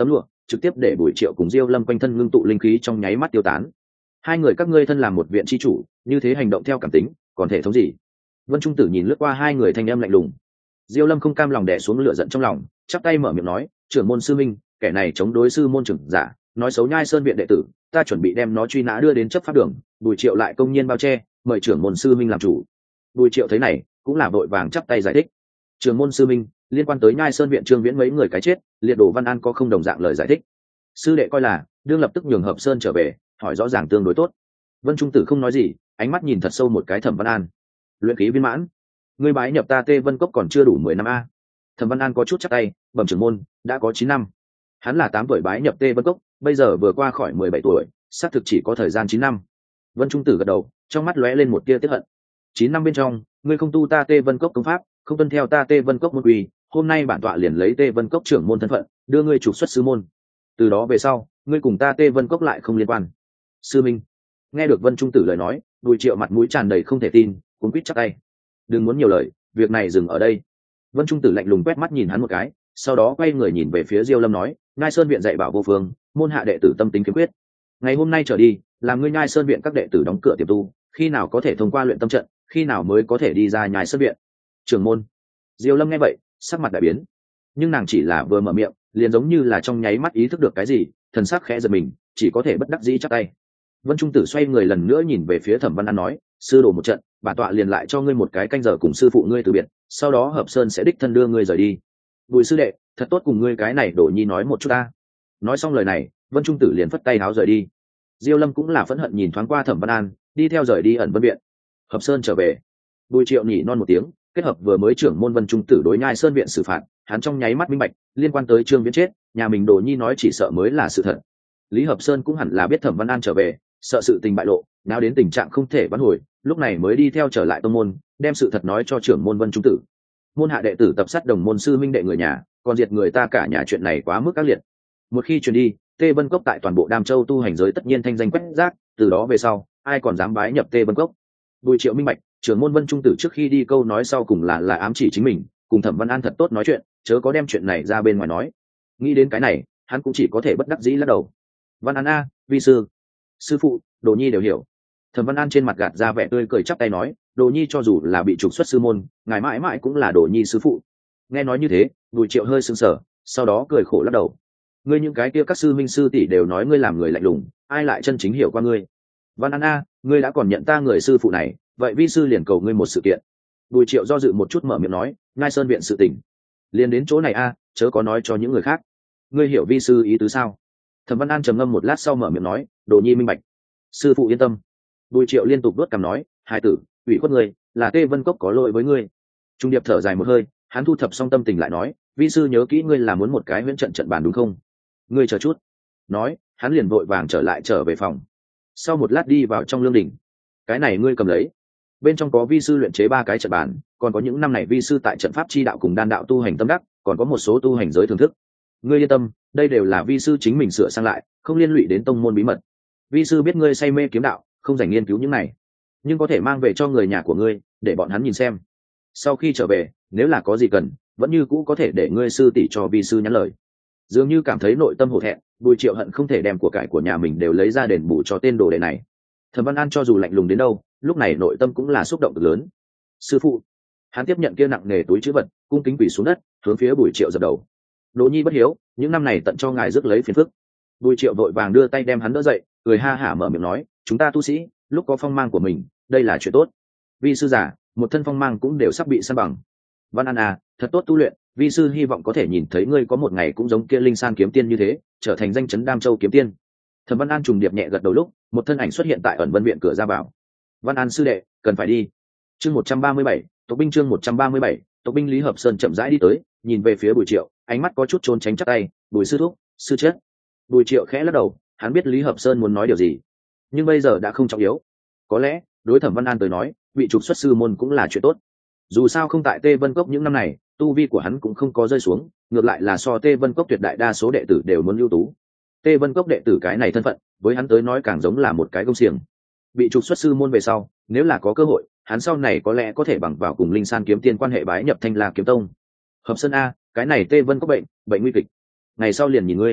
trực tiếp để Bùi Triệu cùng Diêu Lâm quanh thân ngưng tụ linh khí trong nháy mắt tiêu tán. Hai người các ngươi thân làm một viện chi chủ, như thế hành động theo cảm tính, còn thể thống gì? Vân Trung Tử nhìn lướt qua hai người thanh âm lạnh lùng. Diêu Lâm không cam lòng đè xuống lửa giận trong lòng, chắp tay mở miệng nói, trưởng môn sư minh, kẻ này chống đối sư môn trưởng giả, nói xấu Nhai Sơn viện đệ tử, ta chuẩn bị đem nó truy nã đưa đến chấp pháp đường. Bùi Triệu lại công nhiên bao che, mời trưởng môn sư minh làm chủ. Bùi Triệu thấy này, cũng là vội vàng chắp tay giải thích. Trưởng môn sư minh, liên quan tới Nhai Sơn viện Trương Viễn mấy người cái chết, liệt đổ Văn An có không đồng dạng lời giải thích. Sư đệ coi là đương lập tức nhường Hợp Sơn trở về, hỏi rõ ràng tương đối tốt. Vân Trung Tử không nói gì, ánh mắt nhìn thật sâu một cái Thẩm Văn An. Luyện khí viên mãn, ngươi bái nhập ta Tê Vân Cốc còn chưa đủ mười năm a. Thẩm Văn An có chút chắp tay, bẩm trưởng môn, đã có chín năm. Hắn là tám tuổi bái nhập Tê Vân Cốc, bây giờ vừa qua khỏi mười bảy tuổi, xác thực chỉ có thời gian chín năm. Vân Trung Tử gật đầu, trong mắt lóe lên một tia tiếc hận. Chín năm bên trong, ngươi không tu ta Tê Vân Cốc công pháp, không tuân theo ta Tê Vân Cốc môn quy, hôm nay bản tọa liền lấy Tê Vân Cốc trưởng môn thân phận, đưa ngươi trục xuất sư môn. Từ đó về sau, ngươi cùng ta Tê Vân Cốc lại không liên quan. Sư minh. Nghe được Vân Trung Tử lời nói, Bùi Triệu mặt mũi tràn đầy không thể tin, cuống quýt chắp tay. Đừng muốn nhiều lời, việc này dừng ở đây. Vân Trung Tử lạnh lùng quét mắt nhìn hắn một cái, sau đó quay người nhìn về phía Diêu Lâm nói, Nhai Sơn viện dạy bảo vô phương, môn hạ đệ tử tâm tính kiên quyết. Ngày hôm nay trở đi, làm ngươi Nhai Sơn viện các đệ tử đóng cửa tiềm tu, khi nào có thể thông qua luyện tâm trận, khi nào mới có thể đi ra Nhai Sơn viện. Trưởng môn. Diêu Lâm nghe vậy, sắc mặt đại biến. Nhưng nàng chỉ là vừa mở miệng, liền giống như là trong nháy mắt ý thức được cái gì, thần sắc khẽ giật mình, chỉ có thể bất đắc dĩ chắp tay. Vân Trung Tử xoay người lần nữa nhìn về phía Thẩm Văn An nói, sư đồ một trận, bản tọa liền lại cho ngươi một cái canh giờ cùng sư phụ ngươi từ biệt, sau đó Hợp Sơn sẽ đích thân đưa ngươi rời đi. Bùi sư đệ, thật tốt cùng ngươi cái này Đổ Nhi nói một chút ta. Nói xong lời này, Vân Trung Tử liền phất tay háo rời đi. Diêu Lâm cũng là phẫn hận nhìn thoáng qua Thẩm Văn An, đi theo rời đi ẩn vân viện. Hợp Sơn trở về. Bùi Triệu nhỉ non một tiếng, kết hợp vừa mới trưởng môn Vân Trung Tử đối Nhai Sơn viện xử phạt, hắn trong nháy mắt minh bạch, liên quan tới Trương Viễn chết, nhà mình Đổ Nhi nói chỉ sợ mới là sự thật. Lý Hợp Sơn cũng hẳn là biết Thẩm Văn An trở về, sợ sự tình bại lộ, nào đến tình trạng không thể vãn hồi, lúc này mới đi theo trở lại tông môn, đem sự thật nói cho trưởng môn Vân Trung Tử. Môn hạ đệ tử tập sát đồng môn sư minh đệ người nhà, còn diệt người ta cả nhà, chuyện này quá mức ác liệt. Một khi truyền đi, Tê Vân Cốc tại toàn bộ Đam Châu tu hành giới tất nhiên thanh danh quét rác, từ đó về sau, ai còn dám bái nhập Tê Vân Cốc. Bùi Triệu minh bạch, trưởng môn Vân Trung Tử trước khi đi câu nói sau cùng là là ám chỉ chính mình, cùng Thẩm Văn An thật tốt nói chuyện, chớ có đem chuyện này ra bên ngoài nói. Nghĩ đến cái này, hắn cũng chỉ có thể bất đắc dĩ lắc đầu. Văn An a, vi sư, sư phụ, Đồ Nhi đều hiểu. Thẩm Văn An trên mặt gạt ra vẻ tươi cười chắp tay nói, Đồ Nhi cho dù là bị trục xuất sư môn, ngài mãi mãi cũng là Đồ Nhi sư phụ. Nghe nói như thế, Bùi Triệu hơi sững sờ, sau đó cười khổ lắc đầu. Ngươi những cái kia các sư minh sư tỷ đều nói ngươi làm người lạnh lùng, ai lại chân chính hiểu qua ngươi? Văn An a, ngươi đã còn nhận ta người sư phụ này, vậy vi sư liền cầu ngươi một sự kiện. Bùi Triệu do dự một chút mở miệng nói, Nhai Sơn viện sự tình, liền đến chỗ này a, chớ có nói cho những người khác. Ngươi hiểu vi sư ý tứ sao? Thẩm Văn An trầm ngâm một lát sau mở miệng nói, Đồ Nhi minh bạch. Sư phụ yên tâm. Bùi Triệu liên tục đốt cằm nói, hai tử, ủy khuất ngươi, là Tê Vân Cốc có lỗi với ngươi. Trung Điệp thở dài một hơi, hắn thu thập xong tâm tình lại nói, vi sư nhớ kỹ ngươi là muốn một cái huyễn trận trận bàn đúng không? Ngươi chờ chút. Nói, hắn liền vội vàng trở lại trở về phòng. Sau một lát đi vào trong lương đỉnh. Cái này ngươi cầm lấy. Bên trong có vi sư luyện chế ba cái trận bàn, còn có những năm này vi sư tại trận pháp chi đạo cùng đan đạo tu hành tâm đắc, còn có một số tu hành giới thưởng thức. Ngươi yên tâm, đây đều là vi sư chính mình sửa sang lại, không liên lụy đến tông môn bí mật. Vi sư biết ngươi say mê kiếm đạo, không dành nghiên cứu những này, nhưng có thể mang về cho người nhà của ngươi, để bọn hắn nhìn xem. Sau khi trở về, nếu là có gì cần, vẫn như cũ có thể để ngươi sư tỷ cho vi sư nhắn lời. Dường như cảm thấy nội tâm hổ thẹn, Bùi Triệu hận không thể đem của cải của nhà mình đều lấy ra đền bù cho tên đồ đệ này. Thẩm Văn An cho dù lạnh lùng đến đâu, lúc này nội tâm cũng là xúc động cực lớn. Sư phụ. Hắn tiếp nhận kia nặng nề túi trữ vật, cung kính quỳ xuống đất, hướng phía Bùi Triệu dập đầu. Đỗ Nhi bất hiếu, những năm này tận cho ngài rước lấy phiền phức. Bùi Triệu vội vàng đưa tay đem hắn đỡ dậy, cười ha hả mở miệng nói, chúng ta tu sĩ, lúc có phong mang của mình, đây là chuyện tốt. Vi sư giả, một thân phong mang cũng đều sắp bị san bằng. Văn An à, thật tốt tu luyện, vi sư hy vọng có thể nhìn thấy ngươi có một ngày cũng giống kia Linh San kiếm tiên như thế, trở thành danh chấn Đam Châu kiếm tiên. Thẩm Văn An trùng điệp nhẹ gật đầu lúc, một thân ảnh xuất hiện tại ẩn vân viện cửa ra vào. Văn An sư đệ, cần phải đi. Chương một trăm ba mươi bảy, tộc binh chương một trăm ba mươi bảy, tộc binh Lý Hợp Sơn chậm rãi đi tới, nhìn về phía Bùi Triệu, ánh mắt có chút trốn tránh chắc tay, Bùi sư thúc, sư chết. Bùi Triệu khẽ lắc đầu, hắn biết Lý Hợp Sơn muốn nói điều gì, nhưng bây giờ đã không trọng yếu. Có lẽ, đối Thẩm Văn An tới nói, bị trục xuất sư môn cũng là chuyện tốt. Dù sao không tại Tê Vân Cốc những năm này, tu vi của hắn cũng không có rơi xuống, ngược lại là so Tê Vân Cốc tuyệt đại đa số đệ tử đều muốn ưu tú. Tê Vân Cốc đệ tử cái này thân phận, với hắn tới nói càng giống là một cái công xiềng. Bị trục xuất sư môn về sau, nếu là có cơ hội, hắn sau này có lẽ có thể bằng vào cùng Linh San kiếm tiên quan hệ bái nhập Thanh La kiếm tông. Hợp Sơn a, cái này Tê Vân Cốc bệnh, bệnh nguy kịch. Ngày sau liền nhìn ngươi.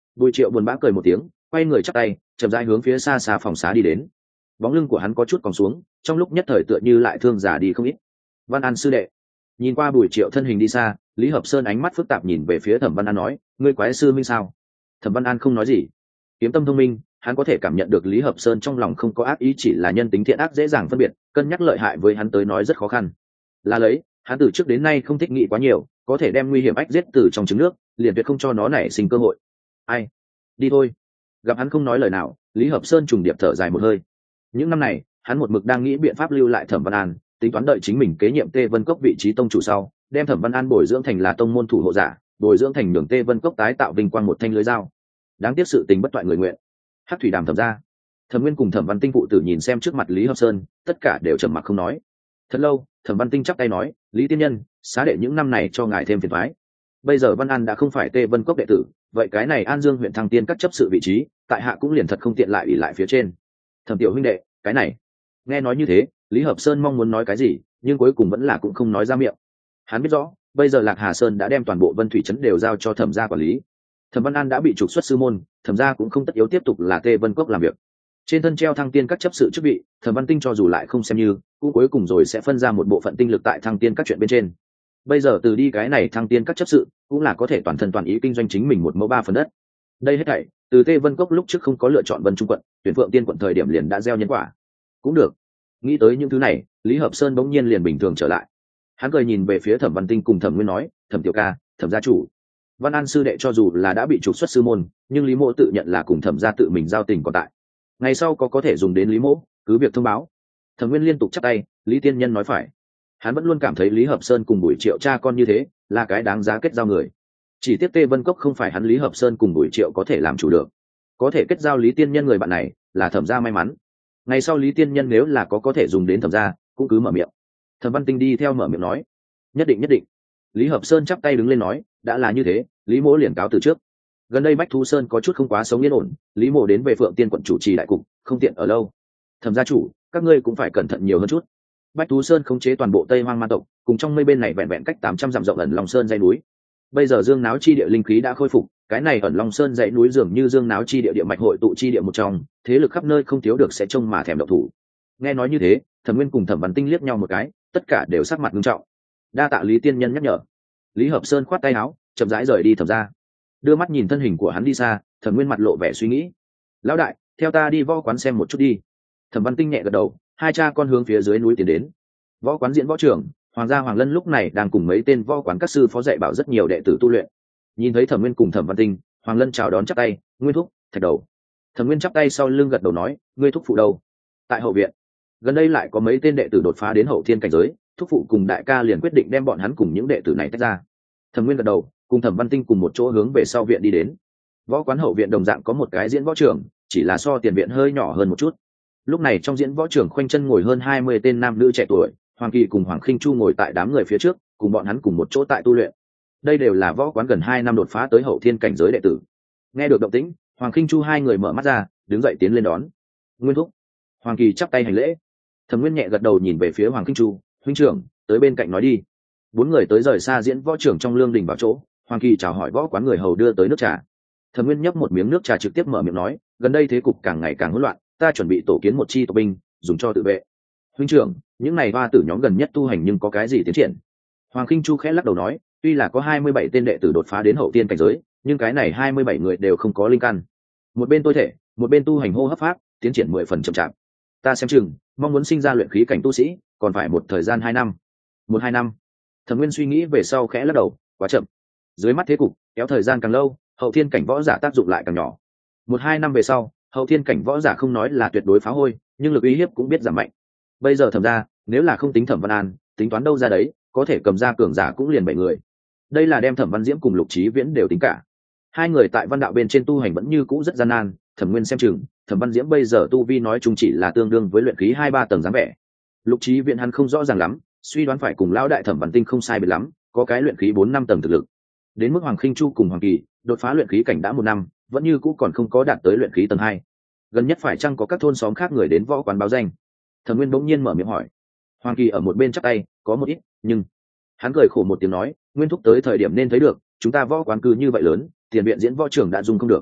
Bùi Triệu buồn bã cười một tiếng, quay người chắp tay, chậm rãi hướng phía xa xa phòng xá đi đến. Bóng lưng của hắn có chút còng xuống, trong lúc nhất thời tựa như lại thương giả đi không ít. Văn An sư đệ. Nhìn qua Bùi Triệu thân hình đi xa, Lý Hợp Sơn ánh mắt phức tạp nhìn về phía Thẩm Văn An nói, ngươi quái sư minh sao? Thẩm Văn An không nói gì. Kiếm tâm thông minh, hắn có thể cảm nhận được Lý Hợp Sơn trong lòng không có ác ý, chỉ là nhân tính thiện ác dễ dàng phân biệt, cân nhắc lợi hại với hắn tới nói rất khó khăn. Là lấy, hắn từ trước đến nay không thích nghĩ quá nhiều, có thể đem nguy hiểm ách giết từ trong trứng nước, liền tuyệt không cho nó nảy sinh cơ hội. Ai? Đi thôi. Gặp hắn không nói lời nào, Lý Hợp Sơn trùng điệp thở dài một hơi. Những năm này, hắn một mực đang nghĩ biện pháp lưu lại Thẩm Văn An, tính toán đợi chính mình kế nhiệm Tê Vân Cốc vị trí tông chủ sau, đem Thẩm Văn An bồi dưỡng thành là tông môn thủ hộ giả, bồi dưỡng thành đường Tê Vân Cốc tái tạo vinh quang một thanh lưới dao. Đáng tiếc sự tình bất toại người nguyện. Hắc thủy đàm thẩm ra, Thẩm Nguyên cùng Thẩm Văn Tinh phụ tử nhìn xem trước mặt Lý Hợp Sơn, tất cả đều trầm mặc không nói. Thật lâu, Thẩm Văn Tinh chắp tay nói, Lý tiên nhân, xá đệ những năm này cho ngài thêm phiền toái. Bây giờ Văn An đã không phải Tê Vân Cốc đệ tử, vậy cái này An Dương huyện Thăng Tiên các chấp sự vị trí, tại hạ cũng liền thật không tiện lại ủy lại phía trên. Thẩm tiểu huynh đệ, cái này. Nghe nói như thế, Lý Hợp Sơn mong muốn nói cái gì, nhưng cuối cùng vẫn là cũng không nói ra miệng. Hắn biết rõ, bây giờ Lạc Hà Sơn đã đem toàn bộ Vân Thủy trấn đều giao cho Thẩm gia quản lý. Thẩm Văn An đã bị trục xuất sư môn, Thẩm gia cũng không tất yếu tiếp tục là Tê Vân Cốc làm việc. Trên thân treo Thăng Tiên các chấp sự chức vị, Thẩm Văn Tinh cho dù lại không xem như, cũng cuối cùng rồi sẽ phân ra một bộ phận tinh lực tại Thăng Tiên các chuyện bên trên. Bây giờ từ đi cái này Thăng Tiên các chấp sự, cũng là có thể toàn thân toàn ý kinh doanh chính mình một mẫu ba phần đất. Đây hết thảy, từ Tê Vân Cốc lúc trước không có lựa chọn Vân Trung quận, tuyển Phượng Tiên quận thời điểm liền đã gieo nhân quả. Cũng được. Nghĩ tới những thứ này, Lý Hợp Sơn bỗng nhiên liền bình thường trở lại. Hắn cười nhìn về phía Thẩm Văn Tinh cùng Thẩm Nguyên nói, Thẩm tiểu ca, Thẩm gia chủ, Văn An sư đệ cho dù là đã bị trục xuất sư môn, nhưng Lý Mộ tự nhận là cùng Thẩm gia tự mình giao tình còn tại. Ngày sau có có thể dùng đến Lý Mộ, cứ việc thông báo. Thẩm Nguyên liên tục chắp tay, Lý tiên nhân nói phải. Hắn vẫn luôn cảm thấy Lý Hợp Sơn cùng Bùi Triệu cha con như thế, là cái đáng giá kết giao người. Chỉ tiếc Tê Vân Cốc không phải hắn Lý Hợp Sơn cùng Bùi Triệu có thể làm chủ được. Có thể kết giao Lý tiên nhân người bạn này, là Thẩm gia may mắn. Ngày sau Lý tiên nhân nếu là có có thể dùng đến Thẩm gia, cũng cứ mở miệng. Thẩm Văn Tinh đi theo mở miệng nói, nhất định nhất định. Lý Hợp Sơn chắp tay đứng lên nói, đã là như thế, Lý Mỗ liền cáo từ trước. Gần đây Bách Thú Sơn có chút không quá sống yên ổn, Lý Mỗ đến về Phượng Tiên quận chủ trì đại cục, không tiện ở lâu. Thẩm gia chủ, các ngươi cũng phải cẩn thận nhiều hơn chút. Bách Thú Sơn khống chế toàn bộ Tây Hoang Ma tộc, cùng trong mây bên này vẹn vẹn cách tám trăm dặm rộng ẩn Long Sơn dãy núi. Bây giờ Dương Náo chi địa linh khí đã khôi phục, cái này ẩn Long Sơn dãy núi dường như Dương Náo chi địa địa mạch hội tụ chi địa một trong, thế lực khắp nơi không thiếu được sẽ trông mà thèm động thủ. Nghe nói như thế, Thẩm Nguyên cùng Thẩm Văn Tinh liếc nhau một cái, tất cả đều sắc mặt nghiêm trọng. Đa tạ Lý tiên nhân nhắc nhở. Lý Hợp Sơn khoát tay áo, chậm rãi rời đi Thẩm gia. Đưa mắt nhìn thân hình của hắn đi xa, Thẩm Nguyên mặt lộ vẻ suy nghĩ. Lão đại, theo ta đi võ quán xem một chút đi. Thẩm Văn Tinh nhẹ gật đầu, hai cha con hướng phía dưới núi tiến đến. Võ quán diễn võ trưởng, Hoàng gia Hoàng Lân lúc này đang cùng mấy tên võ quán các sư phó dạy bảo rất nhiều đệ tử tu luyện. Nhìn thấy Thẩm Nguyên cùng Thẩm Văn Tinh, Hoàng Lân chào đón chắp tay, Nguyên thúc, Thạch đầu. Thẩm Nguyên chắp tay sau lưng gật đầu nói, ngươi thúc phụ đâu? Tại hậu viện. Gần đây lại có mấy tên đệ tử đột phá đến hậu thiên cảnh giới, thúc phụ cùng đại ca liền quyết định đem bọn hắn cùng những đệ tử này tách ra. Thẩm Nguyên gật đầu, cùng Thẩm Văn Tinh cùng một chỗ hướng về sau viện đi đến. Võ quán hậu viện đồng dạng có một cái diễn võ trường, chỉ là so tiền viện hơi nhỏ hơn một chút. Lúc này trong diễn võ trường khoanh chân ngồi hơn hai mươi tên nam nữ trẻ tuổi, Hoàng Kỳ cùng Hoàng Khinh Chu ngồi tại đám người phía trước, cùng bọn hắn cùng một chỗ tại tu luyện. Đây đều là võ quán gần hai năm đột phá tới hậu thiên cảnh giới đệ tử. Nghe được động tĩnh, Hoàng Khinh Chu hai người mở mắt ra, đứng dậy tiến lên đón. Nguyên thúc. Hoàng Kỳ chắp tay hành lễ. Thẩm Nguyên nhẹ gật đầu nhìn về phía Hoàng Khinh Chu, huynh trưởng, tới bên cạnh nói đi. Bốn người tới rời xa diễn võ trưởng trong lương đình vào chỗ, Hoàng Kỳ chào hỏi võ quán người hầu đưa tới nước trà. Thẩm Nguyên nhấp một miếng nước trà trực tiếp mở miệng nói, gần đây thế cục càng ngày càng hỗn loạn, ta chuẩn bị tổ kiến một chi tộc binh, dùng cho tự vệ. Huynh trưởng, những này hoa tử nhóm gần nhất tu hành nhưng có cái gì tiến triển? Hoàng Khinh Chu khẽ lắc đầu nói, tuy là có hai mươi bảy tên đệ tử đột phá đến hậu tiên cảnh giới, nhưng cái này hai mươi bảy người đều không có linh căn. Một bên tôi thể, một bên tu hành hô hấp pháp, tiến triển mười phần chậm chạp. Ta xem chừng, mong muốn sinh ra luyện khí cảnh tu sĩ, còn phải một thời gian hai năm. Một hai năm. Thẩm Nguyên suy nghĩ về sau khẽ lắc đầu, quá chậm. Dưới mắt thế cục, kéo thời gian càng lâu, hậu thiên cảnh võ giả tác dụng lại càng nhỏ. Một hai năm về sau, hậu thiên cảnh võ giả không nói là tuyệt đối phá hôi, nhưng lực uy hiếp cũng biết giảm mạnh. Bây giờ Thẩm gia, nếu là không tính Thẩm Văn An, tính toán đâu ra đấy, có thể cầm ra cường giả cũng liền bảy người. Đây là đem Thẩm Văn Diễm cùng Lục Chí Viễn đều tính cả. Hai người tại văn đạo bên trên tu hành vẫn như cũ rất gian nan, Thẩm Nguyên xem chừng, Thẩm Văn Diễm bây giờ tu vi nói chung chỉ là tương đương với luyện khí hai ba tầng dáng vẻ. Lục Chí Viễn hắn không rõ ràng lắm, suy đoán phải cùng lão đại Thẩm Văn Tinh không sai biệt lắm, có cái luyện khí bốn năm tầng thực lực. Đến mức Hoàng Khinh Chu cùng Hoàng Kỳ, đột phá luyện khí cảnh đã một năm, vẫn như cũ còn không có đạt tới luyện khí tầng hai. Gần nhất phải chăng có các thôn xóm khác người đến võ quán báo danh? Thẩm Nguyên bỗng nhiên mở miệng hỏi. Hoàng Kỳ ở một bên chắp tay, có một ít, nhưng hắn cười khổ một tiếng nói, Nguyên thúc tới thời điểm nên thấy được, chúng ta võ quán cư như vậy lớn, tiền viện diễn võ trường đã dùng không được.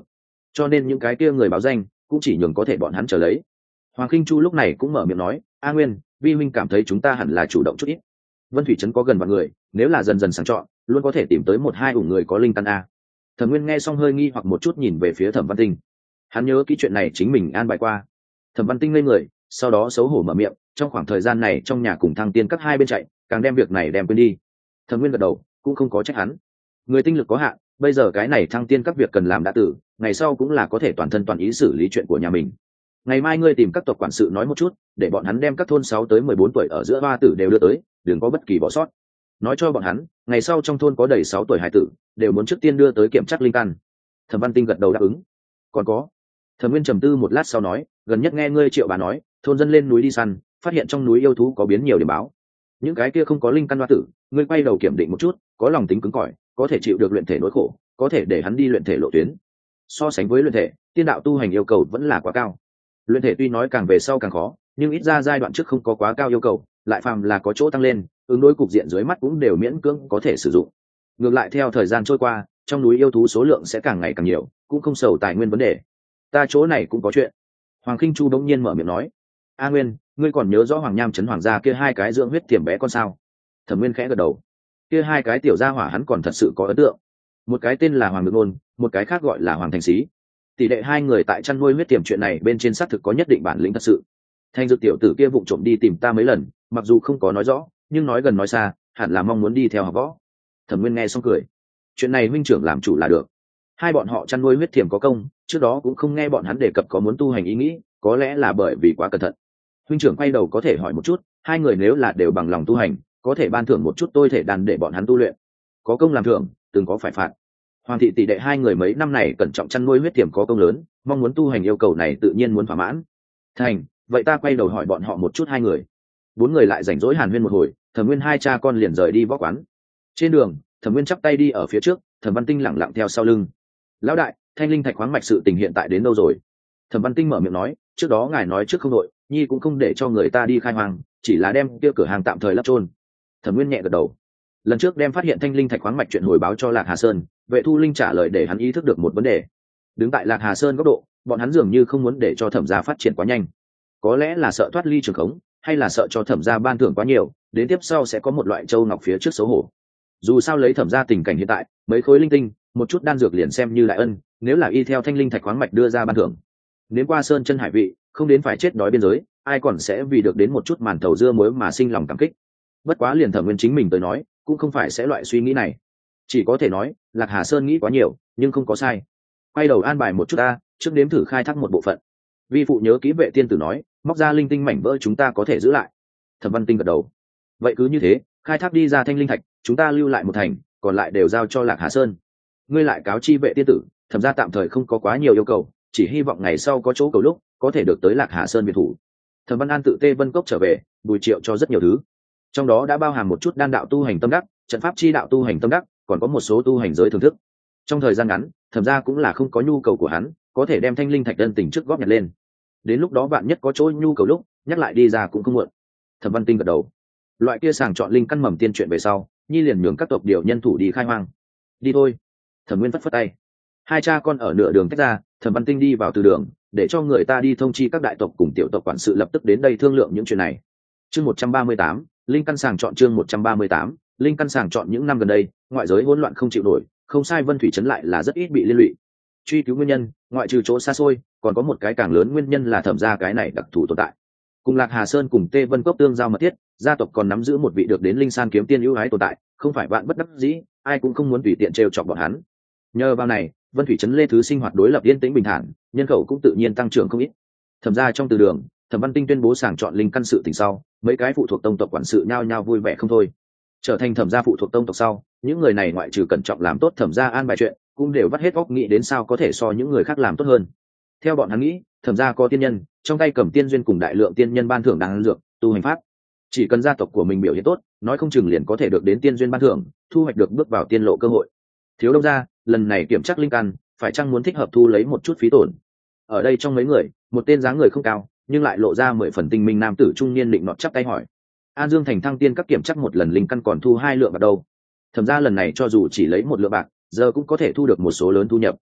cho nên những cái kia người báo danh cũng chỉ nhường có thể bọn hắn trở lấy. Hoàng Khinh Chu lúc này cũng mở miệng nói, a Nguyên, vi huynh cảm thấy chúng ta hẳn là chủ động chút ít. Vân Thủy Trấn có gần vạn người, nếu là dần dần sàng chọn, luôn có thể tìm tới một hai ủng người có linh căn a. Thẩm Nguyên nghe xong hơi nghi hoặc một chút nhìn về phía Thẩm Văn Tinh. Hắn nhớ kỹ chuyện này chính mình an bài qua. Thẩm Văn Tinh ngây người, sau đó xấu hổ mở miệng, trong khoảng thời gian này trong nhà cùng Thăng Tiên các hai bên chạy, càng đem việc này đem quên đi. Thẩm Nguyên gật đầu, cũng không có trách hắn. Người tinh lực có hạn, bây giờ cái này Thăng Tiên các việc cần làm đã tử, ngày sau cũng là có thể toàn thân toàn ý xử lý chuyện của nhà mình. Ngày mai ngươi tìm các tộc quản sự nói một chút, để bọn hắn đem các thôn sáu tới mười bốn tuổi ở giữa hoa tử đều đưa tới, đừng có bất kỳ bỏ sót. Nói cho bọn hắn, ngày sau trong thôn có đầy sáu tuổi hải tử, đều muốn trước tiên đưa tới kiểm tra linh căn. Thẩm Văn Tinh gật đầu đáp ứng. Còn có. Thẩm Nguyên trầm tư một lát sau nói, gần nhất nghe ngươi Triệu bà nói, thôn dân lên núi đi săn, phát hiện trong núi yêu thú có biến nhiều điểm báo. Những cái kia không có linh căn hoa tử, ngươi quay đầu kiểm định một chút, có lòng tính cứng cỏi, có thể chịu được luyện thể nỗi khổ, có thể để hắn đi luyện thể lộ tuyến. So sánh với luyện thể, tiên đạo tu hành yêu cầu vẫn là quá cao. Luyện thể tuy nói càng về sau càng khó, nhưng ít ra giai đoạn trước không có quá cao yêu cầu, lại phàm là có chỗ tăng lên, ứng đối cục diện dưới mắt cũng đều miễn cưỡng có thể sử dụng. Ngược lại theo thời gian trôi qua, trong núi yêu thú số lượng sẽ càng ngày càng nhiều, cũng không sầu tài nguyên vấn đề. Ta chỗ này cũng có chuyện. Hoàng Khinh Chu đống nhiên mở miệng nói, a Nguyên, ngươi còn nhớ rõ Hoàng Nham trấn hoàng gia kia hai cái dưỡng huyết tiềm bé con sao? Thẩm Nguyên khẽ gật đầu. Kia hai cái tiểu gia hỏa hắn còn thật sự có ấn tượng. Một cái tên là Hoàng Ngự Nôn, một cái khác gọi là Hoàng Thành Sĩ. Tỷ lệ hai người tại chăn nuôi huyết tiềm chuyện này bên trên xác thực có nhất định bản lĩnh thật sự. Thanh Dược tiểu tử kia vụng trộm đi tìm ta mấy lần, mặc dù không có nói rõ, nhưng nói gần nói xa, hẳn là mong muốn đi theo học võ. Thẩm Nguyên nghe xong cười. Chuyện này huynh trưởng làm chủ là được. Hai bọn họ chăn nuôi huyết tiềm có công, trước đó cũng không nghe bọn hắn đề cập có muốn tu hành ý nghĩ, có lẽ là bởi vì quá cẩn thận. Huynh trưởng quay đầu có thể hỏi một chút, hai người nếu là đều bằng lòng tu hành, có thể ban thưởng một chút tôi thể đàn để bọn hắn tu luyện. Có công làm thưởng, từng có phải phạt. Hoàng thị tỷ đệ hai người mấy năm này cẩn trọng chăn nuôi huyết tiềm có công lớn, mong muốn tu hành yêu cầu này tự nhiên muốn thỏa mãn. Thành, vậy ta quay đầu hỏi bọn họ một chút hai người. Bốn người lại rảnh rỗi hàn huyên một hồi, Thẩm Nguyên hai cha con liền rời đi võ quán. Trên đường, Thẩm Nguyên chắp tay đi ở phía trước, Thẩm Văn Tinh lẳng lặng theo sau lưng. Lão đại, Thanh Linh Thạch khoáng mạch sự tình hiện tại đến đâu rồi? Thẩm Văn Tinh mở miệng nói, trước đó ngài nói trước không đội, nhi cũng không để cho người ta đi khai hoang, chỉ là đem kia cửa hàng tạm thời lấp trôn. Thẩm Nguyên nhẹ gật đầu. Lần trước đem phát hiện Thanh Linh Thạch khoáng mạch chuyện hồi báo cho Lạc Hà Sơn, Vệ Thu Linh trả lời để hắn ý thức được một vấn đề. Đứng tại Lạc Hà Sơn góc độ, bọn hắn dường như không muốn để cho Thẩm gia phát triển quá nhanh. Có lẽ là sợ thoát ly trường khống, hay là sợ cho Thẩm gia ban thưởng quá nhiều, đến tiếp sau sẽ có một loại châu ngọc phía trước xấu hổ. Dù sao lấy Thẩm gia tình cảnh hiện tại, mấy khối linh tinh, một chút đan dược liền xem như đại ân, nếu là y theo Thanh Linh Thạch khoáng mạch đưa ra ban thưởng. Nếu qua sơn chân hải vị, không đến phải chết đói biên giới, ai còn sẽ vì được đến một chút màn thầu dưa muối mà sinh lòng cảm kích. Bất quá liền Thẩm Nguyên chính mình tới nói, cũng không phải sẽ loại suy nghĩ này. Chỉ có thể nói, Lạc Hà Sơn nghĩ quá nhiều, nhưng không có sai. Quay đầu an bài một chút ta, trước đếm thử khai thác một bộ phận. Vi phụ nhớ kỹ Vệ tiên tử nói, móc ra linh tinh mảnh vỡ chúng ta có thể giữ lại. Thẩm Văn Tinh gật đầu. Vậy cứ như thế, khai thác đi ra thanh linh thạch, chúng ta lưu lại một thành, còn lại đều giao cho Lạc Hà Sơn. Ngươi lại cáo chi Vệ tiên tử, Thẩm gia tạm thời không có quá nhiều yêu cầu, chỉ hy vọng ngày sau có chỗ cầu lúc có thể được tới Lạc Hà Sơn biệt thủ. Thẩm Văn An tự Tê Vân Cốc trở về, Bùi Triệu cho rất nhiều thứ, trong đó đã bao hàm một chút đan đạo tu hành tâm đắc, trận pháp chi đạo tu hành tâm đắc, còn có một số tu hành giới thưởng thức. Trong thời gian ngắn, Thẩm gia cũng là không có nhu cầu của hắn, có thể đem thanh linh thạch đơn tình trước góp nhặt lên. Đến lúc đó bạn nhất có chỗ nhu cầu lúc nhắc lại đi ra cũng không muộn. Thẩm Văn Tinh gật đầu. Loại kia sàng chọn linh căn mầm tiên chuyện về sau, nhi liền nhường các tộc điều nhân thủ đi khai hoang. Đi thôi. Thẩm Nguyên phất phất tay. Hai cha con ở nửa đường tách ra, Thẩm Văn Tinh đi vào từ đường, để cho người ta đi thông chi các đại tộc cùng tiểu tộc quản sự lập tức đến đây thương lượng những chuyện này. Chương một trăm ba mươi tám, linh căn sàng chọn chương một trăm ba mươi tám, linh căn sàng chọn những năm gần đây, ngoại giới hỗn loạn không chịu nổi, không sai Vân Thủy trấn lại là rất ít bị liên lụy. Truy cứu nguyên nhân, ngoại trừ chỗ xa xôi, còn có một cái càng lớn nguyên nhân là Thẩm gia cái này đặc thù tồn tại. Cùng Lạc Hà Sơn cùng Tê Vân Cốc tương giao mật thiết, gia tộc còn nắm giữ một vị được đến linh san kiếm tiên ưu ái tồn tại, không phải vạn bất đắc dĩ, ai cũng không muốn tùy tiện trêu chọc bọn hắn. Nhờ vào này, Vân Thủy trấn Lê Thứ sinh hoạt đối lập yên tĩnh bình thản, nhân khẩu cũng tự nhiên tăng trưởng không ít. Thẩm gia trong từ đường, Thẩm Văn Tinh tuyên bố sàng chọn linh căn sự tình sau, mấy cái phụ thuộc tông tộc quản sự nhao nhao vui vẻ không thôi. Trở thành Thẩm gia phụ thuộc tông tộc sau, những người này ngoại trừ cẩn trọng làm tốt Thẩm gia an bài chuyện, cũng đều vắt hết óc nghĩ đến sao có thể so những người khác làm tốt hơn. Theo bọn hắn nghĩ, Thẩm gia có tiên nhân, trong tay cầm tiên duyên cùng đại lượng tiên nhân ban thưởng đan dược, tu hành pháp. Chỉ cần gia tộc của mình biểu hiện tốt, nói không chừng liền có thể được đến tiên duyên ban thưởng, thu hoạch được bước vào tiên lộ cơ hội. Thiếu đông gia, lần này kiểm tra linh căn, phải chăng muốn thích hợp thu lấy một chút phí tổn. Ở đây trong mấy người, một tên dáng người không cao, nhưng lại lộ ra mười phần tinh minh nam tử trung niên định nọt chắp tay hỏi. An Dương thành thăng tiên các kiểm chắc một lần linh căn còn thu hai lượng bạc đâu. Thẩm gia lần này cho dù chỉ lấy một lượng bạc, giờ cũng có thể thu được một số lớn thu nhập.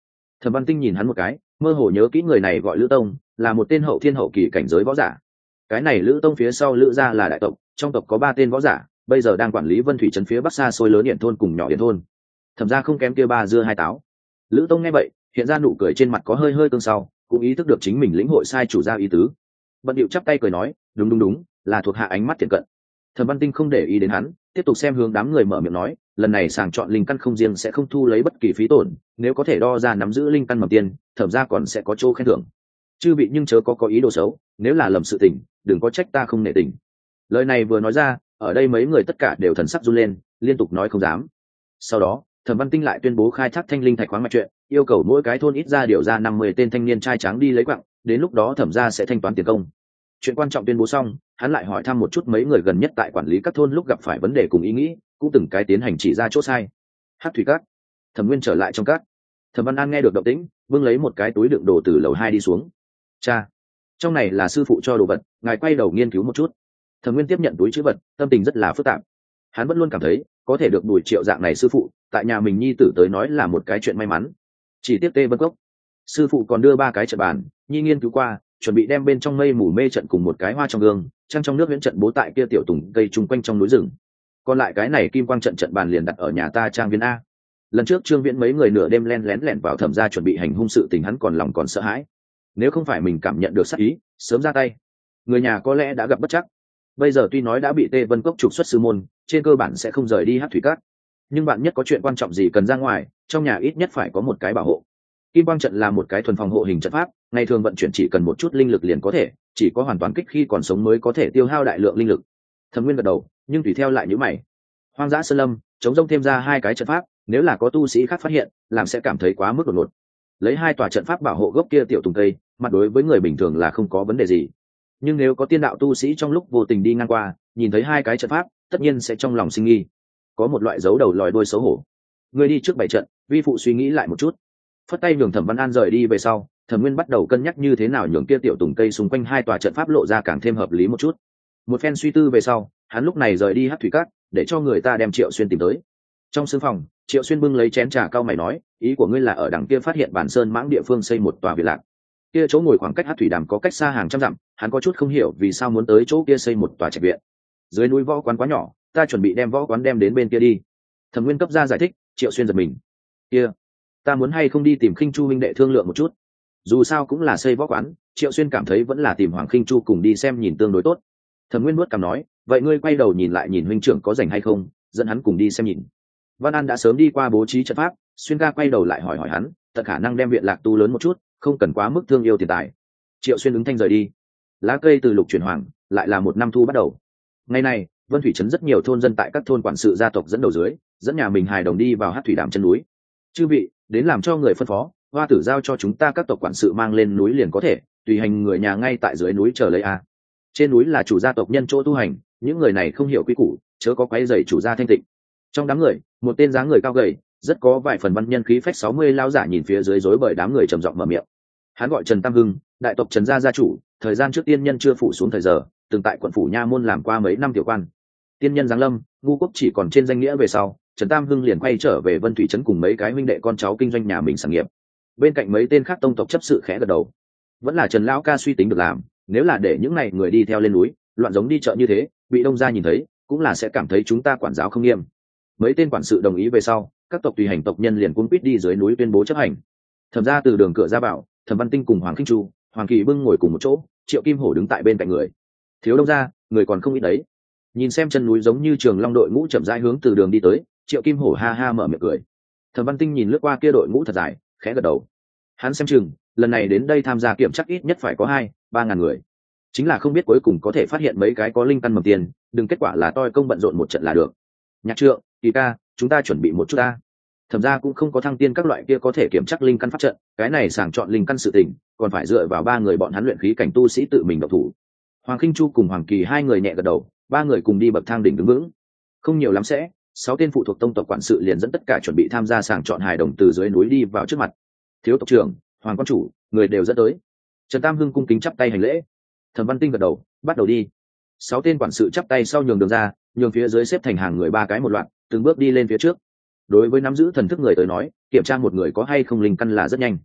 Thẩm Văn Tinh nhìn hắn một cái, mơ hồ nhớ kỹ người này gọi Lữ Tông, là một tên hậu thiên hậu kỳ cảnh giới võ giả. Cái này Lữ Tông phía sau Lữ gia là đại tộc, trong tộc có ba tên võ giả, bây giờ đang quản lý Vân Thủy trấn phía bắc xa xôi lớn điện thôn cùng nhỏ điện thôn. Thẩm gia không kém kia ba dưa hai táo. Lữ Tông nghe vậy, hiện ra nụ cười trên mặt có hơi hơi cương sau, cũng ý thức được chính mình lĩnh hội sai chủ gia ý tứ. Bận điệu chắp tay cười nói, đúng đúng đúng, là thuộc hạ ánh mắt thiện cận. Thẩm Văn Tinh không để ý đến hắn, tiếp tục xem hướng đám người mở miệng nói, lần này sàng chọn linh căn không riêng sẽ không thu lấy bất kỳ phí tổn, nếu có thể đo ra nắm giữ linh căn mầm tiền, thẩm ra còn sẽ có chỗ khen thưởng. Chư vị nhưng chớ có có ý đồ xấu, nếu là lầm sự tình, đừng có trách ta không nể tình. Lời này vừa nói ra, ở đây mấy người tất cả đều thần sắc run lên, liên tục nói không dám. Sau đó, Thẩm Văn Tinh lại tuyên bố khai thác thanh linh thạch khoáng mạch chuyện, yêu cầu mỗi cái thôn ít ra điều ra năm mươi tên thanh niên trai tráng đi lấy quặng, đến lúc đó thẩm ra sẽ thanh toán tiền công. Chuyện quan trọng tuyên bố xong, hắn lại hỏi thăm một chút mấy người gần nhất tại quản lý các thôn lúc gặp phải vấn đề cùng ý nghĩ, cũng từng cái tiến hành chỉ ra chỗ sai. Hắc thủy cát, Thẩm Nguyên trở lại trong cát. Thẩm Văn An nghe được động tĩnh, vương lấy một cái túi đựng đồ từ lầu hai đi xuống. Cha, trong này là sư phụ cho đồ vật, ngài quay đầu nghiên cứu một chút. Thẩm Nguyên tiếp nhận túi chữ vật, tâm tình rất là phức tạp. Hắn vẫn luôn cảm thấy có thể được Bùi Triệu dạng này sư phụ, tại nhà mình nhi tử tới nói là một cái chuyện may mắn. Chỉ tiếp Tê Vân Cốc, sư phụ còn đưa ba cái trận bàn, nhi nghiên cứu qua, chuẩn bị đem bên trong mây mù mê trận cùng một cái hoa trong gương, trăng trong nước huyễn trận bố tại kia tiểu tùng gây chung quanh trong núi rừng. Còn lại cái này kim quang trận trận bàn liền đặt ở nhà ta trang viên a. Lần trước Trương Viễn mấy người nửa đêm len lén lẻn vào thẩm gia chuẩn bị hành hung sự tình, hắn còn lòng còn sợ hãi. Nếu không phải mình cảm nhận được sát ý, sớm ra tay. Người nhà có lẽ đã gặp bất chắc. Bây giờ tuy nói đã bị Tê Vân Cốc trục xuất sư môn, trên cơ bản sẽ không rời đi Hắc thủy cát. Nhưng bạn nhất có chuyện quan trọng gì cần ra ngoài, trong nhà ít nhất phải có một cái bảo hộ. Kim quang trận là một cái thuần phòng hộ hình trận pháp, ngày thường vận chuyển chỉ cần một chút linh lực liền có thể, chỉ có hoàn toàn kích khi còn sống mới có thể tiêu hao đại lượng linh lực. Thẩm Nguyên gật đầu, nhưng tùy theo lại nhíu mày. Hoang dã sơn lâm, chống rông thêm ra hai cái trận pháp, nếu là có tu sĩ khác phát hiện, làm sẽ cảm thấy quá mức đột ngột. Lấy hai tòa trận pháp bảo hộ gốc kia tiểu tùng cây, mặt đối với người bình thường là không có vấn đề gì. Nhưng nếu có tiên đạo tu sĩ trong lúc vô tình đi ngang qua, nhìn thấy hai cái trận pháp, tất nhiên sẽ trong lòng sinh nghi, có một loại dấu đầu lòi đuôi xấu hổ. Người đi trước bảy trận, vi phụ suy nghĩ lại một chút. Phất tay nhường Thẩm Văn An rời đi về sau, Thẩm Nguyên bắt đầu cân nhắc như thế nào nhường kia tiểu tùng cây xung quanh hai tòa trận pháp lộ ra càng thêm hợp lý một chút. Một phen suy tư về sau, hắn lúc này rời đi Hắc thủy cát, để cho người ta đem Triệu Xuyên tìm tới. Trong sương phòng, Triệu Xuyên bưng lấy chén trà cao mày nói, ý của ngươi là ở đằng kia phát hiện bản sơn mãng địa phương xây một tòa viện lạc. Kia chỗ ngồi khoảng cách Hắc thủy đàm có cách xa hàng trăm dặm, hắn có chút không hiểu vì sao muốn tới chỗ kia xây một tòa trạch viện. Dưới núi võ quán quá nhỏ, ta chuẩn bị đem võ quán đem đến bên kia đi. Thẩm Nguyên cấp ra giải thích. Triệu Xuyên giật mình. Kia, ta muốn hay không đi tìm Khinh Chu huynh đệ thương lượng một chút. Dù sao cũng là xây võ quán, Triệu Xuyên cảm thấy vẫn là tìm Hoàng Khinh Chu cùng đi xem nhìn tương đối tốt. Thẩm Nguyên nuốt cằm nói, vậy ngươi quay đầu nhìn lại nhìn huynh trưởng có rảnh hay không, dẫn hắn cùng đi xem nhìn. Văn An đã sớm đi qua bố trí trận pháp, Xuyên ca quay đầu lại hỏi hỏi hắn, tận khả năng đem viện lạc tu lớn một chút, không cần quá mức thương yêu tiền tài. Triệu Xuyên ứng thanh rời đi. Lá cây từ lục chuyển hoàng, lại là một năm thu bắt đầu. Ngày này, Vân Thủy trấn rất nhiều thôn dân tại các thôn quản sự gia tộc dẫn đầu dưới, dẫn nhà mình hài đồng đi vào Hắc thủy đàm chân núi. Chư vị, đến làm cho người phân phó, hoa tử giao cho chúng ta các tộc quản sự mang lên núi liền có thể, tùy hành người nhà ngay tại dưới núi chờ lấy a. Trên núi là chủ gia tộc nhân chỗ tu hành, những người này không hiểu quy củ, chớ có quấy rầy chủ gia thanh tịnh. Trong đám người, một tên dáng người cao gầy, rất có vài phần văn nhân khí phách sáu mươi lao giả nhìn phía dưới rối bời đám người trầm giọng mở miệng. Hắn gọi Trần Tam Hưng, đại tộc Trần gia gia chủ, thời gian trước tiên nhân chưa phủ xuống thời giờ, từng tại quận phủ nha môn làm qua mấy năm tiểu quan. Tiên nhân giáng lâm, ngu quốc chỉ còn trên danh nghĩa về sau, Trần Tam Hưng liền quay trở về Vân Thủy trấn cùng mấy cái huynh đệ con cháu kinh doanh nhà mình sản nghiệp. Bên cạnh mấy tên khác tông tộc chấp sự khẽ gật đầu. Vẫn là Trần lão ca suy tính được làm, nếu là để những này người đi theo lên núi, loạn giống đi chợ như thế, bị đông gia nhìn thấy, cũng là sẽ cảm thấy chúng ta quản giáo không nghiêm. Mấy tên quản sự đồng ý về sau, các tộc tùy hành tộc nhân liền cuống quýt đi dưới núi tuyên bố chấp hành. Thẩm ra từ đường cửa ra vào, Thẩm Văn Tinh cùng Hoàng Khinh Chu, Hoàng Kỳ Bưng ngồi cùng một chỗ, Triệu Kim Hổ đứng tại bên cạnh người. Thiếu đông gia, người còn không ít đấy. Nhìn xem chân núi giống như trường long đội ngũ chậm rãi hướng từ đường đi tới, Triệu Kim Hổ ha ha mở miệng cười. Thẩm Văn Tinh nhìn lướt qua kia đội ngũ thật dài, khẽ gật đầu. Hắn xem chừng lần này đến đây tham gia kiểm chắc ít nhất phải có hai ba ngàn người, chính là không biết cuối cùng có thể phát hiện mấy cái có linh căn mầm tiền, đừng kết quả là toi công bận rộn một trận là được. Nhạc Trượng, Kỳ ca, chúng ta chuẩn bị một chút ta. Thẩm ra cũng không có thăng tiên các loại kia có thể kiểm chắc linh căn pháp trận, cái này sàng chọn linh căn sự tình, còn phải dựa vào ba người bọn hắn luyện khí cảnh tu sĩ tự mình động thủ. Hoàng Khinh Chu cùng Hoàng Kỳ hai người nhẹ gật đầu, ba người cùng đi bậc thang đỉnh đứng vững. Không nhiều lắm sẽ, sáu tên phụ thuộc tông tộc quản sự liền dẫn tất cả chuẩn bị tham gia sàng chọn hài đồng từ dưới núi đi vào trước mặt. Thiếu tộc trưởng, Hoàng quan chủ, người đều dẫn tới. Trần Tam Hưng cung kính chắp tay hành lễ. Thẩm Văn Tinh gật đầu, bắt đầu đi. Sáu tên quản sự chắp tay sau nhường đường ra, nhường phía dưới xếp thành hàng người ba cái một loạt, từng bước đi lên phía trước. Đối với nắm giữ thần thức người tới nói, kiểm tra một người có hay không linh căn là rất nhanh.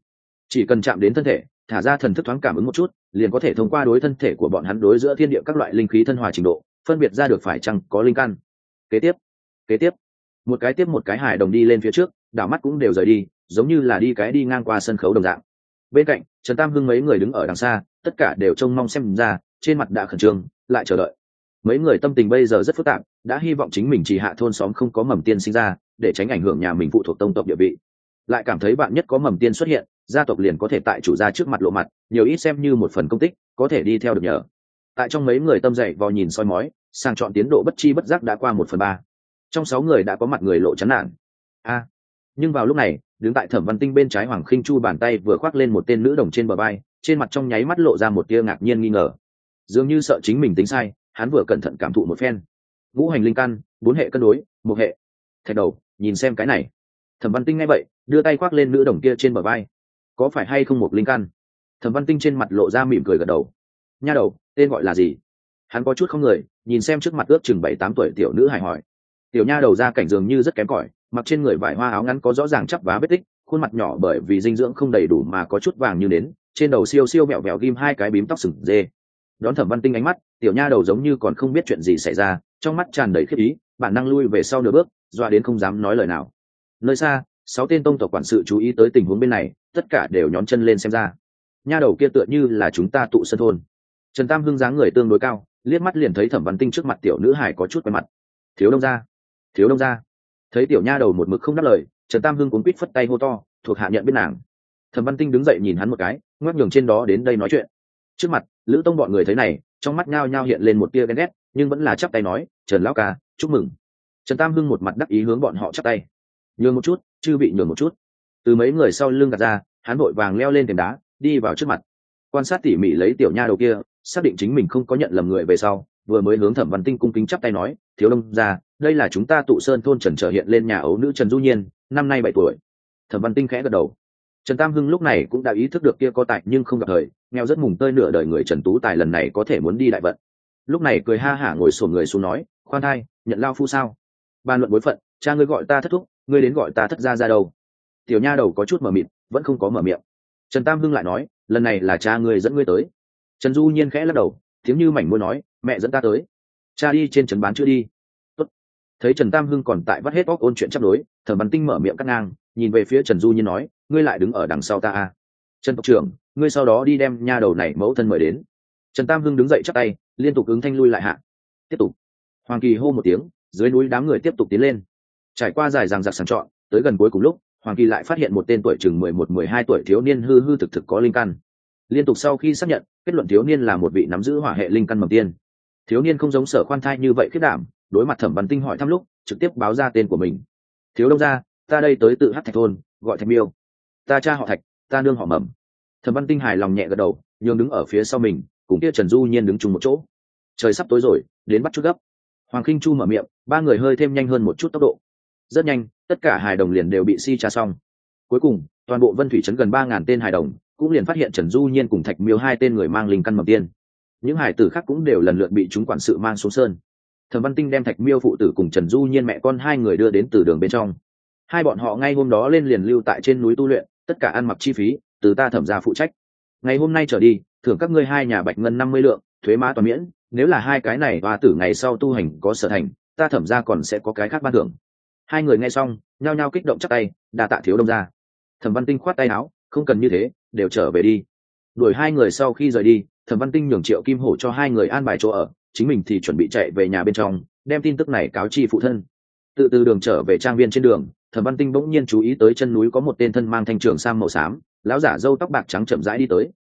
chỉ cần chạm đến thân thể, thả ra thần thức thoáng cảm ứng một chút, liền có thể thông qua đối thân thể của bọn hắn đối giữa thiên địa các loại linh khí thân hòa trình độ, phân biệt ra được phải chăng có linh căn. Kế tiếp, kế tiếp, một cái tiếp một cái hài đồng đi lên phía trước, đảo mắt cũng đều rời đi, giống như là đi cái đi ngang qua sân khấu đồng dạng. Bên cạnh, Trần Tam Hưng mấy người đứng ở đằng xa, tất cả đều trông mong xem ra, trên mặt đã khẩn trương, lại chờ đợi. Mấy người tâm tình bây giờ rất phức tạp, đã hy vọng chính mình chỉ hạ thôn xóm không có mầm tiên sinh ra, để tránh ảnh hưởng nhà mình phụ thuộc tông tộc địa vị. Lại cảm thấy bạn nhất có mầm tiên xuất hiện, gia tộc liền có thể tại chủ gia trước mặt lộ mặt, nhiều ít xem như một phần công tích, có thể đi theo được nhờ. Tại trong mấy người tâm dậy vò nhìn soi mói, sang chọn tiến độ bất chi bất giác đã qua một phần ba. Trong sáu người đã có mặt người lộ chán nản. A, nhưng vào lúc này, đứng tại Thẩm Văn Tinh bên trái Hoàng Khinh Chu bàn tay vừa khoác lên một tên nữ đồng trên bờ vai, trên mặt trong nháy mắt lộ ra một tia ngạc nhiên nghi ngờ, dường như sợ chính mình tính sai. Hắn vừa cẩn thận cảm thụ một phen, ngũ hành linh căn, bốn hệ cân đối, một hệ thạch đầu, nhìn xem cái này. Thẩm Văn Tinh nghe vậy, đưa tay khoác lên nữ đồng kia trên bờ vai. Có phải hay không một linh căn? Thẩm Văn Tinh trên mặt lộ ra mỉm cười gật đầu. Nha đầu, tên gọi là gì? Hắn có chút không người, nhìn xem trước mặt ước chừng bảy tám tuổi tiểu nữ hài hỏi. Tiểu nha đầu ra cảnh dường như rất kém cỏi, mặc trên người vải hoa áo ngắn có rõ ràng chắp vá vết tích, khuôn mặt nhỏ bởi vì dinh dưỡng không đầy đủ mà có chút vàng như nến, trên đầu siêu siêu mẹo mẹo ghim hai cái bím tóc sừng dê. Đón Thẩm Văn Tinh ánh mắt, tiểu nha đầu giống như còn không biết chuyện gì xảy ra, trong mắt tràn đầy khiếp ý, bản năng lui về sau nửa bước, dọa đến không dám nói lời nào. Nơi xa, sáu tên tông tộc quản sự chú ý tới tình huống bên này, tất cả đều nhón chân lên xem ra. Nha đầu kia tựa như là chúng ta tụ sơn thôn. Trần Tam Hưng dáng người tương đối cao, liếc mắt liền thấy Thẩm Văn Tinh trước mặt tiểu nữ hài có chút quen mặt. Thiếu đông gia, thiếu đông gia. Thấy tiểu nha đầu một mực không đáp lời, Trần Tam Hưng cuống quýt phất tay hô to, thuộc hạ nhận biết nàng. Thẩm Văn Tinh đứng dậy nhìn hắn một cái, ngoắc nhường trên đó đến đây nói chuyện. Trước mặt, Lữ Tông bọn người thấy này, trong mắt nhao nhao hiện lên một tia ghen ghét, nhưng vẫn là chắp tay nói, Trần lão ca, chúc mừng. Trần Tam Hưng một mặt đắc ý hướng bọn họ chắp tay. Nhường một chút, chư vị nhường một chút. Từ mấy người sau lưng gạt ra, hắn vội vàng leo lên thềm đá, đi vào trước mặt, quan sát tỉ mỉ lấy tiểu nha đầu kia, xác định chính mình không có nhận lầm người về sau, vừa mới hướng Thẩm Văn Tinh cung kính chắp tay nói, thiếu đông gia, đây là chúng ta tụ sơn thôn Trần trở hiện lên nhà ấu nữ Trần Du Nhiên, năm nay bảy tuổi. Thẩm Văn Tinh khẽ gật đầu. Trần Tam Hưng lúc này cũng đã ý thức được kia có tài nhưng không gặp thời, nghèo rất mùng tơi nửa đời người Trần Tú Tài lần này có thể muốn đi đại vận. Lúc này cười ha hả ngồi xổm người xuống nói, khoan thai, nhận lao phu sao? Bàn luận bối phận, cha ngươi gọi ta thất thúc, ngươi đến gọi ta thất gia ra đâu? Tiểu nha đầu có chút mở mịt, vẫn không có mở miệng. Trần Tam Hưng lại nói, lần này là cha ngươi dẫn ngươi tới. Trần Du Nhiên khẽ lắc đầu, tiếng như mảnh môi nói, mẹ dẫn ta tới. Cha đi trên trấn bán chưa đi. Tốt. Thấy Trần Tam Hưng còn tại vắt hết óc ôn chuyện chấp đối, Thẩm Văn Tinh mở miệng cắt ngang, nhìn về phía Trần Du Nhiên nói, ngươi lại đứng ở đằng sau ta à? Trần tộc trưởng, ngươi sau đó đi đem nha đầu này mẫu thân mời đến. Trần Tam Hưng đứng dậy chắp tay, liên tục ứng thanh lui lại hạ. Tiếp tục. Hoàng Kỳ hô một tiếng, dưới núi đám người tiếp tục tiến lên. Trải qua dài dằng dặc sàng chọn, tới gần cuối cùng lúc, Hoàng Kỳ lại phát hiện một tên tuổi chừng mười một mười hai tuổi thiếu niên hư hư thực thực có linh căn. Liên tục sau khi xác nhận, kết luận thiếu niên là một vị nắm giữ hỏa hệ linh căn mầm tiên. Thiếu niên không giống Sở Khoan Thai như vậy khiết đảm, đối mặt Thẩm Văn Tinh hỏi thăm lúc, trực tiếp báo ra tên của mình. Thiếu đông gia, ta đây tới tự Hắc Thạch thôn, gọi Thạch Miêu. Ta cha họ Thạch, ta nương họ Mầm. Thẩm Văn Tinh hài lòng nhẹ gật đầu, nhường đứng ở phía sau mình, cùng kia Trần Du Nhiên đứng chung một chỗ. Trời sắp tối rồi, đến bắt chút gấp. Hoàng Khinh Chu mở miệng, ba người hơi thêm nhanh hơn một chút tốc độ. Rất nhanh, tất cả hài đồng liền đều bị si tra xong. Cuối cùng, toàn bộ Vân Thủy trấn gần ba ngàn tên hài đồng, cũng liền phát hiện Trần Du Nhiên cùng Thạch Miêu hai tên người mang linh căn mầm tiên. Những hài tử khác cũng đều lần lượt bị chúng quản sự mang xuống sơn. Thẩm Văn Tinh đem Thạch Miêu phụ tử cùng Trần Du Nhiên mẹ con hai người đưa đến từ đường bên trong. Hai bọn họ ngay hôm đó lên liền lưu tại trên núi tu luyện, tất cả ăn mặc chi phí từ ta Thẩm gia phụ trách. Ngày hôm nay trở đi, thưởng các ngươi hai nhà bạch ngân năm mươi lượng, thuế má toàn miễn. Nếu là hai cái này và tử ngày sau tu hành có sở thành, ta Thẩm gia còn sẽ có cái khác ban thưởng. Hai người nghe xong, nhao nhao kích động chắp tay, đa tạ thiếu đông gia. Thẩm Văn Tinh khoát tay áo, không cần như thế, đều trở về đi. Đuổi hai người sau khi rời đi, Thẩm Văn Tinh nhường Triệu Kim Hổ cho hai người an bài chỗ ở, chính mình thì chuẩn bị chạy về nhà bên trong, đem tin tức này cáo chi phụ thân. Tự từ đường trở về trang viên trên đường, Thẩm Văn Tinh bỗng nhiên chú ý tới chân núi có một tên thân mang thanh trường sam màu xám, lão giả râu tóc bạc trắng chậm rãi đi tới,